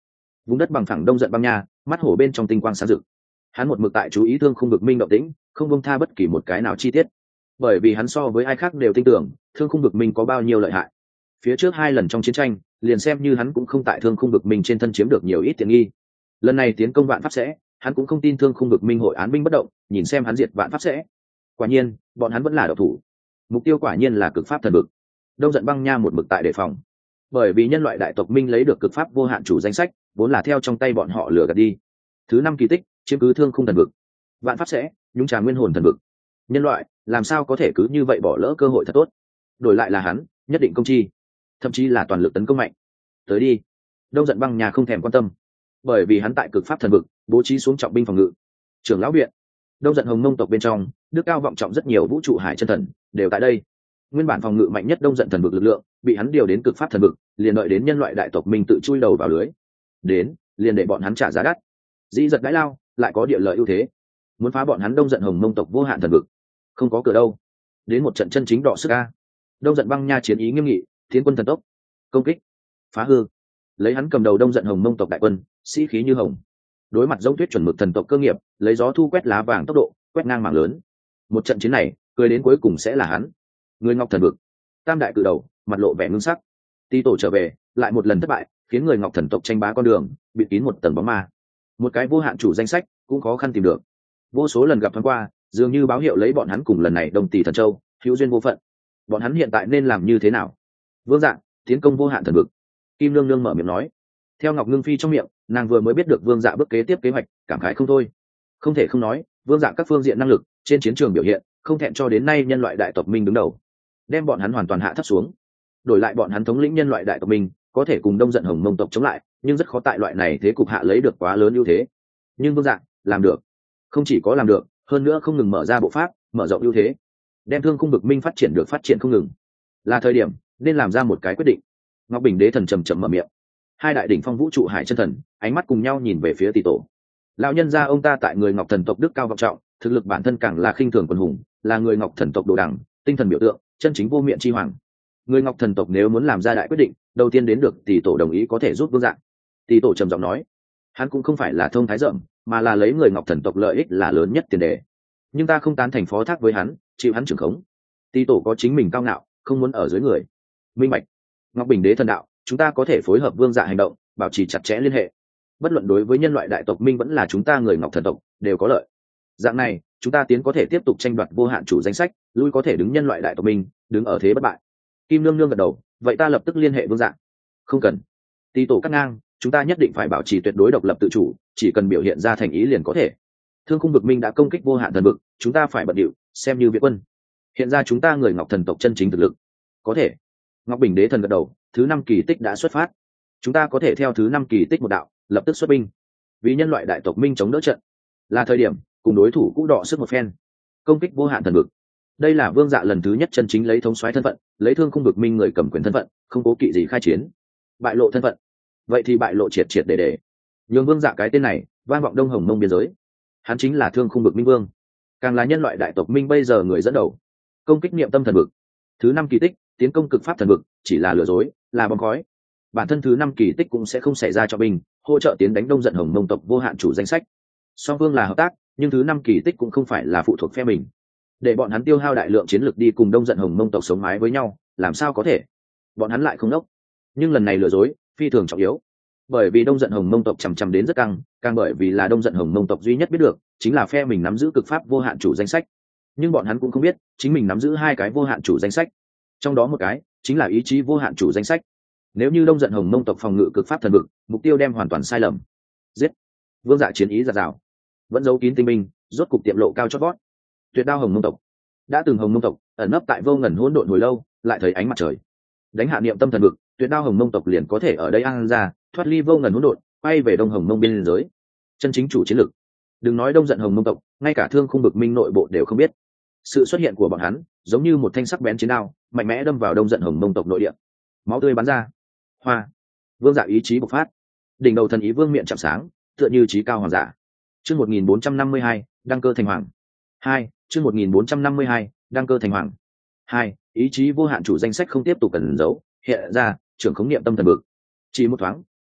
Vùng đất bằng phẳng đông giận băng nha, mắt hổ bên trong tinh quang sáng rực. Hắn một mực tại chú ý thương khung vực minh động tĩnh, không buông tha bất kỳ một cái nào chi tiết, bởi vì hắn so với ai khác đều tin tưởng thương khung vực minh có bao nhiêu lợi hại. Phía trước 2 lần trong chiến tranh, liền xem như hắn cũng không tại thương khung vực minh trên thân chiếm được nhiều ít tiện nghi. Lần này tiến công vạn pháp sẽ, hắn cũng không tin thương khung vực minh hội án binh bất động, nhìn xem hắn diệt vạn pháp sẽ. Quả nhiên, bọn hắn vẫn là độc thủ. Mục tiêu quả nhiên là cực pháp thần vực. Đông giận băng nha một mực tại đề phòng, bởi vì nhân loại đại tộc minh lấy được cực pháp vô hạn chủ danh sách, vốn là theo trong tay bọn họ lừa gạt đi. Thứ 5 kỳ tích, chiếm cứ thương khung thần vực. Vạn pháp sẽ nhúng trà nguyên hồn thần vực. Nhân loại làm sao có thể cứ như vậy bỏ lỡ cơ hội thật tốt. Đổi lại là hắn, nhất định công chi, thậm chí là toàn lực tấn công mạnh. Tới đi. Đông giận băng nha không thèm quan tâm, bởi vì hắn tại cực pháp thần vực bố trí xuống trọng binh phòng ngự. Trưởng lão viện, đông giận hồng mông tộc bên trong, đức cao vọng trọng rất nhiều vũ trụ hải chân thần đều tại đây. Nguyên bản phòng ngự mạnh nhất đông giận thần vực lực lượng bị hắn điều đến cực pháp thần vực, liền đợi đến nhân loại đại tộc mình tự chui đầu vào lưới. Đến, liền để bọn hắn trả giá đắt. Dĩ giật đãi lao, lại có địa lợi ưu thế. Muốn phá bọn hắn đông giận hồng mông tộc vô hạn thần vực, không có cửa đâu. Đến một trận chân chính đọ sức a. Đông giận băng nha chiến ý nghiêm nghị, tiến quân thần tốc, công kích, phá hư. Lấy hắn cầm đầu đông giận hồng mông tộc đại quân, sĩ khí như hồng. Đối mặt giống tuyết chuẩn mực thần tộc cơ nghiệp, lấy gió thu quét lá vàng tốc độ, quét ngang mảng lớn. Một trận chiến này, cười đến cuối cùng sẽ là hắn. Người ngọc thần vực, tam đại cự đầu, mặt lộ vẻ ngưng sắc. Ti tổ trở về, lại một lần thất bại, khiến người ngọc thần tộc tranh bá con đường, bịt kín một tầng bóng ma. Một cái vô hạn chủ danh sách cũng khó khăn tìm được. Vô số lần gặp thoáng qua, dường như báo hiệu lấy bọn hắn cùng lần này đồng tỷ thần châu hữu duyên vô phận. Bọn hắn hiện tại nên làm như thế nào? Vương Dạng tiến công vô hạn thần vực. Kim Nương Nương mở miệng nói. Theo Ngọc Ngưng Phi trong miệng, nàng vừa mới biết được Vương Dạ bước kế tiếp kế hoạch, cảm khái không thôi. Không thể không nói, Vương Dạ các phương diện năng lực trên chiến trường biểu hiện, không thẹn cho đến nay nhân loại đại tộc minh đứng đầu, đem bọn hắn hoàn toàn hạ thấp xuống. Đổi lại bọn hắn thống lĩnh nhân loại đại tộc minh, có thể cùng đông giận hồng mông tộc chống lại, nhưng rất khó tại loại này thế cục hạ lấy được quá lớn ưu thế. Nhưng Vương Dạ làm được, không chỉ có làm được, hơn nữa không ngừng mở ra bộ pháp, mở rộng ưu thế, đem thương khung vực minh phát triển không ngừng. Là thời điểm nên làm ra một cái quyết định. Ngọc Bình Đế thần trầm trầm mở miệng. Hai đại đỉnh phong vũ trụ hải chân thần ánh mắt cùng nhau nhìn về phía tỷ tổ. Lão nhân gia ông ta tại người ngọc thần tộc đức cao vọng trọng, thực lực bản thân càng là khinh thường quần hùng, là người ngọc thần tộc đồ đẳng, tinh thần biểu tượng, chân chính vô miệng chi hoàng. Người ngọc thần tộc nếu muốn làm ra đại quyết định, đầu tiên đến được tỷ tổ đồng ý có thể giúp Vương Dạng. Tỷ tổ trầm giọng nói, hắn cũng không phải là thông thái rộng, mà là lấy người ngọc thần tộc lợi ích là lớn nhất tiền đề. Nhưng ta không tán thành phó thác với hắn, chịu hắn trưởng khống. Tỷ tổ có chính mình cao ngạo, không muốn ở dưới người. Minh bạch. Ngọc Bình Đế thần đạo, chúng ta có thể phối hợp Vương Dạ hành động, bảo trì chặt chẽ liên hệ. Bất luận đối với nhân loại đại tộc minh vẫn là chúng ta người ngọc thần tộc đều có lợi. Dạng này, chúng ta tiến có thể tiếp tục tranh đoạt vô hạn chủ danh sách, lui có thể đứng nhân loại đại tộc minh, đứng ở thế bất bại. Kim Nương Nương gật đầu, vậy ta lập tức liên hệ Vương Dạ. Không cần. Tỷ tổ cắt ngang, chúng ta nhất định phải bảo trì tuyệt đối độc lập tự chủ, chỉ cần biểu hiện ra thành ý liền có thể. Thương khung vực minh đã công kích vô hạn thần vực, chúng ta phải bận điệu, xem như viện quân. Hiện ra chúng ta người ngọc thần tộc chân chính thực lực. Có thể. Ngọc Bình Đế thần gật đầu, thứ 5 kỳ tích đã xuất phát. Chúng ta có thể theo thứ 5 kỳ tích một đạo, lập tức xuất binh. Vì nhân loại đại tộc minh chống đỡ trận, là thời điểm cùng đối thủ cũ đọ sức một phen, công kích vô hạn thần vực. Đây là Vương Dạ lần thứ nhất chân chính lấy thống soái thân phận, lấy thương khung vực minh người cầm quyền thân phận, không cố kỵ gì khai chiến. Bại lộ thân phận, vậy thì bại lộ triệt triệt để. Nhường Vương Dạ cái tên này vang vọng đông hồng mông biên giới. Hắn chính là thương khung vực minh vương, càng là nhân loại đại tộc minh bây giờ người dẫn đầu. Công kích niệm tâm thần vực. Thứ 5 kỳ tích, tiến công cực pháp thần vực, chỉ là lừa dối, là bom khói. Bản thân thứ 5 kỳ tích cũng sẽ không xảy ra cho binh, hỗ trợ tiến đánh đông giận hồng mông tộc vô hạn chủ danh sách. Song phương là hợp tác, nhưng thứ 5 kỳ tích cũng không phải là phụ thuộc phe mình. Để bọn hắn tiêu hao đại lượng chiến lực đi cùng đông giận hồng mông tộc sống mái với nhau, làm sao có thể? Bọn hắn lại không đốc. Nhưng lần này lừa dối, phi thường trọng yếu. Bởi vì đông giận hồng mông tộc chằm chằm đến rất căng, càng bởi vì là đông giận hồng mông tộc duy nhất biết được, chính là phe mình nắm giữ cực pháp vô hạn chủ danh sách. Nhưng bọn hắn cũng không biết, chính mình nắm giữ 2 cái vô hạn chủ danh sách. Trong đó một cái chính là ý chí vô hạn chủ danh sách. Nếu như đông giận hồng mông tộc phòng ngự cực pháp thần vực, mục tiêu đem hoàn toàn sai lầm. Giết. Vương Dạ chiến ý giạt rào, vẫn giấu kín tinh minh, rốt cục tiệm lộ cao chót vót. Tuyệt đao hồng mông tộc, đã từng hồng mông tộc ẩn nấp tại vô ngần hỗn độn hồi lâu, lại thấy ánh mặt trời. Đánh hạ niệm tâm thần vực, tuyệt đao hồng mông tộc liền có thể ở đây ăn ra, thoát ly vô ngần hỗn độn, quay về đông hồng mông biên giới. Chân chính chủ chiến lực. Đừng nói đông giận hồng mông tộc, ngay cả thương khung vực minh nội bộ đều không biết. Sự xuất hiện của bọn hắn giống như một thanh sắc bén chiến đao, mạnh mẽ đâm vào đông giận hồng mông tộc nội địa. Máu tươi bắn ra. Hoa. Vương Dạ ý chí bộc phát, đỉnh đầu thần ý vương miệng chạm sáng, tựa như chí cao hoàng giả. Chương 1452, đăng cơ thành hoàng. 2, chương 1452, đăng cơ thành hoàng. 2, ý chí vô hạn chủ danh sách không tiếp tục cần giấu, hiện ra trưởng khống niệm tâm thần vực. Chỉ một thoáng,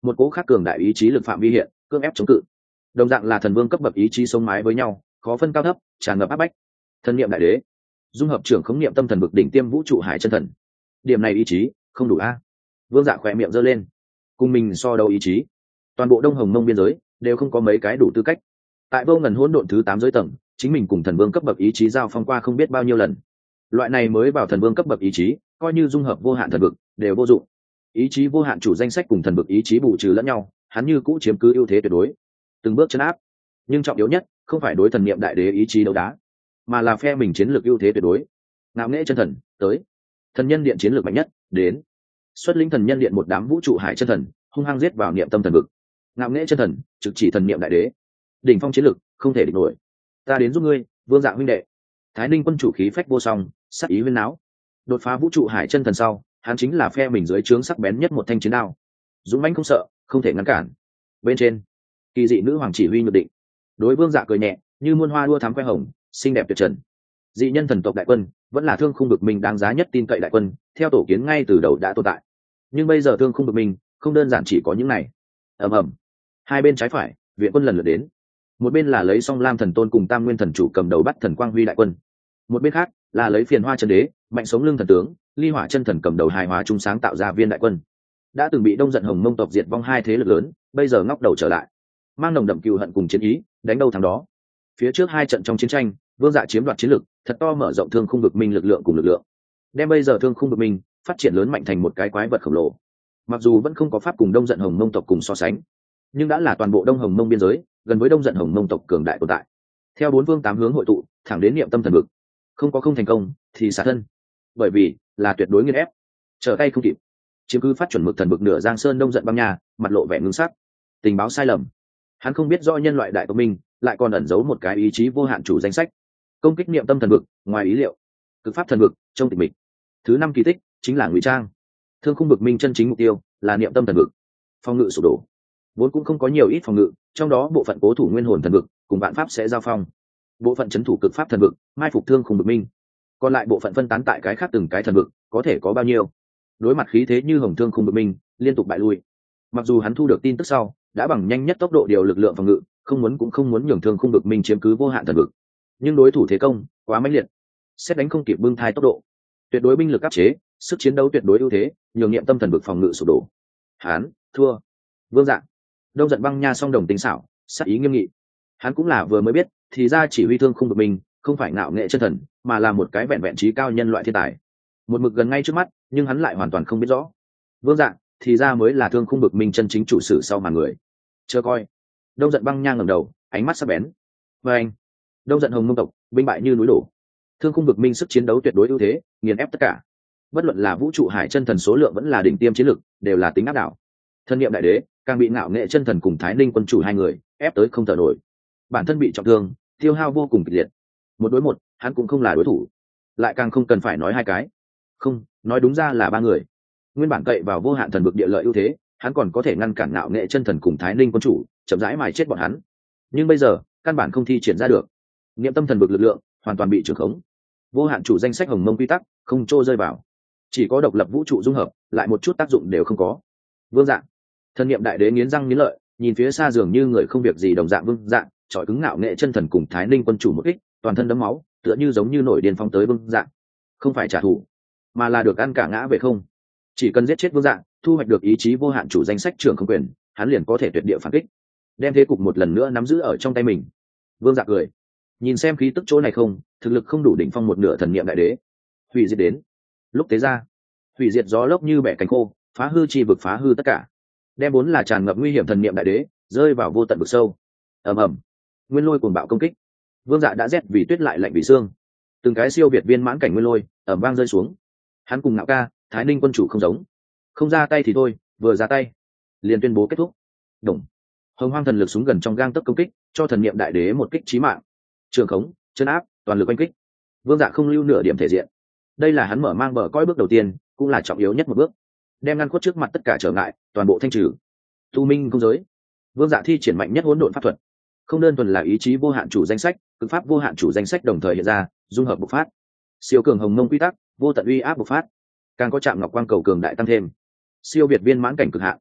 một cỗ khác cường đại ý chí lực phạm vi hiện cưỡng ép chống cự. Đồng dạng là thần vương cấp bậc ý chí sống mái với nhau, khó phân cao thấp, tràn ngập áp bách. Thần niệm đại đế, dung hợp trưởng khống niệm tâm thần vực đỉnh tiêm vũ trụ hải chân thần. Điểm này ý chí không đủ a. Vương Dạ khỏe miệng giơ lên. Cùng mình so đấu ý chí, toàn bộ Đông Hồng Mông biên giới đều không có mấy cái đủ tư cách. Tại vô ngần hỗn độn thứ 8 giới tầng, chính mình cùng thần vương cấp bậc ý chí giao phong qua không biết bao nhiêu lần. Loại này mới vào thần vương cấp bậc ý chí, coi như dung hợp vô hạn thần vực, đều vô dụng. Ý chí vô hạn chủ danh sách cùng thần vực ý chí bù trừ lẫn nhau, hắn như cũ chiếm cứ ưu thế tuyệt đối, từng bước chấn áp. Nhưng trọng yếu nhất, không phải đối thần niệm đại đế ý chí đấu đá, mà là phe mình chiến lược ưu thế tuyệt đối. Ngạo nghễ chân thần tới, thần nhân điện chiến lược mạnh nhất đến, xuất lĩnh thần nhân điện một đám vũ trụ hải chân thần, hung hăng giết vào niệm tâm thần vực. Ngạo nghễ chân thần trực chỉ thần niệm đại đế, đỉnh phong chiến lược không thể địch nổi. Ta đến giúp ngươi, Vương Dạ huynh đệ. Thái Ninh quân chủ khí phách vô song, sắc ý huyên náo. Đột phá vũ trụ hải chân thần sau, hắn chính là phe mình dưới trướng sắc bén nhất một thanh chiến đao, dũng mãnh không sợ, không thể ngăn cản. Bên trên, kỳ dị nữ hoàng chỉ huy nhược định, đối Vương Dạ cười nhẹ, như muôn hoa đua thắm khoe hồng, xinh đẹp tuyệt trần. Dị nhân thần tộc đại quân vẫn là thương khung bực mình đáng giá nhất tin cậy đại quân, theo tổ kiến ngay từ đầu đã tồn tại. Nhưng bây giờ thương khung bực mình không đơn giản chỉ có những này. Ầm ầm, hai bên trái phải, viện quân lần lượt đến. Một bên là lấy Song Lam thần tôn cùng Tam Nguyên thần chủ cầm đầu bắt thần quang huy đại quân, một bên khác là lấy Phiền Hoa chân đế, mạnh sống lưng thần tướng, Ly Hỏa chân thần cầm đầu hài hóa trung sáng tạo ra viên đại quân. Đã từng bị Đông Giận Hồng Mông tộc diệt vong hai thế lực lớn, bây giờ ngóc đầu trở lại, mang nồng đậm cừu hận cùng chiến ý, đánh đâu thắng đó. Phía trước hai trận trong chiến tranh, Vương Dạ chiếm đoạt chiến lực, thật to mở rộng thương khung vực minh lực lượng cùng lực lượng, đem bây giờ thương khung vực minh phát triển lớn mạnh thành một cái quái vật khổng lồ. Mặc dù vẫn không có pháp cùng Đông Giận Hồng Mông tộc cùng so sánh, nhưng đã là toàn bộ Đông Hồng Mông biên giới gần với Đông Giận Hồng Mông tộc cường đại tồn tại. Theo bốn phương tám hướng hội tụ, thẳng đến niệm tâm thần vực, không thành công thì xả thân, bởi vì là tuyệt đối nghiền ép, trở tay không kịp. Chiếm cứ phát chuẩn mực thần vực nửa Giang Sơn Đông Giận băng nha, mặt lộ vẻ ngưng sắc. Tình báo sai lầm, hắn không biết do nhân loại đại tộc minh lại còn ẩn giấu một cái ý chí vô hạn chủ danh sách. Công kích niệm tâm thần vực, ngoài ý liệu. Cực pháp thần vực, trong tịch mịch. Thứ 5 kỳ tích chính là ngụy trang. Thương khung vực minh chân chính mục tiêu là niệm tâm thần vực. Phòng ngự sụp đổ, vốn cũng không có nhiều ít phòng ngự, trong đó bộ phận cố thủ nguyên hồn thần vực cùng vạn pháp sẽ giao phong, bộ phận chấn thủ cực pháp thần vực mai phục thương khung vực minh, còn lại bộ phận phân tán tại cái khác từng cái thần vực có thể có bao nhiêu. Đối mặt khí thế như hồng thương khung vực minh liên tục bại lui. Mặc dù hắn thu được tin tức sau đã bằng nhanh nhất tốc độ điều lực lượng phòng ngự, không muốn cũng không muốn nhường thương khung vực minh chiếm cứ vô hạn thần vực, nhưng đối thủ thế công quá mãnh liệt, xét đánh không kịp bưng thai tốc độ, tuyệt đối binh lực áp chế, sức chiến đấu tuyệt đối ưu thế, nhường niệm tâm thần vực phòng ngự sụp đổ. Hắn thua. Vương Dạ, Đông Giận băng nha song đồng tính xảo, sắc ý nghiêm nghị. Hắn cũng là vừa mới biết, thì ra chỉ huy thương khung vực mình không phải ngạo nghệ chân thần, mà là một cái vẹn vẹn trí cao nhân loại thiên tài, một mực gần ngay trước mắt, nhưng hắn lại hoàn toàn không biết rõ. Vương Dạ thì ra mới là thương khung vực mình chân chính chủ sử sau màn người. Chờ coi. Đông Giận băng nha ngẩng đầu, ánh mắt sắc bén. Và anh, Đông Giận Hồng Mông tộc binh bại như núi đổ. Thương khung vực minh sức chiến đấu tuyệt đối ưu thế, nghiền ép tất cả. Bất luận là vũ trụ hải chân thần số lượng vẫn là đỉnh tiêm chiến lực, đều là tính áp đảo. Thân niệm đại đế càng bị ngạo nghệ chân thần cùng Thái Ninh quân chủ hai người ép tới không thở nổi, bản thân bị trọng thương, tiêu hao vô cùng kịch liệt. Một đối một, hắn cũng không là đối thủ, lại càng không cần phải nói hai cái. Không, nói đúng ra là ba người. Nguyên bản cậy vào vô hạn thần vực địa lợi ưu thế, hắn còn có thể ngăn cản ngạo nghệ chân thần cùng Thái Ninh quân chủ, chậm rãi mài chết bọn hắn. Nhưng bây giờ, căn bản không thi triển ra được. Niệm tâm thần vực lực lượng hoàn toàn bị trưởng khống. Vô hạn chủ danh sách Hồng Mông quy tắc không trô rơi vào, chỉ có độc lập vũ trụ dung hợp, lại một chút tác dụng đều không có. Vương Dạ, thần niệm đại đế nghiến răng nghiến lợi, nhìn phía xa dường như người không việc gì đồng dạng Vương Dạ, trọi cứng ngạo nghệ chân thần cùng Thái Ninh quân chủ một kích, toàn thân đẫm máu, tựa như giống như nổi điên phong tới Vương Dạ. Không phải trả thù, mà là được ăn cả ngã về không. Chỉ cần giết chết Vương Dạ, thu hoạch được ý chí vô hạn chủ danh sách trưởng không quyền, hắn liền có thể tuyệt địa phản kích, đem thế cục một lần nữa nắm giữ ở trong tay mình. Vương Dạ cười, nhìn xem khí tức chỗ này không, thực lực không đủ đỉnh phong một nửa thần niệm đại đế. Hủy diệt đến. Lúc tế ra, hủy diệt gió lốc như bẻ cánh khô, phá hư chi vực, phá hư tất cả, đem vốn là tràn ngập nguy hiểm thần niệm đại đế rơi vào vô tận vực sâu. Ầm ầm, nguyên lôi cuồng bạo công kích. Vương Dạ đã rét vì tuyết lại lạnh vì xương, từng cái siêu việt viên mãn cảnh nguyên lôi ầm vang rơi xuống. Hắn cùng Ngạo Ca, Thái Ninh quân chủ không giống, không ra tay thì thôi, vừa ra tay liền tuyên bố kết thúc. Đồng hồng hoang thần lực súng gần trong gang tấc công kích, cho thần niệm đại đế một kích chí mạng. Trường khống, chân áp, toàn lực oanh kích. Vương Dạ không lưu nửa điểm thể diện. Đây là hắn mở mang bờ cõi bước đầu tiên, cũng là trọng yếu nhất một bước, đem ngăn khuất trước mặt tất cả trở ngại toàn bộ thanh trừ. Tu minh không giới. Vương Dạ thi triển mạnh nhất hỗn độn pháp thuật, không đơn thuần là ý chí vô hạn chủ danh sách, cực pháp vô hạn chủ danh sách đồng thời hiện ra, dung hợp bộc phát. Siêu cường hồng mông quy tắc, vô tận uy áp bộc phát, càng có chạm ngọc quang cầu cường đại tăng thêm, siêu việt viên mãn cảnh cực hạn.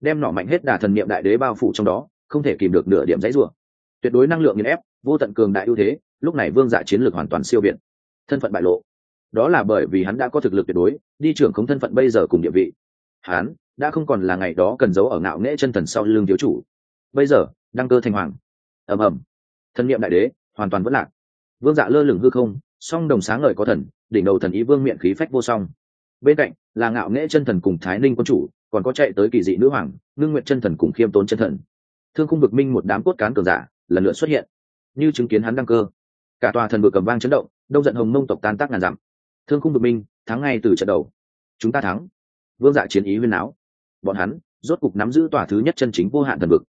đem nọ mạnh hết đà thần niệm đại đế bao phủ trong đó, không thể kìm được nửa điểm dãy rủa. Tuyệt đối năng lượng nghiền ép, vô tận cường đại ưu thế, lúc này Vương Dạ chiến lược hoàn toàn siêu việt. Thân phận bại lộ, đó là bởi vì hắn đã có thực lực tuyệt đối, đi trưởng không thân phận bây giờ cùng địa vị. Hắn đã không còn là ngày đó cần giấu ở ngạo nghễ chân thần sau lưng thiếu chủ. Bây giờ, đăng cơ thành hoàng. Ầm ầm. Thần niệm đại đế hoàn toàn vẫn lạc. Vương Dạ lơ lửng hư không, song đồng sáng ngời có thần, đỉnh đầu thần ý vương miện khí phách vô song. Bên cạnh là ngạo nghễ chân thần cùng Thái Ninh quân chủ, còn có chạy tới kỳ dị nữ hoàng, ngưng nguyện chân thần cùng khiêm tốn chân thần. Thương khung vực minh một đám cốt cán cường giả lần lượt xuất hiện, như chứng kiến hắn đăng cơ. Cả tòa thần vực cầm vang chấn động, đông giận hồng mông tộc tan tác ngàn dặm. Thương khung vực minh thắng ngay từ trận đầu. Chúng ta thắng. Vương Dạ chiến ý huyên náo. Bọn hắn rốt cục nắm giữ tòa thứ nhất chân chính vô hạn thần vực.